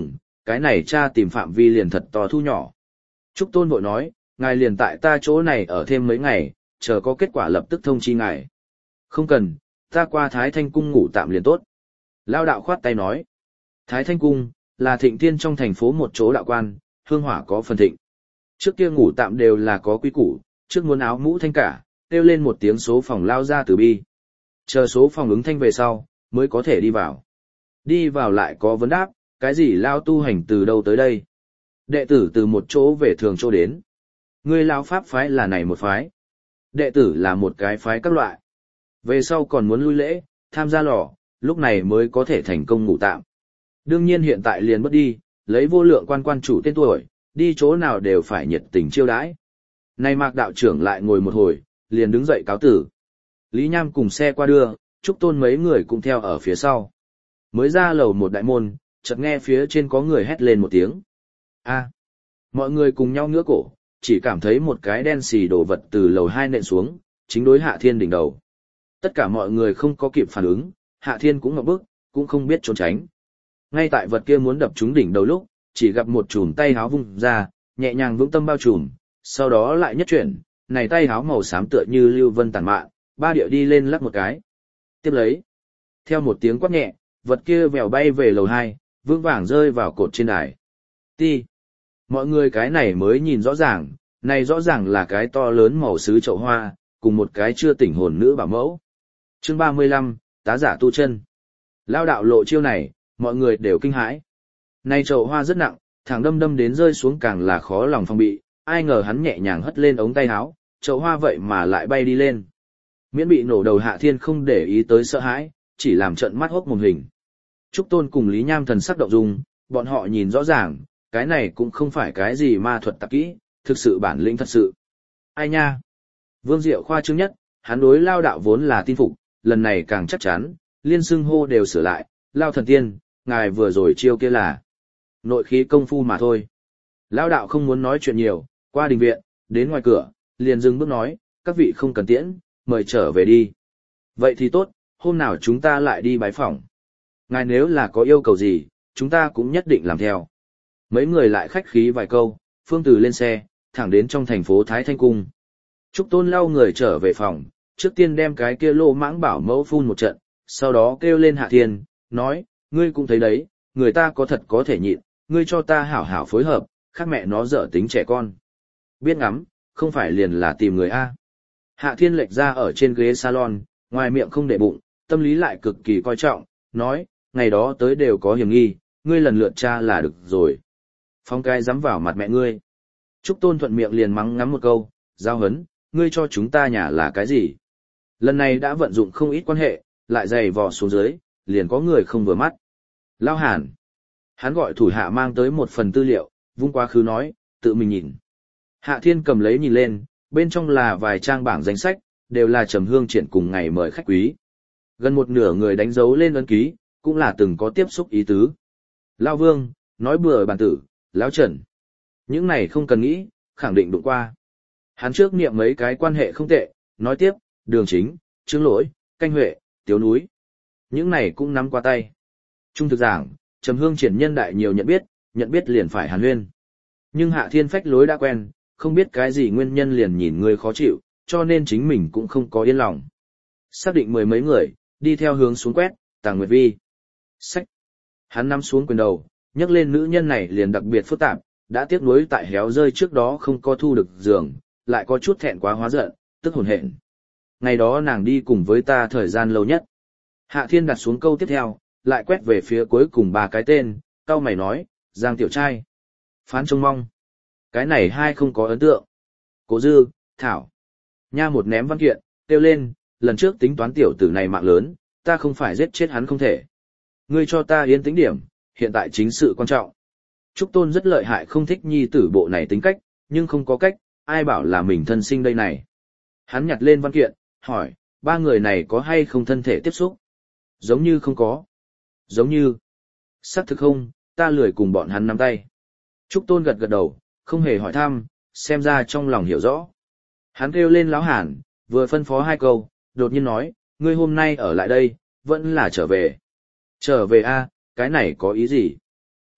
cái này tra tìm phạm vi liền thật to thu nhỏ. Trúc Tôn vội nói, ngài liền tại ta chỗ này ở thêm mấy ngày, chờ có kết quả lập tức thông chi ngài. Không cần, ta qua Thái Thanh Cung ngủ tạm liền tốt. Lao đạo khoát tay nói, Thái Thanh Cung là thịnh thiên trong thành phố một chỗ đạo quan, hương hỏa có phần thịnh. Trước kia ngủ tạm đều là có quý củ, trước muốn áo mũ thanh cả, kêu lên một tiếng số phòng lao ra từ bi. Chờ số phòng ứng thanh về sau, mới có thể đi vào. Đi vào lại có vấn đáp, cái gì lao tu hành từ đâu tới đây? Đệ tử từ một chỗ về thường chỗ đến. Ngươi lao pháp phái là này một phái. Đệ tử là một cái phái các loại. Về sau còn muốn lui lễ, tham gia lò, lúc này mới có thể thành công ngủ tạm. Đương nhiên hiện tại liền mất đi, lấy vô lượng quan chủ tên tuổi, đi chỗ nào đều phải nhiệt tình chiêu đãi. Nay Mạc đạo trưởng lại ngồi một hồi, liền đứng dậy cáo tử. Lý Nham cùng xe qua đưa, Trúc Tôn mấy người cũng theo ở phía sau. Mới ra lầu một đại môn, chợt nghe phía trên có người hét lên một tiếng. A! Mọi người cùng nhau ngửa cổ, chỉ cảm thấy một cái đen xì đồ vật từ lầu 2 nện xuống, chính đối Hạ Thiên đỉnh đầu. Tất cả mọi người không có kịp phản ứng, Hạ Thiên cũng ngậm bức, cũng không biết trốn tránh. Ngay tại vật kia muốn đập trúng đỉnh đầu lúc, chỉ gặp một chùm tay háo vung ra, nhẹ nhàng vững tâm bao trùm, sau đó lại nhất chuyển, này tay háo màu xám tựa như lưu vân tản mạn, ba điệu đi lên lắc một cái. Tiếp lấy, theo một tiếng quát nhẹ, vật kia vèo bay về lầu 2, vững vàng rơi vào cột trên đài. Ti! Mọi người cái này mới nhìn rõ ràng, này rõ ràng là cái to lớn màu sứ chậu hoa, cùng một cái chưa tỉnh hồn nữ bảo mẫu. Chương 35, tá giả tu chân. Lao đạo lộ chiêu này, mọi người đều kinh hãi. Này chậu hoa rất nặng, thẳng đâm đâm đến rơi xuống càng là khó lòng phòng bị, ai ngờ hắn nhẹ nhàng hất lên ống tay áo, chậu hoa vậy mà lại bay đi lên. Miễn bị nổ đầu Hạ Thiên không để ý tới sợ hãi, chỉ làm trận mắt hốc mồm hình. Trúc Tôn cùng Lý Nham thần sắc động dung, bọn họ nhìn rõ ràng, cái này cũng không phải cái gì ma thuật tạp kỹ, thực sự bản lĩnh thật sự. Ai nha? Vương Diệu khoa trương nhất, hắn đối Lao đạo vốn là tin phục, lần này càng chắc chắn, liên xưng hô đều sửa lại, Lao thần tiên, ngài vừa rồi chiêu kia là nội khí công phu mà thôi. Lao đạo không muốn nói chuyện nhiều, qua đình viện, đến ngoài cửa, liền dừng bước nói, các vị không cần tiễn, mời trở về đi. Vậy thì tốt, hôm nào chúng ta lại đi bái phỏng. Ngài nếu là có yêu cầu gì, chúng ta cũng nhất định làm theo. Mấy người lại khách khí vài câu, Phương Từ lên xe, thẳng đến trong thành phố Thái Thanh Cung. Trúc Tôn lau người trở về phòng, trước tiên đem cái kia lô mãng bảo mẫu phun một trận, sau đó kêu lên Hạ Thiên, nói, ngươi cũng thấy đấy, người ta có thật có thể nhịn, ngươi cho ta hảo hảo phối hợp, khác mẹ nó dở tính trẻ con. Biết ngắm, không phải liền là tìm người A. Hạ Thiên lệch ra ở trên ghế salon, ngoài miệng không để bụng, tâm lý lại cực kỳ coi trọng, nói, ngày đó tới đều có hiểm nghi, ngươi lần lượt tra là được rồi. Phong cái dám vào mặt mẹ ngươi. Trúc Tôn thuận miệng liền mắng ngắm một câu, giao hấn, ngươi cho chúng ta nhà là cái gì? Lần này đã vận dụng không ít quan hệ, lại dày vò xuống dưới, liền có người không vừa mắt. Lao Hàn. Hắn gọi thủ hạ mang tới một phần tư liệu, vung quá khứ nói, tự mình nhìn. Hạ Thiên cầm lấy nhìn lên, bên trong là vài trang bảng danh sách, đều là Trầm Hương Triển cùng ngày mời khách quý. Gần một nửa người đánh dấu lên ấn ký, cũng là từng có tiếp xúc ý tứ. Lao Vương, nói bừa bản tử, Lão Trần. Những này không cần nghĩ, khẳng định đụng qua. Hắn trước niệm mấy cái quan hệ không tệ, nói tiếp, Đường Chính, Trương Lỗi, Canh Huệ, Tiếu Núi. Những này cũng nắm qua tay. Trung thực giảng, Trầm Hương Triển nhân đại nhiều nhận biết liền phải hàn huyên. Nhưng Hạ Thiên phách lối đã quen, không biết cái gì nguyên nhân liền nhìn người khó chịu, cho nên chính mình cũng không có yên lòng. Xác định mười mấy người, đi theo hướng xuống quét, Tàng Nguyệt Vi. Sách. Hắn nắm xuống quyền đầu, nhắc lên nữ nhân này liền đặc biệt phức tạp, đã tiếc nuối tại héo rơi trước đó không có thu được giường, lại có chút thẹn quá hóa giận, tức hồn hện. Ngày đó nàng đi cùng với ta thời gian lâu nhất. Hạ Thiên đặt xuống câu tiếp theo, lại quét về phía cuối cùng ba cái tên, cau mày nói, Giang Tiểu Trai. Phán trông mong. Cái này hai không có ấn tượng. Cố Dư, Thảo. Nha một ném văn kiện, kêu lên, lần trước tính toán tiểu tử này mạng lớn, ta không phải giết chết hắn không thể. Ngươi cho ta yên tĩnh điểm, hiện tại chính sự quan trọng. Trúc Tôn rất lợi hại không thích nhi tử bộ này tính cách, nhưng không có cách, ai bảo là mình thân sinh đây này. Hắn nhặt lên văn kiện, hỏi, ba người này có hay không thân thể tiếp xúc? Giống như không có. Giống như. Xác thực không, ta lười cùng bọn hắn nắm tay. Trúc Tôn gật gật đầu, không hề hỏi thăm, xem ra trong lòng hiểu rõ. Hắn kêu lên Lão Hàn, vừa phân phó hai câu, đột nhiên nói, ngươi hôm nay ở lại đây, vẫn là trở về. Trở về a, cái này có ý gì?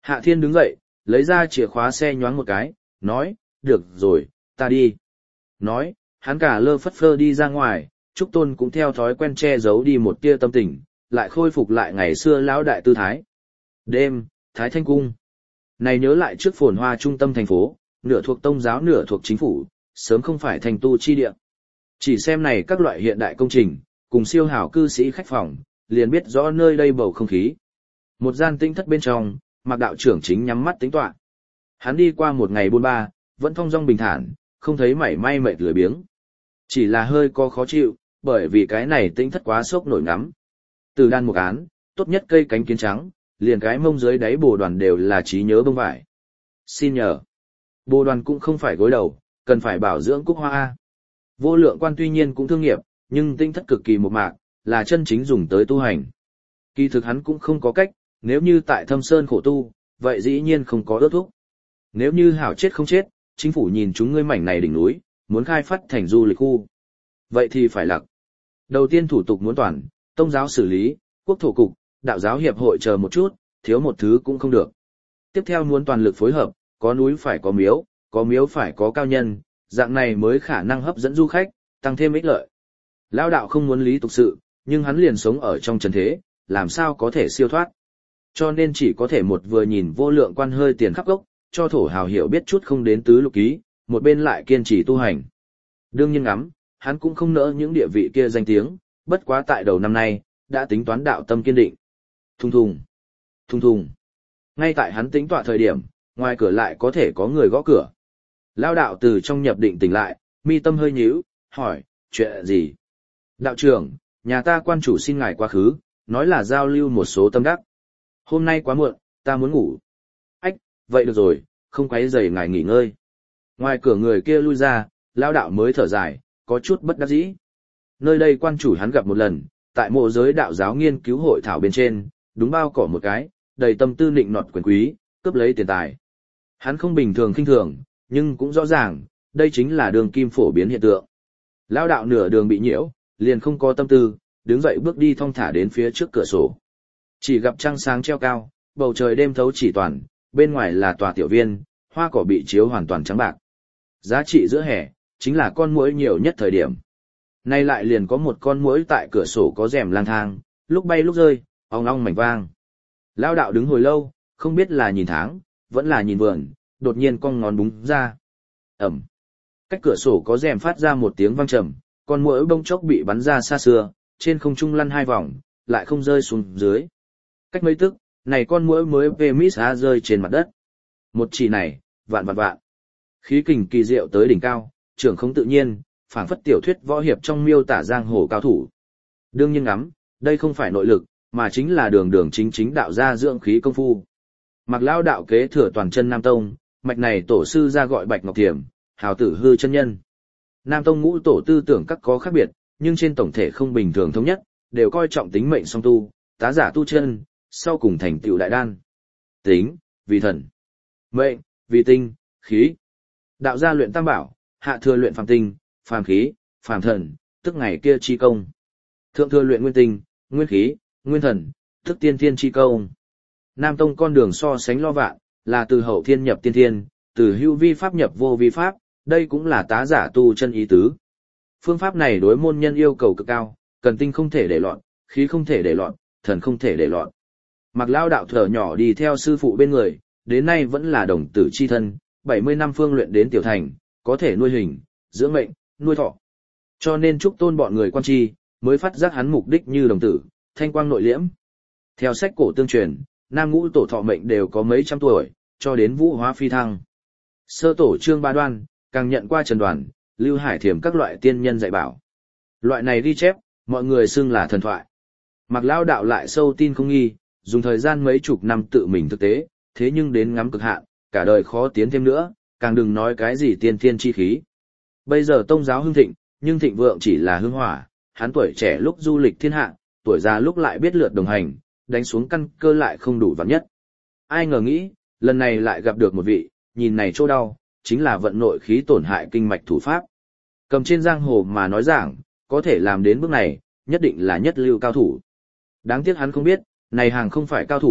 Hạ Thiên đứng dậy, lấy ra chìa khóa xe nhoáng một cái, nói, được rồi, ta đi. Nói, hắn cả lơ phất phơ đi ra ngoài, Trúc Tôn cũng theo thói quen che giấu đi một tia tâm tình, lại khôi phục lại ngày xưa lão đại tư thái. Đêm, Thái Thanh Cung. Này nhớ lại trước phồn hoa trung tâm thành phố, nửa thuộc tông giáo nửa thuộc chính phủ, sớm không phải thành tu chi địa. Chỉ xem này các loại hiện đại công trình, cùng siêu hảo cư sĩ khách phòng, liền biết rõ nơi đây bầu không khí. Một gian tinh thất bên trong, Mạc đạo trưởng chính nhắm mắt tính toán. Hắn đi qua một ngày buôn ba, vẫn thong dong bình thản, không thấy mảy may mệt lười biếng. Chỉ là hơi có khó chịu, bởi vì cái này tinh thất quá sốc nổi ngắm. Từ đan một án, tốt nhất cây cánh kiến trắng, liền cái mông dưới đáy bồ đoàn đều là trí nhớ bông vải. Xin nhờ. Bồ đoàn cũng không phải gối đầu, cần phải bảo dưỡng cúc hoa. Vô lượng quan tuy nhiên cũng thương nghiệp, nhưng tinh thất cực kỳ một mạc, là chân chính dùng tới tu hành. Kỳ thực hắn cũng không có cách, nếu như tại Thâm Sơn khổ tu, vậy dĩ nhiên không có ước thúc. Nếu như hảo chết không chết, chính phủ nhìn chúng ngươi mảnh này đỉnh núi, muốn khai phát thành du lịch khu. Vậy thì phải lặc. Đầu tiên thủ tục muốn toàn, tông giáo xử lý, quốc thổ cục, đạo giáo hiệp hội chờ một chút, thiếu một thứ cũng không được. Tiếp theo muốn toàn lực phối hợp, có núi phải có miếu phải có cao nhân, dạng này mới khả năng hấp dẫn du khách, tăng thêm ích lợi. Lão đạo không muốn lý tục sự, nhưng hắn liền sống ở trong trần thế, làm sao có thể siêu thoát. Cho nên chỉ có thể một vừa nhìn vô lượng quan hơi tiền khắp gốc, cho thổ hào hiểu biết chút không đến tứ lục ký, một bên lại kiên trì tu hành. Đương nhiên ngắm, hắn cũng không nỡ những địa vị kia danh tiếng, bất quá tại đầu năm nay, đã tính toán đạo tâm kiên định. Thùng thùng, thùng thùng. Ngay tại hắn tính tọa thời điểm, ngoài cửa lại có thể có người gõ cửa. Lao đạo từ trong nhập định tỉnh lại, mi tâm hơi nhíu, hỏi, chuyện gì? Đạo trưởng, nhà ta quan chủ xin ngài quá khứ, nói là giao lưu một số tâm đắc. Hôm nay quá muộn, ta muốn ngủ. Ách, vậy được rồi, không quấy rầy ngài nghỉ ngơi. Ngoài cửa người kia lui ra, lao đạo mới thở dài, có chút bất đắc dĩ. Nơi đây quan chủ hắn gặp một lần, tại mộ giới đạo giáo nghiên cứu hội thảo bên trên, đúng bao cỏ một cái, đầy tâm tư nịnh nọt quyền quý, cướp lấy tiền tài. Hắn không bình thường khinh thường, nhưng cũng rõ ràng, đây chính là đường kim phổ biến hiện tượng. Lao đạo nửa đường bị nhiễu, liền không có tâm tư, đứng dậy bước đi thong thả đến phía trước cửa sổ. Chỉ gặp trăng sáng treo cao, bầu trời đêm thấu chỉ toàn, bên ngoài là tòa tiểu viên, hoa cỏ bị chiếu hoàn toàn trắng bạc. Giá trị giữa hè, chính là con muỗi nhiều nhất thời điểm. Nay lại liền có một con muỗi tại cửa sổ có rèm lang thang, lúc bay lúc rơi, ong ong mảnh vang. Lao đạo đứng hồi lâu, không biết là nhìn tháng, vẫn là nhìn vườn, đột nhiên cong ngón búng ra. Ẩm. Cách cửa sổ có rèm phát ra một tiếng vang trầm, con muỗi bông chốc bị bắn ra xa xưa, trên không trung lăn hai vòng, lại không rơi xuống dưới. Cách mấy tức, này con muỗi mới về mít rơi trên mặt đất. Một chỉ này, vạn vạn vạn. Khí kình kỳ diệu tới đỉnh cao, trưởng không tự nhiên, phảng phất tiểu thuyết võ hiệp trong miêu tả giang hồ cao thủ. Đương nhiên ngắm, đây không phải nội lực, mà chính là đường đường chính chính đạo gia dưỡng khí công phu. Mặc lao đạo kế thừa toàn chân Nam Tông, mạch này tổ sư ra gọi Bạch Ngọc Thiểm, hào tử hư chân nhân. Nam Tông ngũ tổ tư tưởng các có khác biệt, nhưng trên tổng thể không bình thường thống nhất, đều coi trọng tính mệnh song tu, tá giả tu chân, sau cùng thành tựu đại đan. Tính, vì thần. Mệnh, vì tinh, khí. Đạo gia luyện tam bảo, hạ thừa luyện phàm tinh, phàm khí, phàm thần, tức ngày kia chi công. Thượng thừa luyện nguyên tinh, nguyên khí, nguyên thần, tức tiên thiên chi công. Nam Tông con đường so sánh lo vạn, là từ hậu thiên nhập tiên thiên, từ hữu vi pháp nhập vô vi pháp, đây cũng là tá giả tu chân ý tứ. Phương pháp này đối môn nhân yêu cầu cực cao, cần tinh không thể để loạn, khí không thể để loạn, thần không thể để loạn. Mặc lao đạo thở nhỏ đi theo sư phụ bên người, đến nay vẫn là đồng tử chi thân, 70 năm phương luyện đến tiểu thành, có thể nuôi hình, dưỡng mệnh, nuôi thọ. Cho nên Trúc Tôn bọn người quan tri, mới phát giác hắn mục đích như đồng tử, thanh quang nội liễm. Theo sách cổ tương truyền, Nam Ngũ tổ thọ mệnh đều có mấy trăm tuổi, cho đến vũ hóa phi thăng. Sơ tổ Trương Ba Đoan, càng nhận qua Trần Đoàn, Lưu Hải Thiểm các loại tiên nhân dạy bảo. Loại này ghi chép, mọi người xưng là thần thoại. Mặc lao đạo lại sâu tin không nghi, dùng thời gian mấy chục năm tự mình thực tế, thế nhưng đến ngắm cực hạn, cả đời khó tiến thêm nữa, càng đừng nói cái gì tiên thiên chi khí. Bây giờ tông giáo hưng thịnh, nhưng thịnh vượng chỉ là hương hỏa, hắn tuổi trẻ lúc du lịch thiên hạ, tuổi già lúc lại biết lượt đồng hành, đánh xuống căn cơ lại không đủ vạn nhất. Ai ngờ nghĩ, lần này lại gặp được một vị, nhìn này chỗ đau, chính là vận nội khí tổn hại kinh mạch thủ pháp. Cầm trên giang hồ mà nói giảng, có thể làm đến bước này, nhất định là nhất lưu cao thủ. Đáng tiếc hắn không biết, này hàng không phải cao thủ,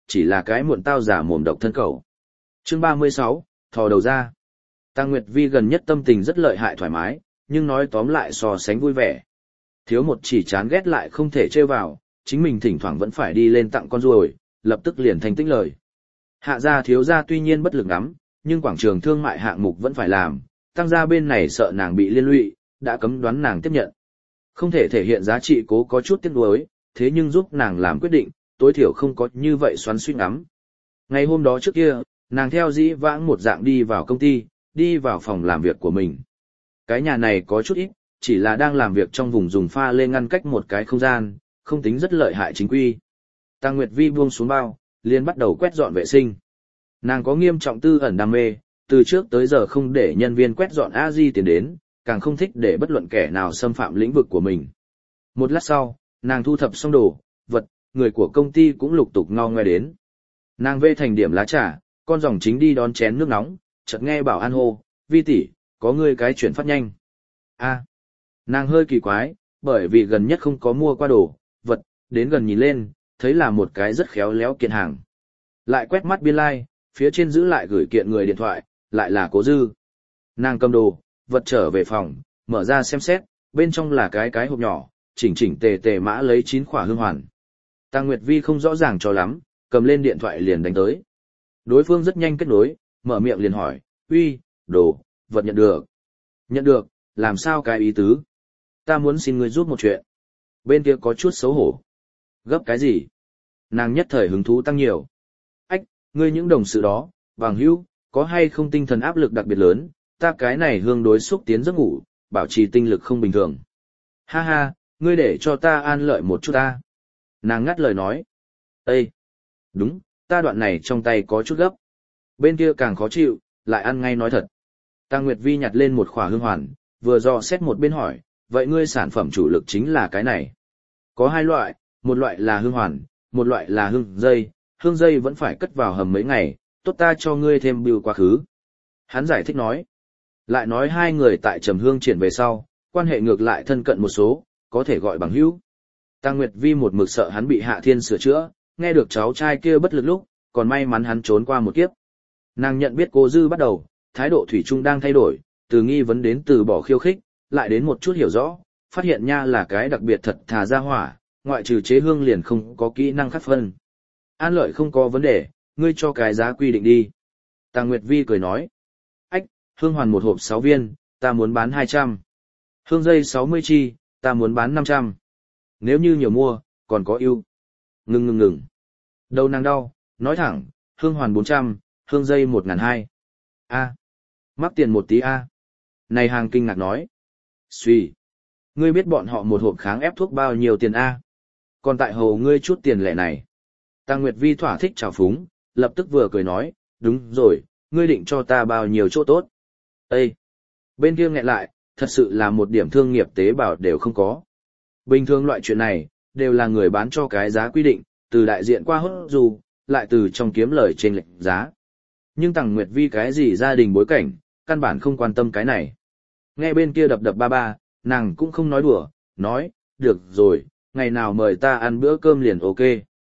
chỉ là cái muộn tao giả mồm độc thân cầu. Chương 36, thò đầu ra. Tăng Nguyệt Vi gần nhất tâm tình rất lợi hại thoải mái, nhưng nói tóm lại so sánh vui vẻ. Thiếu một chỉ chán ghét lại không thể trêu vào, chính mình thỉnh thoảng vẫn phải đi lên tặng con ruồi, lập tức liền thành tích lời. Hạ gia thiếu gia tuy nhiên bất lực lắm, nhưng quảng trường thương mại hạng mục vẫn phải làm, tăng gia bên này sợ nàng bị liên lụy, đã cấm đoán nàng tiếp nhận. Không thể thể hiện giá trị cố có chút tiếc nuối, thế nhưng giúp nàng làm quyết định, tối thiểu không có như vậy xoắn suýt ngắm. Ngày hôm đó trước kia, nàng theo dĩ vãng một dạng đi vào công ty, đi vào phòng làm việc của mình. Cái nhà này có chút ít, chỉ là đang làm việc trong vùng dùng pha lê ngăn cách một cái không gian, không tính rất lợi hại chính quy. Tăng Nguyệt Vi buông xuống bao, liền bắt đầu quét dọn vệ sinh. Nàng có nghiêm trọng tư ẩn đam mê, từ trước tới giờ không để nhân viên quét dọn A-di tiền đến, càng không thích để bất luận kẻ nào xâm phạm lĩnh vực của mình. Một lát sau, nàng thu thập xong đồ, vật, người của công ty cũng lục tục ngao ngoe đến. Nàng vê thành điểm lá trà, con dòng chính đi đón chén nước nóng, chợt nghe bảo an hô, Vi tỷ, có người cái chuyển phát nhanh. A, nàng hơi kỳ quái, bởi vì gần nhất không có mua qua đồ, vật, đến gần nhìn lên, thấy là một cái rất khéo léo kiện hàng. Lại quét mắt biên lai, phía trên giữ lại gửi kiện người điện thoại, lại là Cố Dư. Nàng cầm đồ, vật trở về phòng, mở ra xem xét, bên trong là cái hộp nhỏ, chỉnh chỉnh tề tề mã lấy 9 khỏa hương hoàn. Tăng Nguyệt Vi không rõ ràng cho lắm, cầm lên điện thoại liền đánh tới. Đối phương rất nhanh kết nối, mở miệng liền hỏi, uy, đồ, vật nhận được. Nhận được, làm sao cái ý tứ? Ta muốn xin ngươi giúp một chuyện. Bên kia có chút xấu hổ. Gấp cái gì? Nàng nhất thời hứng thú tăng nhiều. Ách, ngươi những đồng sự đó, bằng hữu, có hay không tinh thần áp lực đặc biệt lớn, ta cái này hương đối xúc tiến giấc ngủ, bảo trì tinh lực không bình thường. Ha ha, ngươi để cho ta an lợi một chút ta. Nàng ngắt lời nói. Ê! Đúng, ta đoạn này trong tay có chút gấp. Bên kia càng khó chịu, lại ăn ngay nói thật. Tăng Nguyệt Vi nhặt lên một khỏa hương hoàn, vừa dò xét một bên hỏi, vậy ngươi sản phẩm chủ lực chính là cái này. Có hai loại, một loại là hương hoàn, một loại là hương dây vẫn phải cất vào hầm mấy ngày, tốt ta cho ngươi thêm bưu quá khứ. Hắn giải thích nói. Lại nói hai người tại Trầm Hương triển về sau, quan hệ ngược lại thân cận một số, có thể gọi bằng hữu. Tăng Nguyệt Vi một mực sợ hắn bị Hạ Thiên sửa chữa, nghe được cháu trai kia bất lực lúc, còn may mắn hắn trốn qua một kiếp. Nàng nhận biết Cố Dư bắt đầu, thái độ thủy chung đang thay đổi, từ nghi vấn đến từ bỏ khiêu khích, lại đến một chút hiểu rõ, phát hiện nha là cái đặc biệt thật thà ra hỏa, ngoại trừ chế hương liền không có kỹ năng khắc phân. An lợi không có vấn đề, ngươi cho cái giá quy định đi. Tăng Nguyệt Vi cười nói. Ách, hương hoàn một hộp 6 viên, ta muốn bán 200. Hương dây 60 chi, ta muốn bán 500. Nếu như nhiều mua, còn có ưu. Ngừng. Đầu nàng đau, nói thẳng, hương hoàn 400, hương dây 1.200. A. Mắc tiền một tí A. Này hàng kinh ngạc nói. Suy. Ngươi biết bọn họ một hộp kháng ép thuốc bao nhiêu tiền A. Còn tại hồ ngươi chút tiền lẻ này. Tăng Nguyệt Vi thỏa thích trào phúng, lập tức vừa cười nói, đúng rồi, ngươi định cho ta bao nhiêu chỗ tốt. Ê! Bên kia nghẹn lại, thật sự là một điểm thương nghiệp tế bào đều không có. Bình thường loại chuyện này, đều là người bán cho cái giá quy định, từ đại diện qua hốt dù, lại từ trong kiếm lời trên lệnh giá. Nhưng Tăng Nguyệt Vi cái gì gia đình bối cảnh, căn bản không quan tâm cái này. Nghe bên kia đập ba ba, nàng cũng không nói đùa, nói, được rồi, ngày nào mời ta ăn bữa cơm liền ok.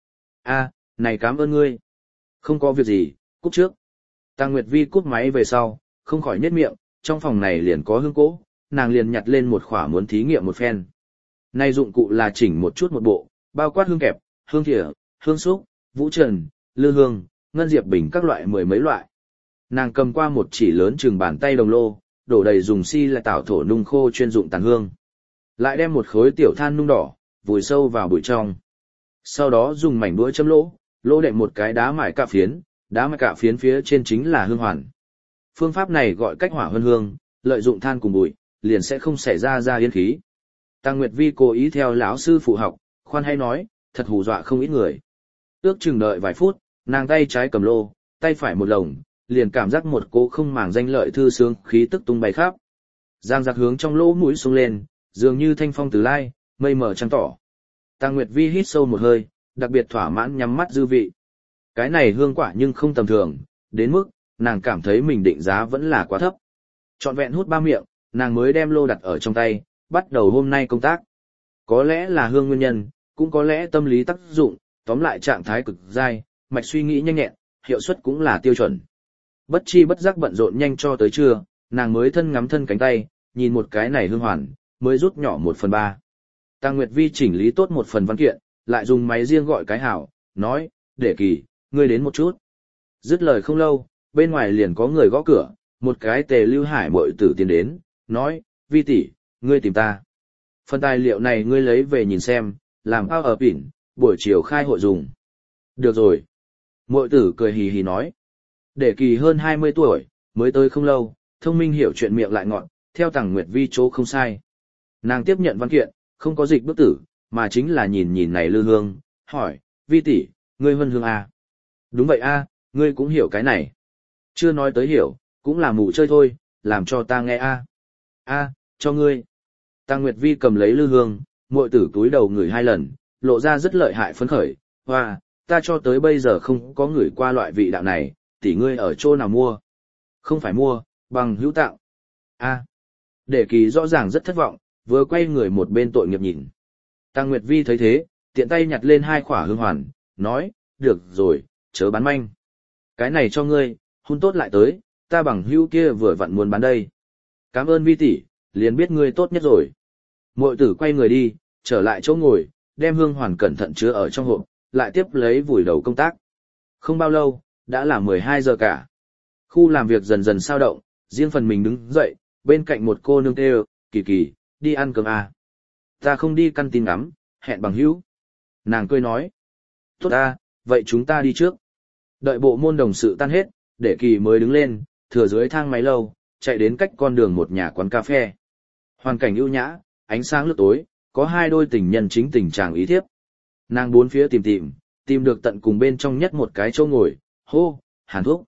A, này cảm ơn ngươi. Không có việc gì, cúp trước. Tăng Nguyệt Vi cúp máy về sau, không khỏi nhếch miệng, trong phòng này liền có hương cỗ, nàng liền nhặt lên một khỏa muốn thí nghiệm một phen. Này dụng cụ là chỉnh một chút một bộ, bao quát hương kẹp, hương thìa, hương xúc, vũ trần, lư hương, ngân diệp bình các loại mười mấy loại. Nàng cầm qua một chỉ lớn chừng bàn tay đồng lô, đổ đầy dùng lại tảo thổ nung khô chuyên dụng tàn hương. Lại đem một khối tiểu than nung đỏ, vùi sâu vào bụi trong. Sau đó dùng mảnh đũa châm lỗ đệm một cái đá mài cạ phiến phía trên chính là hương hoàn. Phương pháp này gọi cách hỏa huân hương, lợi dụng than cùng bụi, liền sẽ không xảy ra yên khí. Tăng Nguyệt Vi cố ý theo lão sư phụ học, khoan hay nói, thật hù dọa không ít người. Ước chừng đợi vài phút, nàng tay trái cầm lô, tay phải một lồng, liền cảm giác một cỗ không màng danh lợi thư sướng khí tức tung bay khắp. Giang giặc hướng trong lỗ mũi xuống lên, dường như thanh phong từ lai, mây mờ trăng tỏ. Tăng Nguyệt Vi hít sâu một hơi, đặc biệt thỏa mãn nhắm mắt dư vị. Cái này hương quả nhưng không tầm thường, đến mức, nàng cảm thấy mình định giá vẫn là quá thấp. Trọn vẹn hút 3 miệng, nàng mới đem lô đặt ở trong tay, bắt đầu hôm nay công tác. Có lẽ là hương nguyên nhân, cũng có lẽ tâm lý tác dụng, tóm lại trạng thái cực dai, mạch suy nghĩ nhanh nhẹn, hiệu suất cũng là tiêu chuẩn. Bất chi bất giác bận rộn nhanh cho tới trưa, nàng mới thân ngắm thân cánh tay, nhìn một cái này hương hoàn, mới rút nhỏ 1/3. Tăng Nguyệt Vi chỉnh lý tốt một phần văn kiện, lại dùng máy riêng gọi cái hảo, nói, để Kỳ, ngươi đến một chút. Dứt lời không lâu, bên ngoài liền có người gõ cửa, một cái Tề Lưu Hải muội tử tiến đến, nói, Vi tỷ, ngươi tìm ta. Phần tài liệu này ngươi lấy về nhìn xem, làm ao ở pỉn, buổi chiều khai hội dùng. Được rồi. Muội tử cười hì hì nói. Để Kỳ hơn 20 tuổi, mới tới không lâu, thông minh hiểu chuyện miệng lại ngọn, theo Tằng Nguyệt Vi chỗ không sai. Nàng tiếp nhận văn kiện, không có dịch bước tử, mà chính là nhìn nhìn này lư hương, hỏi, Vi tỷ, ngươi huân hương à? Đúng vậy a, ngươi cũng hiểu cái này. Chưa nói tới hiểu, cũng là mù chơi thôi, làm cho ta nghe a. A, cho ngươi. Tăng Nguyệt Vi cầm lấy lư hương, muội tử túi đầu ngửi 2 lần, lộ ra rất lợi hại phấn khởi. Hoa, ta cho tới bây giờ không có ngửi qua loại vị đạo này, tỷ ngươi ở chỗ nào mua? Không phải mua, bằng hữu tặng. A. Để Kỳ rõ ràng rất thất vọng, vừa quay người một bên tội nghiệp nhìn. Tăng Nguyệt Vi thấy thế, tiện tay nhặt lên 2 khỏa hương hoàn, nói, được rồi, chớ bán manh. Cái này cho ngươi, hun tốt lại tới, ta bằng hữu kia vừa vặn muốn bán đây. Cảm ơn Vi tỷ, liền biết ngươi tốt nhất rồi. Muội tử quay người đi, trở lại chỗ ngồi, đem hương hoàn cẩn thận chứa ở trong hộp, lại tiếp lấy vùi đầu công tác. Không bao lâu, đã là 12 giờ cả. Khu làm việc dần dần sao động, riêng phần mình đứng dậy, bên cạnh một cô nương kêu, Kỳ Kỳ, đi ăn cơm à. Ta không đi căn tin ngắm, hẹn bằng hữu. Nàng cười nói. Tốt ta, vậy chúng ta đi trước. Đợi bộ môn đồng sự tan hết, để Kỳ mới đứng lên, thừa dưới thang máy lâu, chạy đến cách con đường một nhà quán cà phê. Hoàn cảnh ưu nhã, ánh sáng lướt tối, có 2 đôi tình nhân chính tình chàng ý thiếp. Nàng bốn phía tìm được tận cùng bên trong nhất một cái chỗ ngồi, hô, Hàn Thúc.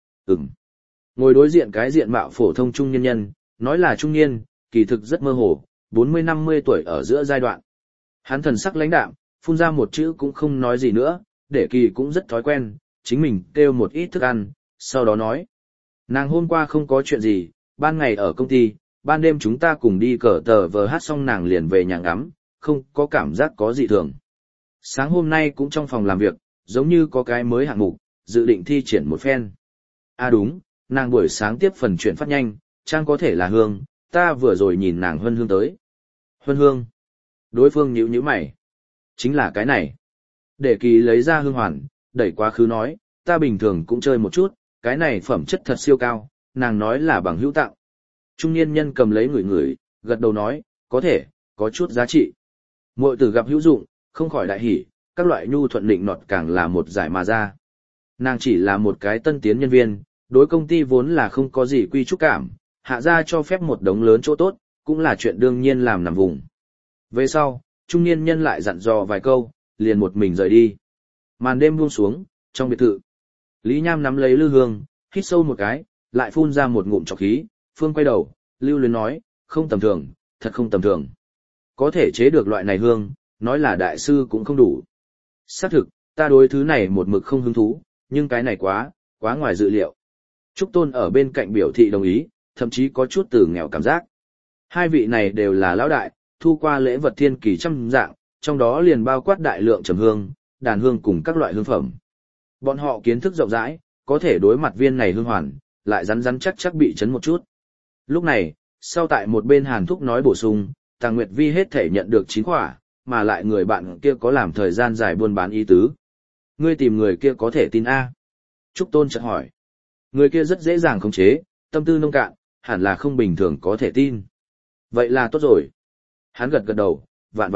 Ngồi đối diện cái diện mạo phổ thông trung niên nhân, nói là trung niên, kỳ thực rất mơ hồ, 40-50 tuổi ở giữa giai đoạn. Hắn thần sắc lãnh đạm, phun ra một chữ cũng không nói gì nữa, để Kỳ cũng rất thói quen, chính mình kêu một ít thức ăn, sau đó nói. Nàng hôm qua không có chuyện gì, ban ngày ở công ty, ban đêm chúng ta cùng đi cờ tờ vờ hát xong nàng liền về nhà ngắm, không có cảm giác có gì thường. Sáng hôm nay cũng trong phòng làm việc, giống như có cái mới hạng mục, dự định thi triển một phen. À đúng, nàng buổi sáng tiếp phần chuyển phát nhanh, trang có thể là hương, ta vừa rồi nhìn nàng huân hương tới. Huân hương. Đối phương nhíu mày. Chính là cái này. Để Kỳ lấy ra hương hoàn, đẩy quá khứ nói, ta bình thường cũng chơi một chút, cái này phẩm chất thật siêu cao, nàng nói là bằng hữu tặng. Trung niên nhân cầm lấy ngửi, gật đầu nói, có thể, có chút giá trị. Muội tử gặp hữu dụng, không khỏi đại hỉ, các loại nhu thuận định nọt càng là một giải mà ra. Nàng chỉ là một cái tân tiến nhân viên, đối công ty vốn là không có gì quy trúc cảm, hạ ra cho phép một đống lớn chỗ tốt, cũng là chuyện đương nhiên làm nằm vùng. Về sau, trung niên nhân lại dặn dò vài câu, liền một mình rời đi. Màn đêm buông xuống, trong biệt thự. Lý Nham nắm lấy lư hương, hít sâu một cái, lại phun ra một ngụm trọc khí, phương quay đầu, lưu luyến nói, không tầm thường, thật không tầm thường. Có thể chế được loại này hương, nói là đại sư cũng không đủ. Xác thực, ta đối thứ này một mực không hứng thú, nhưng cái này quá ngoài dự liệu. Trúc Tôn ở bên cạnh biểu thị đồng ý, thậm chí có chút từ nghèo cảm giác. 2 vị này đều là lão đại, thu qua lễ vật thiên kỳ trăm dạng, trong đó liền bao quát đại lượng trầm hương, đàn hương cùng các loại hương phẩm. Bọn họ kiến thức rộng rãi, có thể đối mặt viên này hương hoàn, lại rắn chắc bị chấn một chút. Lúc này, sau tại một bên Hàn Thúc nói bổ sung, Tàng Nguyệt Vi hết thể nhận được 9 khỏa, mà lại người bạn kia có làm thời gian dài buôn bán ý tứ. Ngươi tìm người kia có thể tin A. Trúc Tôn chợt hỏi. Người kia rất dễ dàng khống chế, tâm tư nông cạn, hẳn là không bình thường có thể tin. Vậy là tốt rồi. Hắn gật đầu, vạn.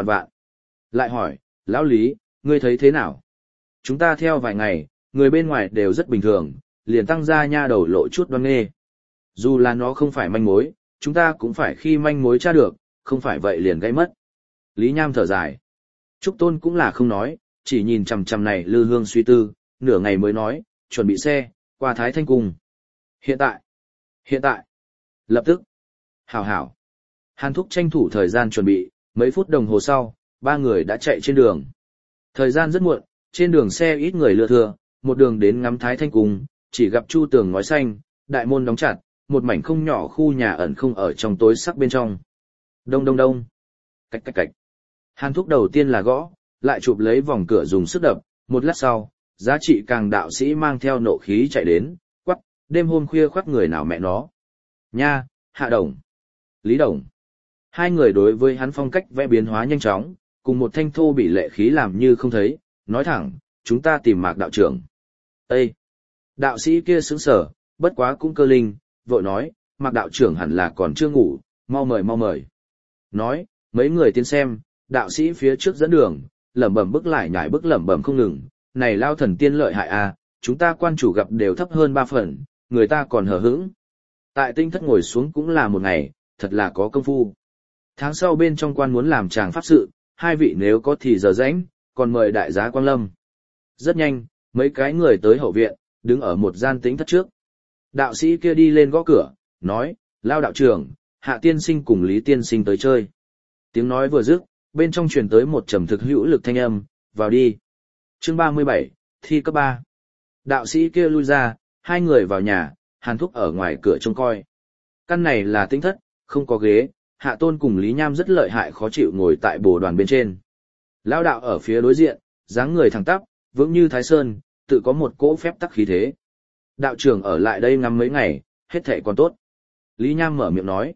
Lại hỏi, lão Lý, ngươi thấy thế nào? Chúng ta theo vài ngày, người bên ngoài đều rất bình thường, liền tăng ra nha đầu lộ chút đoan nghê. Dù là nó không phải manh mối, chúng ta cũng phải khi manh mối tra được, không phải vậy liền gây mất. Lý Nham thở dài. Trúc Tôn cũng là không nói, chỉ nhìn chằm chằm này lư hương suy tư, nửa ngày mới nói, chuẩn bị xe, qua Thái Thanh Cung. Hiện tại, lập tức, hảo. Hàn Thúc tranh thủ thời gian chuẩn bị, mấy phút đồng hồ sau, 3 người đã chạy trên đường. Thời gian rất muộn, trên đường xe ít người lưa thưa, một đường đến ngắm Thái Thanh Cung, chỉ gặp chu tường ngói xanh, đại môn đóng chặt, một mảnh không nhỏ khu nhà ẩn không ở trong tối sắc bên trong. Đông. Cạch. Hàn Thúc đầu tiên là gõ, lại chụp lấy vòng cửa dùng sức đập, một lát sau, Giá trị càng đạo sĩ mang theo nộ khí chạy đến, quắc, đêm hôm khuya khoắt người nào mẹ nó. Nha, Hạ Đồng, Lý Đồng. Hai người đối với hắn phong cách vẽ biến hóa nhanh chóng, cùng một thanh thô bị lệ khí làm như không thấy, nói thẳng, chúng ta tìm Mạc đạo trưởng. Ê! Đạo sĩ kia sững sờ, bất quá cũng cơ linh, vội nói, Mạc đạo trưởng hẳn là còn chưa ngủ, mau mời mau mời. Nói, mấy người tiến xem, đạo sĩ phía trước dẫn đường, lẩm bẩm bức lại nhảy bức lẩm bẩm không ngừng, này lao thần tiên lợi hại à, chúng ta quan chủ gặp đều thấp hơn 3 phần, người ta còn hờ hững. Tại tinh thất ngồi xuống cũng là một ngày, thật là có công phu. Tháng sau bên trong quan muốn làm tràng pháp sự, hai vị nếu có thì giờ rảnh, còn mời đại giá Quang Lâm. Rất nhanh, mấy cái người tới hậu viện, đứng ở một gian tĩnh thất trước. Đạo sĩ kia đi lên gõ cửa, nói, Lao đạo trưởng, Hạ tiên sinh cùng Lý tiên sinh tới chơi. Tiếng nói vừa dứt, bên trong truyền tới một trầm thực hữu lực thanh âm, vào đi. Chương 37, thi cấp 3. Đạo sĩ kia lui ra, hai người vào nhà, Hàn Thúc ở ngoài cửa trông coi. Căn này là tĩnh thất, không có ghế, Hạ Tôn cùng Lý Nham rất lợi hại khó chịu ngồi tại bồ đoàn bên trên. Lão đạo ở phía đối diện, dáng người thẳng tắp, vững như Thái Sơn, tự có một cỗ phép tắc khí thế. Đạo trưởng ở lại đây ngắm mấy ngày, hết thảy còn tốt. Lý Nham mở miệng nói.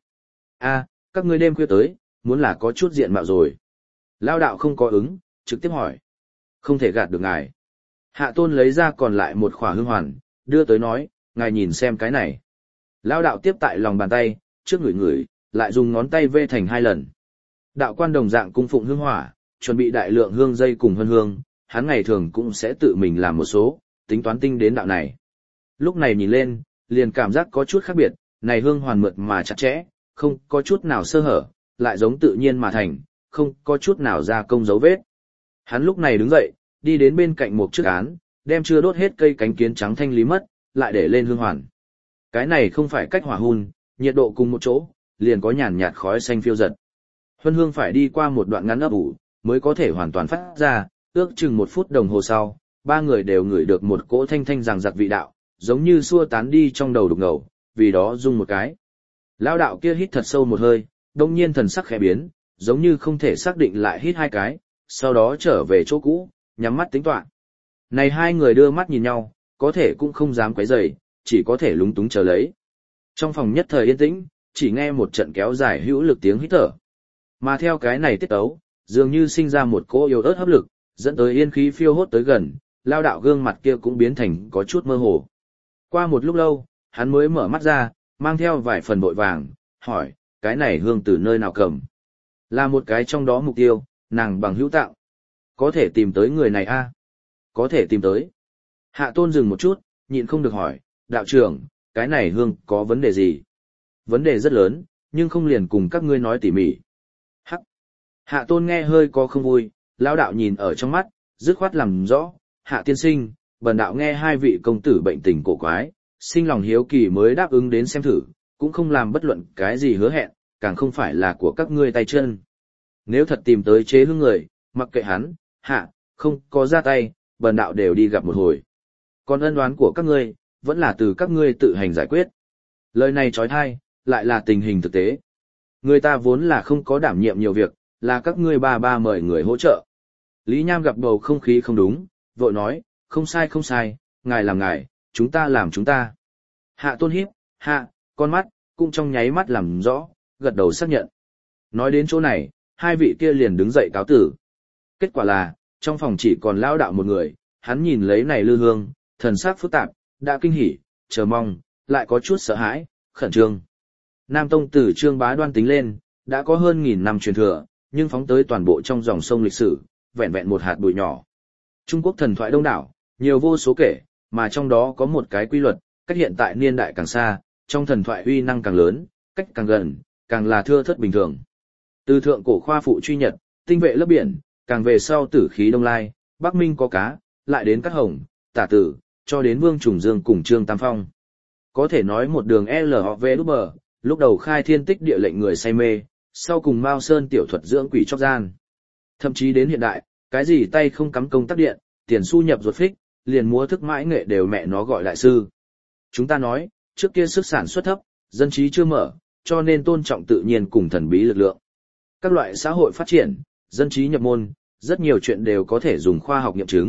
Các ngươi đêm khuya tới, muốn là có chút diện mạo rồi. Lão đạo không có ứng, trực tiếp hỏi. Không thể gạt được ngài. Hạ Tôn lấy ra còn lại một khỏa hương hoàn, đưa tới nói, ngài nhìn xem cái này. Lão đạo tiếp tại lòng bàn tay, trước ngửi ngửi, lại dùng ngón tay vê thành 2 lần. Đạo quan đồng dạng cung phụng hương hỏa, chuẩn bị đại lượng hương dây cùng hương hương, hắn ngày thường cũng sẽ tự mình làm một số, tính toán tinh đến đạo này. Lúc này nhìn lên, liền cảm giác có chút khác biệt, này hương hoàn mượt mà chặt chẽ, không có chút nào sơ hở, lại giống tự nhiên mà thành, không có chút nào gia công dấu vết. Hắn lúc này đứng dậy, đi đến bên cạnh một chiếc án, đem chưa đốt hết cây cánh kiến trắng thanh lý mất, lại để lên hương hoàn. Cái này không phải cách hỏa hun, nhiệt độ cùng một chỗ, liền có nhàn nhạt khói xanh phiêu dật. Huân hương phải đi qua một đoạn ngắn ấp ủ, mới có thể hoàn toàn phát ra, ước chừng 1 phút đồng hồ sau, ba người đều ngửi được một cỗ thanh thanh ràng giặc vị đạo, giống như xua tán đi trong đầu đục ngầu, vì đó rung một cái. Lão đạo kia hít thật sâu một hơi, đông nhiên thần sắc khẽ biến, giống như không thể xác định lại hít 2 cái, sau đó trở về chỗ cũ, nhắm mắt tính toán. Này hai người đưa mắt nhìn nhau, có thể cũng không dám quấy rầy, chỉ có thể lúng túng chờ lấy. Trong phòng nhất thời yên tĩnh, chỉ nghe một trận kéo dài hữu lực tiếng hít thở. Mà theo cái này tiết tấu, dường như sinh ra một cỗ yếu ớt hấp lực, dẫn tới yên khí phiêu hốt tới gần, lao đạo gương mặt kia cũng biến thành có chút mơ hồ. Qua một lúc lâu, hắn mới mở mắt ra, mang theo vài phần vội vàng, hỏi, cái này hương từ nơi nào cầm? Là một cái trong đó mục tiêu, nàng bằng hữu tạo. Có thể tìm tới người này a? Có thể tìm tới. Hạ Tôn dừng một chút, nhịn không được hỏi, đạo trưởng, cái này hương có vấn đề gì? Vấn đề rất lớn, nhưng không liền cùng các ngươi nói tỉ mỉ. Hắc. Hạ Tôn nghe hơi có không vui, lão đạo nhìn ở trong mắt, dứt khoát làm rõ, Hạ tiên sinh, bần đạo nghe hai vị công tử bệnh tình cổ quái, sinh lòng hiếu kỳ mới đáp ứng đến xem thử, cũng không làm bất luận cái gì hứa hẹn, càng không phải là của các ngươi tay chân. Nếu thật tìm tới chế hương người, mặc kệ hắn, Hạ, không có ra tay, bần đạo đều đi gặp một hồi. Còn ân oán của các ngươi, vẫn là từ các ngươi tự hành giải quyết. Lời này trói thai, lại là tình hình thực tế. Người ta vốn là không có đảm nhiệm nhiều việc, là các ngươi ba mời người hỗ trợ. Lý Nham gặp bầu không khí không đúng, vội nói, không sai, ngài làm ngài, chúng ta làm chúng ta. Hạ Tôn híp, con mắt, cũng trong nháy mắt làm rõ, gật đầu xác nhận. Nói đến chỗ này, hai vị kia liền đứng dậy cáo tử. Kết quả là, trong phòng chỉ còn lão đạo một người, hắn nhìn lấy này lư hương, thần sắc phức tạp, đã kinh hỉ, chờ mong, lại có chút sợ hãi, khẩn trương. Nam Tông từ Trương Bá Đoan tính lên, đã có hơn 1000 năm truyền thừa, nhưng phóng tới toàn bộ trong dòng sông lịch sử, vẹn vẹn một hạt bụi nhỏ. Trung Quốc thần thoại đông đảo, nhiều vô số kể, mà trong đó có một cái quy luật, cách hiện tại niên đại càng xa, trong thần thoại uy năng càng lớn, cách càng gần, càng là thưa thớt bình thường. Từ thượng cổ khoa phụ truy nhật, tinh vệ lấp biển, càng về sau tử khí đông lai, Bắc Minh có cá, lại đến Cát Hồng, Tả Tử, cho đến Vương Trùng Dương cùng Trương Tam Phong. Có thể nói một đường LHV lúc đầu khai thiên tích địa lệnh người say mê, sau cùng Mao Sơn tiểu thuật dưỡng quỷ chóc gian. Thậm chí đến hiện đại, cái gì tay không cắm công tắc điện, tiền xu nhập ruột phích, liền múa thức mãi nghệ đều mẹ nó gọi đại sư. Chúng ta nói, trước kia sức sản xuất thấp, dân trí chưa mở, cho nên tôn trọng tự nhiên cùng thần bí lực lượng. Các loại xã hội phát triển, dân trí nhập môn, rất nhiều chuyện đều có thể dùng khoa học nghiệm chứng,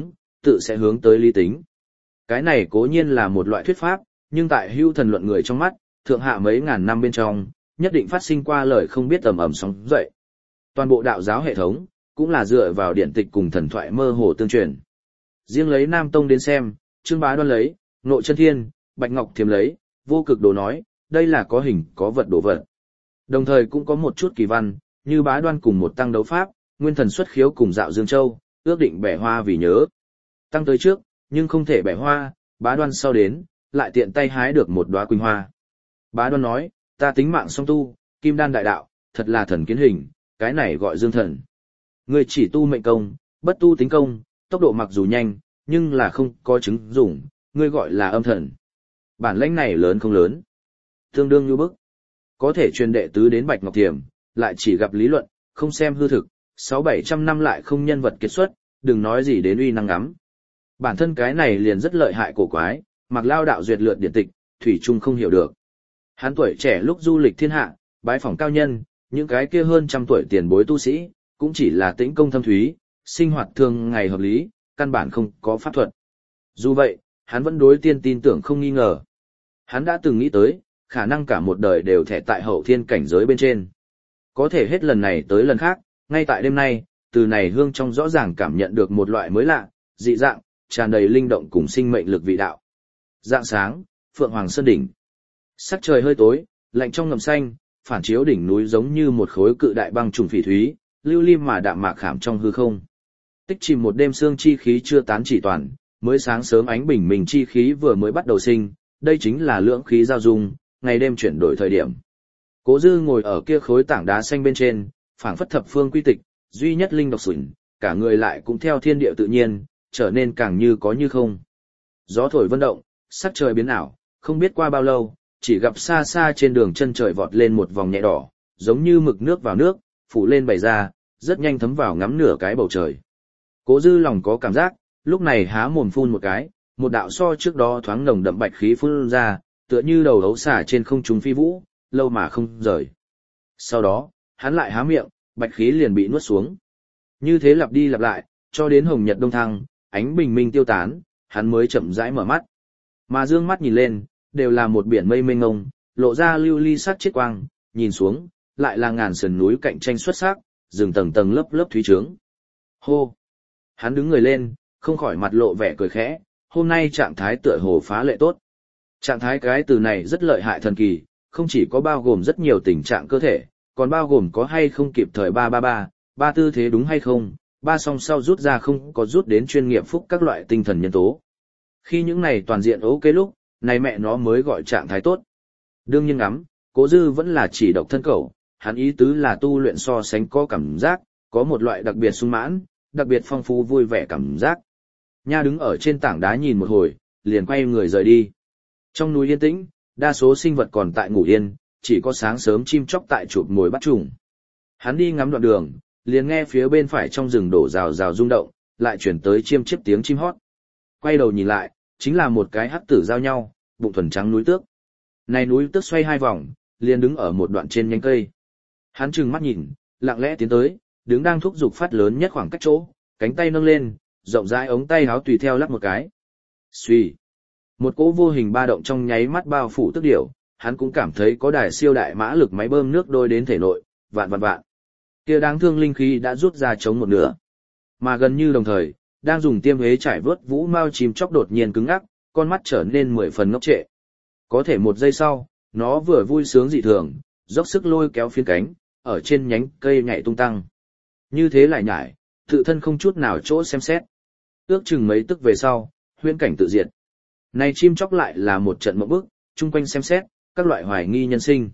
tự sẽ hướng tới lý tính. Cái này cố nhiên là một loại thuyết pháp, nhưng tại hưu thần luận người trong mắt, thượng hạ mấy ngàn năm bên trong, nhất định phát sinh qua lời không biết ầm ầm sóng dậy. Toàn bộ đạo giáo hệ thống, cũng là dựa vào điển tịch cùng thần thoại mơ hồ tương truyền. Riêng lấy Nam Tông đến xem, Trương Bá Đoan lấy, Nội Chân Thiên, Bạch Ngọc Thiềm lấy, Vô Cực Đồ nói, đây là có hình có vật đồ vật. Đồng thời cũng có một chút kỳ văn, như Bá Đoan cùng một tăng đấu pháp, Nguyên Thần xuất khiếu cùng Dạo Dương Châu, ước định bẻ hoa vì nhớ. Tăng tới trước, nhưng không thể bẻ hoa, Bá Đoan sau đến, lại tiện tay hái được một đóa quỳnh hoa. Bá Đoan nói, ta tính mạng song tu, kim đan đại đạo, thật là thần kiến hình, cái này gọi dương thần. Ngươi chỉ tu mệnh công, bất tu tính công, tốc độ mặc dù nhanh, nhưng là không có chứng dụng, ngươi gọi là âm thần. Bản lãnh này lớn không lớn, tương đương như bức. Có thể truyền đệ tứ đến Bạch Ngọc Thiềm, lại chỉ gặp lý luận, không xem hư thực, 600-700 năm lại không nhân vật kiệt xuất, đừng nói gì đến uy năng ngắm. Bản thân cái này liền rất lợi hại cổ quái, mặc lao đạo duyệt lượt điển tịch, thủy chung không hiểu được. Hắn tuổi trẻ lúc du lịch thiên hạ, bái phỏng cao nhân, những cái kia hơn trăm tuổi tiền bối tu sĩ, cũng chỉ là tĩnh công thâm thúy, sinh hoạt thường ngày hợp lý, căn bản không có pháp thuật. Dù vậy, hắn vẫn đối tiên tin tưởng không nghi ngờ. Hắn đã từng nghĩ tới, khả năng cả một đời đều thẻ tại hậu thiên cảnh giới bên trên. Có thể hết lần này tới lần khác, ngay tại đêm nay, từ này hương trong rõ ràng cảm nhận được một loại mới lạ, dị dạng, tràn đầy linh động cùng sinh mệnh lực vị đạo. Dạng sáng, Phượng Hoàng Sơn đỉnh. Sắc trời hơi tối, lạnh trong ngầm xanh, phản chiếu đỉnh núi giống như một khối cự đại băng trùng phỉ thúy, lưu lim mà đạm mạc khảm trong hư không. Tích chìm một đêm sương chi khí chưa tán chỉ toàn, mới sáng sớm ánh bình minh chi khí vừa mới bắt đầu sinh, đây chính là lưỡng khí giao dung, ngày đêm chuyển đổi thời điểm. Cố Dư ngồi ở kia khối tảng đá xanh bên trên, phảng phất thập phương quy tịch, duy nhất linh độc sủn, cả người lại cũng theo thiên địa tự nhiên, trở nên càng như có như không. Gió thổi vân động, sắc trời biến ảo, không biết qua bao lâu, chỉ gặp xa xa trên đường chân trời vọt lên một vòng nhẹ đỏ, giống như mực nước vào nước, phủ lên bày ra, rất nhanh thấm vào ngắm nửa cái bầu trời. Cố Dư lòng có cảm giác, lúc này há mồm phun một cái, một đạo so trước đó thoáng nồng đậm bạch khí phun ra, tựa như đầu ấu xả trên không trung phi vũ, lâu mà không rời. Sau đó, hắn lại há miệng, bạch khí liền bị nuốt xuống. Như thế lặp đi lặp lại, cho đến hồng nhật đông thăng, ánh bình minh tiêu tán, hắn mới chậm rãi mở mắt. Mà dương mắt nhìn lên, đều là một biển mây mênh mông, lộ ra lưu ly sắc chiết quang, nhìn xuống, lại là ngàn sườn núi cạnh tranh xuất sắc, rừng tầng tầng lớp lớp thúy trướng. Hô! Hắn đứng người lên, không khỏi mặt lộ vẻ cười khẽ, hôm nay trạng thái tựa hồ phá lệ tốt. Trạng thái cái từ này rất lợi hại thần kỳ, không chỉ có bao gồm rất nhiều tình trạng cơ thể, còn bao gồm có hay không kịp thời 333, ba tư thế đúng hay không, ba song sau rút ra không có rút đến chuyên nghiệp phúc các loại tinh thần nhân tố. Khi những này toàn diện ok lúc, này mẹ nó mới gọi trạng thái tốt. Đương nhiên ngắm, Cố Dư vẫn là chỉ độc thân cẩu, hắn ý tứ là tu luyện so sánh có cảm giác, có một loại đặc biệt sung mãn, đặc biệt phong phú vui vẻ cảm giác. Nha đứng ở trên tảng đá nhìn một hồi, liền quay người rời đi. Trong núi yên tĩnh, đa số sinh vật còn tại ngủ yên, chỉ có sáng sớm chim chóc tại chụp mồi bắt trùng. Hắn đi ngắm đoạn đường, liền nghe phía bên phải trong rừng đổ rào rào rung động, lại chuyển tới chiêm chiếp tiếng chim hót. Quay đầu nhìn lại, chính là một cái hắc tử giao nhau, bụng thuần trắng núi tước. Này núi tước xoay hai vòng, liền đứng ở một đoạn trên nhánh cây. Hắn trừng mắt nhìn, lặng lẽ tiến tới, đứng đang thúc giục phát lớn nhất khoảng cách chỗ, cánh tay nâng lên, rộng rãi ống tay áo tùy theo lắc một cái. Xuy. Một cỗ vô hình ba động trong nháy mắt bao phủ tước điểu, hắn cũng cảm thấy có đài siêu đại mã lực máy bơm nước đôi đến thể nội, vạn vạn vạn. Kia đáng thương linh khí đã rút ra chống một nửa. Mà gần như đồng thời, đang dùng tiêm hế trải vớt vũ mao chim chóc đột nhiên cứng ngắc, con mắt trở nên 10 phần ngốc trệ. Có thể một giây sau, nó vừa vui sướng dị thường, dốc sức lôi kéo phiến cánh, ở trên nhánh cây nhảy tung tăng. Như thế lại nhảy, tự thân không chút nào chỗ xem xét. Ước chừng mấy tức về sau, huyễn cảnh tự diệt. Này chim chóc lại là một trận mộng bức, chung quanh xem xét, các loại hoài nghi nhân sinh.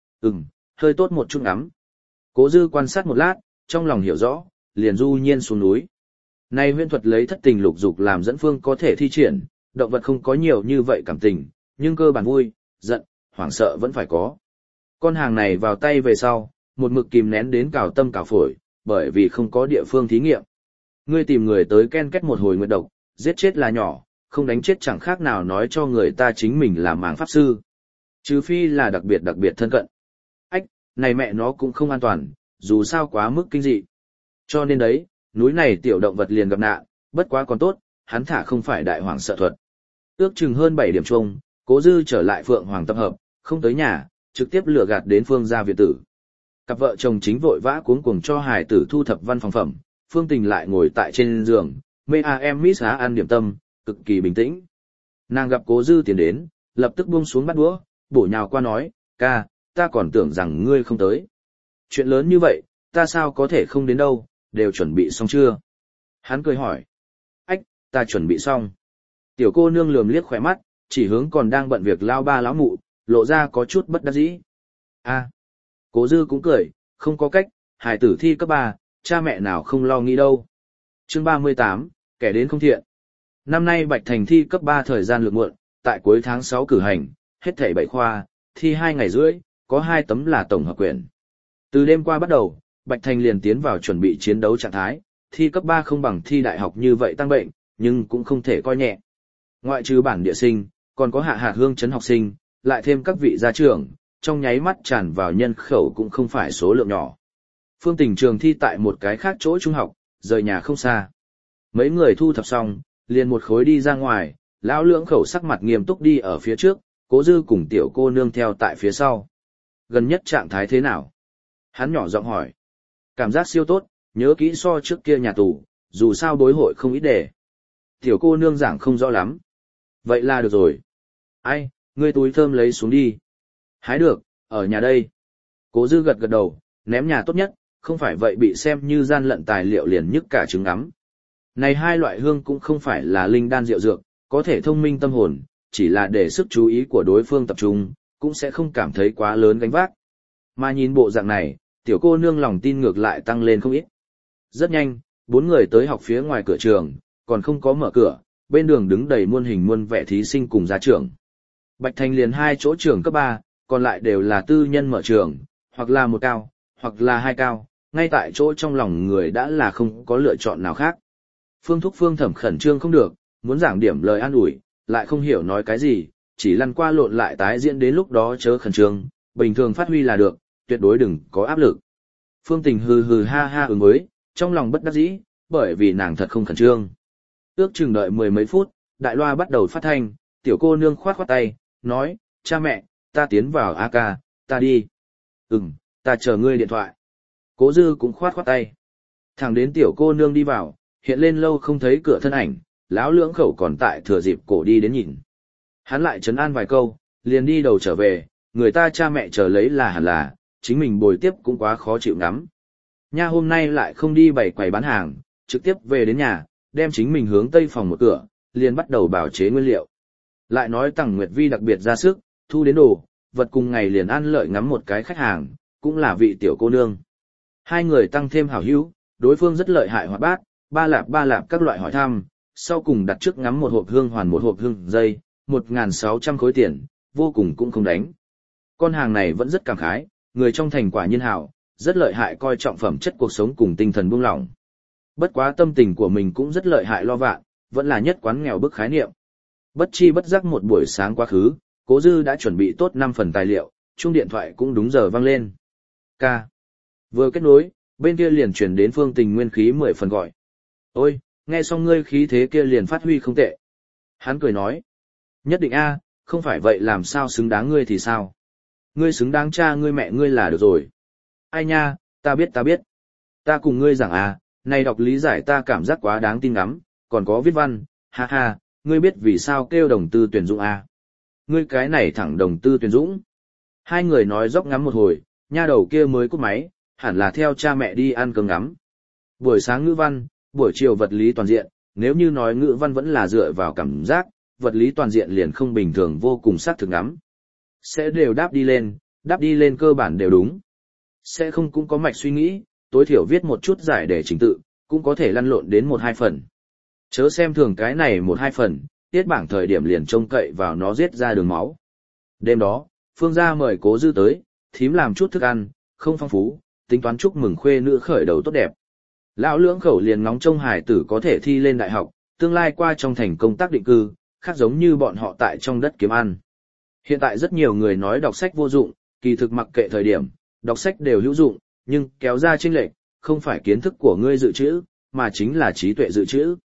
Hơi tốt một chút ngắm. Cố Dư quan sát một lát, trong lòng hiểu rõ, liền du nhiên xuống núi. Này huyễn thuật lấy thất tình lục dục làm dẫn phương có thể thi triển, động vật không có nhiều như vậy cảm tình, nhưng cơ bản vui, giận, hoảng sợ vẫn phải có. Con hàng này vào tay về sau, một mực kìm nén đến cào tâm cào phổi, bởi vì không có địa phương thí nghiệm. Ngươi tìm người tới ken kết một hồi nguyệt độc, giết chết là nhỏ, không đánh chết chẳng khác nào nói cho người ta chính mình là màng pháp sư. Trừ phi là đặc biệt thân cận. Ách, này mẹ nó cũng không an toàn, dù sao quá mức kinh dị. Cho nên đấy, núi này tiểu động vật liền gặp nạn, bất quá còn tốt, hắn thả không phải đại hoàng sợ thuật. Ước chừng hơn 7 điểm chung, Cố Dư trở lại Phượng Hoàng tập hợp, không tới nhà, trực tiếp lừa gạt đến Phương gia viện tử. Cặp vợ chồng chính vội vã cuống cuồng cho hài tử thu thập văn phòng phẩm, Phương Tình lại ngồi tại trên giường, mê miss á ăn điểm tâm, cực kỳ bình tĩnh. Nàng gặp Cố Dư tiến đến, lập tức buông xuống bát đũa, bổ nhào qua nói, ca, ta còn tưởng rằng ngươi không tới. Chuyện lớn như vậy, ta sao có thể không đến đâu, đều chuẩn bị xong chưa? Hắn cười hỏi. Ách, ta chuẩn bị xong. Tiểu cô nương lườm liếc khỏe mắt, chỉ hướng còn đang bận việc lao ba lão mụ, lộ ra có chút bất đắc dĩ. A, Cố Dư cũng cười, không có cách, hài tử thi cấp 3, cha mẹ nào không lo nghĩ đâu. Chương 38, kẻ đến không thiện. Năm nay Bạch Thành thi cấp 3 thời gian lược muộn, tại cuối tháng 6 cử hành, hết thảy 7 khoa, thi 2 ngày rưỡi, có 2 tấm là tổng hợp quyển. Từ đêm qua bắt đầu, Bạch Thành liền tiến vào chuẩn bị chiến đấu trạng thái, thi cấp 3 không bằng thi đại học như vậy tăng bệnh, nhưng cũng không thể coi nhẹ. Ngoại trừ bản địa sinh, còn có hạ hạt hương chấn học sinh, lại thêm các vị gia trưởng, trong nháy mắt tràn vào nhân khẩu cũng không phải số lượng nhỏ. Phương Tình trường thi tại một cái khác chỗ trung học, rời nhà không xa. Mấy người thu thập xong, liền một khối đi ra ngoài, lão lưỡng khẩu sắc mặt nghiêm túc đi ở phía trước, Cố Dư cùng tiểu cô nương theo tại phía sau. Gần nhất trạng thái thế nào? Hắn nhỏ giọng hỏi. Cảm giác siêu tốt, nhớ kỹ so trước kia nhà tù, dù sao đối hội không ít đề. Tiểu cô nương giảng không rõ lắm. Vậy là được rồi. Ai, ngươi túi thơm lấy xuống đi. Hái được, ở nhà đây. Cố Dư gật gật đầu, ném nhà tốt nhất, không phải vậy bị xem như gian lận tài liệu liền nhức cả trứng ngắm. Này hai loại hương cũng không phải là linh đan rượu dược, có thể thông minh tâm hồn, chỉ là để sức chú ý của đối phương tập trung, cũng sẽ không cảm thấy quá lớn gánh vác. Mà nhìn bộ dạng này, tiểu cô nương lòng tin ngược lại tăng lên không ít. Rất nhanh, 4 người tới học phía ngoài cửa trường, còn không có mở cửa, bên đường đứng đầy muôn hình muôn vẻ thí sinh cùng gia trưởng. Bạch Thành liền 2 chỗ trường cấp 3, còn lại đều là tư nhân mở trường, hoặc là một cao, hoặc là 2 cao, ngay tại chỗ trong lòng người đã là không có lựa chọn nào khác. Phương Thúc Phương Thẩm khẩn trương không được, muốn giảng điểm lời an ủi, lại không hiểu nói cái gì, chỉ lăn qua lộn lại tái diễn đến lúc đó chớ khẩn trương, bình thường phát huy là được, tuyệt đối đừng có áp lực. Phương Tình hừ hừ ha ha ứng với, trong lòng bất đắc dĩ, bởi vì nàng thật không khẩn trương. Ước chừng đợi 10 mấy phút, đại loa bắt đầu phát thanh, tiểu cô nương khoát khoát tay, nói, cha mẹ, ta tiến vào AK, ta đi. Ta chờ ngươi điện thoại. Cố Dư cũng khoát khoát tay. Thẳng đến tiểu cô nương đi vào, hiện lên lâu không thấy cửa thân ảnh, lão lưỡng khẩu còn tại thừa dịp cổ đi đến nhìn. Hắn lại trấn an vài câu, liền đi đầu trở về, người ta cha mẹ chờ lấy là hẳn là, chính mình bồi tiếp cũng quá khó chịu lắm. Nha hôm nay lại không đi bày quầy bán hàng, trực tiếp về đến nhà, đem chính mình hướng tây phòng một cửa, liền bắt đầu bào chế nguyên liệu. Lại nói Tằng Nguyệt Vi đặc biệt ra sức, thu đến đồ, vật cùng ngày liền ăn lợi ngắm một cái khách hàng, cũng là vị tiểu cô nương. Hai người tăng thêm hảo hữu, đối phương rất lợi hại hoạt bát, ba lạp các loại hỏi thăm, sau cùng đặt trước ngắm một hộp hương hoàn một hộp hương dây, 1.600 khối tiền, vô cùng cũng không đánh. Con hàng này vẫn rất cảm khái, người trong thành quả nhiên hảo, rất lợi hại coi trọng phẩm chất cuộc sống cùng tinh thần buông lỏng. Bất quá tâm tình của mình cũng rất lợi hại lo vạn, vẫn là nhất quán nghèo bức khái niệm. Bất chi bất giác một buổi sáng quá khứ, Cố Dư đã chuẩn bị tốt 5 phần tài liệu, chuông điện thoại cũng đúng giờ vang lên. Ca. Vừa kết nối, bên kia liền truyền đến Phương Tình nguyên khí 10 phần gọi. Ôi, nghe xong ngươi khí thế kia liền phát huy không tệ. Hắn cười nói. Nhất định a, không phải vậy làm sao xứng đáng ngươi thì sao? Ngươi xứng đáng cha ngươi mẹ ngươi là được rồi. Ai nha, ta biết. Ta cùng ngươi giảng à, này đọc lý giải ta cảm giác quá đáng tin lắm, còn có viết văn, ha ha, ngươi biết vì sao kêu đồng tư tuyển dũng à? Ngươi cái này thẳng đồng tư tuyển dũng. Hai người nói dốc ngắm một hồi, nha đầu kia mới cúp máy, hẳn là theo cha mẹ đi ăn cơm ngắm. Buổi sáng ngữ văn, buổi chiều vật lý toàn diện, nếu như nói ngữ văn vẫn là dựa vào cảm giác, vật lý toàn diện liền không bình thường vô cùng xác thực ngắm. Sẽ đều đáp đi lên cơ bản đều đúng. Sẽ không cũng có mạch suy nghĩ, tối thiểu viết một chút giải để trình tự, cũng có thể lăn lộn đến 1-2 phần. Chớ xem thường cái này 1-2 phần, tiết bảng thời điểm liền trông cậy vào nó giết ra đường máu. Đêm đó, Phương gia mời Cố Dư tới, thím làm chút thức ăn, không phong phú, tính toán chúc mừng khuê nữ khởi đầu tốt đẹp. Lão lưỡng khẩu liền ngóng trông hải tử có thể thi lên đại học, tương lai qua trong thành công tác định cư, khác giống như bọn họ tại trong đất kiếm ăn. Hiện tại rất nhiều người nói đọc sách vô dụng, kỳ thực mặc kệ thời điểm, đọc sách đều hữu dụng, nhưng kéo ra chênh lệch, không phải kiến thức của ngươi dự trữ, mà chính là trí tuệ dự trữ.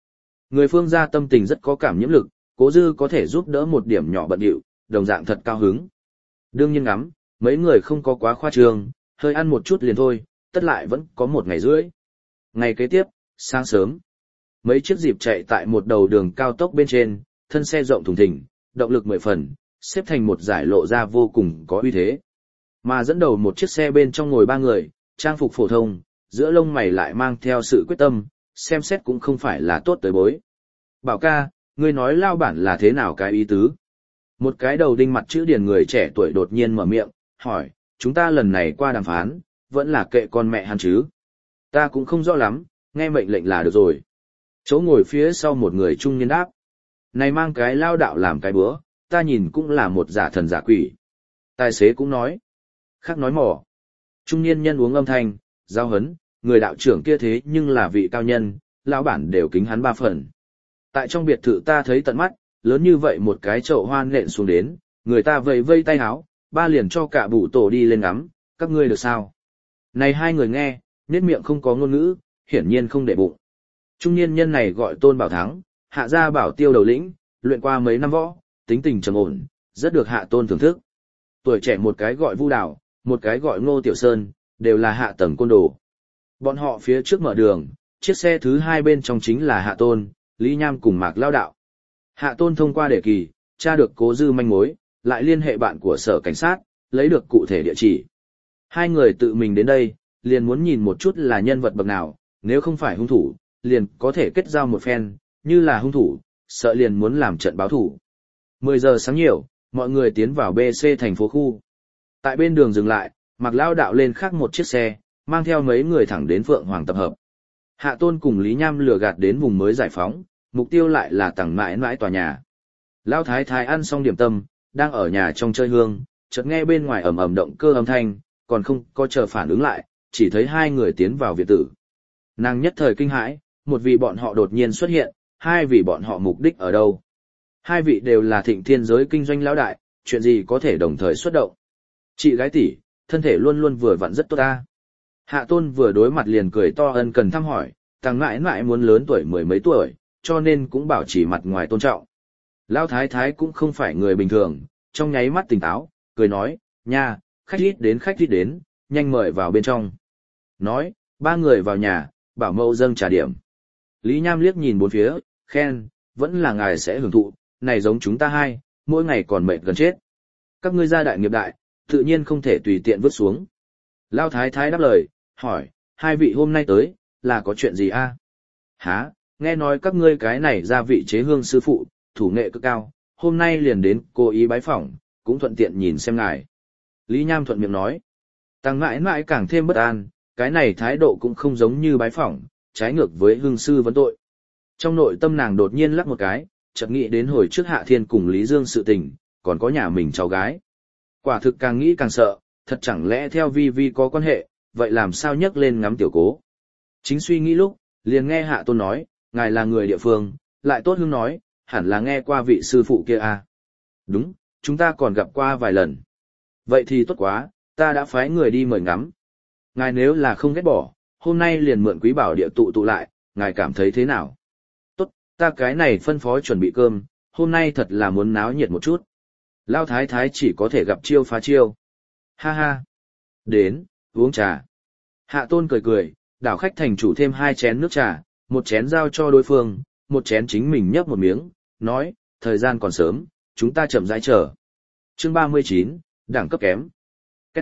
Người Phương gia tâm tình rất có cảm nhiễm lực, Cố Dư có thể giúp đỡ một điểm nhỏ bận điệu, đồng dạng thật cao hứng. Đương nhiên ngắm, mấy người không có quá khoa trương, hơi ăn một chút liền thôi, tất lại vẫn có một ngày rưỡi. Ngày kế tiếp, sáng sớm, mấy chiếc dịp chạy tại một đầu đường cao tốc bên trên, thân xe rộng thùng thình, động lực 10 phần, xếp thành một giải lộ ra vô cùng có uy thế. Mà dẫn đầu một chiếc xe bên trong ngồi 3 người, trang phục phổ thông, giữa lông mày lại mang theo sự quyết tâm, xem xét cũng không phải là tốt tới bối. Bảo ca, ngươi nói lao bản là thế nào cái ý tứ? Một cái đầu đinh mặt chữ điền người trẻ tuổi đột nhiên mở miệng, hỏi, chúng ta lần này qua đàm phán, vẫn là kệ con mẹ hắn chứ? Ta cũng không rõ lắm, nghe mệnh lệnh là được rồi. Chỗ ngồi phía sau một người trung niên đáp. Này mang cái lao đạo làm cái bữa, ta nhìn cũng là một giả thần giả quỷ. Tài xế cũng nói. Khác nói mỏ. Trung niên nhân uống âm thanh, giao hấn, người đạo trưởng kia thế nhưng là vị cao nhân, lão bản đều kính hắn 3 phần. Tại trong biệt thự ta thấy tận mắt, lớn như vậy một cái chậu hoa nện xuống đến, người ta vây vây tay háo, ba liền cho cả bụ tổ đi lên ngắm, các ngươi được sao? Này hai người nghe, nét miệng không có ngôn ngữ, hiển nhiên không để bụng. Trung niên nhân này gọi Tôn Bảo Thắng, hạ gia bảo tiêu đầu lĩnh, luyện qua mấy năm võ, tính tình trầm ổn, rất được hạ Tôn thưởng thức. Tuổi trẻ một cái gọi Vu Đào, một cái gọi Ngô Tiểu Sơn, đều là hạ tầng côn đồ. Bọn họ phía trước mở đường, chiếc xe thứ hai bên trong chính là Hạ Tôn, Lý Nham cùng Mạc Lao Đạo. Hạ Tôn thông qua đề kỳ, tra được Cố Dư manh mối, lại liên hệ bạn của sở cảnh sát, lấy được cụ thể địa chỉ. Hai người tự mình đến đây, liền muốn nhìn một chút là nhân vật bậc nào, nếu không phải hung thủ, liền có thể kết giao một phen, như là hung thủ, sợ liền muốn làm trận báo thủ. 10 giờ sáng nhiều, mọi người tiến vào BC thành phố khu. Tại bên đường dừng lại, Mạc Lao Đạo lên khác một chiếc xe, mang theo mấy người thẳng đến Phượng Hoàng tập hợp. Hạ Tôn cùng Lý Nham lừa gạt đến vùng mới giải phóng, mục tiêu lại là tầng mãi mãi tòa nhà. Lão Thái Thái ăn xong điểm tâm, đang ở nhà trong chơi hương, chợt nghe bên ngoài ầm ầm động cơ âm thanh, còn không có chờ phản ứng lại, chỉ thấy hai người tiến vào viện tử. Nàng nhất thời kinh hãi, một vị bọn họ đột nhiên xuất hiện, hai vị bọn họ mục đích ở đâu? Hai vị đều là thịnh thiên giới kinh doanh lão đại, chuyện gì có thể đồng thời xuất động? Chị gái tỷ, thân thể luôn luôn vừa vặn rất tốt ta. Hạ Tôn vừa đối mặt liền cười to ân cần thăm hỏi, tăng mãi mãi muốn lớn tuổi 10 mấy tuổi, cho nên cũng bảo trì mặt ngoài tôn trọng. Lão Thái Thái cũng không phải người bình thường, trong nháy mắt tỉnh táo, cười nói, nha, khách ít đến, nhanh mời vào bên trong. Nói, ba người vào nhà, bảo mẫu dâng trà điểm. Lý Nham liếc nhìn bốn phía, khen, vẫn là ngài sẽ hưởng thụ, này giống chúng ta hai, mỗi ngày còn mệt gần chết. Các ngươi gia đại nghiệp đại, tự nhiên không thể tùy tiện vứt xuống. Lão Thái Thái đáp lời, hỏi, hai vị hôm nay tới, là có chuyện gì a? Hả, nghe nói các ngươi cái này gia vị chế hương sư phụ, thủ nghệ cực cao, hôm nay liền đến cố ý bái phỏng, cũng thuận tiện nhìn xem ngài. Lý Nham thuận miệng nói, tăng mãi mãi càng thêm bất an, cái này thái độ cũng không giống như bái phỏng, trái ngược với hương sư vấn tội. Trong nội tâm nàng đột nhiên lắc một cái, chợt nghĩ đến hồi trước Hạ Thiên cùng Lý Dương sự tình, còn có nhà mình cháu gái. Quả thực càng nghĩ càng sợ, thật chẳng lẽ theo Vi Vi có quan hệ, vậy làm sao nhấc lên ngắm tiểu cố. Chính suy nghĩ lúc, liền nghe Hạ Tôn nói, ngài là người địa phương, lại tốt hương nói, hẳn là nghe qua vị sư phụ kia à. Đúng, chúng ta còn gặp qua vài lần. Vậy thì tốt quá, ta đã phái người đi mời ngắm. Ngài nếu là không ghét bỏ, hôm nay liền mượn quý bảo địa tụ lại, ngài cảm thấy thế nào? Tốt, ta cái này phân phó chuẩn bị cơm, hôm nay thật là muốn náo nhiệt một chút. Lao Thái Thái chỉ có thể gặp chiêu phá chiêu. Ha ha. Đến, uống trà. Hạ Tôn cười cười, đảo khách thành chủ thêm 2 chén nước trà, một chén giao cho đối phương, một chén chính mình nhấp một miếng, nói, thời gian còn sớm, chúng ta chậm rãi chờ. Chương 39, đẳng cấp kém. Cách.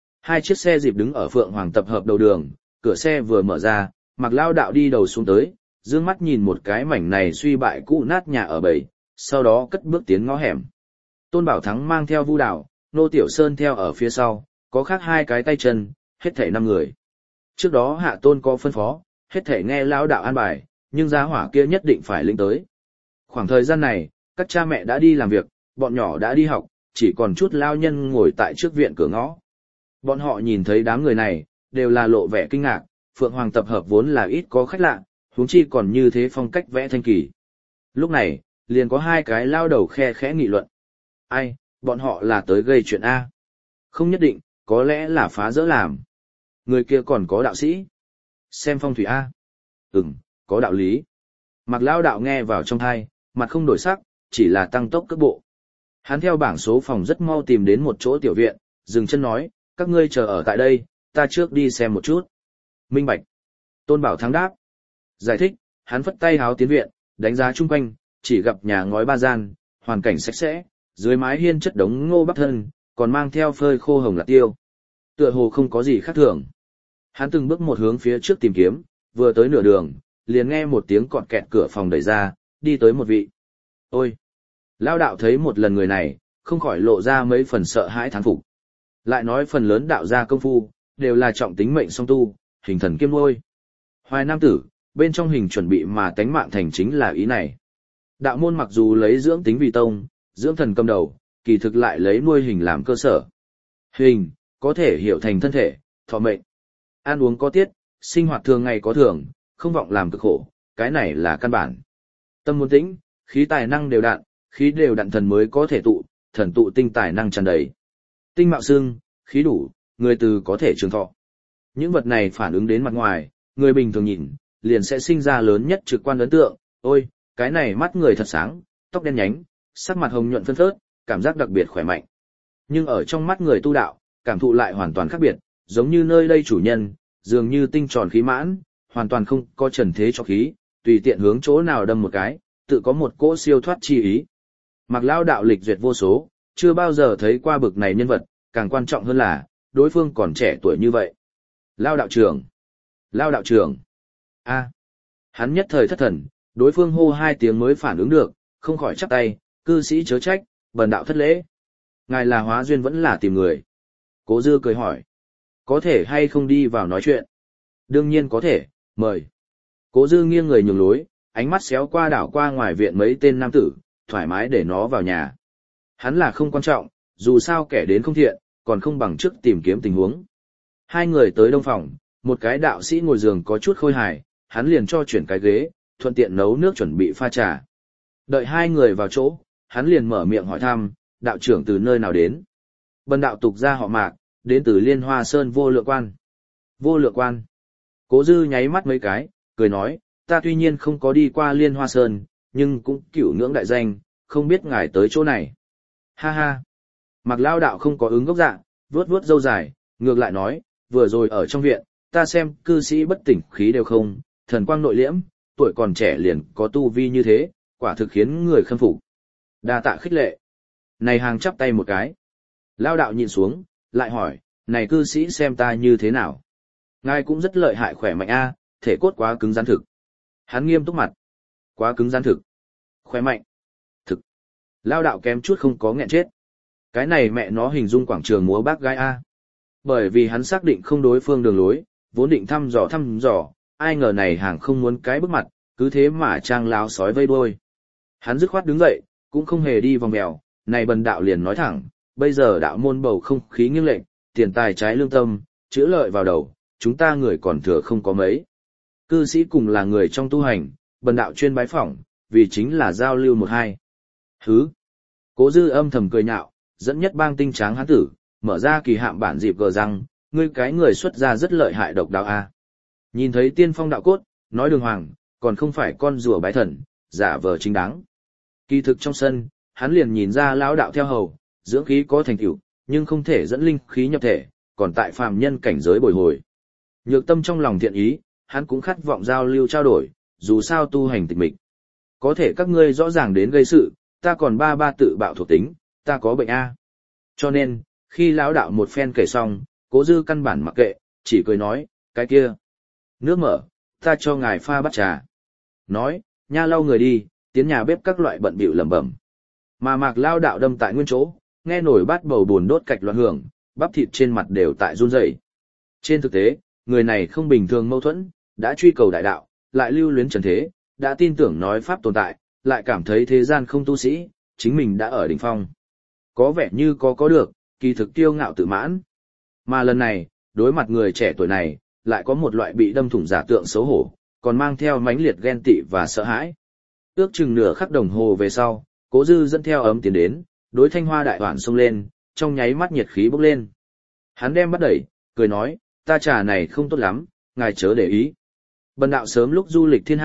2 chiếc xe dịp đứng ở Phượng Hoàng tập hợp đầu đường, cửa xe vừa mở ra, Mạc Lao Đạo đi đầu xuống tới, dương mắt nhìn một cái mảnh này suy bại cũ nát nhà ở bầy, sau đó cất bước tiến ngõ hẻm. Tôn Bảo Thắng mang theo Vu Đào, Nô Tiểu Sơn theo ở phía sau, có khác 2 cái tay chân, hết thảy 5 người. Trước đó Hạ Tôn có phân phó, hết thảy nghe Lao Đạo an bài, nhưng giá hỏa kia nhất định phải lĩnh tới. Khoảng thời gian này, các cha mẹ đã đi làm việc, bọn nhỏ đã đi học, chỉ còn chút lao nhân ngồi tại trước viện cửa ngõ. Bọn họ nhìn thấy đám người này, đều là lộ vẻ kinh ngạc, Phượng Hoàng tập hợp vốn là ít có khách lạ, huống chi còn như thế phong cách vẽ thanh kỳ. Lúc này, liền có 2 cái lao đầu khe khẽ nghị luận. Ai, bọn họ là tới gây chuyện A. Không nhất định, có lẽ là phá rỡ làm. Người kia còn có đạo sĩ. Xem phong thủy A. Có đạo lý. Mạc Lao đạo nghe vào trong tai, mặt không đổi sắc, chỉ là tăng tốc cước bộ. Hắn theo bảng số phòng rất mau tìm đến một chỗ tiểu viện, dừng chân nói, các ngươi chờ ở tại đây, ta trước đi xem một chút. Minh bạch. Tôn Bảo Thắng đáp. Giải thích, hắn phất tay háo tiến viện, đánh giá chung quanh, chỉ gặp nhà ngói ba gian, hoàn cảnh sạch sẽ, dưới mái hiên chất đống ngô bắp thân, còn mang theo phơi khô hồng lạc tiêu. Tựa hồ không có gì khác thường. Hắn từng bước một hướng phía trước tìm kiếm, vừa tới nửa đường, liền nghe một tiếng cọt kẹt cửa phòng đẩy ra, đi tới một vị. Ôi! Lao đạo thấy một lần người này, không khỏi lộ ra mấy phần sợ hãi thán phục. Lại nói phần lớn đạo gia công phu, đều là trọng tính mệnh song tu, hình thần kiêm ngôi. Hoài nam tử, bên trong hình chuẩn bị mà tánh mạng thành chính là ý này. Đạo môn mặc dù lấy dưỡng tính vì tông, dưỡng thần cầm đầu, kỳ thực lại lấy nuôi hình làm cơ sở. Hình, có thể hiểu thành thân thể, thọ mệnh. Ăn uống có tiết, sinh hoạt thường ngày có thường, không vọng làm cực khổ, cái này là căn bản. Tâm muốn tĩnh, khí tài năng đều đặn, khí đều đặn thần mới có thể tụ, thần tụ tinh tài năng tràn đầy. Tinh mạo xương, khí đủ, người từ có thể trường thọ. Những vật này phản ứng đến mặt ngoài, người bình thường nhìn, liền sẽ sinh ra lớn nhất trực quan ấn tượng, ôi, cái này mắt người thật sáng, tóc đen nhánh, sắc mặt hồng nhuận phân phớt, cảm giác đặc biệt khỏe mạnh. Nhưng ở trong mắt người tu đạo, cảm thụ lại hoàn toàn khác biệt, giống như nơi đây chủ nhân, dường như tinh tròn khí mãn, hoàn toàn không có trần thế cho khí, tùy tiện hướng chỗ nào đâm một cái, tự có một cỗ siêu thoát chi ý. Mạc Lao đạo lịch duyệt vô số, chưa bao giờ thấy qua bực này nhân vật, càng quan trọng hơn là, đối phương còn trẻ tuổi như vậy. Lao đạo trưởng! Lao đạo trưởng! A! Hắn nhất thời thất thần, đối phương hô hai tiếng mới phản ứng được, không khỏi chắp tay, cư sĩ chớ trách, bần đạo thất lễ. Ngài là hóa duyên vẫn là tìm người. Cố Dư cười hỏi. Có thể hay không đi vào nói chuyện? Đương nhiên có thể, mời. Cố Dư nghiêng người nhường lối, ánh mắt xéo qua đảo qua ngoài viện mấy tên nam tử, thoải mái để nó vào nhà. Hắn là không quan trọng, dù sao kẻ đến không thiện, còn không bằng trước tìm kiếm tình huống. Hai người tới đông phòng, một cái đạo sĩ ngồi giường có chút khôi hài, hắn liền cho chuyển cái ghế, thuận tiện nấu nước chuẩn bị pha trà. Đợi hai người vào chỗ, hắn liền mở miệng hỏi thăm, đạo trưởng từ nơi nào đến? Bần đạo tục ra họ Mạc, đến từ Liên Hoa Sơn Vô Lượng Quan. Vô Lượng Quan. Cố Dư nháy mắt mấy cái, cười nói, ta tuy nhiên không có đi qua Liên Hoa Sơn, nhưng cũng cửu ngưỡng đại danh, không biết ngài tới chỗ này. Ha ha. Mạc Lao đạo không có ứng gốc dạ, vuốt vuốt râu dài, ngược lại nói, vừa rồi ở trong viện, ta xem cư sĩ bất tỉnh khí đều không, thần quang nội liễm, tuổi còn trẻ liền có tu vi như thế, quả thực khiến người khâm phục. Đa tạ khích lệ. Này hàng chắp tay một cái. Lao đạo nhìn xuống, lại hỏi, này cư sĩ xem ta như thế nào? Ngài cũng rất lợi hại khỏe mạnh a, thể cốt quá cứng rắn thực. Hắn nghiêm túc mặt. Quá cứng rắn thực. Khỏe mạnh. Thực. Lao đạo kém chút không có nghẹn chết. Cái này mẹ nó hình dung quảng trường múa bác gái a. Bởi vì hắn xác định không đối phương đường lối, vốn định thăm dò, ai ngờ này hàng không muốn cái bước mặt, cứ thế mà trang láo sói vây đuôi. Hắn dứt khoát đứng dậy, cũng không hề đi vòng mèo, này bần đạo liền nói thẳng, bây giờ đạo môn bầu không khí nghiêng lệch, tiền tài trái lương tâm, chữa lợi vào đầu, chúng ta người còn thừa không có mấy. Cư sĩ cùng là người trong tu hành, bần đạo chuyên bái phỏng, vì chính là giao lưu một hai. Hứ! Cố Dư âm thầm cười nhạo, dẫn nhất bang tinh tráng hán tử, mở ra kỳ hạm bản dịp gờ răng, ngươi cái người xuất ra rất lợi hại độc đạo a. Nhìn thấy tiên phong đạo cốt, nói đường hoàng, còn không phải con rùa bái thần, giả vờ chính đáng. Kỳ thực trong sân, hắn liền nhìn ra lão đạo theo hầu, dưỡng khí có thành tựu, nhưng không thể dẫn linh khí nhập thể, còn tại phàm nhân cảnh giới bồi hồi. Nhược tâm trong lòng thiện ý, hắn cũng khát vọng giao lưu trao đổi, dù sao tu hành tịch mịch. Có thể các ngươi rõ ràng đến gây sự, ta còn ba tự bạo thuộc tính, ta có bệnh a. Cho nên, khi lão đạo một phen kể xong, Cố Dư căn bản mặc kệ, chỉ cười nói, cái kia. Nước mở, ta cho ngài pha bát trà. Nói, nha lau người đi, tiến nhà bếp các loại bận bịu lẩm bẩm. Mà Mạc Lao đạo đâm tại nguyên chỗ, nghe nổi bát bầu buồn đốt cạch loạn hưởng, bắp thịt trên mặt đều tại run rẩy. Trên thực tế, người này không bình thường mâu thuẫn, đã truy cầu đại đạo, lại lưu luyến trần thế, đã tin tưởng nói pháp tồn tại, lại cảm thấy thế gian không tu sĩ, chính mình đã ở đỉnh phong. Có vẻ như có được, kỳ thực kiêu ngạo tự mãn. Mà lần này, đối mặt người trẻ tuổi này, lại có một loại bị đâm thủng giả tượng xấu hổ, còn mang theo mãnh liệt ghen tị và sợ hãi. Ước chừng nửa khắc đồng hồ về sau, Cố Dư dẫn theo ấm tiến đến, đối Thanh Hoa đại hoàn xông lên, trong nháy mắt nhiệt khí bốc lên. Hắn đem bắt đẩy, cười nói, ta trà này không tốt lắm, ngài chớ để ý. Bần đạo sớm lúc du lịch thiên hạ,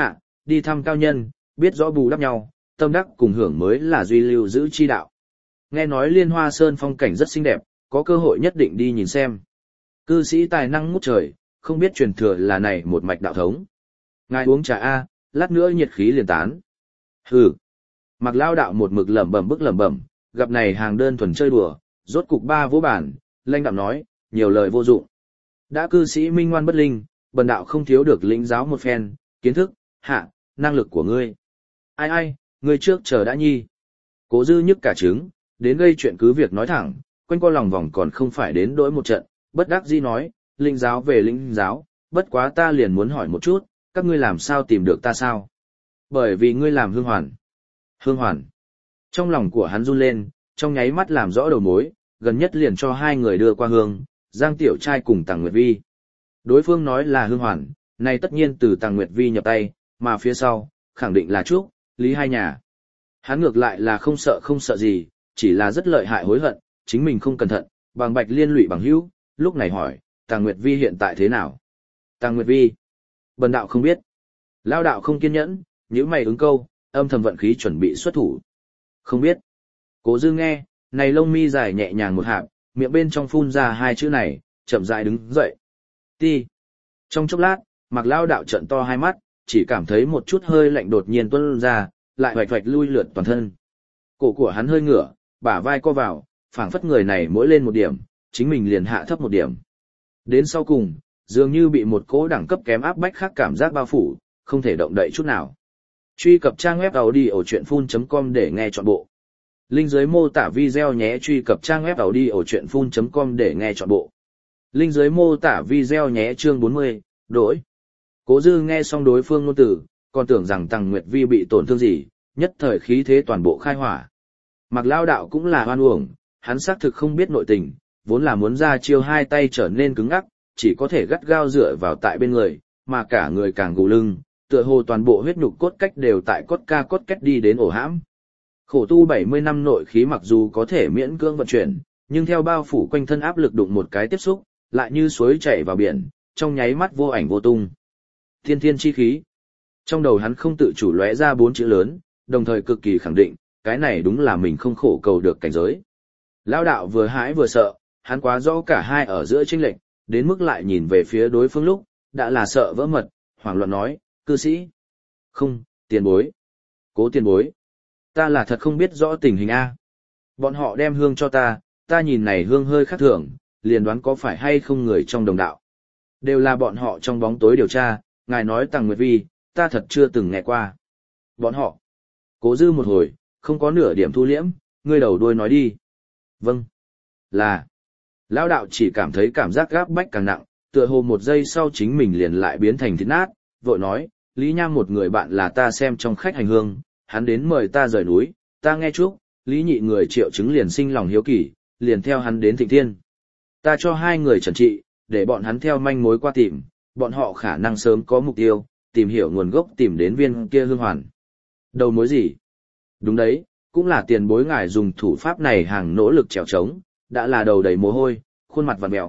đi thăm cao nhân, biết rõ bù đắp nhau, tâm đắc cùng hưởng mới là duy lưu giữ chi đạo. Nghe nói Liên Hoa Sơn phong cảnh rất xinh đẹp, có cơ hội nhất định đi nhìn xem. Cư sĩ tài năng ngút trời, không biết truyền thừa là này một mạch đạo thống. Ngài uống trà a, lát nữa nhiệt khí liền tán. Hừ. Mặc Lao đạo một mực lẩm bẩm, gặp này hàng đơn thuần chơi đùa, rốt cục ba vỗ bản, lanh đạo nói, nhiều lời vô dụng. Đã cư sĩ minh ngoan bất linh, bần đạo không thiếu được lĩnh giáo một phen, kiến thức, hạ, năng lực của ngươi. Ai, ngươi trước chờ đã nhi. Cố Dư nhức cả trứng, đến gây chuyện cứ việc nói thẳng, quanh co lòng vòng còn không phải đến đỗi một trận, bất đắc dĩ nói, lĩnh giáo về lĩnh giáo, bất quá ta liền muốn hỏi một chút, các ngươi làm sao tìm được ta sao? Bởi vì ngươi làm hương hoàn. Hương hoàn. Trong lòng của hắn run lên, trong nháy mắt làm rõ đầu mối, gần nhất liền cho hai người đưa qua hương, Giang Tiểu Trai cùng Tàng Nguyệt Vi. Đối phương nói là hương hoàn, này tất nhiên từ Tàng Nguyệt Vi nhập tay, mà phía sau, khẳng định là Trúc, Lý hai nhà. Hắn ngược lại là không sợ gì, chỉ là rất lợi hại hối hận, chính mình không cẩn thận, bằng bạch liên lụy bằng hữu, lúc này hỏi, Tàng Nguyệt Vi hiện tại thế nào? Tàng Nguyệt Vi. Bần đạo không biết. Lao đạo không kiên nhẫn, nhíu mày ứng câu, âm thầm vận khí chuẩn bị xuất thủ. Không biết. Cố Dư nghe, này lông mi dài nhẹ nhàng một hạp, miệng bên trong phun ra hai chữ này, chậm rãi đứng dậy. Ti. Trong chốc lát, Mạc Lao đạo trợn to hai mắt, chỉ cảm thấy một chút hơi lạnh đột nhiên tuôn ra, lại hoạch lui lượt toàn thân. Cổ của hắn hơi ngửa, bả vai co vào, phảng phất người này mỗi lên một điểm, chính mình liền hạ thấp một điểm. Đến sau cùng, dường như bị một cỗ đẳng cấp kém áp bách khác cảm giác bao phủ, không thể động đậy chút nào. Truy cập trang web audiochuyenphun.com để nghe trọn bộ. Link dưới mô tả video nhé. Truy cập trang web audiochuyenphun.com để nghe trọn bộ. Link dưới mô tả video nhé. Chương 40, đổi. Cố Dư nghe xong đối phương ngôn từ, còn tưởng rằng Tằng Nguyệt Vi bị tổn thương gì, nhất thời khí thế toàn bộ khai hỏa. Mạc Lao đạo cũng là hoan uổng, hắn xác thực không biết nội tình, vốn là muốn ra chiêu hai tay trở nên cứng ngắc, chỉ có thể gắt gao dựa vào tại bên người, mà cả người càng gù lưng, tựa hồ toàn bộ huyết nhục cốt cách đều tại cốt cách đi đến ổ hãm. Khổ tu 70 năm nội khí mặc dù có thể miễn cưỡng vận chuyển, nhưng theo bao phủ quanh thân áp lực đụng một cái tiếp xúc, lại như suối chảy vào biển, trong nháy mắt vô ảnh vô tung. Thiên thiên chi khí. Trong đầu hắn không tự chủ lóe ra 4 chữ lớn, đồng thời cực kỳ khẳng định, cái này đúng là mình không khổ cầu được cảnh giới. Lão đạo vừa hãi vừa sợ, hắn quá rõ cả hai ở giữa chênh lệch, đến mức lại nhìn về phía đối phương lúc, đã là sợ vỡ mật, hoảng loạn nói, cư sĩ. Không, tiền bối. Cố tiền bối. Ta là thật không biết rõ tình hình A. Bọn họ đem hương cho ta nhìn này hương hơi khác thường, liền đoán có phải hay không người trong đồng đạo. Đều là bọn họ trong bóng tối điều tra, ngài nói Tằng Nguyệt Vi, ta thật chưa từng nghe qua. Bọn họ. Cố Dư một hồi, không có nửa điểm thu liễm, ngươi đầu đuôi nói đi. Vâng. Là. Lão đạo chỉ cảm thấy cảm giác gáp bách càng nặng, tựa hồ một giây sau chính mình liền lại biến thành thịt nát, vội nói, Lý Nham một người bạn là ta xem trong khách hành hương, hắn đến mời ta rời núi, ta nghe chúc, Lý nhị người triệu chứng liền sinh lòng hiếu kỳ, liền theo hắn đến Thịnh Thiên. Ta cho hai người trần trị, để bọn hắn theo manh mối qua tìm, bọn họ khả năng sớm có mục tiêu, tìm hiểu nguồn gốc tìm đến viên kia hương hoàn. Đầu mối gì? Đúng đấy, cũng là tiền bối ngài dùng thủ pháp này hàng nỗ lực trèo trống, đã là đầu đầy mồ hôi, khuôn mặt vặn mèo.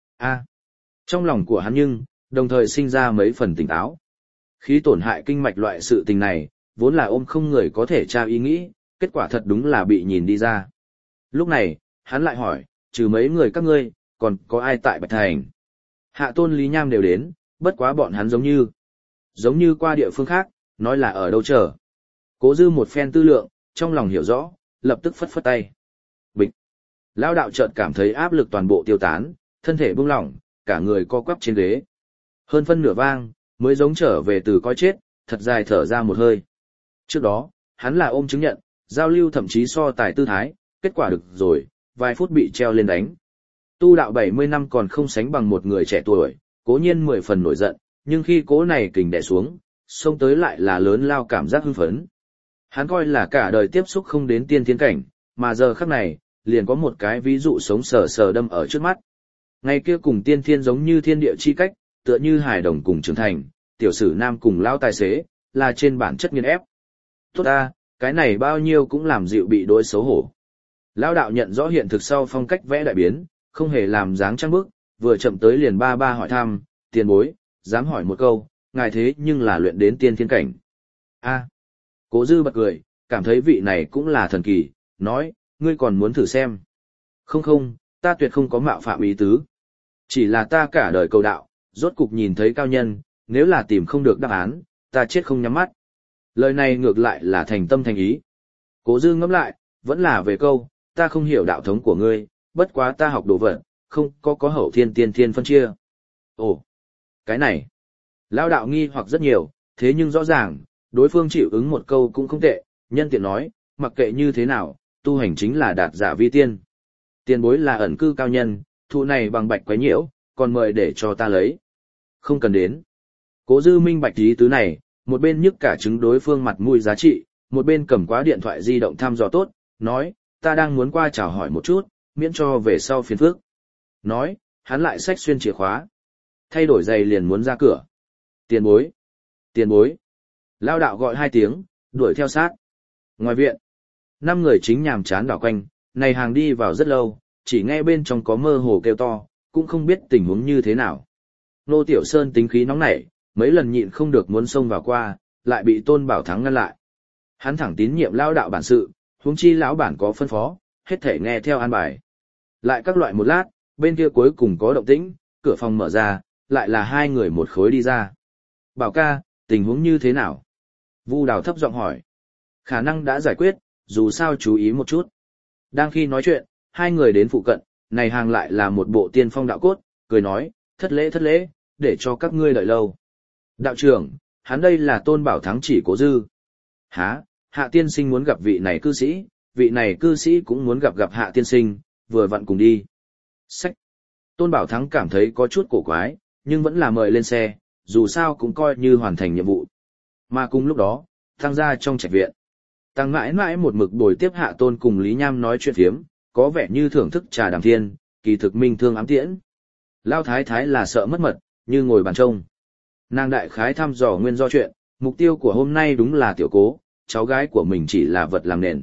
Trong lòng của hắn nhưng, đồng thời sinh ra mấy phần tỉnh táo. Khí tổn hại kinh mạch loại sự tình này, vốn là ôm không người có thể tra ý nghĩ, kết quả thật đúng là bị nhìn đi ra. Lúc này, hắn lại hỏi, trừ mấy người các ngươi, còn có ai tại Bạch Thành? Hạ Tôn Lý Nham đều đến, bất quá bọn hắn giống như qua địa phương khác, nói là ở đâu chờ. Cố Dư một phen tư lượng, trong lòng hiểu rõ, lập tức phất phất tay. Bịch. Lão đạo chợt cảm thấy áp lực toàn bộ tiêu tán, thân thể buông lỏng, cả người co quắp trên ghế. Hơn phân nửa vang, mới giống trở về từ coi chết, thật dài thở ra một hơi. Trước đó, hắn là ôm chứng nhận, giao lưu thậm chí so tài tư thái, kết quả được rồi, vài phút bị treo lên đánh. Tu đạo 70 năm còn không sánh bằng một người trẻ tuổi, cố nhiên 10 phần nổi giận, nhưng khi cố này kình đè xuống, xông tới lại là lớn lao cảm giác hưng phấn. Hắn coi là cả đời tiếp xúc không đến tiên thiên cảnh, mà giờ khắc này, liền có một cái ví dụ sống sờ sờ đâm ở trước mắt. Ngày kia cùng tiên thiên giống như thiên địa chi cách, tựa như hài đồng cùng trưởng thành, tiểu sử nam cùng lao tài xế, là trên bản chất nghiền ép. Tốt ta, cái này bao nhiêu cũng làm dịu bị đối xấu hổ. Lao đạo nhận rõ hiện thực sau phong cách vẽ đại biến, không hề làm dáng trăng bức, vừa chậm tới liền ba hỏi thăm, tiền bối, dám hỏi một câu, ngài thế nhưng là luyện đến tiên thiên cảnh. A. Cố Dư bật cười, cảm thấy vị này cũng là thần kỳ, nói, ngươi còn muốn thử xem. Không không, ta tuyệt không có mạo phạm ý tứ. Chỉ là ta cả đời cầu đạo, rốt cục nhìn thấy cao nhân, nếu là tìm không được đáp án, ta chết không nhắm mắt. Lời này ngược lại là thành tâm thành ý. Cố Dư ngẫm lại, vẫn là về câu, ta không hiểu đạo thống của ngươi, bất quá ta học đồ vật, không có hậu thiên tiên thiên phân chia. Ồ, cái này. Lão đạo nghi hoặc rất nhiều, thế nhưng rõ ràng, đối phương chịu ứng một câu cũng không tệ, nhân tiện nói, mặc kệ như thế nào, tu hành chính là đạt giả vi tiên. Tiền bối là ẩn cư cao nhân, thụ này bằng bạch quấy nhiễu, còn mời để cho ta lấy. Không cần đến. Cố Dư minh bạch ý tứ này, một bên nhức cả trứng đối phương mặt mũi giá trị, một bên cầm quá điện thoại di động thăm dò tốt, nói, ta đang muốn qua chào hỏi một chút, miễn cho về sau phiền phức. Nói, hắn lại xách xuyên chìa khóa. Thay đổi giày liền muốn ra cửa. Tiền bối. Tiền bối. Lao đạo gọi 2 tiếng, đuổi theo sát. Ngoài viện, 5 người chính nhàm chán đảo quanh, này hàng đi vào rất lâu, chỉ nghe bên trong có mơ hồ kêu to, cũng không biết tình huống như thế nào. Nô Tiểu Sơn tính khí nóng nảy, mấy lần nhịn không được muốn xông vào qua, lại bị Tôn Bảo Thắng ngăn lại. Hắn thẳng tín nhiệm lao đạo bản sự, huống chi lão bản có phân phó, hết thể nghe theo an bài. Lại các loại một lát, bên kia cuối cùng có động tĩnh, cửa phòng mở ra, lại là 2 người một khối đi ra. Bảo ca, tình huống như thế nào? Vu Đào thấp giọng hỏi. Khả năng đã giải quyết, dù sao chú ý một chút. Đang khi nói chuyện, 2 người đến phụ cận, này hàng lại là một bộ tiên phong đạo cốt, cười nói, thất lễ, để cho các ngươi đợi lâu. Đạo trưởng, hắn đây là Tôn Bảo Thắng chỉ Cố Dư. Hả, Hạ tiên sinh muốn gặp vị này cư sĩ cũng muốn gặp Hạ tiên sinh, vừa vặn cùng đi. Sách. Tôn Bảo Thắng cảm thấy có chút cổ quái, nhưng vẫn là mời lên xe, dù sao cũng coi như hoàn thành nhiệm vụ. Mà cùng lúc đó, Tăng gia trong trạch viện. Tăng mãi mãi một mực bồi tiếp Hạ Tôn cùng Lý Nham nói chuyện phiếm, có vẻ như thưởng thức trà đàm thiên, kỳ thực minh thương ám tiễn. Lao thái thái là sợ mất mật, như ngồi bàn trông. Nàng đại khái thăm dò nguyên do chuyện, mục tiêu của hôm nay đúng là tiểu cố, cháu gái của mình chỉ là vật làm nền.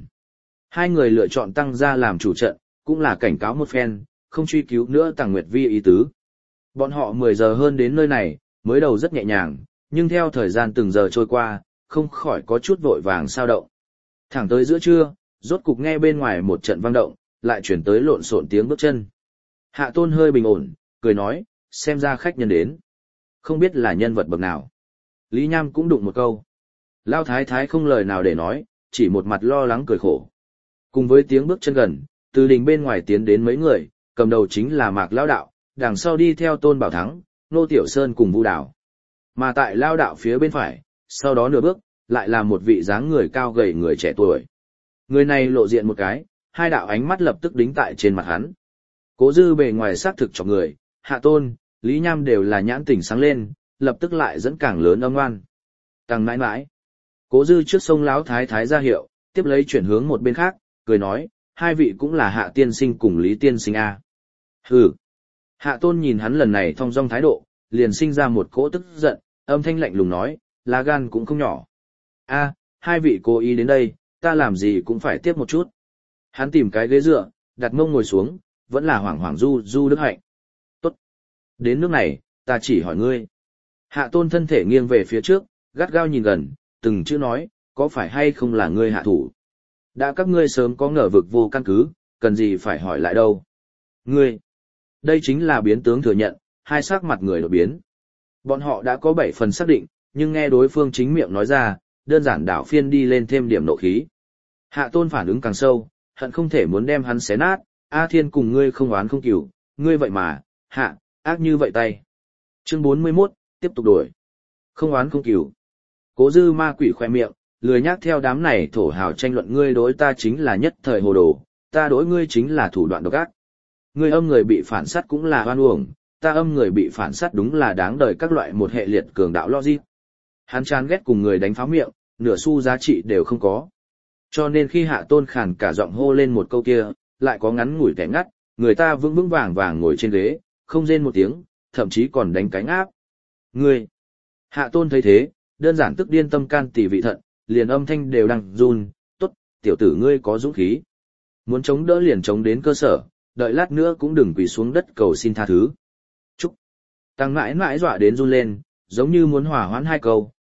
2 người lựa chọn Tăng gia làm chủ trận, cũng là cảnh cáo một phen, không truy cứu nữa Tằng Nguyệt Vi ý tứ. Bọn họ 10 giờ hơn đến nơi này, mới đầu rất nhẹ nhàng, nhưng theo thời gian từng giờ trôi qua, không khỏi có chút vội vàng sao động. Thẳng tới giữa trưa, rốt cục nghe bên ngoài một trận vang động, lại chuyển tới lộn xộn tiếng bước chân. Hạ Tôn hơi bình ổn, cười nói, xem ra khách nhân đến. Không biết là nhân vật bậc nào. Lý Nham cũng đụng một câu. Lao thái thái không lời nào để nói, chỉ một mặt lo lắng cười khổ. Cùng với tiếng bước chân gần, từ đình bên ngoài tiến đến mấy người, cầm đầu chính là Mạc Lao Đạo, đằng sau đi theo Tôn Bảo Thắng, Nô Tiểu Sơn cùng Vu Đào. Mà tại Lao Đạo phía bên phải, sau đó nửa bước, lại là một vị dáng người cao gầy người trẻ tuổi. Người này lộ diện một cái, 2 đạo ánh mắt lập tức đính tại trên mặt hắn. Cố Dư bề ngoài xác thực cho người, Hạ Tôn, Lý Nham đều là nhãn tỉnh sáng lên, lập tức lại dẫn càng lớn âm ngoan. Tăng mãi mãi. Cố Dư trước sông Lão thái thái ra hiệu, tiếp lấy chuyển hướng một bên khác, cười nói, 2 vị cũng là Hạ tiên sinh cùng Lý tiên sinh a. Hừ. Hạ Tôn nhìn hắn lần này thong dong thái độ, liền sinh ra một cỗ tức giận, âm thanh lạnh lùng nói, lá gan cũng không nhỏ. A, 2 vị cố ý đến đây, ta làm gì cũng phải tiếp một chút. Hắn tìm cái ghế dựa, đặt mông ngồi xuống, vẫn là hoảng hoảng du đức hạnh. Tốt. Đến nước này, ta chỉ hỏi ngươi. Hạ Tôn thân thể nghiêng về phía trước, gắt gao nhìn gần, từng chữ nói, có phải hay không là ngươi hạ thủ. Đã các ngươi sớm có ngờ vực vô căn cứ, cần gì phải hỏi lại đâu. Ngươi. Đây chính là biến tướng thừa nhận, 2 sắc mặt người đột biến. Bọn họ đã có 7 phần xác định, nhưng nghe đối phương chính miệng nói ra, đơn giản đảo phiên đi lên thêm điểm nộ khí. Hạ Tôn phản ứng càng sâu, hận không thể muốn đem hắn xé nát, A Thiên cùng ngươi không oán không cừu, ngươi vậy mà, hạ, ác như vậy tay. Chương 41, tiếp tục đổi. Không oán không cừu. Cố Dư ma quỷ khoe miệng, lười nhác theo đám này thổ hào tranh luận, ngươi đối ta chính là nhất thời hồ đồ, ta đối ngươi chính là thủ đoạn độc ác. Ngươi âm người bị phản sát cũng là oan uổng, ta âm người bị phản sát đúng là đáng đời, các loại một hệ liệt cường đạo logic. Hắn chán ghét cùng người đánh pháo miệng, nửa xu giá trị đều không có. Cho nên khi Hạ Tôn khàn cả giọng hô lên một câu kia, lại có ngắn ngủi kẻ ngắt, người ta vững vững vàng vàng ngồi trên ghế, không rên một tiếng, thậm chí còn đánh cánh áp. Ngươi! Hạ Tôn thấy thế, đơn giản tức điên tâm can tỷ vị thận, liền âm thanh đều đang run, tốt, tiểu tử ngươi có dũng khí. Muốn chống đỡ liền chống đến cơ sở, đợi lát nữa cũng đừng quỳ xuống đất cầu xin tha thứ. Chúc! Tăng mãi mãi dọa đến run lên, giống như muốn hòa hoãn 2 câu,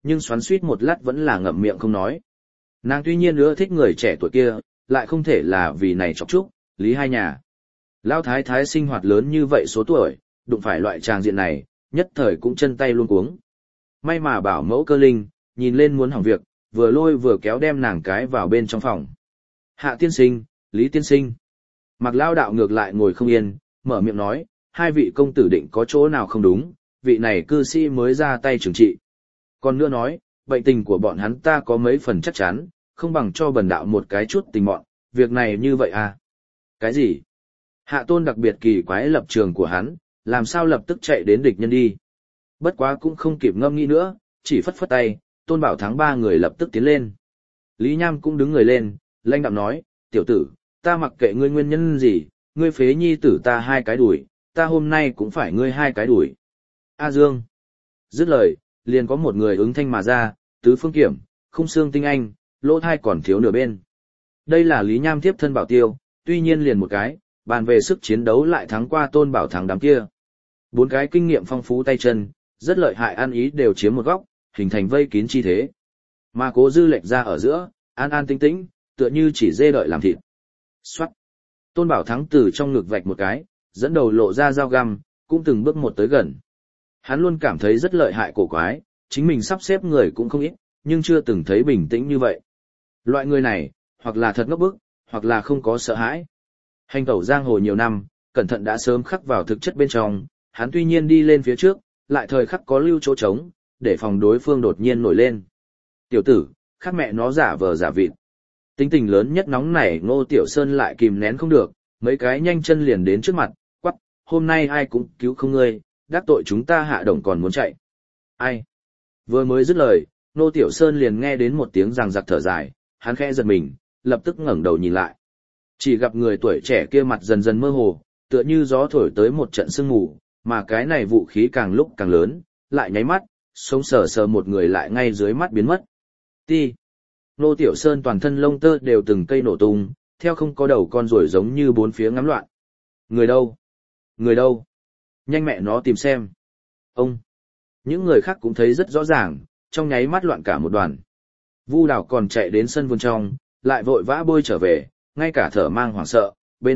nhưng xoắn suýt một lát vẫn là ngậm miệng không nói. Nàng tuy nhiên ưa thích người trẻ tuổi kia, lại không thể là vì này chọc chúc, Lý hai nhà. Lão thái thái sinh hoạt lớn như vậy số tuổi, đụng phải loại tràng diện này, nhất thời cũng chân tay luôn cuống. May mà bảo mẫu Cơ Linh, nhìn lên muốn hỏng việc, vừa lôi vừa kéo đem nàng cái vào bên trong phòng. Hạ tiên sinh, Lý tiên sinh. Mạc Lao đạo ngược lại ngồi không yên, mở miệng nói, hai vị công tử định có chỗ nào không đúng, vị này cư sĩ mới ra tay trừng trị. Còn nữa nói, bệnh tình của bọn hắn ta có mấy phần chắc chắn, không bằng cho bần đạo một cái chút tình mọn, việc này như vậy à? Cái gì? Hạ Tôn đặc biệt kỳ quái lập trường của hắn, làm sao lập tức chạy đến địch nhân đi. Bất quá cũng không kịp ngâm nghĩ nữa, chỉ phất phất tay, Tôn Bảo Thắng ba người lập tức tiến lên. Lý Nham cũng đứng người lên, lãnh đạm nói, tiểu tử, ta mặc kệ ngươi nguyên nhân gì, ngươi phế nhi tử ta hai cái đuổi, ta hôm nay cũng phải ngươi hai cái đuổi. A Dương. Dứt lời, liền có một người ứng thanh mà ra, tứ phương kiểm, khung xương tinh anh, lỗ thai còn thiếu nửa bên. Đây là Lý Nham tiếp thân bảo tiêu, tuy nhiên liền một cái, bàn về sức chiến đấu lại thắng qua Tôn Bảo Thắng đám kia. Bốn cái kinh nghiệm phong phú tay chân, rất lợi hại ăn ý đều chiếm một góc, hình thành vây kín chi thế. Mà Cố Dư lệch ra ở giữa, an an tĩnh tĩnh, tựa như chỉ dê đợi làm thịt. Xoát. Tôn Bảo Thắng từ trong ngực vạch một cái, dẫn đầu lộ ra dao găm, cũng từng bước một tới gần. Hắn luôn cảm thấy rất lợi hại cổ quái, chính mình sắp xếp người cũng không ít, nhưng chưa từng thấy bình tĩnh như vậy. Loại người này, hoặc là thật ngốc bức, hoặc là không có sợ hãi. Hành tẩu giang hồ nhiều năm, cẩn thận đã sớm khắc vào thực chất bên trong, hắn tuy nhiên đi lên phía trước, lại thời khắc có lưu chỗ trống, để phòng đối phương đột nhiên nổi lên. Tiểu tử, khác mẹ nó giả vờ giả vịt. Tính tình lớn nhất nóng nảy Ngô Tiểu Sơn lại kìm nén không được, mấy cái nhanh chân liền đến trước mặt, quắc, hôm nay ai cũng cứu không ngươi, đắc tội chúng ta Hạ Đồng còn muốn chạy. Ai? Vừa mới dứt lời, Ngô Tiểu Sơn liền nghe đến một tiếng rằng rặc thở dài, hắn khẽ giật mình, lập tức ngẩng đầu nhìn lại. Chỉ gặp người tuổi trẻ kia mặt dần dần mơ hồ, tựa như gió thổi tới một trận sương mù, mà cái này vũ khí càng lúc càng lớn, lại nháy mắt, sống sờ sờ một người lại ngay dưới mắt biến mất. Ti. Nô Tiểu Sơn toàn thân lông tơ đều từng cây nổ tung, theo không có đầu con ruồi giống như bốn phía ngắm loạn. Người đâu? Người đâu? Nhanh mẹ nó tìm xem. Ông. Những người khác cũng thấy rất rõ ràng, trong nháy mắt loạn cả một đoàn. Vu Đào còn chạy đến sân vườn trong, lại vội vã bơi trở về, ngay cả thở mang hoảng sợ, bên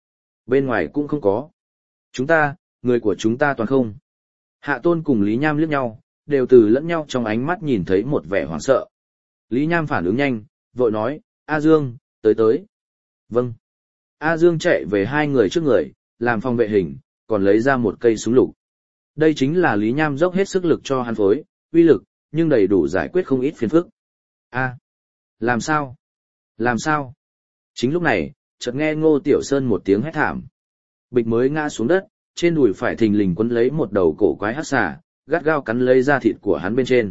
ngoài cũng không có. Chúng ta, người của chúng ta toàn không. Hạ Tôn cùng Lý Nham liếc nhau, đều từ lẫn nhau trong ánh mắt nhìn thấy một vẻ hoảng sợ. Lý Nham phản ứng nhanh, vội nói, A Dương, tới. Vâng. A Dương chạy về hai người trước người, làm phòng vệ hình, còn lấy ra một cây súng lục. Đây chính là Lý Nham dốc hết sức lực cho hắn phối, uy lực, nhưng đầy đủ giải quyết không ít phiền phức. A. Làm sao? Làm sao? Chính lúc này, chợt nghe Ngô Tiểu Sơn một tiếng hét thảm. Bịch mới ngã xuống đất, trên đùi phải thình lình quấn lấy một đầu cổ quái hắc xà, gắt gao cắn lấy da thịt của hắn bên trên.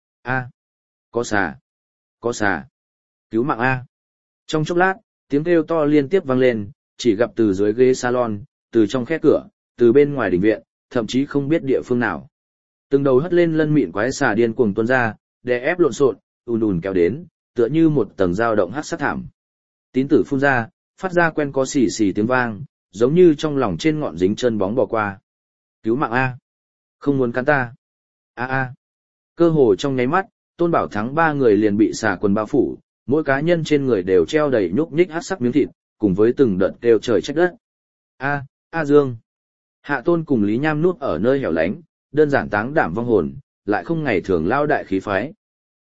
A. Có xà. Có xà. Cứu mạng A. Trong chốc lát, tiếng kêu to liên tiếp vang lên, chỉ gặp từ dưới ghế salon, từ trong khe cửa, từ bên ngoài đình viện, thậm chí không biết địa phương nào. Từng đầu hất lên lân mịn quái xà điên cuồng tuôn ra, đè ép lộn xộn, ùn kéo đến, tựa như một tầng dao động hắc sát thảm. Tín tử phun ra, phát ra quen có xì xì tiếng vang, giống như trong lòng trên ngọn dính chân bóng bò qua. Cứu mạng A. Không muốn cắn ta. A. Cơ hồ trong nháy mắt, Tôn Bảo Thắng ba người liền bị xà quần bao phủ, mỗi cá nhân trên người đều treo đầy nhúc nhích hắc sắc miếng thịt, cùng với từng đợt kêu trời trách đất. A Dương. Hạ Tôn cùng Lý Nham núp ở nơi hẻo lánh, đơn giản táng đảm vong hồn, lại không ngày thường lao đại khí phái.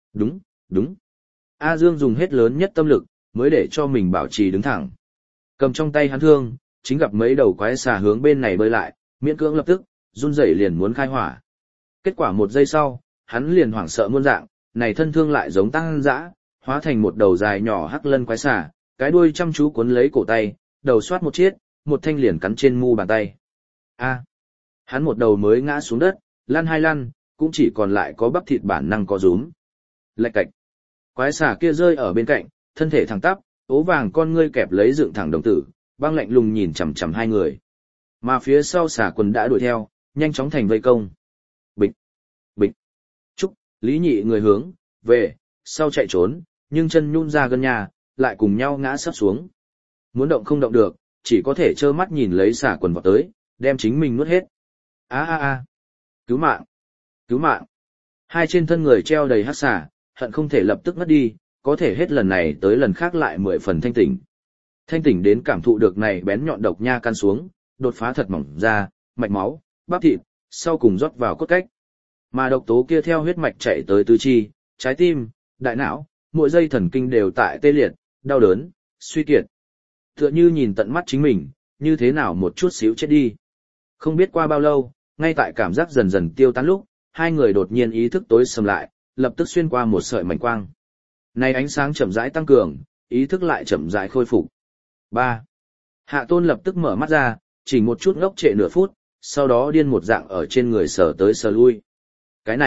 Đúng. A Dương dùng hết lớn nhất tâm lực, mới để cho mình bảo trì đứng thẳng. Cầm trong tay hắn thương, chính gặp mấy đầu quái xà hướng bên này bơi lại, miễn cưỡng lập tức, run rẩy liền muốn khai hỏa. Kết quả một giây sau, hắn liền hoảng sợ muôn dạng, này thân thương lại giống tăng dã, hóa thành một đầu dài nhỏ hắc lân quái xà, cái đuôi chăm chú cuốn lấy cổ tay, đầu xoát một chiếc, một thanh liền cắn trên mu bàn tay. Hắn một đầu mới ngã xuống đất, lăn hai lăn, cũng chỉ còn lại có bắp thịt bản năng có rúm. Lạch cạch. Quái xà kia rơi ở bên cạnh, thân thể thẳng tắp, ố vàng con ngươi kẹp lấy dựng thẳng đồng tử, băng lạnh lùng nhìn chằm chằm hai người. Mà phía sau xà quần đã đuổi theo, nhanh chóng thành vây công. Bịch. Trúc, Lý Nhị người hướng về sau chạy trốn, nhưng chân nhún ra gần nhà, lại cùng nhau ngã sấp xuống. Muốn động không động được, chỉ có thể trơ mắt nhìn lấy xà quần vọt tới, đem chính mình nuốt hết. A. Cứu mạng. Hai trên thân người treo đầy hắc xà, hận không thể lập tức ngất đi, có thể hết lần này tới lần khác lại 10 phần thanh tỉnh. Thanh tỉnh đến cảm thụ được này bén nhọn độc nha căn xuống, đột phá thật mỏng ra, mạch máu, bắp thịt, sau cùng rót vào cốt cách. Mà độc tố kia theo huyết mạch chạy tới tứ chi, trái tim, đại não, mỗi dây thần kinh đều tại tê liệt, đau đớn, suy kiệt. Tựa như nhìn tận mắt chính mình, như thế nào một chút xíu chết đi. Không biết qua bao lâu, ngay tại cảm giác dần dần tiêu tán lúc, hai người đột nhiên ý thức tối sầm lại, lập tức xuyên qua một sợi mảnh quang. Này ánh sáng chậm rãi tăng cường, ý thức lại chậm rãi khôi phục. 3. Hạ Tôn lập tức mở mắt ra, chỉ một chút ngốc trệ nửa phút, sau đó điên một dạng ở trên người sờ tới sờ lui. Cái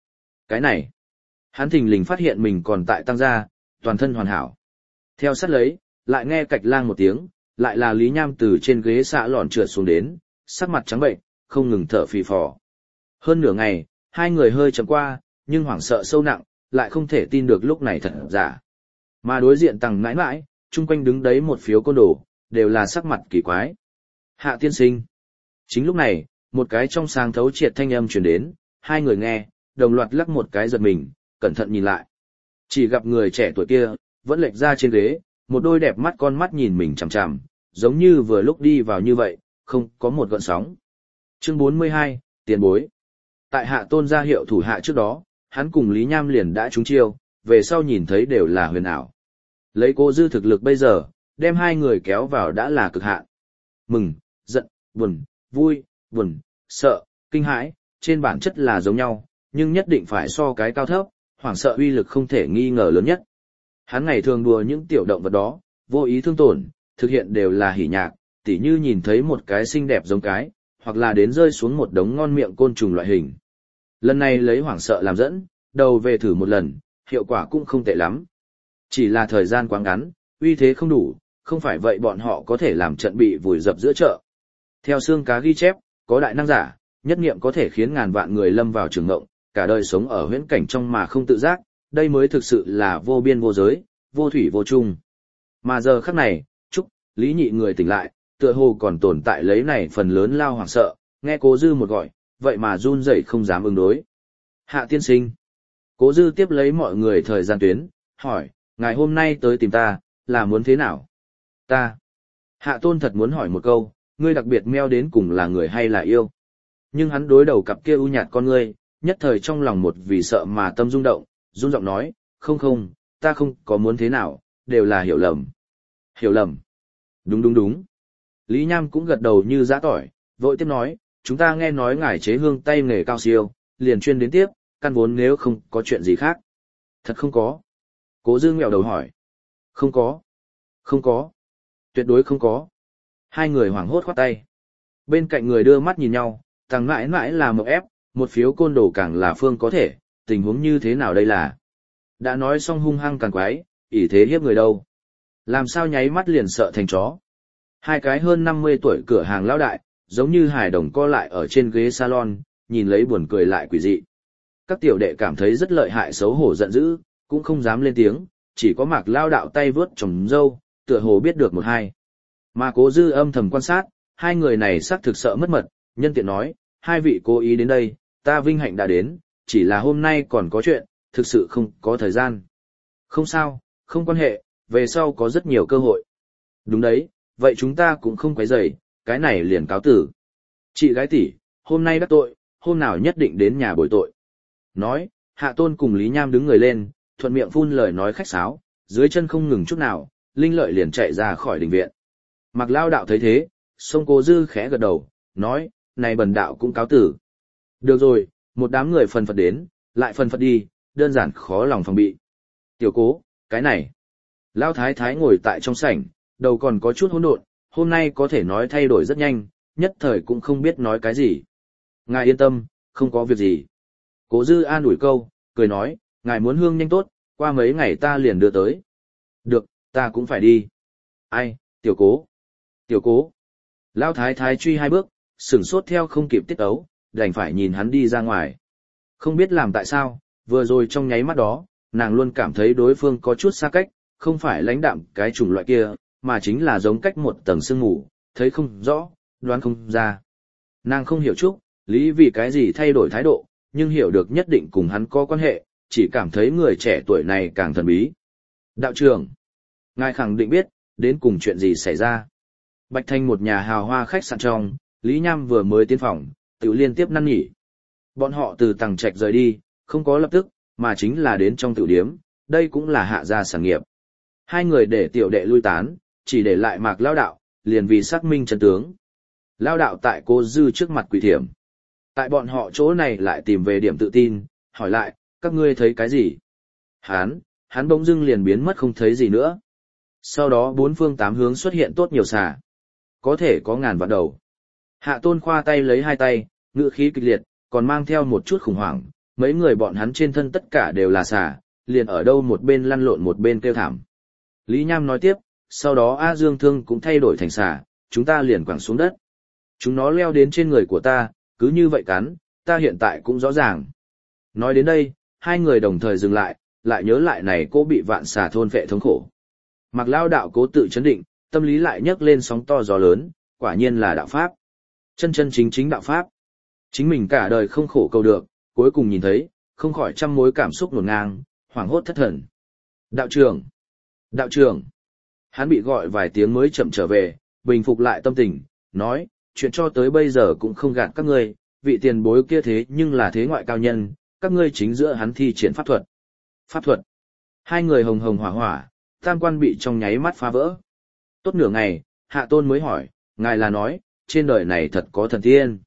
này. Hắn thình lình phát hiện mình còn tại tăng gia, toàn thân hoàn hảo. Theo sát lấy, lại nghe cạch lang một tiếng, lại là Lý Nham từ trên ghế xạ lòn trượt xuống đến, sắc mặt trắng bệnh, không ngừng thở phì phò. Hơn nửa ngày, hai người hơi chậm qua, nhưng hoảng sợ sâu nặng, lại không thể tin được lúc này thật giả. Mà đối diện Tằng Nãi Nãi, chung quanh đứng đấy một phiếu côn đồ, đều là sắc mặt kỳ quái. Hạ tiên sinh. Chính lúc này, một cái trong sáng thấu triệt thanh âm truyền đến, hai người nghe, đồng loạt lắc một cái giật mình, cẩn thận nhìn lại. Chỉ gặp người trẻ tuổi kia, vẫn lệch ra trên ghế, một đôi đẹp mắt con mắt nhìn mình chằm chằm, giống như vừa lúc đi vào như vậy, không có một gợn sóng. Chương 42, tiền bối. Tại Hạ Tôn ra hiệu thủ hạ trước đó, hắn cùng Lý Nham liền đã trúng chiêu, về sau nhìn thấy đều là huyền ảo. Lấy Cố Dư thực lực bây giờ, đem hai người kéo vào đã là cực hạn. Mừng, giận, buồn, vui, buồn, sợ, kinh hãi, trên bản chất là giống nhau, nhưng nhất định phải so cái cao thấp, hoảng sợ uy lực không thể nghi ngờ lớn nhất. Hắn ngày thường đùa những tiểu động vật đó, vô ý thương tổn, thực hiện đều là hỉ nhạc, tỉ như nhìn thấy một cái xinh đẹp giống cái, hoặc là đến rơi xuống một đống ngon miệng côn trùng loại hình. Lần này lấy hoảng sợ làm dẫn, đầu về thử một lần, hiệu quả cũng không tệ lắm. Chỉ là thời gian quá ngắn, uy thế không đủ, không phải vậy bọn họ có thể làm trận bị vùi dập giữa chợ. Theo xương cá ghi chép, có đại năng giả, nhất niệm có thể khiến ngàn vạn người lâm vào trường ngộng, cả đời sống ở huyễn cảnh trong mà không tự giác, đây mới thực sự là vô biên vô giới, vô thủy vô chung. Mà giờ khắc này, chúc Lý Nhị người tỉnh lại, tựa hồ còn tồn tại lấy này phần lớn lao hoảng sợ, nghe Cố Dư một gọi, vậy mà run rẩy không dám ứng đối. Hạ tiên sinh. Cố Dư tiếp lấy mọi người thời gian tuyến, hỏi, ngài hôm nay tới tìm ta, là muốn thế nào? Ta. Hạ Tôn thật muốn hỏi một câu, ngươi đặc biệt meo đến cùng là người hay là yêu? Nhưng hắn đối đầu cặp kia u nhạt con ngươi, nhất thời trong lòng một vì sợ mà tâm rung động, run giọng nói, không, ta không có muốn thế nào, đều là hiểu lầm. Hiểu lầm. Đúng. Lý Nham cũng gật đầu như giã tỏi, vội tiếp nói, chúng ta nghe nói ngài chế hương tay nghề cao siêu, liền chuyên đến tiếp, căn vốn nếu không có chuyện gì khác. Thật không có. Cố Dư nghẹo đầu hỏi. Không có. Tuyệt đối không có. Hai người hoảng hốt khoát tay. Bên cạnh người đưa mắt nhìn nhau, Tằng Nãi Nãi là một ép, một phiếu côn đồ càng là phương có thể, tình huống như thế nào đây là? Đã nói xong hung hăng càng quái, ỷ thế hiếp người đâu. Làm sao nháy mắt liền sợ thành chó. Hai cái hơn 50 tuổi cửa hàng lão đại, giống như hài đồng co lại ở trên ghế salon, nhìn lấy buồn cười lại quỷ dị. Các tiểu đệ cảm thấy rất lợi hại xấu hổ giận dữ, cũng không dám lên tiếng, chỉ có Mạc Lao đạo tay vướt trồng dâu, tựa hồ biết được một hai. Mà Cố Dư âm thầm quan sát, hai người này xác thực sợ mất mật, nhân tiện nói, hai vị cố ý đến đây, ta vinh hạnh đã đến, chỉ là hôm nay còn có chuyện, thực sự không có thời gian. Không sao, không quan hệ, về sau có rất nhiều cơ hội. Đúng đấy, vậy chúng ta cũng không quấy rầy, cái này liền cáo tử. Chị gái tỷ, hôm nay đắc tội, hôm nào nhất định đến nhà bồi tội. Nói, Hạ Tôn cùng Lý Nham đứng người lên, thuận miệng phun lời nói khách sáo, dưới chân không ngừng chút nào, Linh Lợi liền chạy ra khỏi đình viện. Mạc Lao đạo thấy thế, sông Cố Dư khẽ gật đầu, nói, này bần đạo cũng cáo tử. Được rồi, một đám người phần phật đến, lại phần phật đi, đơn giản khó lòng phòng bị. Tiểu Cố, cái này. Lao Thái Thái ngồi tại trong sảnh, đầu còn có chút hỗn độn, hôm nay có thể nói thay đổi rất nhanh, nhất thời cũng không biết nói cái gì. Ngài yên tâm, không có việc gì. Cố Dư an ủi câu, cười nói, ngài muốn hương nhanh tốt, qua mấy ngày ta liền đưa tới. Được, ta cũng phải đi. Ai, Tiểu Cố. Tiểu Cố. Lao Thái Thái truy hai bước, sửng sốt theo không kịp tiết ấu, đành phải nhìn hắn đi ra ngoài. Không biết làm tại sao, vừa rồi trong nháy mắt đó, nàng luôn cảm thấy đối phương có chút xa cách, không phải lãnh đạm cái chủng loại kia, mà chính là giống cách một tầng sương mù, thấy không rõ, đoán không ra. Nàng không hiểu chút, lý vì cái gì thay đổi thái độ, nhưng hiểu được nhất định cùng hắn có quan hệ, chỉ cảm thấy người trẻ tuổi này càng thần bí. Đạo trưởng, ngài khẳng định biết, đến cùng chuyện gì xảy ra. Bạch Thanh một nhà hào hoa khách sạn trong, Lý Nham vừa mới tiến phòng, tự liên tiếp năn nỉ. Bọn họ từ tầng trạch rời đi, không có lập tức, mà chính là đến trong tiểu điếm, đây cũng là hạ gia sản nghiệp. Hai người để tiểu đệ lui tán, chỉ để lại Mạc Lao Đạo, liền vì xác minh chân tướng. Lao Đạo tại cô Dư trước mặt quỷ thiểm. Tại bọn họ chỗ này lại tìm về điểm tự tin, hỏi lại, các ngươi thấy cái gì? Hắn bỗng dưng liền biến mất không thấy gì nữa. Sau đó bốn phương tám hướng xuất hiện tốt nhiều xà. Có thể có ngàn vạn đầu. Hạ Tôn khoa tay lấy hai tay, ngữ khí kịch liệt, còn mang theo một chút khủng hoảng. Mấy người bọn hắn trên thân tất cả đều là xà, liền ở đâu một bên lăn lộn một bên kêu thảm. Lý Nham nói tiếp, sau đó A Dương Thương cũng thay đổi thành xà, chúng ta liền quẳng xuống đất. Chúng nó leo đến trên người của ta, cứ như vậy cắn, ta hiện tại cũng rõ ràng. Nói đến đây, hai người đồng thời dừng lại nhớ lại này cô bị vạn xà thôn phệ thống khổ. Mạc Lao Đạo cố tự chấn định, tâm lý lại nhấc lên sóng to gió lớn, quả nhiên là đạo pháp. Chân chân chính chính đạo pháp. Chính mình cả đời không khổ cầu được, cuối cùng nhìn thấy, không khỏi trăm mối cảm xúc ngổn ngang, hoảng hốt thất thần. Đạo trưởng. Hắn bị gọi vài tiếng mới chậm trở về, bình phục lại tâm tình, nói, chuyện cho tới bây giờ cũng không gạt các ngươi, vị tiền bối kia thế nhưng là thế ngoại cao nhân, các ngươi chính giữa hắn thi triển pháp thuật. Pháp thuật. Hai người hồng hồng hỏa hỏa, tam quan bị trong nháy mắt phá vỡ. Tốt nửa ngày, Hạ Tôn mới hỏi, ngài là nói, trên đời này thật có thần tiên.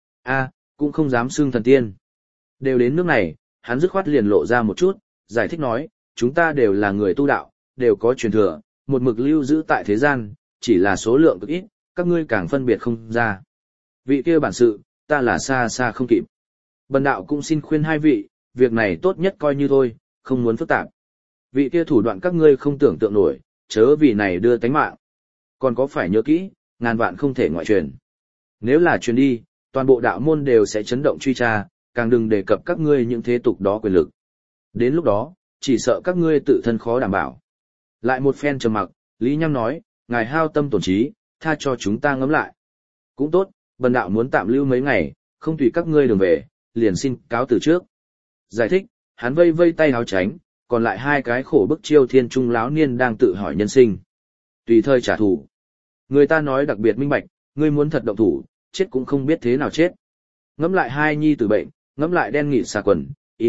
Cũng không dám xưng thần tiên. Đều đến nước này, hắn dứt khoát liền lộ ra một chút, giải thích nói, chúng ta đều là người tu đạo, đều có truyền thừa, một mực lưu giữ tại thế gian, chỉ là số lượng cực ít, các ngươi càng phân biệt không ra. Vị kia bản sự, ta là xa xa không kịp. Bần đạo cũng xin khuyên hai vị, việc này tốt nhất coi như thôi, không muốn phức tạp. Vị kia thủ đoạn các ngươi không tưởng tượng nổi, chớ vì này đưa tánh mạng. Còn có phải nhớ kỹ, ngàn vạn không thể ngoại truyền. Nếu là truyền đi, toàn bộ đạo môn đều sẽ chấn động truy tra, càng đừng đề cập các ngươi những thế tục đó quyền lực. Đến lúc đó, chỉ sợ các ngươi tự thân khó đảm bảo. Lại một phen trầm mặc, Lý Nham nói, ngài hao tâm tổn trí, tha cho chúng ta ngẫm lại. Cũng tốt, bần đạo muốn tạm lưu mấy ngày, không tùy các ngươi đường về, liền xin cáo từ trước. Giải thích, hắn vây vây tay háo tránh, còn lại hai cái khổ bức chiêu thiên trung lão niên đang tự hỏi nhân sinh. Tùy thời trả thù. Người ta nói đặc biệt minh bạch, ngươi muốn thật động thủ, chết cũng không biết thế nào chết. Ngẫm lại hai nhi tử bệnh, ngẫm lại đen nghịt xà quần,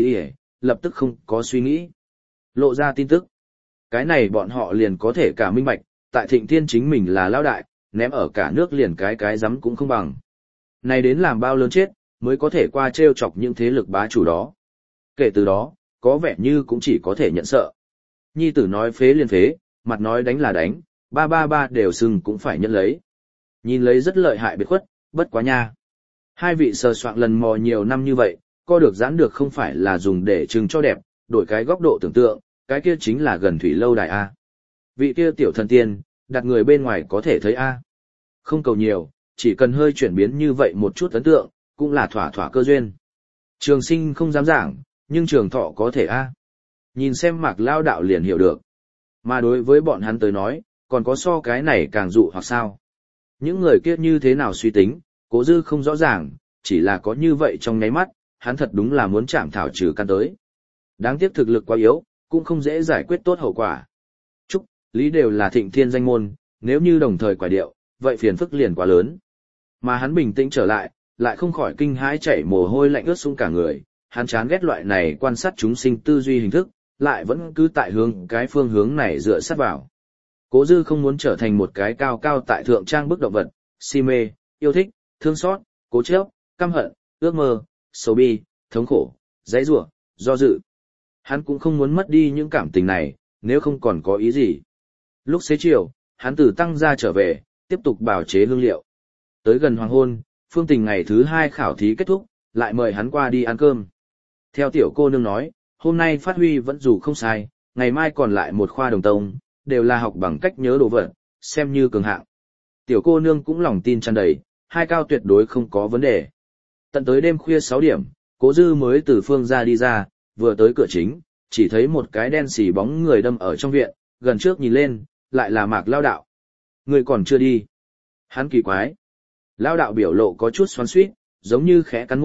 lập tức không có suy nghĩ. Lộ ra tin tức. Cái này bọn họ liền có thể cả minh bạch, tại Thịnh Thiên chính mình là lão đại, ném ở cả nước liền cái rắm cũng không bằng. Này đến làm bao lớn chết, mới có thể qua trêu chọc những thế lực bá chủ đó. Kể từ đó, có vẻ như cũng chỉ có thể nhận sợ. Nhi tử nói phế liền phế, mặt nói đánh là đánh, ba đều sưng cũng phải nhận lấy. Nhìn lấy rất lợi hại biệt khuất, bất quá nha. Hai vị sờ soạn lần mò nhiều năm như vậy, co được giãn được không phải là dùng để trưng cho đẹp, đổi cái góc độ tưởng tượng, cái kia chính là gần thủy lâu đài A. Vị kia tiểu thần tiên, đặt người bên ngoài có thể thấy A. Không cầu nhiều, chỉ cần hơi chuyển biến như vậy một chút ấn tượng, cũng là thỏa thỏa cơ duyên. Trường sinh không dám giảng, nhưng trường thọ có thể A. Nhìn xem Mạc Lao Đạo liền hiểu được. Mà đối với bọn hắn tới nói, còn có so cái này càng dụ hoặc sao. Những người kia như thế nào suy tính, Cố Dư không rõ ràng, chỉ là có như vậy trong nháy mắt, hắn thật đúng là muốn chạm thảo trừ căn tới. Đáng tiếc thực lực quá yếu, cũng không dễ giải quyết tốt hậu quả. Trúc, Lý đều là Thịnh Thiên danh môn, nếu như đồng thời quả điệu, vậy phiền phức liền quá lớn. Mà hắn bình tĩnh trở lại không khỏi kinh hãi chảy mồ hôi lạnh ướt sũng cả người, hắn chán ghét loại này quan sát chúng sinh tư duy hình thức, lại vẫn cứ tại cái phương hướng này dựa sát vào. Cố Dư không muốn trở thành một cái cao cao tại thượng trang bức động vật, si mê, yêu thích, thương xót, cố chấp, căm hận, ước mơ, sầu bi, thống khổ, dãy rủa, do dự. Hắn cũng không muốn mất đi những cảm tình này, nếu không còn có ý gì. Lúc xế chiều, hắn từ tăng gia trở về, tiếp tục bào chế hương liệu. Tới gần hoàng hôn, Phương Tình ngày thứ 2 khảo thí kết thúc, lại mời hắn qua đi ăn cơm. Theo tiểu cô nương nói, hôm nay phát huy vẫn dù không sai, ngày mai còn lại một khoa đồng tông, đều là học bằng cách nhớ đồ vật, xem như cường hạng. Tiểu cô nương cũng lòng tin tràn đầy, 2 cao tuyệt đối không có vấn đề. Tận tới đêm khuya 6 điểm, Cố Dư mới từ Phương gia đi ra, vừa tới cửa chính, chỉ thấy một cái đen xì bóng người đâm ở trong viện, gần trước nhìn lên, lại là Mạc Lao Đạo. Người còn chưa đi. Hắn kỳ quái. Lao Đạo biểu lộ có chút xoắn xuýt, giống như khẽ cắn môi,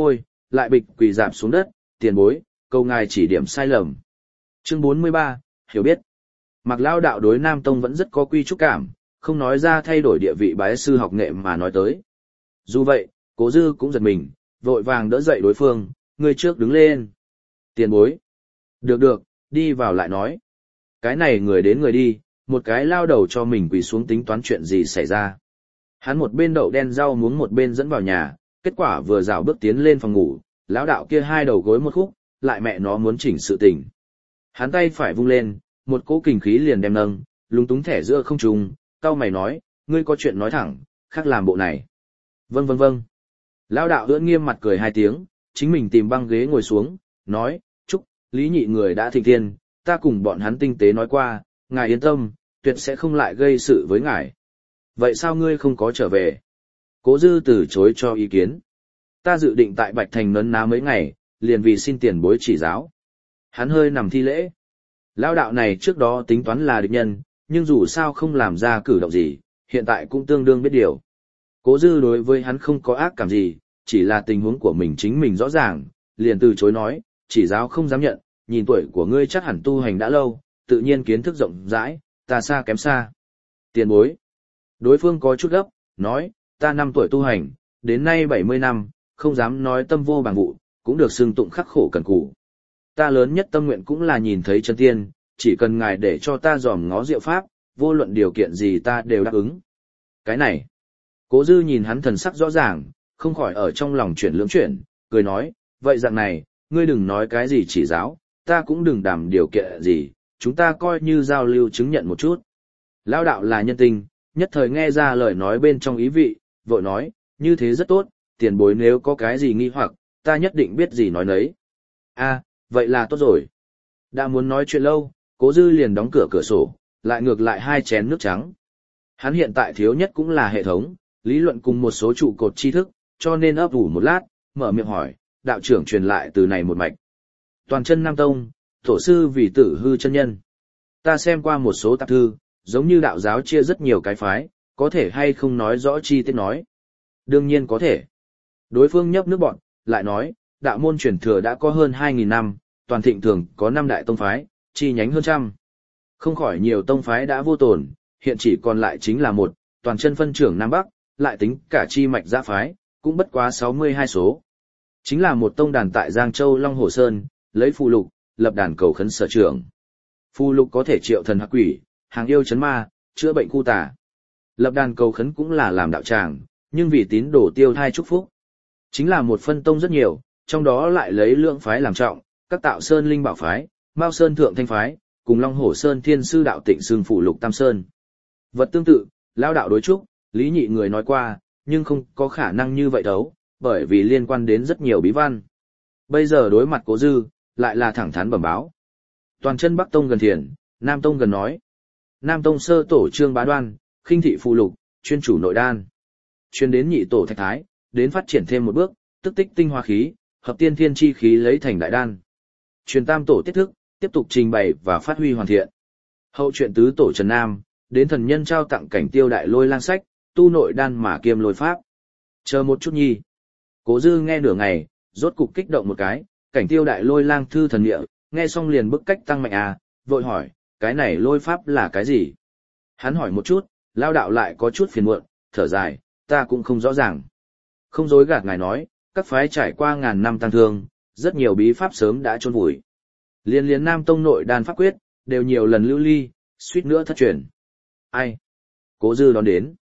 lại bịch quỳ dạp xuống đất, tiền bối, cầu ngài chỉ điểm sai lầm. Chương 43, hiểu biết. Mạc Lao đạo đối Nam Tông vẫn rất có quy trúc cảm, không nói ra thay đổi địa vị bái sư học nghệ mà nói tới. Dù vậy, Cố Dư cũng giật mình, vội vàng đỡ dậy đối phương, người trước đứng lên. Tiền bối. Được được, đi vào lại nói. Cái này người đến người đi, một cái lao đầu cho mình quỳ xuống tính toán chuyện gì xảy ra. Hắn một bên đậu đen rau muống một bên dẫn vào nhà, kết quả vừa rảo bước tiến lên phòng ngủ, lão đạo kia hai đầu gối một khúc, lại mẹ nó muốn chỉnh sự tình. Hắn tay phải vung lên, một cỗ kình khí liền đem nâng, lúng túng thẻ giữa không trung, cau mày nói, ngươi có chuyện nói thẳng, khác làm bộ này. Vâng vâng vâng. Lão đạo ưỡn nghiêm mặt cười hai tiếng, chính mình tìm băng ghế ngồi xuống, nói, chúc, Lý Nhị người đã thịnh thiên, ta cùng bọn hắn tinh tế nói qua, ngài yên tâm, tuyệt sẽ không lại gây sự với ngài. Vậy sao ngươi không có trở về? Cố Dư từ chối cho ý kiến. Ta dự định tại Bạch Thành nấn ná mấy ngày, liền vì xin tiền bối chỉ giáo. Hắn hơi nằm thi lễ. Lão đạo này trước đó tính toán là địch nhân, nhưng dù sao không làm ra cử động gì, hiện tại cũng tương đương biết điều. Cố Dư đối với hắn không có ác cảm gì, chỉ là tình huống của mình chính mình rõ ràng, liền từ chối nói, chỉ giáo không dám nhận, nhìn tuổi của ngươi chắc hẳn tu hành đã lâu, tự nhiên kiến thức rộng rãi, ta xa kém xa. Tiền bối. Đối phương có chút gấp, nói, ta 5 tuổi tu hành, đến nay 70 năm, không dám nói tâm vô bằng vụ, cũng được xưng tụng khắc khổ cần cù. Ta lớn nhất tâm nguyện cũng là nhìn thấy chân tiên, chỉ cần ngài để cho ta dòm ngó diệu pháp, vô luận điều kiện gì ta đều đáp ứng. Cái này. Cố Dư nhìn hắn thần sắc rõ ràng, không khỏi ở trong lòng chuyển lưỡng chuyển, cười nói, vậy dạng này, ngươi đừng nói cái gì chỉ giáo, ta cũng đừng đảm điều kiện gì, chúng ta coi như giao lưu chứng nhận một chút. Lao đạo là nhân tình, nhất thời nghe ra lời nói bên trong ý vị, vội nói, như thế rất tốt, tiền bối nếu có cái gì nghi hoặc, ta nhất định biết gì nói nấy. A, vậy là tốt rồi. Đã muốn nói chuyện lâu, Cố Dư liền đóng cửa sổ, lại ngược lại 2 chén nước trắng. Hắn hiện tại thiếu nhất cũng là hệ thống, lý luận cùng một số trụ cột tri thức, cho nên ấp ủ một lát, mở miệng hỏi, đạo trưởng truyền lại từ này một mạch. Toàn chân Nam Tông, tổ sư vì Tử Hư chân nhân. Ta xem qua một số tạp thư, giống như đạo giáo chia rất nhiều cái phái, có thể hay không nói rõ chi tiết nói. Đương nhiên có thể. Đối phương nhấp nước bọn, lại nói, đạo môn truyền thừa đã có hơn 2.000 năm, toàn thịnh thường có 5 đại tông phái, chi nhánh hơn trăm. Không khỏi nhiều tông phái đã vô tồn, hiện chỉ còn lại chính là một, toàn chân phân trưởng Nam Bắc, lại tính cả chi mạch giã phái, cũng bất quá 62 số. Chính là một tông đàn tại Giang Châu Long Hồ Sơn, lấy phù lục, lập đàn cầu khấn sở trưởng. Phù lục có thể triệu thần hắc quỷ, hàng yêu chấn ma, chữa bệnh khu tà. Lập đàn cầu khấn cũng là làm đạo tràng, nhưng vì tín đồ tiêu thai chúc phúc. Chính là một phân tông rất nhiều, trong đó lại lấy lượng phái làm trọng, các Tạo Sơn Linh Bảo phái, Mao Sơn Thượng Thanh phái, cùng Long Hổ Sơn Thiên Sư đạo Tịnh xưng phù lục Tam Sơn. Vật tương tự, lao đạo đối trúc, Lý Nhị người nói qua, nhưng không có khả năng như vậy đâu, bởi vì liên quan đến rất nhiều bí văn. Bây giờ đối mặt Cố Dư, lại là thẳng thắn bẩm báo. Toàn chân Bắc Tông gần thiền, Nam Tông gần nói. Nam Tông sơ tổ Trương Bá Đoan, khinh thị phù lục, chuyên chủ nội đan. Chuyên đến nhị tổ Thạch Thái, đến phát triển thêm một bước, tức tích tinh hoa khí, hợp tiên thiên chi khí lấy thành đại đan. Truyền tam tổ tiết thức, tiếp tục trình bày và phát huy hoàn thiện. Hậu truyện tứ tổ Trần Nam, đến thần nhân trao tặng cảnh tiêu đại lôi lang sách, tu nội đan mà kiêm lôi pháp. Chờ một chút nhi. Cố Dư nghe nửa ngày, rốt cục kích động một cái, cảnh tiêu đại lôi lang thư thần địa, nghe xong liền bức cách tăng mạnh à, vội hỏi, cái này lôi pháp là cái gì? Hắn hỏi một chút, lao đạo lại có chút phiền muộn, thở dài, ta cũng không rõ ràng. Không dối gạt ngài nói, các phái trải qua ngàn năm tăng thương, rất nhiều bí pháp sớm đã chôn vùi. Liên Nam Tông nội đan pháp quyết, đều nhiều lần lưu ly, suýt nữa thất truyền. Ai? Cố Dư đón đến.